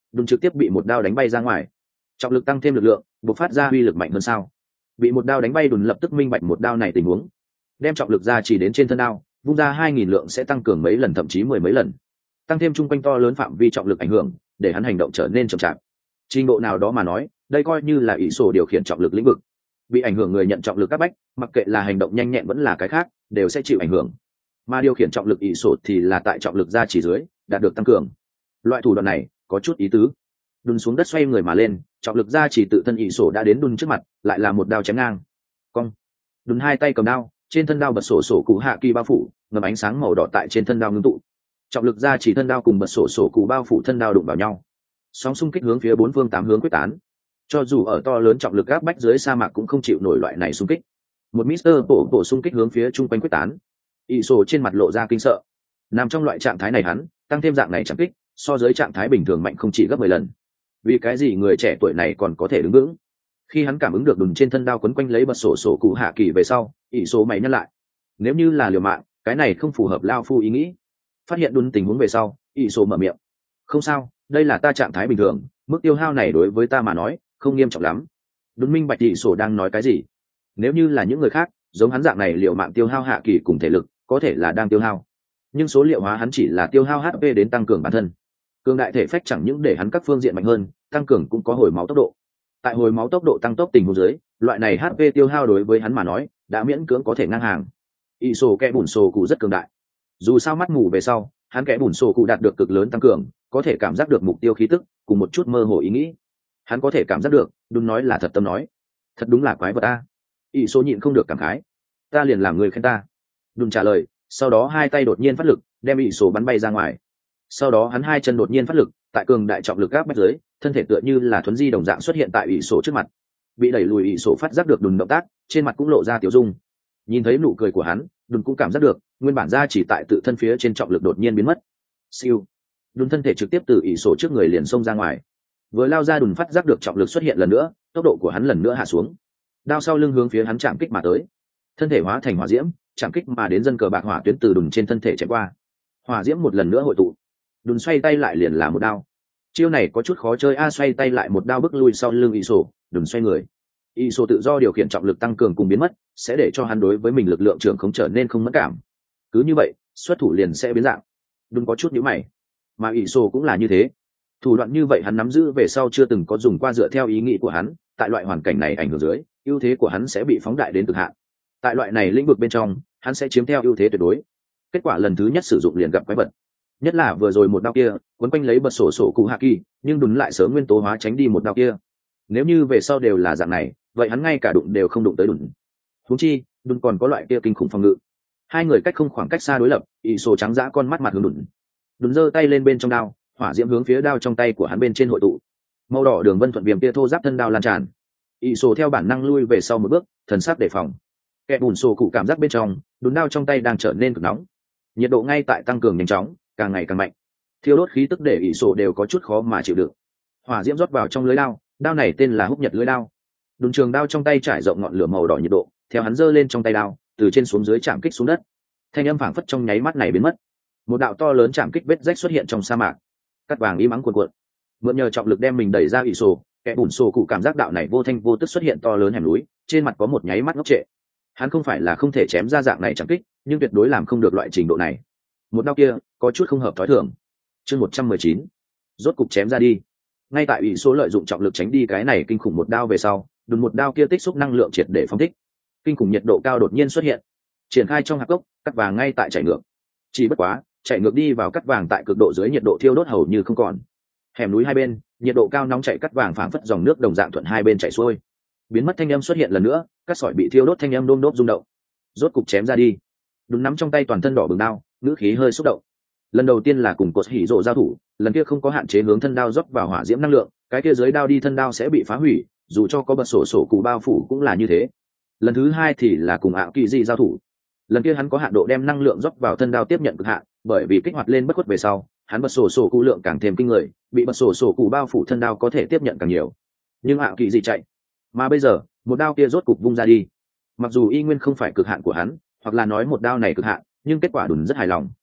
đùn trực tiếp bị một đao đánh bay ra ngoài. Trọng lực tăng thêm lực lượng, bộc phát ra uy lực mạnh hơn sao? Bị một đao đánh bay, đùn lập tức minh bạch một đao này tình huống, đem trọng lực ra chỉ đến trên thân đao, vung ra 2000 lượng sẽ tăng cường mấy lần, thậm chí 10 mấy lần. Tăng thêm chung quanh to lớn phạm vi trọng lực ảnh hưởng, để hắn hành động trở nên chậm chạp. Trình độ nào đó mà nói, đây coi như là ỷ sổ điều khiển trọng lực lĩnh vực. Bị ảnh hưởng người nhận trọng lực các bách, mặc kệ là hành động nhanh nhẹn vẫn là cái khác, đều sẽ chịu ảnh hưởng. Mà điều khiển trọng lực ỷ sổ thì là tại trọng lực ra chỉ dưới, đạt được tăng cường. Loại thủ đoạn này có chút ý tứ. Đun xuống đất xoay người mà lên, trọng lực ra chỉ tự thân ỷ sổ đã đến đun trước mặt, lại là một đao chém ngang. Cong. Đun hai tay cầm đao, trên thân đao bật sổ sổ cụ hạ kỳ bao phủ, ngầm ánh sáng màu đỏ tại trên thân đao ngưng tụ. Trọng lực ra chỉ thân đao cùng bật sổ sổ cụ bao phủ thân đao đụng vào nhau, sóng xung kích hướng phía bốn phương tám hướng quyết tán. Cho dù ở to lớn trọng lực áp bách dưới sa mạc cũng không chịu nổi loại này xung kích. Một Mister bổ xung kích hướng phía chung quanh quyết tán. ỷ sổ trên mặt lộ ra kinh sợ. Nằm trong loại trạng thái này hắn, tăng thêm dạng này chẳng kích, so với trạng thái bình thường mạnh không chỉ gấp 10 lần. Vì cái gì người trẻ tuổi này còn có thể đứng vững? Khi hắn cảm ứng được đùn trên thân đao quấn quanh lấy bật sổ sổ cụ hạ kỳ về sau, ỷ sổ mày nhăn lại. Nếu như là liều mạng, cái này không phù hợp lao phu ý nghĩ. Phát hiện đùn tình huống về sau, ỷ sổ mở miệng. Không sao, đây là ta trạng thái bình thường, mức tiêu hao này đối với ta mà nói không nghiêm trọng lắm. Đùn minh bạch ỷ sổ đang nói cái gì. Nếu như là những người khác, giống hắn dạng này liều mạng tiêu hao hạ kỳ cùng thể lực, có thể là đang tiêu hao. Nhưng số liệu hóa hắn chỉ là tiêu hao HP đến tăng cường bản thân. Cường đại thể phách chẳng những để hắn các phương diện mạnh hơn, tăng cường cũng có hồi máu tốc độ. Tại hồi máu tốc độ tăng tốc tình huống dưới, loại này HP tiêu hao đối với hắn mà nói đã miễn cưỡng có thể ngang hàng. ỷ sổ kẽ bùn sổ cụ rất cường đại. Dù sao mắt mù về sau, hắn kẽ bùn sổ cụ đạt được cực lớn tăng cường, có thể cảm giác được mục tiêu khí tức cùng một chút mơ hồ ý nghĩ. Hắn có thể cảm giác được, đúng nói là thật tâm nói. Thật đúng là quái vật ta. ỷ sổ nhịn không được cảm khái. Ta liền làm người khen ta. Đùn trả lời, sau đó hai tay đột nhiên phát lực, đem ỷ sổ bắn bay ra ngoài. Sau đó hắn hai chân đột nhiên phát lực, tại cường đại trọng lực áp bách dưới, thân thể tựa như là thuấn di đồng dạng xuất hiện tại ỷ sổ trước mặt. Bị đẩy lùi ỷ sổ phát giác được đùn động tác, trên mặt cũng lộ ra tiểu dung. Nhìn thấy nụ cười của hắn, đùn cũng cảm giác được nguyên bản ra chỉ tại tự thân phía trên trọng lực đột nhiên biến mất. Siêu. Đùn thân thể trực tiếp từ ỷ sổ trước người liền xông ra ngoài. Vừa lao ra, đùn phát giác được trọng lực xuất hiện lần nữa, tốc độ của hắn lần nữa hạ xuống. Đao sau lưng hướng phía hắn chạm kích mà tới. Thân thể hóa thành hỏa diễm, chạm kích mà đến dân cờ bạc hỏa tuyến từ đùn trên thân thể chém qua. Hỏa diễm một lần nữa hội tụ. Đùn xoay tay lại liền là một đao. Chiêu này có chút khó chơi a, xoay tay lại một đao bước lui sau lưng ỷ sổ, đùn xoay người. ỷ sổ tự do điều khiển trọng lực tăng cường cùng biến mất, sẽ để cho hắn đối với mình lực lượng trưởng không trở nên không mất cảm. Cứ như vậy, xuất thủ liền sẽ biến dạng. Đùn có chút nhíu mày, mà ỷ sổ cũng là như thế. Thủ đoạn như vậy hắn nắm giữ về sau chưa từng có dùng qua, dựa theo ý nghĩ của hắn, tại loại hoàn cảnh này ảnh hưởng dưới, ưu thế của hắn sẽ bị phóng đại đến cực hạn. Tại loại này lĩnh vực bên trong, hắn sẽ chiếm theo ưu thế tuyệt đối. Kết quả lần thứ nhất sử dụng liền gặp quái vật. Nhất là vừa rồi một đao kia quấn quanh lấy bật sổ sổ cụ hạ kỳ, nhưng đùn lại sớm nguyên tố hóa tránh đi một đao kia. Nếu như về sau đều là dạng này, vậy hắn ngay cả đụng đều không đụng tới đùn. Huống chi đùn còn có loại kia kinh khủng phòng ngự. Hai người cách không khoảng cách xa đối lập, ỷ sổ trắng dã con mắt mặt hướng đùn. Đùn giơ tay lên bên trong đao, hỏa diễm hướng phía đao trong tay của hắn bên trên hội tụ. Màu đỏ đường vân thuận viêm kia thô giáp thân đao lan tràn. ỷ sổ theo bản năng lui về sau một bước, thần sắc đề phòng. Kẻ bùn sổ cụ cảm giác bên trong, đùn đao trong tay đang trở nên cực nóng. Nhiệt độ ngay tại tăng cường nhanh chóng, càng ngày càng mạnh. Thiêu đốt khí tức để ỷ sổ đều có chút khó mà chịu được. Hỏa diễm rót vào trong lưới đao, đao này tên là húc nhật lưới đao. Đùn trường đao trong tay trải rộng ngọn lửa màu đỏ nhiệt độ, theo hắn giơ lên trong tay đao, từ trên xuống dưới chạm kích xuống đất. Thanh âm phảng phất trong nháy mắt này biến mất. Một đạo to lớn chạm kích vết rách xuất hiện trong sa mạc. Cắt vàng im ắng cuồn cuộn. Mượn nhờ trọng lực đem mình đẩy ra ỷ sổ, kẻ bùn sổ cụ cảm giác đạo này vô thanh vô tức xuất hiện to lớn hẻm núi, trên mặt có một nháy mắt ngốc trệ. Hắn không phải là không thể chém ra dạng này chạm kích, nhưng tuyệt đối làm không được loại trình độ này. Một đao kia có chút không hợp thói thường. Chương 119, rốt cục chém ra đi. Ngay tại ỷ số lợi dụng trọng lực tránh đi cái này kinh khủng một đao về sau, đùn một đao kia tích xúc năng lượng triệt để phóng thích. Kinh khủng nhiệt độ cao đột nhiên xuất hiện, triển khai trong hạp gốc, cắt vàng ngay tại chạy ngược. Chỉ bất quá, chạy ngược đi vào cắt vàng tại cực độ dưới nhiệt độ thiêu đốt hầu như không còn. Hẻm núi hai bên, nhiệt độ cao nóng chảy cắt vàng phảng phất dòng nước đồng dạng thuận hai bên chảy xuôi. Biến mất thanh âm xuất hiện lần nữa, cắt sỏi bị thiêu đốt thanh âm đôm đốp rung động. Rốt cục chém ra đi. Đùn nắm trong tay toàn thân đỏ bừng đao, ngữ khí hơi xúc động. Lần đầu tiên là cùng cột hỉ rộ giao thủ, lần kia không có hạn chế hướng thân đao rót vào hỏa diễm năng lượng, cái kia dưới đao đi thân đao sẽ bị phá hủy, dù cho có bật sổ sổ cụ bao phủ cũng là như thế. Lần thứ hai thì là cùng ảo kỳ dị giao thủ, lần kia hắn có hạn độ đem năng lượng rót vào thân đao tiếp nhận cực hạn, bởi vì kích hoạt lên bất khuất về sau, hắn bật sổ sổ cụ lượng càng thêm kinh người, bị bật sổ sổ cụ bao phủ thân đao có thể tiếp nhận càng nhiều. Nhưng ảo kỳ dị chạy, mà bây giờ một đao kia rốt cục vung ra đi. Mặc dù y nguyên không phải cực hạn của hắn, hoặc là nói một đao này cực hạn, nhưng kết quả Đùn rất hài lòng.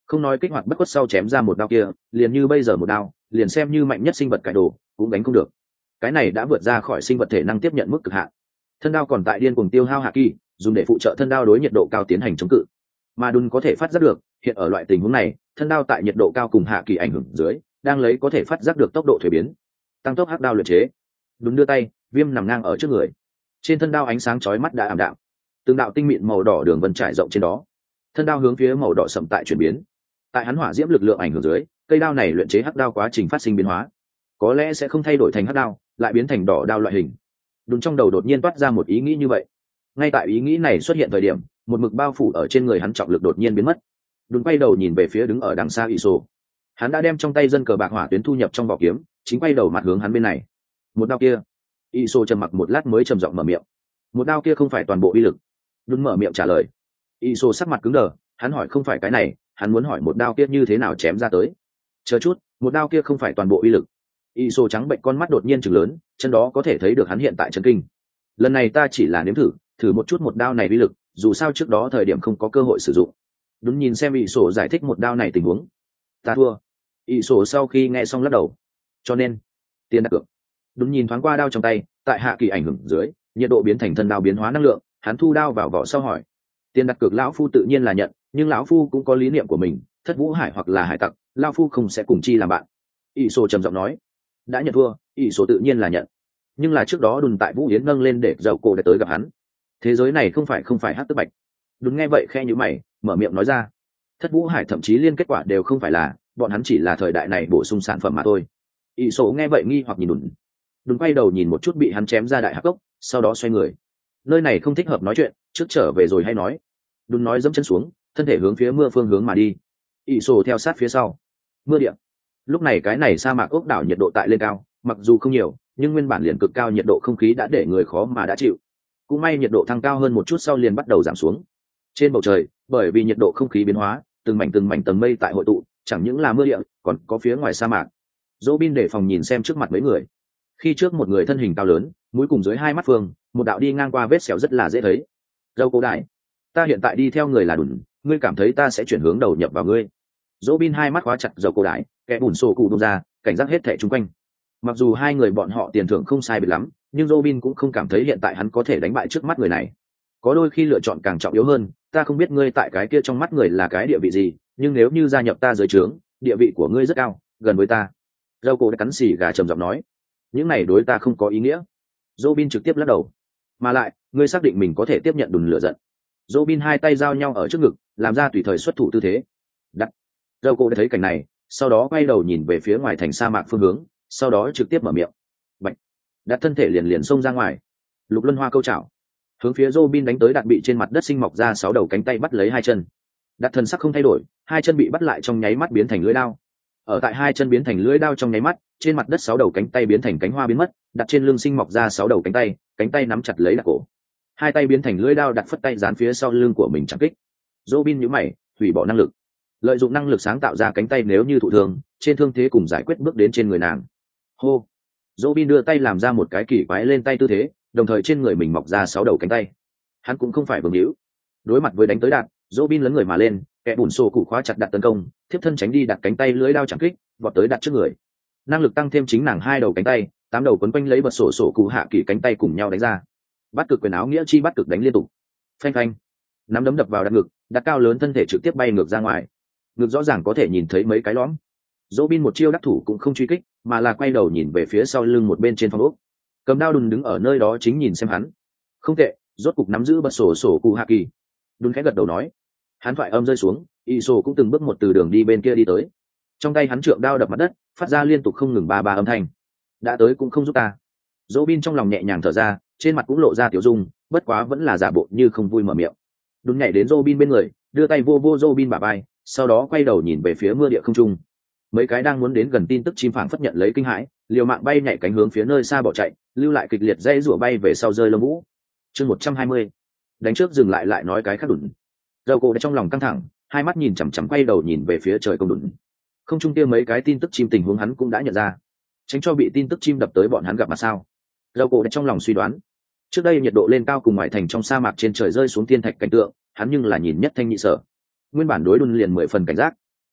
không nói kích hoạt bất khuất sau chém ra một đao kia, liền như bây giờ một đao, liền xem như mạnh nhất sinh vật cải đồ cũng đánh không được. Cái này đã vượt ra khỏi sinh vật thể năng tiếp nhận mức cực hạn. Thân đao còn tại điên cuồng tiêu hao hạ kỳ, dùng để phụ trợ thân đao đối nhiệt độ cao tiến hành chống cự. Mà Đun có thể phát giác được, hiện ở loại tình huống này, thân đao tại nhiệt độ cao cùng hạ kỳ ảnh hưởng dưới, đang lấy có thể phát giác được tốc độ thuế biến, tăng tốc hắc đao luyện chế. Đun đưa tay, viêm nằm ngang ở trước người. Trên thân đao ánh sáng chói mắt đã ảm đạm, từng đạo tinh mịn màu đỏ đường vân trải rộng trên đó. Thân đao hướng phía màu đỏ sậm tại chuyển biến. Tại hắn hỏa diễm lực lượng ảnh hưởng dưới, cây đao này luyện chế hắc đao quá trình phát sinh biến hóa, có lẽ sẽ không thay đổi thành hắc đao, lại biến thành đỏ đao loại hình. Đun trong đầu đột nhiên toát ra một ý nghĩ như vậy. Ngay tại ý nghĩ này xuất hiện thời điểm, một mực bao phủ ở trên người hắn trọng lực đột nhiên biến mất. Đun quay đầu nhìn về phía đứng ở đằng xa Iso. Hắn đã đem trong tay dân cờ bạc hỏa tuyến thu nhập trong vỏ kiếm, chính quay đầu mặt hướng hắn bên này. Một đao kia. Iso trầm mặc một lát mới trầm giọng mở miệng. Một đao kia không phải toàn bộ uy lực. Đun mở miệng trả lời. Iso sắc mặt cứng đờ, hắn hỏi không phải cái này, hắn muốn hỏi một đao kia như thế nào chém ra tới. Chờ chút, một đao kia không phải toàn bộ uy lực. Iso trắng bệnh con mắt đột nhiên trừng lớn, chân đó có thể thấy được hắn hiện tại chấn kinh. Lần này ta chỉ là nếm thử một chút một đao này uy lực, dù sao trước đó thời điểm không có cơ hội sử dụng. Đúng nhìn xem Iso giải thích một đao này tình huống. Ta thua. Iso sau khi nghe xong lắc đầu. Cho nên, tiền đặt cược. Đúng nhìn thoáng qua đao trong tay, tại hạ kỳ ảnh hưởng dưới, nhiệt độ biến thành thân đao biến hóa năng lượng, hắn thu đao vào vỏ sau hỏi. Tiền đặt cược lão phu tự nhiên là nhận, nhưng lão phu cũng có lý niệm của mình, Thất Vũ Hải hoặc là hải tặc, lão phu không sẽ cùng chi làm bạn. Iso trầm giọng nói. Đã nhận thua, Iso tự nhiên là nhận. Nhưng là trước đó Đùn tại Vũ Yến nâng lên để dầu cổ để tới gặp hắn. Thế giới này không phải hắc tức bạch. Đùn nghe vậy khe nhíu mày, mở miệng nói ra. Thất Vũ Hải thậm chí liên kết quả đều không phải là, bọn hắn chỉ là thời đại này bổ sung sản phẩm mà thôi. Iso nghe vậy nghi hoặc nhìn Đùn. Đùn quay đầu nhìn một chút bị hắn chém ra đại hắc cốc, sau đó xoay người. Nơi này không thích hợp nói chuyện, trước trở về rồi hay nói. Đùn nói dẫm chân xuống, thân thể hướng phía mưa phương hướng mà đi. Iso theo sát phía sau. Mưa địa. Lúc này cái này sa mạc ốc đảo nhiệt độ tại lên cao, mặc dù không nhiều, nhưng nguyên bản liền cực cao nhiệt độ không khí đã để người khó mà đã chịu. Cũng may nhiệt độ thăng cao hơn một chút sau liền bắt đầu giảm xuống. Trên bầu trời, bởi vì nhiệt độ không khí biến hóa, từng mảnh tầng mây tại hội tụ, chẳng những là mưa địa, còn có phía ngoài sa mạc. Robin để phòng nhìn xem trước mặt mấy người. Khi trước một người thân hình cao lớn, mũi cùng dưới hai mắt phương, một đạo đi ngang qua vết sẹo rất là dễ thấy. Dâu Cố Đại, ta hiện tại đi theo người là Đùn, ngươi cảm thấy ta sẽ chuyển hướng đầu nhập vào ngươi. Robin hai mắt khóa chặt Dâu Cố Đại, kẻ bùn sổ cụ bung ra, cảnh giác hết thảy chung quanh. Mặc dù hai người bọn họ tiền thưởng không sai biệt lắm, nhưng Robin cũng không cảm thấy hiện tại hắn có thể đánh bại trước mắt người này. Có đôi khi lựa chọn càng trọng yếu hơn, ta không biết ngươi tại cái kia trong mắt người là cái địa vị gì, nhưng nếu như gia nhập ta dưới trướng, địa vị của ngươi rất cao, gần với ta. Dâu Cố đã cắn xì gà trầm giọng nói. Những này đối ta không có ý nghĩa. Robin trực tiếp lắc đầu. Mà lại, ngươi xác định mình có thể tiếp nhận Đùn lửa giận. Robin hai tay giao nhau ở trước ngực, làm ra tùy thời xuất thủ tư thế. Đắt. Dâu Cố đã thấy cảnh này, sau đó quay đầu nhìn về phía ngoài thành sa mạc phương hướng, sau đó trực tiếp mở miệng. Bạch. Đặt thân thể liền xông ra ngoài. Lục luân hoa câu chảo, hướng phía Robin đánh tới, đặt bị trên mặt đất sinh mọc ra 6 đầu cánh tay bắt lấy hai chân. Đặt thần sắc không thay đổi, hai chân bị bắt lại trong nháy mắt biến thành lưỡi đao. Ở tại hai chân biến thành lưỡi đao trong nháy mắt, trên mặt đất 6 đầu cánh tay biến thành cánh hoa biến mất, đặt trên lưng sinh mọc ra 6 đầu cánh tay nắm chặt lấy đặt cổ. Hai tay biến thành lưỡi đao, đặt phất tay dán phía sau lưng của mình chẳng kích. Robin nhíu mày, hủy bỏ năng lực. Lợi dụng năng lực sáng tạo ra cánh tay nếu như thụ thương, trên thương thế cùng giải quyết bước đến trên người nàng. Hô. Robin đưa tay làm ra một cái kỳ quái lên tay tư thế, đồng thời trên người mình mọc ra 6 đầu cánh tay. Hắn cũng không phải vương hữu. Đối mặt với đánh tới đạn, Robin lấn người mà lên, kẻ bùn sổ cụ khóa chặt đặt tấn công, thiếp thân tránh đi đặt cánh tay lưỡi đao chẳng kích, vọt tới đặt trước người. Năng lực tăng thêm chính nàng 2 đầu cánh tay, 8 đầu quấn quanh lấy bật sổ cụ hạ kỳ cánh tay cùng nhau đánh ra. Bắt cực quyền áo nghĩa chi bắt cực đánh liên tục. Phanh phanh. Nắm đấm đập vào đặt ngực, đặt cao lớn thân thể trực tiếp bay ngược ra ngoài. Ngực rõ ràng có thể nhìn thấy mấy cái lõm. Robin một chiêu đắc thủ cũng không truy kích, mà là quay đầu nhìn về phía sau lưng một bên trên phòng ốc. Cầm đao Đùn đứng ở nơi đó chính nhìn xem hắn. Không tệ, rốt cục nắm giữ bật sổ cụ hạ kỳ. Đùn khẽ gật đầu nói. Hắn thoại âm rơi xuống, Iso cũng từng bước một từ đường đi bên kia đi tới. Trong tay hắn trượng đao đập mặt đất, phát ra liên tục không ngừng ba âm thanh. Đã tới cũng không giúp ta. Robin trong lòng nhẹ nhàng thở ra, trên mặt cũng lộ ra tiểu dung, bất quá vẫn là giả bộ như không vui mở miệng. Đùn nhảy đến Robin bên người, đưa tay vô Robin bả vai, sau đó quay đầu nhìn về phía mưa địa không trung. Mấy cái đang muốn đến gần tin tức chim phảng phất nhận lấy kinh hãi, liều mạng bay nhảy cánh hướng phía nơi xa bỏ chạy, lưu lại kịch liệt dây rủa bay về sau rơi lông vũ. Chương 120. Đánh trước dừng lại nói cái khác Đùn. Dầu cổ đã trong lòng căng thẳng, hai mắt nhìn chằm chằm quay đầu nhìn về phía trời công Đùn. Không trung kia mấy cái tin tức chim tình huống hắn cũng đã nhận ra, tránh cho bị tin tức chim đập tới bọn hắn gặp mà sao. Dầu cổ đã trong lòng suy đoán, trước đây nhiệt độ lên cao cùng ngoại thành trong sa mạc trên trời rơi xuống thiên thạch cảnh tượng, hắn nhưng là nhìn nhất thanh nhị sở. Nguyên bản đối Đùn liền 10 phần cảnh giác,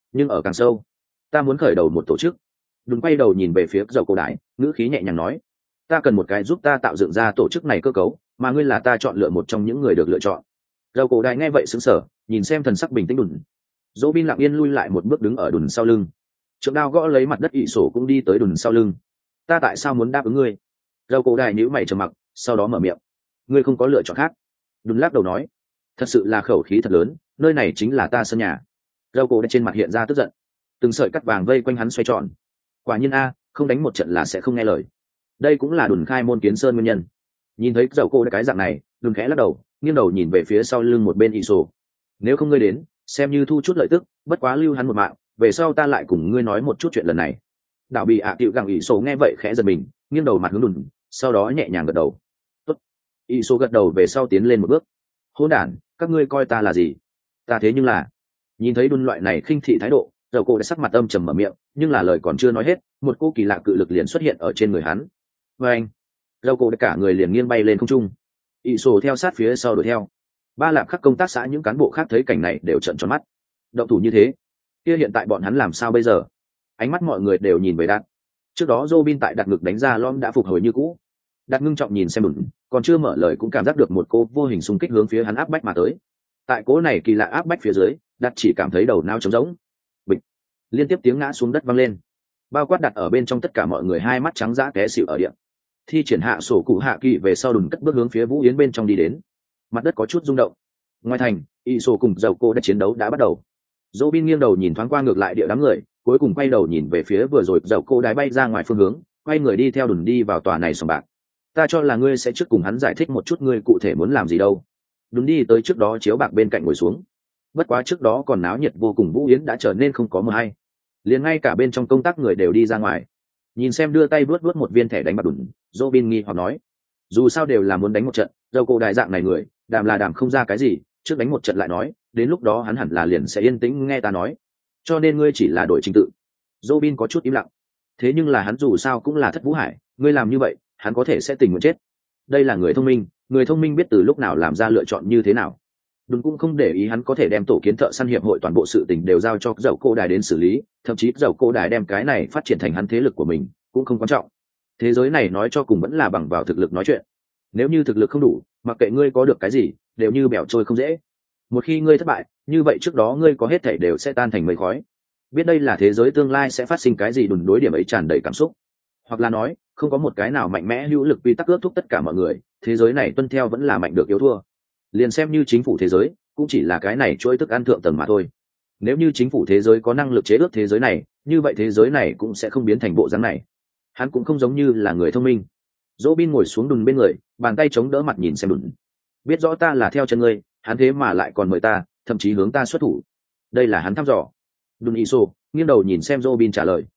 nhưng ở càng sâu ta muốn khởi đầu một tổ chức. Đừng quay đầu nhìn về phía dầu cổ đại, ngữ khí nhẹ nhàng nói, ta cần một cái giúp ta tạo dựng ra tổ chức này cơ cấu, mà ngươi là ta chọn lựa một trong những người được lựa chọn. Dầu cổ đại nghe vậy sững sờ, nhìn xem thần sắc bình tĩnh Đùn. Dỗ bin lặng yên lui lại một bước đứng ở Đùn sau lưng, trượng đao gõ lấy mặt đất, ỷ sổ cũng đi tới Đùn sau lưng. Ta tại sao muốn đáp ứng ngươi? Dầu cổ đại nhíu mày trầm mặc, sau đó mở miệng, ngươi không có lựa chọn khác. Đùn lắc đầu nói, thật sự là khẩu khí thật lớn, nơi này chính là ta sân nhà. Dầu cổ đại trên mặt hiện ra tức giận, từng sợi cắt vàng vây quanh hắn xoay tròn. Quả nhiên a, không đánh một trận là sẽ không nghe lời. Đây cũng là Đùn khai môn kiến sơn nguyên nhân. Nhìn thấy dầu cổ đại cái dạng này, Đùn khẽ lắc đầu, nghiêng đầu nhìn về phía sau lưng một bên ỷ sổ. Nếu không ngươi đến, xem như thu chút lợi tức, bất quá lưu hắn một mạng, về sau ta lại cùng ngươi nói một chút chuyện lần này. Đạo bị tiệu gặng ỷ sổ nghe vậy khẽ giật mình, nghiêng đầu mặt hướng Đùn, sau đó nhẹ nhàng gật đầu. Tốt. Ỷ sổ gật đầu về sau tiến lên một bước. Hỗn đản, các ngươi coi ta là gì? Ta thế nhưng là. Nhìn thấy Đùn loại này khinh thị thái độ, dầu cổ đã sắc mặt âm trầm mở miệng, nhưng là lời còn chưa nói hết, một cô kỳ lạ cự lực liền xuất hiện ở trên người hắn. Và anh, dầu cổ đã cả người liền nghiêng bay lên không trung. Ỷ sổ theo sát phía sau đuổi theo. Ba lạp khắc công tác xã những cán bộ khác thấy cảnh này đều trợn tròn mắt. Động thủ như thế, kia hiện tại bọn hắn làm sao bây giờ? Ánh mắt mọi người đều nhìn về Đạt. Trước đó Robin tại đặt ngực đánh ra lom đã phục hồi như cũ. Đạt ngưng trọng nhìn xem Đùn, còn chưa mở lời cũng cảm giác được một cô vô hình xung kích hướng phía hắn áp bách mà tới. Tại cố này kỳ lạ áp bách phía dưới, Đạt chỉ cảm thấy đầu não trống rỗng. Bịch, liên tiếp tiếng ngã xuống đất vang lên. Bao quát Đạt ở bên trong tất cả mọi người hai mắt trắng dã té xỉu ở địa. Thi triển hạ sổ cụ hạ kỳ về sau, Đùn cất bước hướng phía Vũ Yến bên trong đi đến. Mặt đất có chút rung động. Ngoài thành, y sổ cùng dầu cô đã chiến đấu đã bắt đầu. Robin nghiêng đầu nhìn thoáng qua ngược lại địa đám người, cuối cùng quay đầu nhìn về phía vừa rồi dầu cô đái bay ra ngoài phương hướng, quay người đi theo Đùn đi vào tòa này sòng bạc. Ta cho là ngươi sẽ trước cùng hắn giải thích một chút ngươi cụ thể muốn làm gì đâu. Đùn đi tới trước đó chiếu bạc bên cạnh ngồi xuống. Bất quá trước đó còn náo nhiệt vô cùng, Vũ Yến đã trở nên không có mờ hay. Liền ngay cả bên trong công tác người đều đi ra ngoài. Nhìn xem đưa tay vuốt vuốt một viên thẻ đánh bạc Đùn, Robin nghi hoặc nói, dù sao đều là muốn đánh một trận, dầu cô đại dạng này người đàm là đàm không ra cái gì, trước đánh một trận lại nói, đến lúc đó hắn hẳn là liền sẽ yên tĩnh nghe ta nói, cho nên ngươi chỉ là đổi trình tự. Robin có chút im lặng, thế nhưng là hắn dù sao cũng là Thất Vũ Hải, ngươi làm như vậy hắn có thể sẽ tình nguyện chết. Đây là người thông minh biết từ lúc nào làm ra lựa chọn như thế nào. Đúng, cũng không để ý hắn có thể đem tổ kiến thợ săn hiệp hội toàn bộ sự tình đều giao cho dầu cô đài đến xử lý, thậm chí dầu cô đài đem cái này phát triển thành hắn thế lực của mình cũng không quan trọng. Thế giới này nói cho cùng vẫn là bằng vào thực lực nói chuyện. Nếu như thực lực không đủ, mặc kệ ngươi có được cái gì đều như bẻo trôi không dễ. Một khi ngươi thất bại, như vậy trước đó ngươi có hết thảy đều sẽ tan thành mây khói. Biết đây là thế giới tương lai sẽ phát sinh cái gì, Đùn đối điểm ấy tràn đầy cảm xúc. Hoặc là nói, không có một cái nào mạnh mẽ hữu lực quy tắc ước thúc tất cả mọi người, thế giới này tuân theo vẫn là mạnh được yếu thua. Liền xem như chính phủ thế giới cũng chỉ là cái này chuỗi thức ăn thượng tầng mà thôi. Nếu như chính phủ thế giới có năng lực chế ước thế giới này, như vậy thế giới này cũng sẽ không biến thành bộ dáng này. Hắn cũng không giống như là người thông minh. Robin ngồi xuống Đùn bên người, bàn tay chống đỡ mặt nhìn xem Đùn. Biết rõ ta là theo chân ngươi, hắn thế mà lại còn mời ta, thậm chí hướng ta xuất thủ. Đây là hắn thăm dò. Đùn Iso nghiêng đầu nhìn xem Robin trả lời.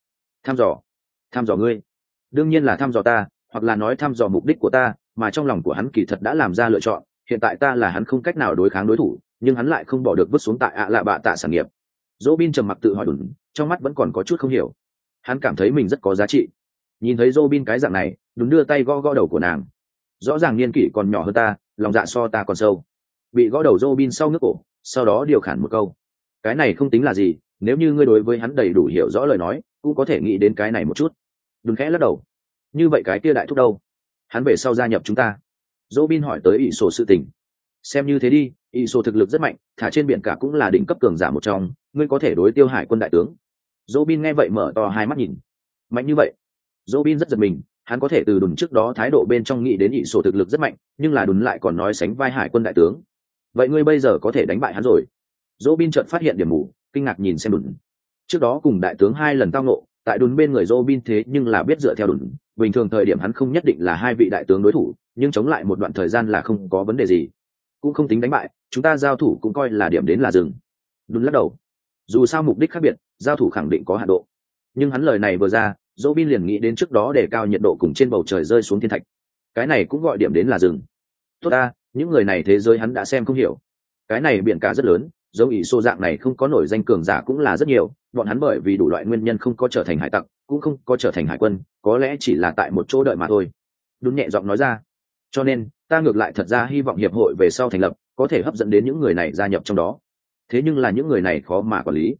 Thăm dò ngươi? Đương nhiên là thăm dò ta, hoặc là nói thăm dò mục đích của ta, mà trong lòng của hắn kỳ thật đã làm ra lựa chọn. Hiện tại ta là hắn không cách nào đối kháng đối thủ, nhưng hắn lại không bỏ được vứt xuống tại lạ bạ tạ sản nghiệp. Robin trầm mặc tự hỏi Đùn, trong mắt vẫn còn có chút không hiểu. Hắn cảm thấy mình rất có giá trị. Nhìn thấy Robin cái dạng này, Đùn đưa tay gõ gõ đầu của nàng. Rõ ràng niên kỷ còn nhỏ hơn ta, lòng dạ so ta còn sâu. Bị gõ đầu Robin sau ngước cổ, sau đó điều khản một câu. Cái này không tính là gì, nếu như ngươi đối với hắn đầy đủ hiểu rõ lời nói, cũng có thể nghĩ đến cái này một chút. Đùn khẽ lắc đầu. Như vậy cái kia đại thúc đâu? Hắn về sau gia nhập chúng ta. Robin hỏi tới ỷ sổ sự tình. Xem như thế đi, ỷ sổ thực lực rất mạnh, thả trên biển cả cũng là đỉnh cấp cường giả một trong, ngươi có thể đối tiêu hải quân đại tướng. Robin nghe vậy mở to hai mắt nhìn. Mạnh như vậy? Robin rất giật mình, hắn có thể từ Đùn trước đó thái độ bên trong nghĩ đến ỷ sổ thực lực rất mạnh, nhưng là Đùn lại còn nói sánh vai hải quân đại tướng. Vậy ngươi bây giờ có thể đánh bại hắn rồi? Robin chợt phát hiện điểm mù, kinh ngạc nhìn xem Đùn. Trước đó cùng đại tướng 2 lần tao ngộ, tại Đùn bên người Robin thế nhưng là biết dựa theo Đùn, bình thường thời điểm hắn không nhất định là 2 vị đại tướng đối thủ, nhưng chống lại một đoạn thời gian là không có vấn đề gì. Cũng không tính đánh bại, chúng ta giao thủ cũng coi là điểm đến là dừng. Đùn lắc đầu. Dù sao mục đích khác biệt, giao thủ khẳng định có hạn độ. Nhưng hắn lời này vừa ra, Robin liền nghĩ đến trước đó để cao nhiệt độ cùng trên bầu trời rơi xuống thiên thạch. Cái này cũng gọi điểm đến là dừng. Tốt ta, những người này thế giới hắn đã xem không hiểu. Cái này biển cả rất lớn, giống ỷ xô dạng này không có nổi danh cường giả cũng là rất nhiều, bọn hắn bởi vì đủ loại nguyên nhân không có trở thành hải tặc, cũng không có trở thành hải quân, có lẽ chỉ là tại một chỗ đợi mà thôi. Đúng nhẹ giọng nói ra. Cho nên, ta ngược lại thật ra hy vọng hiệp hội về sau thành lập, có thể hấp dẫn đến những người này gia nhập trong đó. Thế nhưng là những người này khó mà quản lý.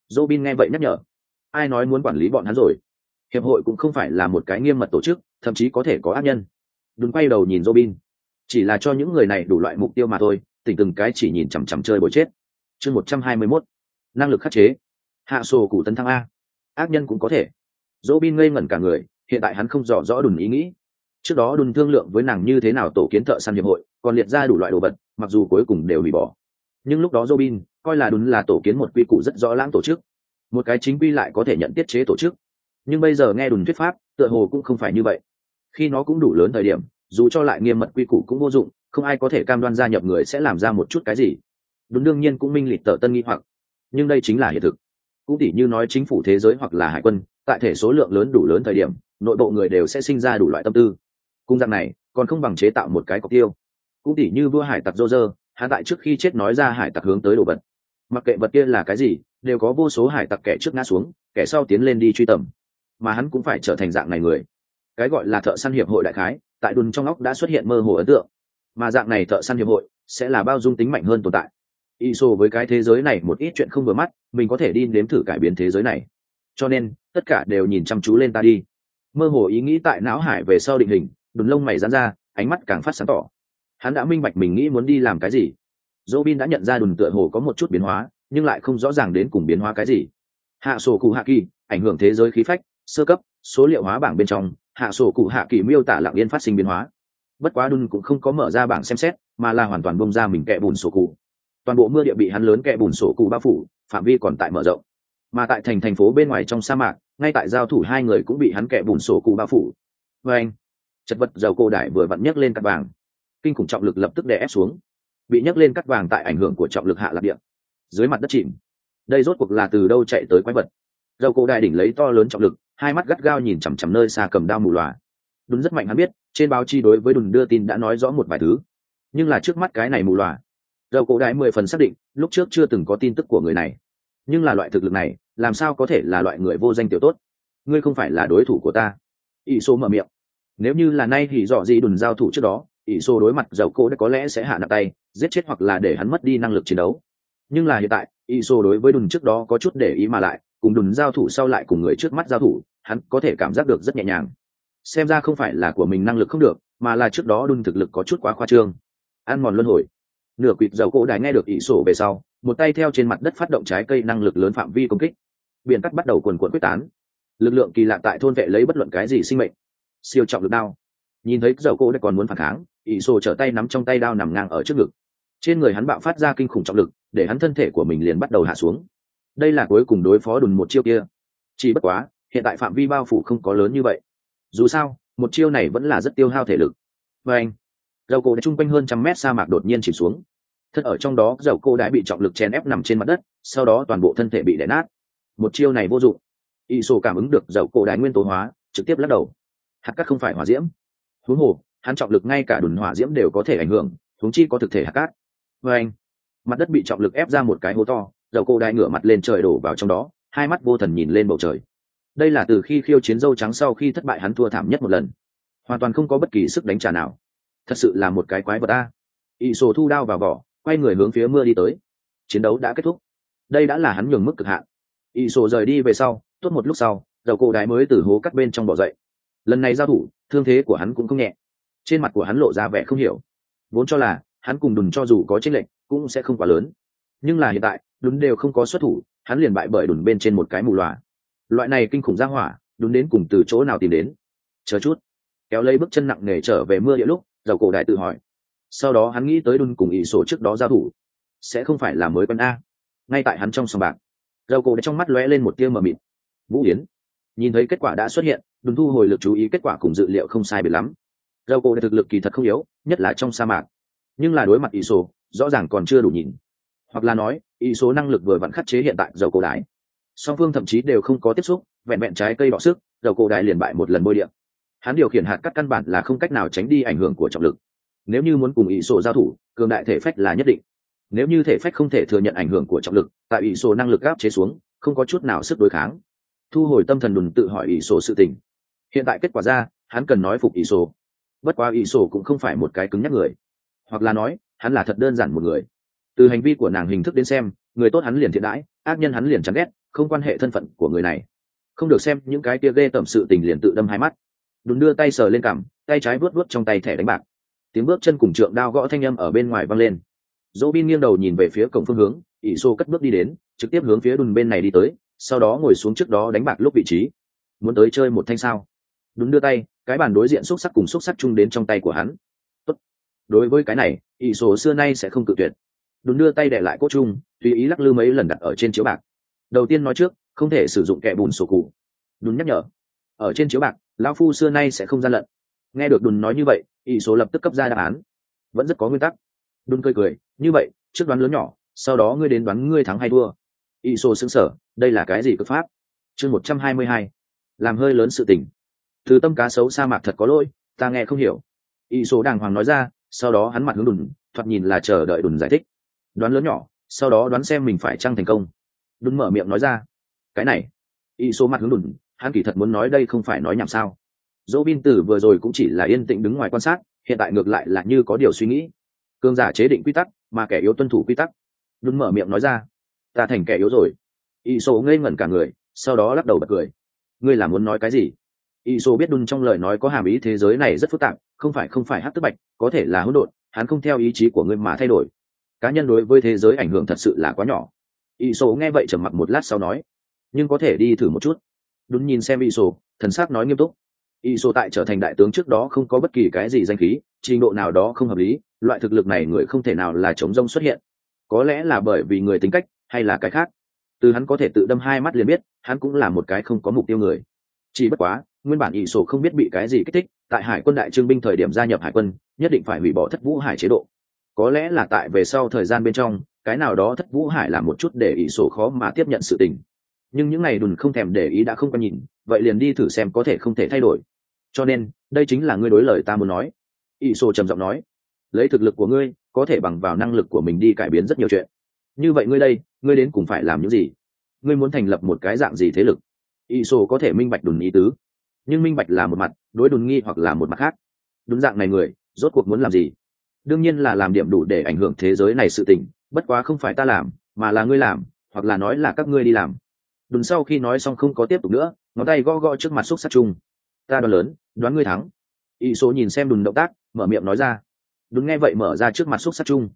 Robin nghe vậy nhắc nhở. Ai nói muốn quản lý bọn hắn rồi? Hiệp hội cũng không phải là một cái nghiêm mật tổ chức, thậm chí có thể có ác nhân. Đừng quay đầu nhìn Robin. Chỉ là cho những người này đủ loại mục tiêu mà thôi, tỉnh từng cái chỉ nhìn chằm chằm chơi bồi chết. Chương 121. Năng lực khắc chế. Hạ sổ cụ tấn thăng a. Ác nhân cũng có thể. Robin ngây ngẩn cả người, hiện tại hắn không rõ rõ Đùn ý nghĩ. Trước đó Đùn thương lượng với nàng như thế nào tổ kiến thợ săn hiệp hội, còn liệt ra đủ loại đồ vật, mặc dù cuối cùng đều hủy bỏ. Nhưng lúc đó Robin coi là Đùn là tổ kiến một quy củ rất rõ lãng tổ chức, một cái chính quy lại có thể nhận tiết chế tổ chức. Nhưng bây giờ nghe Đùn thuyết pháp, tựa hồ cũng không phải như vậy. Khi nó cũng đủ lớn thời điểm, dù cho lại nghiêm mật quy củ cũng vô dụng, không ai có thể cam đoan gia nhập người sẽ làm ra một chút cái gì. Đùn đương nhiên cũng minh lịch tờ tân nghi hoặc, nhưng đây chính là hiện thực. Cũng tỉ như nói chính phủ thế giới hoặc là hải quân, tại thể số lượng lớn đủ lớn thời điểm, nội bộ người đều sẽ sinh ra đủ loại tâm tư. Cung dạng này còn không bằng chế tạo một cái cọc tiêu. Cũng tỉ như vua hải tặc Roger, hắn tại trước khi chết nói ra hải tặc hướng tới đồ vật, mặc kệ vật kia là cái gì, đều có vô số hải tặc kẻ trước ngã xuống, kẻ sau tiến lên đi truy tầm, mà hắn cũng phải trở thành dạng này người. Cái gọi là thợ săn hiệp hội đại khái tại Đùn trong óc đã xuất hiện mơ hồ ấn tượng, mà dạng này thợ săn hiệp hội sẽ là bao dung tính mạnh hơn tồn tại. ISO với cái thế giới này một ít chuyện không vừa mắt, mình có thể đi nếm thử cải biến thế giới này, cho nên tất cả đều nhìn chăm chú lên ta đi. Mơ hồ ý nghĩ tại não hải về sau định hình, Đùn lông mày giãn ra, ánh mắt càng phát sáng tỏ. Hắn đã minh bạch mình nghĩ muốn đi làm cái gì. Robin đã nhận ra Đùn tựa hồ có một chút biến hóa, nhưng lại không rõ ràng đến cùng biến hóa cái gì. Hạ sổ cụ hạ kỳ ảnh hưởng thế giới khí phách sơ cấp số liệu hóa bảng bên trong, hạ sổ cụ hạ kỳ miêu tả lặng yên phát sinh biến hóa. Bất quá Đùn cũng không có mở ra bảng xem xét, mà là hoàn toàn bông ra mình kẹ bùn sổ cụ. Toàn bộ mưa địa bị hắn lớn kẹ bùn sổ cụ bao phủ, phạm vi còn tại mở rộng. Mà tại thành phố bên ngoài trong sa mạc, ngay tại giao thủ hai người cũng bị hắn kẹ bùn sổ cụ bao phủ. Và anh, chật vật dầu cổ đại vừa vặn nhấc lên cắt vàng, kinh khủng trọng lực lập tức đè ép xuống, bị nhấc lên cắt vàng tại ảnh hưởng của trọng lực hạ lạc địa, dưới mặt đất chìm. Đây rốt cuộc là từ đâu chạy tới quái vật? Dầu cổ đại đỉnh lấy to lớn trọng lực, hai mắt gắt gao nhìn chằm chằm nơi xa cầm đao mù lòa. Đùn rất mạnh, hắn biết trên báo chí đối với Đùn đưa tin đã nói rõ một vài thứ, nhưng là trước mắt cái này mù lòa, dầu cổ đại 10 phần xác định lúc trước chưa từng có tin tức của người này. Nhưng là loại thực lực này làm sao có thể là loại người vô danh tiểu tốt? Ngươi không phải là đối thủ của ta. ỷ số mở miệng. Nếu như là nay thì dọ gì Đùn giao thủ trước đó, ỷ số đối mặt dầu cổ đại có lẽ sẽ hạ nặng tay, giết chết hoặc là để hắn mất đi năng lực chiến đấu. Nhưng là hiện tại ỷ số đối với Đùn trước đó có chút để ý, mà lại cùng Đùn giao thủ sau lại cùng người trước mắt giao thủ, hắn có thể cảm giác được rất nhẹ nhàng. Xem ra không phải là của mình năng lực không được, mà là trước đó Đùn thực lực có chút quá khoa trương. Ăn mòn luân hồi. Nửa quỵt dầu cổ đại nghe được ỷ sổ về sau, một tay theo trên mặt đất phát động trái cây năng lực lớn phạm vi công kích. Biển cắt bắt đầu cuồn cuộn quyết tán, lực lượng kỳ lạ tại thôn vệ lấy bất luận cái gì sinh mệnh. Siêu trọng lực đao. Nhìn thấy dầu cổ đại còn muốn phản kháng, ỷ sổ trở tay nắm trong tay đao nằm ngang ở trước ngực. Trên người hắn bạo phát ra kinh khủng trọng lực, để hắn thân thể của mình liền bắt đầu hạ xuống. Đây là cuối cùng đối phó Đùn một chiêu kia. Chỉ bất quá hiện tại phạm vi bao phủ không có lớn như vậy, dù sao một chiêu này vẫn là rất tiêu hao thể lực. Và anh, dầu cổ đại trung quanh hơn 100 mét sa mạc đột nhiên chìm xuống. Thân ở trong đó dầu cổ đại bị trọng lực chèn ép nằm trên mặt đất, sau đó toàn bộ thân thể bị đè nát. Một chiêu này vô dụng. ISO cảm ứng được dầu cổ đại nguyên tố hóa, trực tiếp lắc đầu. Hạt cát không phải hỏa diễm, huống hồ hắn trọng lực ngay cả Đùn hỏa diễm đều có thể ảnh hưởng, huống chi có thực thể hạt cát. Và anh, mặt đất bị trọng lực ép ra một cái hố to, dầu cổ đại ngửa mặt lên trời đổ vào trong đó, hai mắt vô thần nhìn lên bầu trời. Đây là từ khi khiêu chiến dâu trắng sau khi thất bại hắn thua thảm nhất một lần, hoàn toàn không có bất kỳ sức đánh trả nào. Thật sự là một cái quái vật a. ISO thu đao vào vỏ, quay người hướng phía mưa đi tới. Chiến đấu đã kết thúc, đây đã là hắn nhường mức cực hạn. ISO rời đi về sau, tốt một lúc sau, dầu cổ đại mới từ hố cắt bên trong bò dậy. Lần này giao thủ, thương thế của hắn cũng không nhẹ, trên mặt của hắn lộ ra vẻ không hiểu. Vốn cho là hắn cùng Đùn cho dù có chênh lệch cũng sẽ không quá lớn, nhưng là hiện tại Đùn đều không có xuất thủ, hắn liền bại bởi Đùn bên trên một cái mù lòa. Loại này kinh khủng ra hỏa, Đùn đến cùng từ chỗ nào tìm đến? Chờ chút. Kéo lấy bước chân nặng nề trở về mưa địa lúc, dầu cổ đại tự hỏi. Sau đó hắn nghĩ tới Đùn cùng ỷ sổ trước đó giao thủ, sẽ không phải là mới quen a. Ngay tại hắn trong sòng bạc, dầu cổ đại trong mắt lóe lên một tia mờ mịt. Vũ Yến. Nhìn thấy kết quả đã xuất hiện, Đùn thu hồi lực chú ý, kết quả cùng dự liệu không sai biệt lắm. Dầu cổ đại thực lực kỳ thật không yếu, nhất là trong sa mạc, nhưng là đối mặt ỷ sổ rõ ràng còn chưa đủ nhìn, hoặc là nói ỷ sổ năng lực vừa vặn khắc chế hiện tại dầu cổ đại. Song phương thậm chí đều không có tiếp xúc, vẹn vẹn trái cây đọ sức, dầu cổ đại liền bại một lần bôi điện. Hắn điều khiển hạt cắt căn bản là không cách nào tránh đi ảnh hưởng của trọng lực. Nếu như muốn cùng ỷ sổ giao thủ, cường đại thể phách là nhất định. Nếu như thể phách không thể thừa nhận ảnh hưởng của trọng lực, tại ỷ sổ năng lực áp chế xuống, không có chút nào sức đối kháng. Thu hồi tâm thần, Đùn tự hỏi ỷ sổ sự tình. Hiện tại kết quả ra, hắn cần nói phục ỷ sổ. Bất quá ỷ sổ cũng không phải một cái cứng nhắc người, hoặc là nói hắn là thật đơn giản một người. Từ hành vi của nàng hình thức đến xem, người tốt hắn liền thiện đãi, ác nhân hắn liền chán ghét, không quan hệ thân phận của người này, không được xem những cái kia ghê tởm sự tình liền tự đâm hai mắt. Đùn đưa tay sờ lên cằm, tay trái vuốt vuốt trong tay thẻ đánh bạc. Tiếng bước chân cùng trượng đao gõ thanh âm ở bên ngoài vang lên. Robin nghiêng đầu nhìn về phía cổng phương hướng, ỷ xô cất bước đi đến, trực tiếp hướng phía Đùn bên này đi tới, sau đó ngồi xuống trước đó đánh bạc lúc vị trí. Muốn tới chơi một thanh sao? Đùn đưa tay, cái bàn đối diện xúc sắc cùng xúc sắc chung đến trong tay của hắn. Tốt. Đối với cái này, ỷ xô xưa nay sẽ không cự tuyệt. Đùn đưa tay để lại cốt chung, tùy ý lắc lư mấy lần đặt ở trên chiếu bạc. Đầu tiên nói trước, không thể sử dụng kẹ bùn sổ cụ. Đùn nhắc nhở. Ở trên chiếu bạc, lão phu xưa nay sẽ không gian lận. Nghe được Đùn nói như vậy, ỷ số lập tức cấp ra đáp án. Vẫn rất có nguyên tắc. Đùn cười cười, như vậy, trước đoán lớn nhỏ, sau đó ngươi đến đoán ngươi thắng hay thua. Ỷ số sững sờ, đây là cái gì cực pháp? Chương 122. Làm hơi lớn sự tình. Từ tâm cá sấu sa mạc thật có lỗi, ta nghe không hiểu. Ỷ số đàng hoàng nói ra, sau đó hắn mặt hướng Đùn, thoạt nhìn là chờ đợi Đùn giải thích. Đoán lớn nhỏ, sau đó đoán xem mình phải chăng thành công. Đùn mở miệng nói ra, cái này. Ỷ số mặt hướng Đùn, hắn kỳ thật muốn nói đây không phải nói nhảm sao. Robin từ vừa rồi cũng chỉ là yên tĩnh đứng ngoài quan sát, hiện tại ngược lại là như có điều suy nghĩ. Cường giả chế định quy tắc, mà kẻ yếu tuân thủ quy tắc. Đun mở miệng nói ra, ta thành kẻ yếu rồi. Iso ngây ngẩn cả người, sau đó lắc đầu bật cười. Ngươi là muốn nói cái gì? Iso biết Đun trong lời nói có hàm ý thế giới này rất phức tạp, không phải hắc tức bạch, có thể là hỗn độn, hắn không theo ý chí của ngươi mà thay đổi. Cá nhân đối với thế giới ảnh hưởng thật sự là quá nhỏ. Iso nghe vậy trầm mặc một lát sau nói, nhưng có thể đi thử một chút. Đun nhìn xem Iso, thần sắc nói nghiêm túc. Iso tại trở thành đại tướng trước đó không có bất kỳ cái gì danh khí, trình độ nào đó không hợp lý, loại thực lực này người không thể nào là chống rông xuất hiện. Có lẽ là bởi vì người tính cách, hay là cái khác. Từ hắn có thể tự đâm hai mắt liền biết, hắn cũng là một cái không có mục tiêu người. Chỉ bất quá, nguyên bản Iso không biết bị cái gì kích thích, tại Hải quân đại trương binh thời điểm gia nhập Hải quân, nhất định phải hủy bỏ Thất Vũ Hải chế độ. Có lẽ là tại về sau thời gian bên trong, cái nào đó Thất Vũ Hải làm một chút để Iso khó mà tiếp nhận sự tình. Nhưng những này Đùn không thèm để ý đã không có nhìn, vậy liền đi thử xem có thể không thể thay đổi. Cho nên đây chính là ngươi đối lời ta muốn nói. Iso trầm giọng nói, lấy thực lực của ngươi có thể bằng vào năng lực của mình đi cải biến rất nhiều chuyện. Như vậy ngươi đây, ngươi đến cùng phải làm những gì? Ngươi muốn thành lập một cái dạng gì thế lực? Iso có thể minh bạch Đùn ý tứ, nhưng minh bạch là một mặt, đối Đùn nghi hoặc là một mặt khác. Đúng dạng này người rốt cuộc muốn làm gì? Đương nhiên là làm điểm đủ để ảnh hưởng thế giới này sự tình, bất quá không phải ta làm, mà là ngươi làm, hoặc là nói là các ngươi đi làm. Đùn sau khi nói xong không có tiếp tục nữa, ngón tay gõ gõ trước mặt xúc sắc chung. Ta đoán lớn, đoán ngươi thắng. Y số nhìn xem Đùn động tác, mở miệng nói ra. Đùn nghe vậy mở ra trước mặt xúc sắc chung.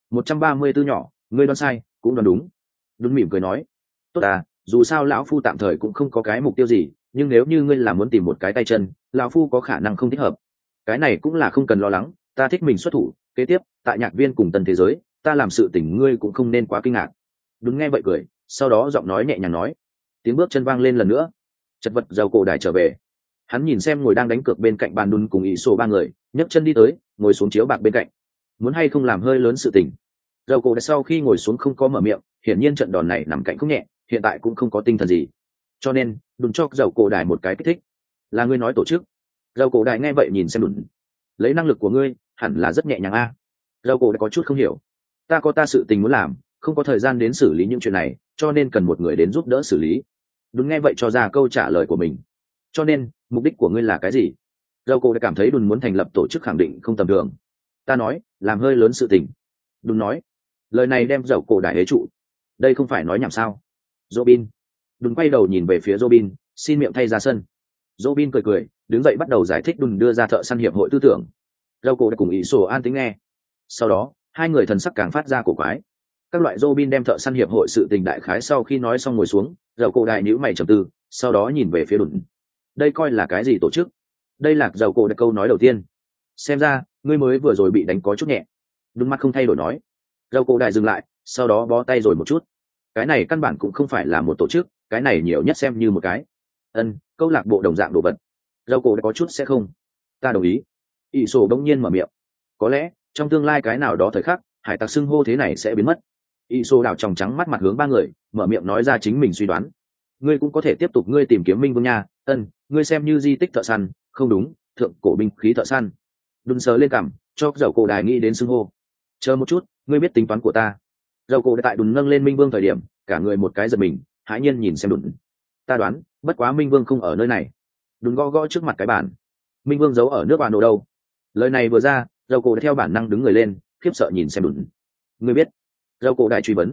134 nhỏ, ngươi đoán sai, cũng đoán đúng. Đùn mỉm cười nói, tốt à, dù sao lão phu tạm thời cũng không có cái mục tiêu gì, nhưng nếu như ngươi là muốn tìm một cái tay chân, lão phu có khả năng không thích hợp. Cái này cũng là không cần lo lắng, ta thích mình xuất thủ. Kế tiếp, tại nhạc viên cùng tân thế giới, ta làm sự tình ngươi cũng không nên quá kinh ngạc. Đùn nghe vậy cười, sau đó giọng nói nhẹ nhàng nói. Tiếng bước chân vang lên lần nữa, chật vật giàu cổ đài trở về. Hắn nhìn xem ngồi đang đánh cược bên cạnh bàn Đùn cùng ý sổ ba người, nhấc chân đi tới, ngồi xuống chiếu bạc bên cạnh. Muốn hay không làm hơi lớn sự tình. Giàu cổ đài sau khi ngồi xuống không có mở miệng, hiển nhiên trận đòn này nằm cạnh không nhẹ, hiện tại cũng không có tinh thần gì. Cho nên Đùn cho giàu cổ đài một cái kích thích. Là ngươi nói tổ chức. Giàu cổ đài nghe vậy nhìn xem Đùn, lấy năng lực của ngươi hẳn là rất nhẹ nhàng a. Giàu cổ đài có chút không hiểu. Ta có ta sự tình muốn làm, không có thời gian đến xử lý những chuyện này, cho nên cần một người đến giúp đỡ xử lý. Đùn nghe vậy cho ra câu trả lời của mình. Cho nên mục đích của ngươi là cái gì? Dầu cổ đã cảm thấy Đùn muốn thành lập tổ chức khẳng định không tầm thường. Ta nói làm hơi lớn sự tình. Đùn nói. Lời này đem dầu cổ đại hế trụ. Đây không phải nói nhảm sao? Robin. Đùn quay đầu nhìn về phía Robin, xin miệng thay ra sân. Robin cười cười, đứng dậy bắt đầu giải thích Đùn đưa ra thợ săn hiệp hội tư tưởng. Dầu cổ đã cùng ý sổ an tính nghe. Sau đó hai người thần sắc càng phát ra cổ quái. Các loại Robin đem thợ săn hiệp hội sự tình đại khái sau khi nói xong ngồi xuống, dầu cổ đại nhíu mày trầm tư, sau đó nhìn về phía Đùn. Đây coi là cái gì tổ chức? Đây là dầu cổ đại câu nói đầu tiên. Xem ra ngươi mới vừa rồi bị đánh có chút nhẹ. Đùn mắt không thay đổi nói. Dầu cổ đại dừng lại, sau đó bó tay rồi một chút. Cái này căn bản cũng không phải là một tổ chức, cái này nhiều nhất xem như một cái câu lạc bộ đồng dạng đồ vật. Dầu cổ đại có chút sẽ không. Ta đồng ý. Ý sổ đống nhiên mở miệng. Có lẽ trong tương lai cái nào đó thời khắc, hải tặc xưng hô thế này sẽ biến mất. Y sô đảo tròng trắng mắt mặt hướng ba người, mở miệng nói ra chính mình suy đoán. Ngươi cũng có thể tiếp tục ngươi tìm kiếm minh vương nha. Ngươi xem như di tích thợ săn, không đúng, thượng cổ binh khí thợ săn. Đun sờ lên cằm, cho dầu cổ đài nghĩ đến xưng hô. Chờ một chút, ngươi biết tính toán của ta. Dầu cổ tại Đùn nâng lên minh vương thời điểm, cả người một cái giật mình, hãi nhiên nhìn xem Đùn. Ta đoán, bất quá minh vương không ở nơi này. Đùn gõ gõ trước mặt cái bàn. Minh vương giấu ở nước bà nổ đâu? Lời này vừa ra, dầu cổ đã theo bản năng đứng người lên, khiếp sợ nhìn xem Đùn. Ngươi biết? Dầu cổ đại truy vấn.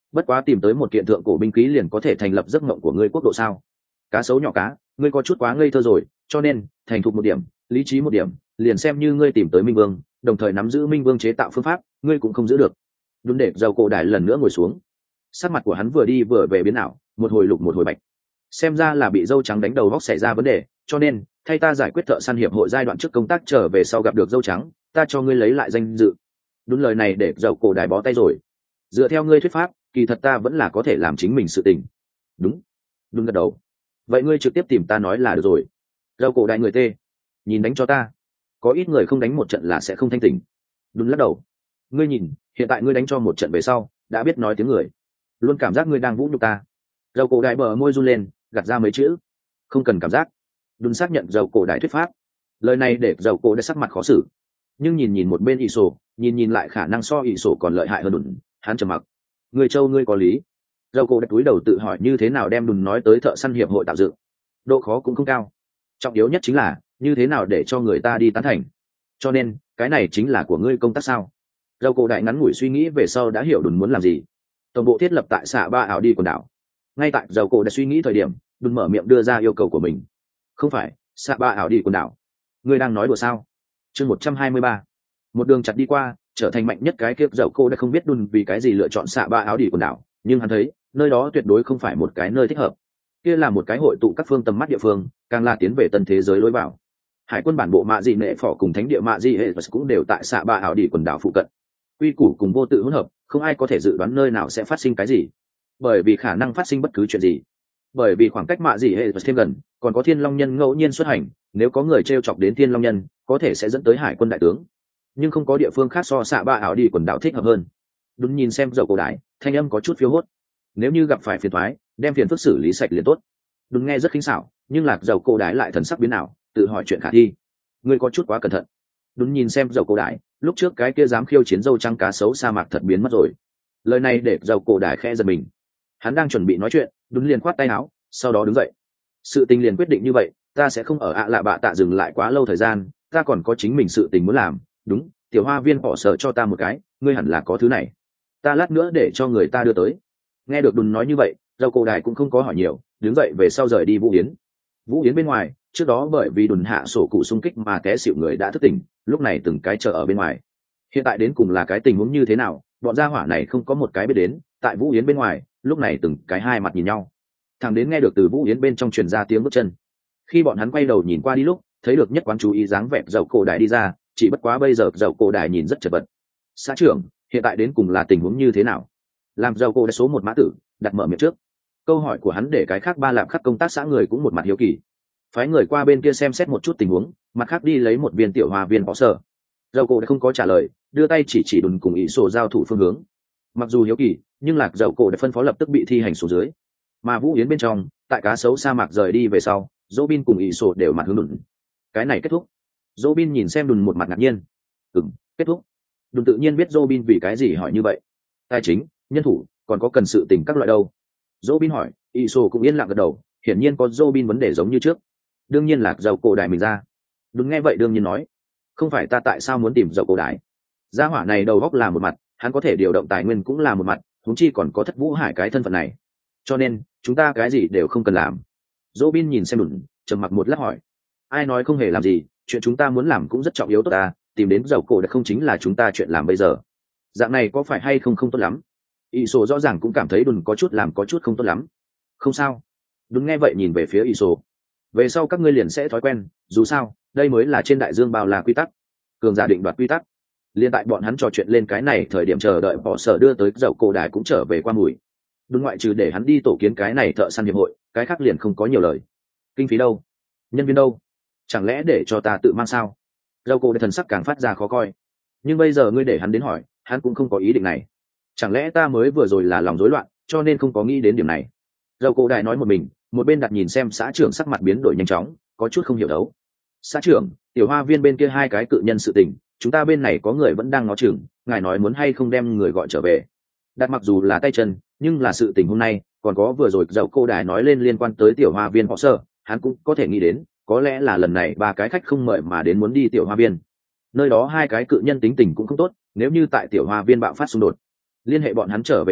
bất quá tìm tới một kiện thượng cổ binh khí liền có thể thành lập giấc mộng của ngươi quốc độ sao? Cá sấu nhỏ cá, ngươi có chút quá ngây thơ rồi, cho nên thành thục một điểm, lý trí một điểm, liền xem như ngươi tìm tới minh vương, đồng thời nắm giữ minh vương chế tạo phương pháp, ngươi cũng không giữ được. Đúng, để dầu cổ đại lần nữa ngồi xuống, sắc mặt của hắn vừa đi vừa về biến ảo, một hồi lục một hồi bạch, xem ra là bị dâu trắng đánh đầu góc xảy ra vấn đề, cho nên thay ta giải quyết thợ săn hiệp hội giai đoạn trước công tác, trở về sau gặp được dâu trắng, ta cho ngươi lấy lại danh dự. Đúng, lời này để dầu cổ đại bó tay rồi. Dựa theo ngươi thuyết pháp, kỳ thật ta vẫn là có thể làm chính mình sự tình. Đúng. Đúng gật đầu. Vậy ngươi trực tiếp tìm ta nói là được rồi. Dầu cổ đại người tê, nhìn đánh cho ta. Có ít người không đánh một trận là sẽ không thanh tỉnh. Đúng lắc đầu. Ngươi nhìn, hiện tại ngươi đánh cho một trận về sau đã biết nói tiếng người, luôn cảm giác ngươi đang vũ nhục ta. Dầu cổ đại bờ môi run lên, gạt ra mấy chữ. Không cần cảm giác. Đúng xác nhận dầu cổ đại thuyết pháp. Lời này để dầu cổ đại sắc mặt khó xử, nhưng nhìn một bên ỷ sổ, nhìn lại khả năng so ỷ sổ còn lợi hại hơn đùn, hắn trầm mặc. Người châu ngươi có lý. Dầu cổ đại túi đầu tự hỏi như thế nào đem đùn nói tới thợ săn hiệp hội tạo dựng. Độ khó cũng không cao, trọng yếu nhất chính là như thế nào để cho người ta đi tán thành. Cho nên cái này chính là của ngươi công tác sao? Dầu cổ đại ngắn ngủi suy nghĩ về sau đã hiểu đùn muốn làm gì. Tổng bộ thiết lập tại xạ ba ảo đi quần đảo. Ngay tại dầu cổ đại suy nghĩ thời điểm, đùn mở miệng đưa ra yêu cầu của mình. Không phải xạ ba ảo đi quần đảo, ngươi đang nói đùa sao? Chương 123. Một đường chặt đi qua, trở thành mạnh nhất cái kiếp. Dầu cổ đã không biết đùn vì cái gì lựa chọn xạ ba ảo đi quần đảo, nhưng hắn thấy nơi đó tuyệt đối không phải một cái nơi thích hợp. Kia là một cái hội tụ các phương tầm mắt địa phương, càng là tiến về tân thế giới lối vào. Hải quân bản bộ mạ dị nệ phỏ cùng thánh địa mạ dị hệ cũng đều tại xạ ba ảo đi quần đảo phụ cận. Quy củ cùng vô tự hỗn hợp, không ai có thể dự đoán nơi nào sẽ phát sinh cái gì, bởi vì khả năng phát sinh bất cứ chuyện gì. Bởi vì khoảng cách mạ dị hệ thêm gần, còn có thiên long nhân ngẫu nhiên xuất hành, nếu có người t chọc đến thiên long nhân, có thể sẽ dẫn tới hải quân đại tướng. Nhưng không có địa phương khác so xạ ba ảo đi quần đảo thích hợp hơn. Đúng, nhìn xem dầu cổ đại, thanh âm có chút phiêu hốt. Nếu như gặp phải phiền toái, đem phiền phức xử lý sạch liền tốt. Đúng, nghe rất khinh xảo, nhưng lạc dầu cổ đại lại thần sắc biến ảo, tự hỏi chuyện khả thi. Ngươi có chút quá cẩn thận. Đúng, nhìn xem dầu cổ đại, lúc trước cái kia dám khiêu chiến dâu trắng cá sấu sa mạc thật biến mất rồi. Lời này để dầu cổ đại khẽ giật mình. Hắn đang chuẩn bị nói chuyện, đúng liền khoát tay áo, sau đó đứng dậy. Sự tình liền quyết định như vậy, ta sẽ không ở ạ lạ bạ tạ dừng lại quá lâu thời gian, ta còn có chính mình sự tình muốn làm. Đúng, tiểu hoa viên bỏ sở cho ta một cái, ngươi hẳn là có thứ này, ta lát nữa để cho người ta đưa tới. Nghe được đùn nói như vậy, dầu cổ đại cũng không có hỏi nhiều, đứng dậy về sau rời đi vũ yến. Vũ yến bên ngoài, trước đó bởi vì đùn hạ sổ cụ xung kích mà té xịu người đã thức tỉnh, lúc này từng cái chờ ở bên ngoài. Hiện tại đến cùng là cái tình huống như thế nào, bọn gia hỏa này không có một cái biết đến. Tại vũ yến bên ngoài, lúc này từng cái hai mặt nhìn nhau, thằng đến nghe được từ vũ yến bên trong truyền ra tiếng bước chân. Khi bọn hắn quay đầu nhìn qua đi lúc, thấy được nhất quán chú ý dáng vẻ dầu cổ đại đi ra, chỉ bất quá bây giờ dầu cổ đại nhìn rất chật vật. Xã trưởng, hiện tại đến cùng là tình huống như thế nào? Làm dầu cổ đại số một mã tử đặt mở miệng trước. Câu hỏi của hắn để cái khác ba lạm khắc công tác xã người cũng một mặt hiếu kỳ, phái người qua bên kia xem xét một chút tình huống, mặt khác đi lấy một viên tiểu hòa viên bỏ sở. Dầu cổ đã không có trả lời, đưa tay chỉ đùn cùng ý sổ giao thủ phương hướng. Mặc dù hiếu kỳ, nhưng lạc dầu cổ đã phân phó lập tức bị thi hành xuống dưới. Mà vũ yến bên trong, tại cá sấu sa mạc rời đi về sau, Robin cùng ý sổ đều mặt hướng đùn. Cái này kết thúc. Robin nhìn xem đùn một mặt ngạc nhiên. Kết thúc. Đùn tự nhiên biết Robin vì cái gì hỏi như vậy. Tài chính, nhân thủ, còn có cần sự tình các loại đâu. Robin hỏi, ý sổ cũng yên lặng gật đầu, hiển nhiên có Robin vấn đề giống như trước. Đương nhiên là dầu cổ đại mình ra. Đùn nghe vậy đương nhiên nói, không phải ta tại sao muốn tìm dầu cổ đại. Gia hỏa này đầu góc là một mặt, hắn có thể điều động tài nguyên cũng là một mặt, huống chi còn có Thất Vũ Hải cái thân phận này, cho nên chúng ta cái gì đều không cần làm. Robin nhìn xem đùn, trầm mặc một lát hỏi, ai nói không hề làm gì, chuyện chúng ta muốn làm cũng rất trọng yếu tốt ta, tìm đến dầu cổ đại không chính là chúng ta chuyện làm bây giờ. Dạng này có phải hay không tốt lắm? Y sổ rõ ràng cũng cảm thấy đùn có chút làm có chút không tốt lắm. Không sao. Đùn nghe vậy nhìn về phía Y sổ, về sau các ngươi liền sẽ thói quen, dù sao đây mới là trên đại dương bao la quy tắc, cường giả định đoạt quy tắc. Liên tại bọn hắn trò chuyện lên cái này thời điểm chờ đợi bỏ sở đưa tới dầu cổ đại cũng trở về qua mùi. Đúng, ngoại trừ để hắn đi tổ kiến cái này thợ săn hiệp hội, cái khác liền không có nhiều lời. Kinh phí đâu, nhân viên đâu, chẳng lẽ để cho ta tự mang sao? Dầu cổ đại thần sắc càng phát ra khó coi. Nhưng bây giờ ngươi để hắn đến hỏi, hắn cũng không có ý định này. Chẳng lẽ ta mới vừa rồi là lòng rối loạn, cho nên không có nghĩ đến điểm này? Dầu cổ đại nói một mình, một bên đặt nhìn xem xã trưởng sắc mặt biến đổi nhanh chóng, có chút không hiểu đấu. Xã trưởng, tiểu hoa viên bên kia hai cái cự nhân sự tình, chúng ta bên này có người vẫn đang ngó chừng, ngài nói muốn hay không đem người gọi trở về. Đặt mặc dù là tay chân, nhưng là sự tình hôm nay, còn có vừa rồi dầu cô đài nói lên liên quan tới tiểu hoa viên họ sơ, hắn cũng có thể nghĩ đến, có lẽ là lần này ba cái khách không mời mà đến muốn đi tiểu hoa viên. Nơi đó hai cái cự nhân tính tình cũng không tốt, nếu như tại tiểu hoa viên bạo phát xung đột, liên hệ bọn hắn trở về đi,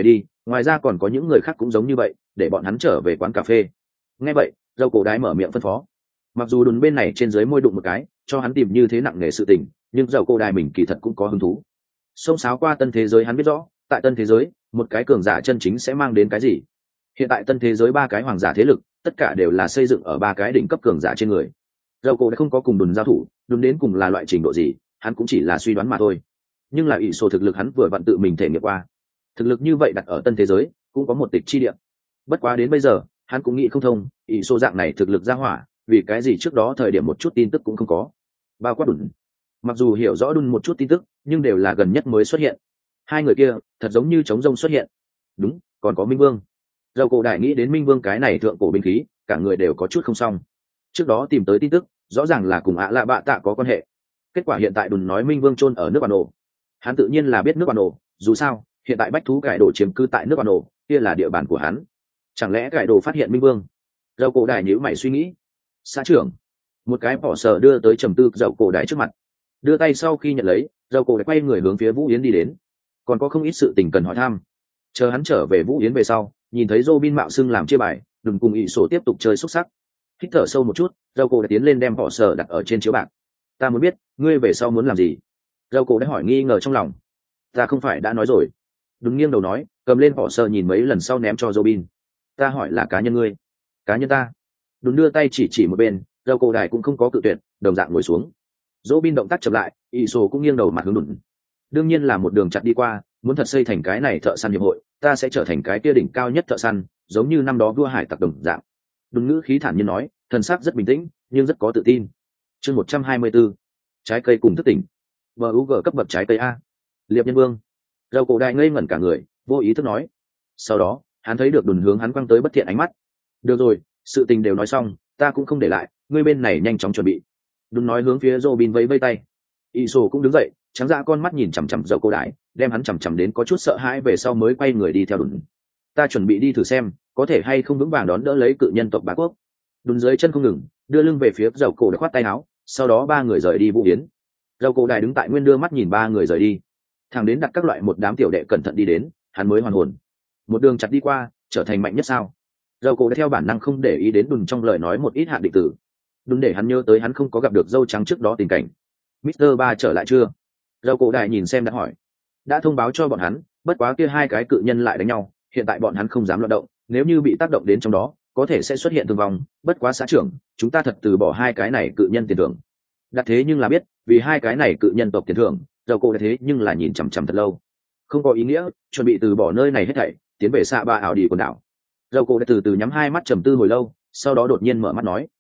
ngoài ra còn có những người khác cũng giống như vậy, để bọn hắn trở về quán cà phê. Nghe vậy, dâu cổ đái mở miệng phân phó. Mặc dù đùn bên này trên dưới môi đụng một cái cho hắn tìm như thế nặng nề sự tình, nhưng dâu cổ đài mình kỳ thật cũng có hứng thú. Xông xáo qua tân thế giới hắn biết rõ, tại tân thế giới một cái cường giả chân chính sẽ mang đến cái gì. Hiện tại tân thế giới 3 cái hoàng giả thế lực tất cả đều là xây dựng ở 3 cái đỉnh cấp cường giả trên người. Dâu cổ đã không có cùng đùn giao thủ, đùn đến cùng là loại trình độ gì hắn cũng chỉ là suy đoán mà thôi. Nhưng là ỷ sổ thực lực hắn vừa vặn tự mình thể nghiệm qua, thực lực như vậy đặt ở tân thế giới cũng có một tịch chi địa. Bất quá đến bây giờ hắn cũng nghĩ không thông, ỷ sổ dạng này thực lực ra hỏa vì cái gì trước đó thời điểm một chút tin tức cũng không có. Bao quát đùn, mặc dù hiểu rõ đùn một chút tin tức nhưng đều là gần nhất mới xuất hiện. Hai người kia thật giống như trống rông xuất hiện. Đúng, còn có Minh Vương. Dầu cổ đại nghĩ đến Minh Vương cái này thượng cổ binh khí, cả người đều có chút không xong. Trước đó tìm tới tin tức rõ ràng là cùng ạ lạ bạ tạ có quan hệ, kết quả hiện tại đùn nói Minh Vương chôn ở nước bản ổ. Hắn tự nhiên là biết nước bản ổ, dù sao hiện tại bách thú cải đồ chiếm cư tại nước bản ổ, kia là địa bàn của hắn. Chẳng lẽ cải đồ phát hiện Minh Vương? Dầu cổ đại nhíu mày suy nghĩ. Xã trưởng, một cái bỏ sở đưa tới trầm tư dầu cổ đại trước mặt, đưa tay sau khi nhận lấy, dầu cổ đại quay người hướng phía Vũ Yến đi đến. Còn có không ít sự tình cần hỏi thăm. Chờ hắn trở về Vũ Yến về sau, nhìn thấy Robin mạo xưng làm chia bài, đừng cùng ỷ sổ tiếp tục chơi xúc sắc. Hít thở sâu một chút, dầu cổ đã tiến lên đem bỏ sở đặt ở trên chiếu bạc. Ta muốn biết ngươi về sau muốn làm gì? Dầu cổ đã hỏi nghi ngờ trong lòng. Ta không phải đã nói rồi? Đúng nghiêng đầu nói, cầm lên bỏ sở nhìn mấy lần sau ném cho Robin. Ta hỏi là cá nhân ngươi. Cá nhân ta. Đúng đưa tay chỉ một bên, dầu cổ đài cũng không có cự tuyệt, đồng dạng ngồi xuống. Robin động tác chậm lại, ỷ sổ cũng nghiêng đầu mặt hướng đùn. Đương nhiên là một đường chặt đi qua, muốn thật xây thành cái này thợ săn hiệp hội, ta sẽ trở thành cái kia đỉnh cao nhất thợ săn, giống như năm đó vua hải tặc đồng dạng. Đúng ngữ khí thản nhiên nói, thần sắc rất bình tĩnh nhưng rất có tự tin. Chương 124, trái cây cùng thức tỉnh. VUG cấp bậc trái cây a. Liệp nhân vương. Dầu cổ đại ngây ngẩn cả người, vô ý thức nói. Sau đó hắn thấy được đùn hướng hắn quăng tới bất thiện ánh mắt. Được rồi, sự tình đều nói xong, ta cũng không để lại, ngươi bên này nhanh chóng chuẩn bị. Đùn nói hướng phía Robin vẫy vẫy tay. Iso cũng đứng dậy, trắng dã con mắt nhìn chằm chằm dầu cổ đại, đem hắn chằm chằm đến có chút sợ hãi về sau mới quay người đi theo đùn. Ta chuẩn bị đi thử xem có thể hay không vững vàng đón đỡ lấy cự nhân tộc Bá Quốc. Đùn dưới chân không ngừng, đưa lưng về phía dầu cổ đại khoát tay áo, sau đó 3 người rời đi Vũ Yến. Dầu cổ đại đứng tại nguyên đưa mắt nhìn 3 người rời đi, thằng đến đặt các loại một đám tiểu đệ cẩn thận đi đến, hắn mới hoàn hồn. Một đường chặt đi qua, trở thành mạnh nhất sao? Dầu cổ đã theo bản năng không để ý đến đùn trong lời nói một ít hạn định tử. Đùn để hắn nhớ tới hắn không có gặp được dâu trắng trước đó tình cảnh. Mister Ba trở lại chưa? Dầu cổ đại nhìn xem đã hỏi. Đã thông báo cho bọn hắn, bất quá kia 2 cái cự nhân lại đánh nhau, hiện tại bọn hắn không dám loạn động, nếu như bị tác động đến trong đó có thể sẽ xuất hiện thương vong. Bất quá xã trưởng, chúng ta thật từ bỏ 2 cái này cự nhân tiền thưởng. Đặt thế nhưng là biết vì 2 cái này cự nhân tộc tiền thưởng, dầu cổ đã thế nhưng là nhìn chằm chằm thật lâu, không có ý nghĩa, chuẩn bị từ bỏ nơi này hết thảy, tiến về xạ ba ảo đi quần đảo. Dầu cổ đã từ từ nhắm 2 mắt trầm tư hồi lâu, sau đó đột nhiên mở mắt nói,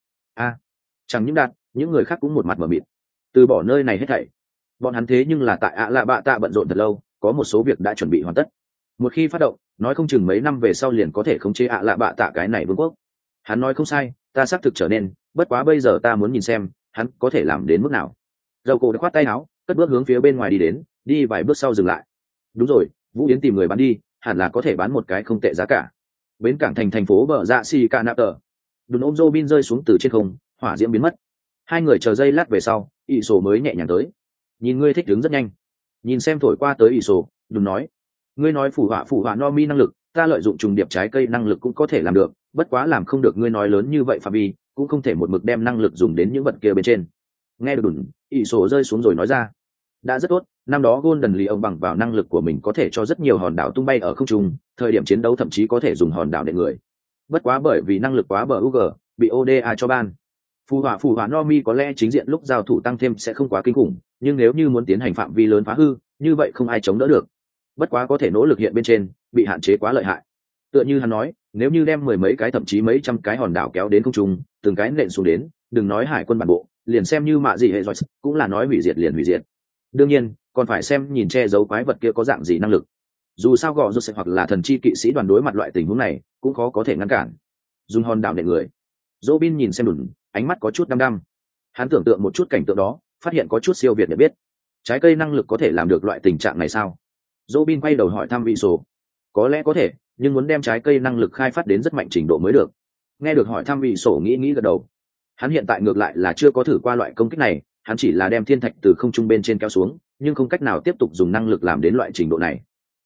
chẳng những đạt, những người khác cũng một mặt mở mịt. Từ bỏ nơi này hết thảy, bọn hắn thế nhưng là tại ạ lạ bạ tạ bận rộn thật lâu, có một số việc đã chuẩn bị hoàn tất. Một khi phát động, nói không chừng mấy năm về sau liền có thể khống chế ạ lạ bạ tạ cái này vương quốc. Hắn nói không sai, ta xác thực trở nên, bất quá bây giờ ta muốn nhìn xem hắn có thể làm đến mức nào. Dầu cổ đã khoát tay áo, cất bước hướng phía bên ngoài đi đến, đi vài bước sau dừng lại. Đúng rồi, Vũ Yến tìm người bán đi, hẳn là có thể bán một cái không tệ giá cả. Bến cảng thành phố bờ dạ xì ca nạp tờ. Đùn ôm Robin rơi xuống từ trên không, hỏa diễm biến mất. 2 người chờ giây lát về sau, ỷ sổ mới nhẹ nhàng tới. Nhìn ngươi thích đứng rất nhanh. Nhìn xem thổi qua tới ỷ sổ, đùn nói, ngươi nói phủ họa no mi năng lực, ta lợi dụng trùng điệp trái cây năng lực cũng có thể làm được, bất quá làm không được ngươi nói lớn như vậy phạm vi, cũng không thể một mực đem năng lực dùng đến những vật kia bên trên. Nghe được đùn, ỷ sổ rơi xuống rồi nói ra, đã rất tốt, năm đó Golden Lee ông bằng vào năng lực của mình có thể cho rất nhiều hòn đảo tung bay ở không trung, thời điểm chiến đấu thậm chí có thể dùng hòn đảo để người. Bất quá bởi vì năng lực quá bờ UG, bị ODA cho ban. Phù họa Nomi có lẽ chính diện lúc giao thủ tăng thêm sẽ không quá kinh khủng, nhưng nếu như muốn tiến hành phạm vi lớn phá hư, như vậy không ai chống đỡ được. Bất quá có thể nỗ lực hiện bên trên, bị hạn chế quá lợi hại. Tựa như hắn nói, nếu như đem 10 mấy cái thậm chí mấy trăm cái hòn đảo kéo đến không trung, từng cái nện xuống đến, đừng nói hải quân bản bộ, liền xem như mạ gì hệ rồi, cũng là nói hủy diệt liền hủy diệt. Đương nhiên, còn phải xem nhìn che giấu quái vật kia có dạng gì năng lực. Dù sao gọ rút hoặc là thần chi kỵ sĩ đoàn đối mặt loại tình huống này, cũng khó có thể ngăn cản. Dùng hòn đảo nện người. Robin nhìn xem đùn, ánh mắt có chút đăm đăm. Hắn tưởng tượng một chút cảnh tượng đó, phát hiện có chút siêu việt nhận biết. Trái cây năng lực có thể làm được loại tình trạng này sao? Robin quay đầu hỏi thăm vị sổ. Có lẽ có thể, nhưng muốn đem trái cây năng lực khai phát đến rất mạnh trình độ mới được. Nghe được hỏi thăm vị sổ nghĩ gật đầu. Hắn hiện tại ngược lại là chưa có thử qua loại công kích này, hắn chỉ là đem thiên thạch từ không trung bên trên kéo xuống, nhưng không cách nào tiếp tục dùng năng lực làm đến loại trình độ này.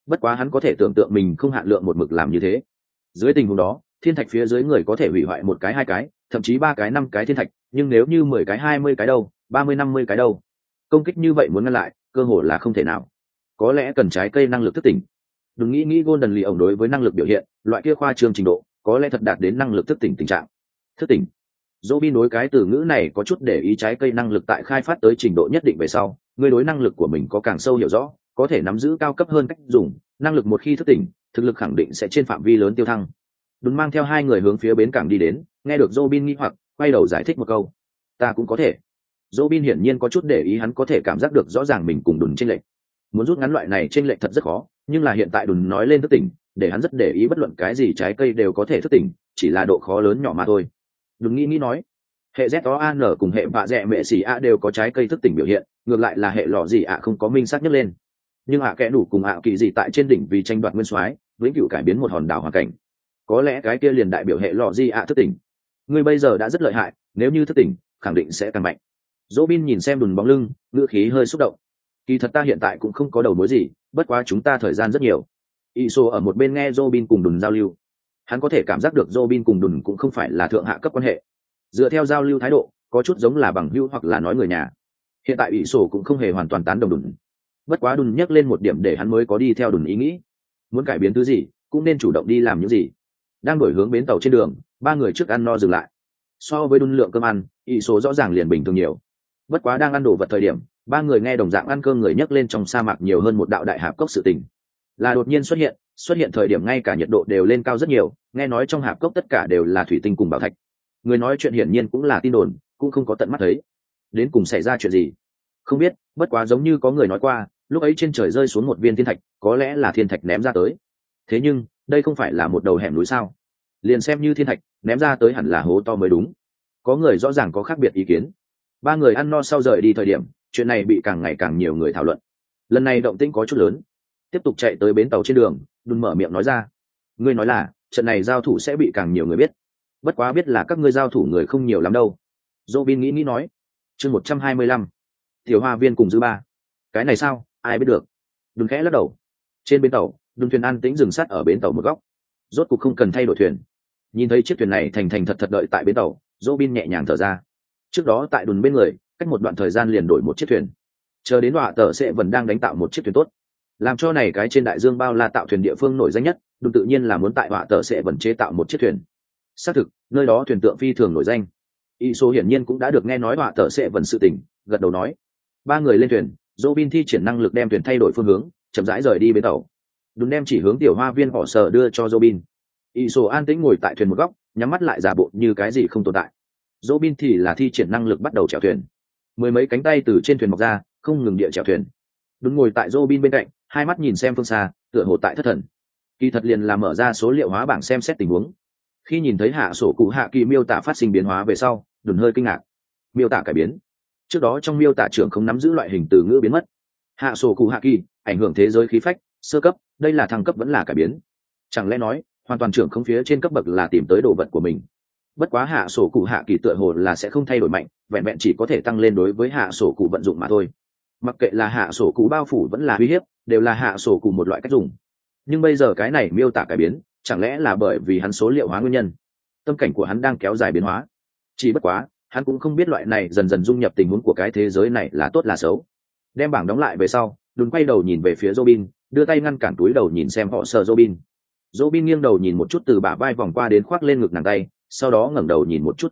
bất quá hắn có thể tưởng tượng mình không hạn lượng một mực làm như thế. Dưới tình huống đó, thiên thạch phía dưới người có thể hủy hoại một cái, hai cái, thậm chí ba cái, năm cái thiên thạch, nhưng nếu như 10 cái, 20 cái đâu, 30, 50 cái đâu, công kích như vậy muốn ngăn lại cơ hội là không thể nào. Có lẽ cần trái cây năng lực thức tỉnh. Đừng nghĩ Golden Lee ổng đối với năng lực biểu hiện loại kia khoa trương trình độ, có lẽ thật đạt đến năng lực thức tỉnh tình trạng. Thức tỉnh. Robin đối cái từ ngữ này có chút để ý, trái cây năng lực tại khai phát tới trình độ nhất định về sau, người đối năng lực của mình có càng sâu hiểu rõ, có thể nắm giữ cao cấp hơn cách dùng, năng lực một khi thức tỉnh, thực lực khẳng định sẽ trên phạm vi lớn tiêu thăng. Đừng mang theo hai người hướng phía bến cảng đi đến, nghe được Robin nghi hoặc, quay đầu giải thích một câu. Ta cũng có thể. Robin hiển nhiên có chút để ý, hắn có thể cảm giác được rõ ràng mình cùng Đùn chênh lệch. Muốn rút ngắn loại này chênh lệch thật rất khó, nhưng là hiện tại Đùn nói lên thức tỉnh, để hắn rất để ý, bất luận cái gì trái cây đều có thể thức tỉnh, chỉ là độ khó lớn nhỏ mà thôi. Đừng nghĩ nói, hệ ZOAN cùng hệ vạ dẹ mẹ xì a đều có trái cây thức tỉnh biểu hiện, ngược lại là hệ lọ gì ạ không có minh xác nhất lên. Nhưng kẽ đủ cùng kỳ gì tại trên đỉnh vì tranh đoạt nguyên soái, vĩnh cửu cải biến một hòn đảo hoàn cảnh. Có lẽ cái kia liền đại biểu hệ lọ gì ạ thức tỉnh. Ngươi bây giờ đã rất lợi hại, nếu như thức tỉnh, khẳng định sẽ càng mạnh. Robin nhìn xem Đùn bóng lưng, ngữ khí hơi xúc động. Kỳ thật ta hiện tại cũng không có đầu mối gì, bất quá chúng ta thời gian rất nhiều. Iso ở một bên nghe Robin cùng Đùn giao lưu, hắn có thể cảm giác được Robin cùng Đùn cũng không phải là thượng hạ cấp quan hệ. Dựa theo giao lưu thái độ, có chút giống là bằng hữu hoặc là nói người nhà. Hiện tại Iso cũng không hề hoàn toàn tán đồng Đùn. Bất quá Đùn nhắc lên một điểm để hắn mới có đi theo Đùn ý nghĩ. Muốn cải biến thứ gì, cũng nên chủ động đi làm những gì. Đang đổi hướng bến tàu trên đường, ba người trước ăn no dừng lại. So với Đùn lượng cơm ăn, Iso rõ ràng liền bình thường nhiều. Bất quá đang ăn đồ vật thời điểm, ba người nghe đồng dạng ăn cơm người nhắc lên trong sa mạc nhiều hơn một đạo đại hạp cốc sự tình. Là đột nhiên xuất hiện thời điểm ngay cả nhiệt độ đều lên cao rất nhiều, nghe nói trong hạp cốc tất cả đều là thủy tinh cùng bảo thạch. Người nói chuyện hiển nhiên cũng là tin đồn, cũng không có tận mắt thấy. Đến cùng xảy ra chuyện gì? Không biết, bất quá giống như có người nói qua, lúc ấy trên trời rơi xuống một viên thiên thạch, có lẽ là thiên thạch ném ra tới. Thế nhưng, đây không phải là một đầu hẻm núi sao? Liền xem như thiên thạch, ném ra tới hẳn là hố to mới đúng. Có người rõ ràng có khác biệt ý kiến. Ba người ăn no sau rời đi thời điểm, chuyện này bị càng ngày càng nhiều người thảo luận. Lần này động tĩnh có chút lớn. Tiếp tục chạy tới bến tàu trên đường, Đùn mở miệng nói ra. Ngươi nói là, trận này giao thủ sẽ bị càng nhiều người biết. Bất quá biết là các ngươi giao thủ người không nhiều lắm đâu. Robin nghĩ nói. Chương 125. Tiểu hoa viên cùng dư ba. Cái này sao, ai biết được. Đùn khẽ lắc đầu. Trên bến tàu, Đùn thuyền an tĩnh dừng sát ở bến tàu một góc. Rốt cuộc không cần thay đổi thuyền. Nhìn thấy chiếc thuyền này thành thành thật thật đợi tại bến tàu, Robin nhẹ nhàng thở ra. Trước đó tại Đùn bên người, cách một đoạn thời gian liền đổi một chiếc thuyền. Chờ đến đọa tờ sẽ vẫn đang đánh tạo một chiếc thuyền tốt, làm cho này cái trên đại dương bao la tạo thuyền địa phương nổi danh nhất. Đùn tự nhiên là muốn tại đọa tờ sẽ vẫn chế tạo một chiếc thuyền. Xác thực, nơi đó thuyền tượng phi thường nổi danh. Iso hiển nhiên cũng đã được nghe nói đọa tờ sẽ vẫn sự tình, gật đầu nói. Ba người lên thuyền, Robin thi triển năng lực đem thuyền thay đổi phương hướng, chậm rãi rời đi bến tàu. Đùn đem chỉ hướng tiểu hoa viên họ sở đưa cho Robin. Iso an tĩnh ngồi tại thuyền một góc, nhắm mắt lại giả bộ như cái gì không tồn tại. Robin thì là thi triển năng lực bắt đầu chèo thuyền. Mười mấy cánh tay từ trên thuyền mọc ra, không ngừng địa chèo thuyền. Đúng ngồi tại Robin bên cạnh, hai mắt nhìn xem phương xa, tựa hồ tại thất thần. Kỳ thật liền là mở ra số liệu hóa bảng xem xét tình huống. Khi nhìn thấy hạ sổ cụ hạ kỳ miêu tả phát sinh biến hóa về sau, Đùn hơi kinh ngạc. Miêu tả cải biến. Trước đó trong miêu tả trưởng không nắm giữ loại hình từ ngữ biến mất. Hạ sổ cụ hạ kỳ, ảnh hưởng thế giới khí phách, sơ cấp, đây là thăng cấp vẫn là cải biến. Chẳng lẽ nói, hoàn toàn trưởng không phía trên cấp bậc là tìm tới đồ vật của mình. Bất quá hạ sổ cụ hạ kỳ tựa hồ là sẽ không thay đổi mạnh, vẹn vẹn chỉ có thể tăng lên đối với hạ sổ cụ vận dụng mà thôi. Mặc kệ là hạ sổ cụ bao phủ vẫn là uy hiếp, đều là hạ sổ cụ một loại cách dùng. Nhưng bây giờ cái này miêu tả cải biến, chẳng lẽ là bởi vì hắn số liệu hóa nguyên nhân? Tâm cảnh của hắn đang kéo dài biến hóa. Chỉ bất quá, hắn cũng không biết loại này dần dần dung nhập tình huống của cái thế giới này là tốt là xấu. Đem bảng đóng lại về sau, Đùn quay đầu nhìn về phía Robin, đưa tay ngăn cản túi đầu nhìn xem họ sờ Robin. Robin nghiêng đầu nhìn một chút từ bả vai vòng qua đến khoác lên ngực nàng tay, sau đó ngẩng đầu nhìn một chút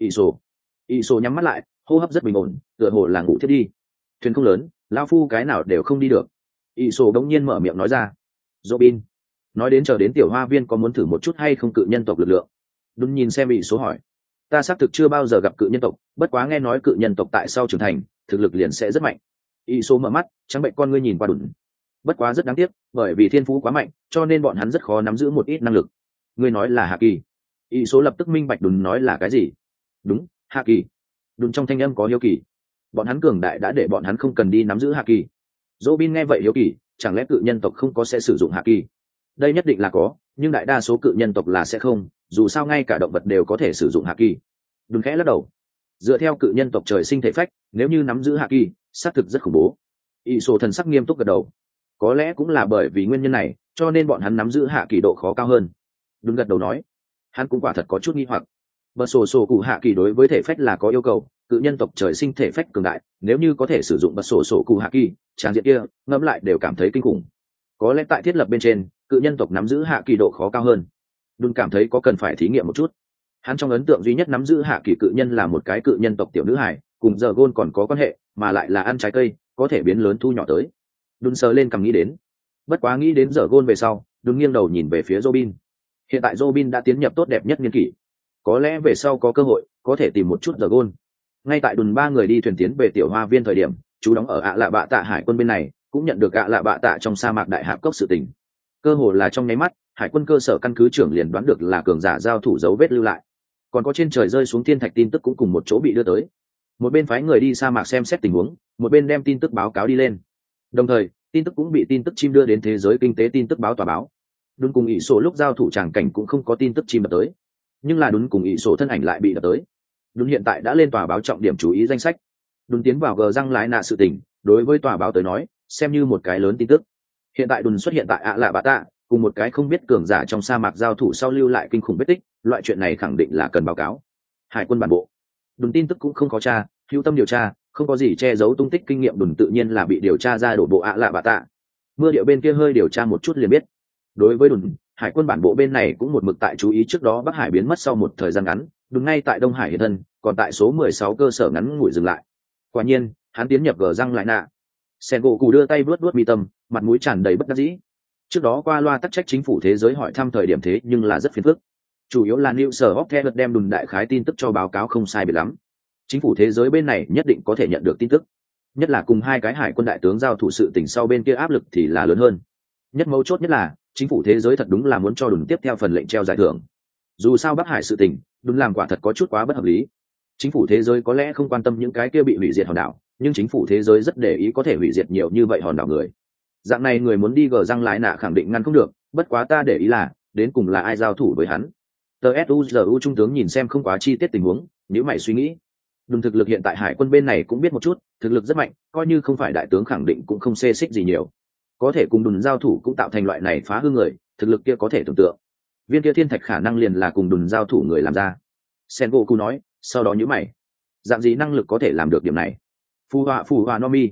Iso nhắm mắt lại, hô hấp rất bình ổn, tựa hồ là ngủ thiết đi. Thuyền không lớn, lão phu cái nào đều không đi được. Iso đống nhiên mở miệng nói ra. Robin, nói đến chờ đến tiểu hoa viên có muốn thử một chút hay không cự nhân tộc lực lượng? Đun nhìn xem Iso hỏi. Ta xác thực chưa bao giờ gặp cự nhân tộc, bất quá nghe nói cự nhân tộc tại sau trưởng thành, thực lực liền sẽ rất mạnh. Iso mở mắt, trắng bệnh con ngươi nhìn qua Đùn. Bất quá rất đáng tiếc, bởi vì thiên phú quá mạnh, cho nên bọn hắn rất khó nắm giữ một ít năng lực. Ngươi nói là hạ kỳ. Iso lập tức minh bạch Đùn nói là cái gì. Đúng, hạ kỳ. Đùn trong thanh âm có hiếu kỳ. Bọn hắn cường đại đã để bọn hắn không cần đi nắm giữ hạ kỳ. Robin nghe vậy hiếu kỳ, chẳng lẽ cự nhân tộc không có sẽ sử dụng hạ kỳ? Đây nhất định là có, nhưng đại đa số cự nhân tộc là sẽ không, dù sao ngay cả động vật đều có thể sử dụng hạ kỳ. Đùn khẽ lắc đầu. Dựa theo cự nhân tộc trời sinh thể phách, nếu như nắm giữ hạ kỳ, xác thực rất khủng bố. Iso thần sắc nghiêm túc gật đầu. Có lẽ cũng là bởi vì nguyên nhân này, cho nên bọn hắn nắm giữ hạ kỳ độ khó cao hơn. Đúng gật đầu nói, hắn cũng quả thật có chút nghi hoặc. Bật sổ sổ cụ hạ kỳ đối với thể phách là có yêu cầu, cự nhân tộc trời sinh thể phách cường đại, nếu như có thể sử dụng bật sổ sổ cụ hạ kỳ, tràng diện kia ngẫm lại đều cảm thấy kinh khủng. Có lẽ tại thiết lập bên trên, cự nhân tộc nắm giữ hạ kỳ độ khó cao hơn. Đun cảm thấy có cần phải thí nghiệm một chút. Hắn trong ấn tượng duy nhất nắm giữ hạ kỳ cự nhân là một cái cự nhân tộc tiểu nữ hải, cùng giờ gôn còn có quan hệ, mà lại là ăn trái cây, có thể biến lớn thu nhỏ tới. Đun sờ lên cầm nghĩ đến. Bất quá nghĩ đến giờ gôn về sau, Đun nghiêng đầu nhìn về phía Robin. Hiện tại Robin đã tiến nhập tốt đẹp nhất niên kỷ, có lẽ về sau có cơ hội có thể tìm một chút giờ gôn. Ngay tại Đun ba người đi thuyền tiến về tiểu hoa viên thời điểm, chú đóng ở ạ lạ bạ tạ hải quân bên này cũng nhận được ạ lạ bạ tạ trong sa mạc đại hạp cốc sự tình. Cơ hồ là trong nháy mắt, hải quân cơ sở căn cứ trưởng liền đoán được là cường giả giao thủ dấu vết lưu lại, còn có trên trời rơi xuống thiên thạch tin tức cũng cùng một chỗ bị đưa tới. Một bên phái người đi sa mạc xem xét tình huống, một bên đem tin tức báo cáo đi lên. Đồng thời tin tức cũng bị tin tức chim đưa đến thế giới kinh tế tin tức báo tòa báo. Đúng cùng ỷ sổ lúc giao thủ tràng cảnh cũng không có tin tức chim đập tới, nhưng là đúng cùng ỷ sổ thân ảnh lại bị đập tới. Đúng hiện tại đã lên tòa báo trọng điểm chú ý danh sách. Đúng tiến vào gờ răng lái nạ sự tình, đối với tòa báo tới nói xem như một cái lớn tin tức. Hiện tại Đùn xuất hiện tại ạ lạ bạ tạ, cùng một cái không biết cường giả trong sa mạc giao thủ sau lưu lại kinh khủng vết tích, loại chuyện này khẳng định là cần báo cáo. Hải quân bản bộ. Đùn tin tức cũng không có tra, hữu tâm điều tra, không có gì che giấu tung tích kinh nghiệm. Đùn tự nhiên là bị điều tra ra đổ bộ ạ lạ bạ tạ. Mưa điệu bên kia hơi điều tra một chút liền biết. Đối với Đùn, hải quân bản bộ bên này cũng một mực tại chú ý trước đó Bắc Hải biến mất sau một thời gian ngắn, Đùn ngay tại Đông Hải hiện thân, còn tại số 16 cơ sở ngắn ngủi dừng lại. Quả nhiên, hắn tiến nhập gờ răng lại nạ. Sen gỗ cụ đưa tay vuốt vuốt mi tâm, mặt mũi tràn đầy bất đắc dĩ. Trước đó qua loa tắc trách chính phủ thế giới hỏi thăm thời điểm thế nhưng là rất phiền phức. Chủ yếu là New Sở Hopkins đem Đùn đại khái tin tức cho báo cáo không sai biệt lắm. Chính phủ thế giới bên này nhất định có thể nhận được tin tức. Nhất là cùng hai cái hải quân đại tướng giao thủ sự tình sau bên kia áp lực thì là lớn hơn. Nhất mấu chốt nhất là chính phủ thế giới thật đúng là muốn cho Đùn tiếp theo phần lệnh treo giải thưởng. Dù sao Bắc Hải sự tình, Đùn làm quả thật có chút quá bất hợp lý. Chính phủ thế giới có lẽ không quan tâm những cái kia bị hủy diệt hòn đảo, nhưng chính phủ thế giới rất để ý có thể hủy diệt nhiều như vậy hòn đảo người. Dạng này người muốn đi gờ răng lái nạ khẳng định ngăn không được, bất quá ta để ý là đến cùng là ai giao thủ với hắn. TSUZU trung tướng nhìn xem không quá chi tiết tình huống, nếu mày suy nghĩ. Đùn thực lực hiện tại hải quân bên này cũng biết một chút, thực lực rất mạnh, coi như không phải đại tướng khẳng định cũng không xê xích gì nhiều. Có thể cùng Đùn giao thủ cũng tạo thành loại này phá hư người, thực lực kia có thể tưởng tượng. Viên kia thiên thạch khả năng liền là cùng Đùn giao thủ người làm ra. Sengoku nói, sau đó nhíu mày. Dạng gì năng lực có thể làm được điểm này? Phù họa Nomi.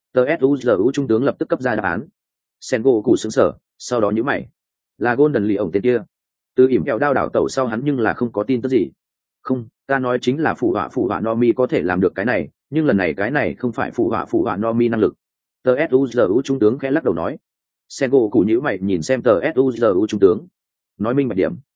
TSUZU trung tướng lập tức cấp ra đáp án. Sengoku sững sờ, sau đó nhíu mày. Là Golden Lee ổng tên kia. Từ ỉm kẹo đao đảo tẩu sau hắn nhưng là không có tin tức gì. Không, ta nói chính là phù họa Nomi có thể làm được cái này, nhưng lần này cái này không phải phù họa Nomi năng lực. TSUZU trung tướng khẽ lắc đầu nói. Sengoku nhíu mày nhìn xem TSUZU trung tướng. Nói minh bạch điểm,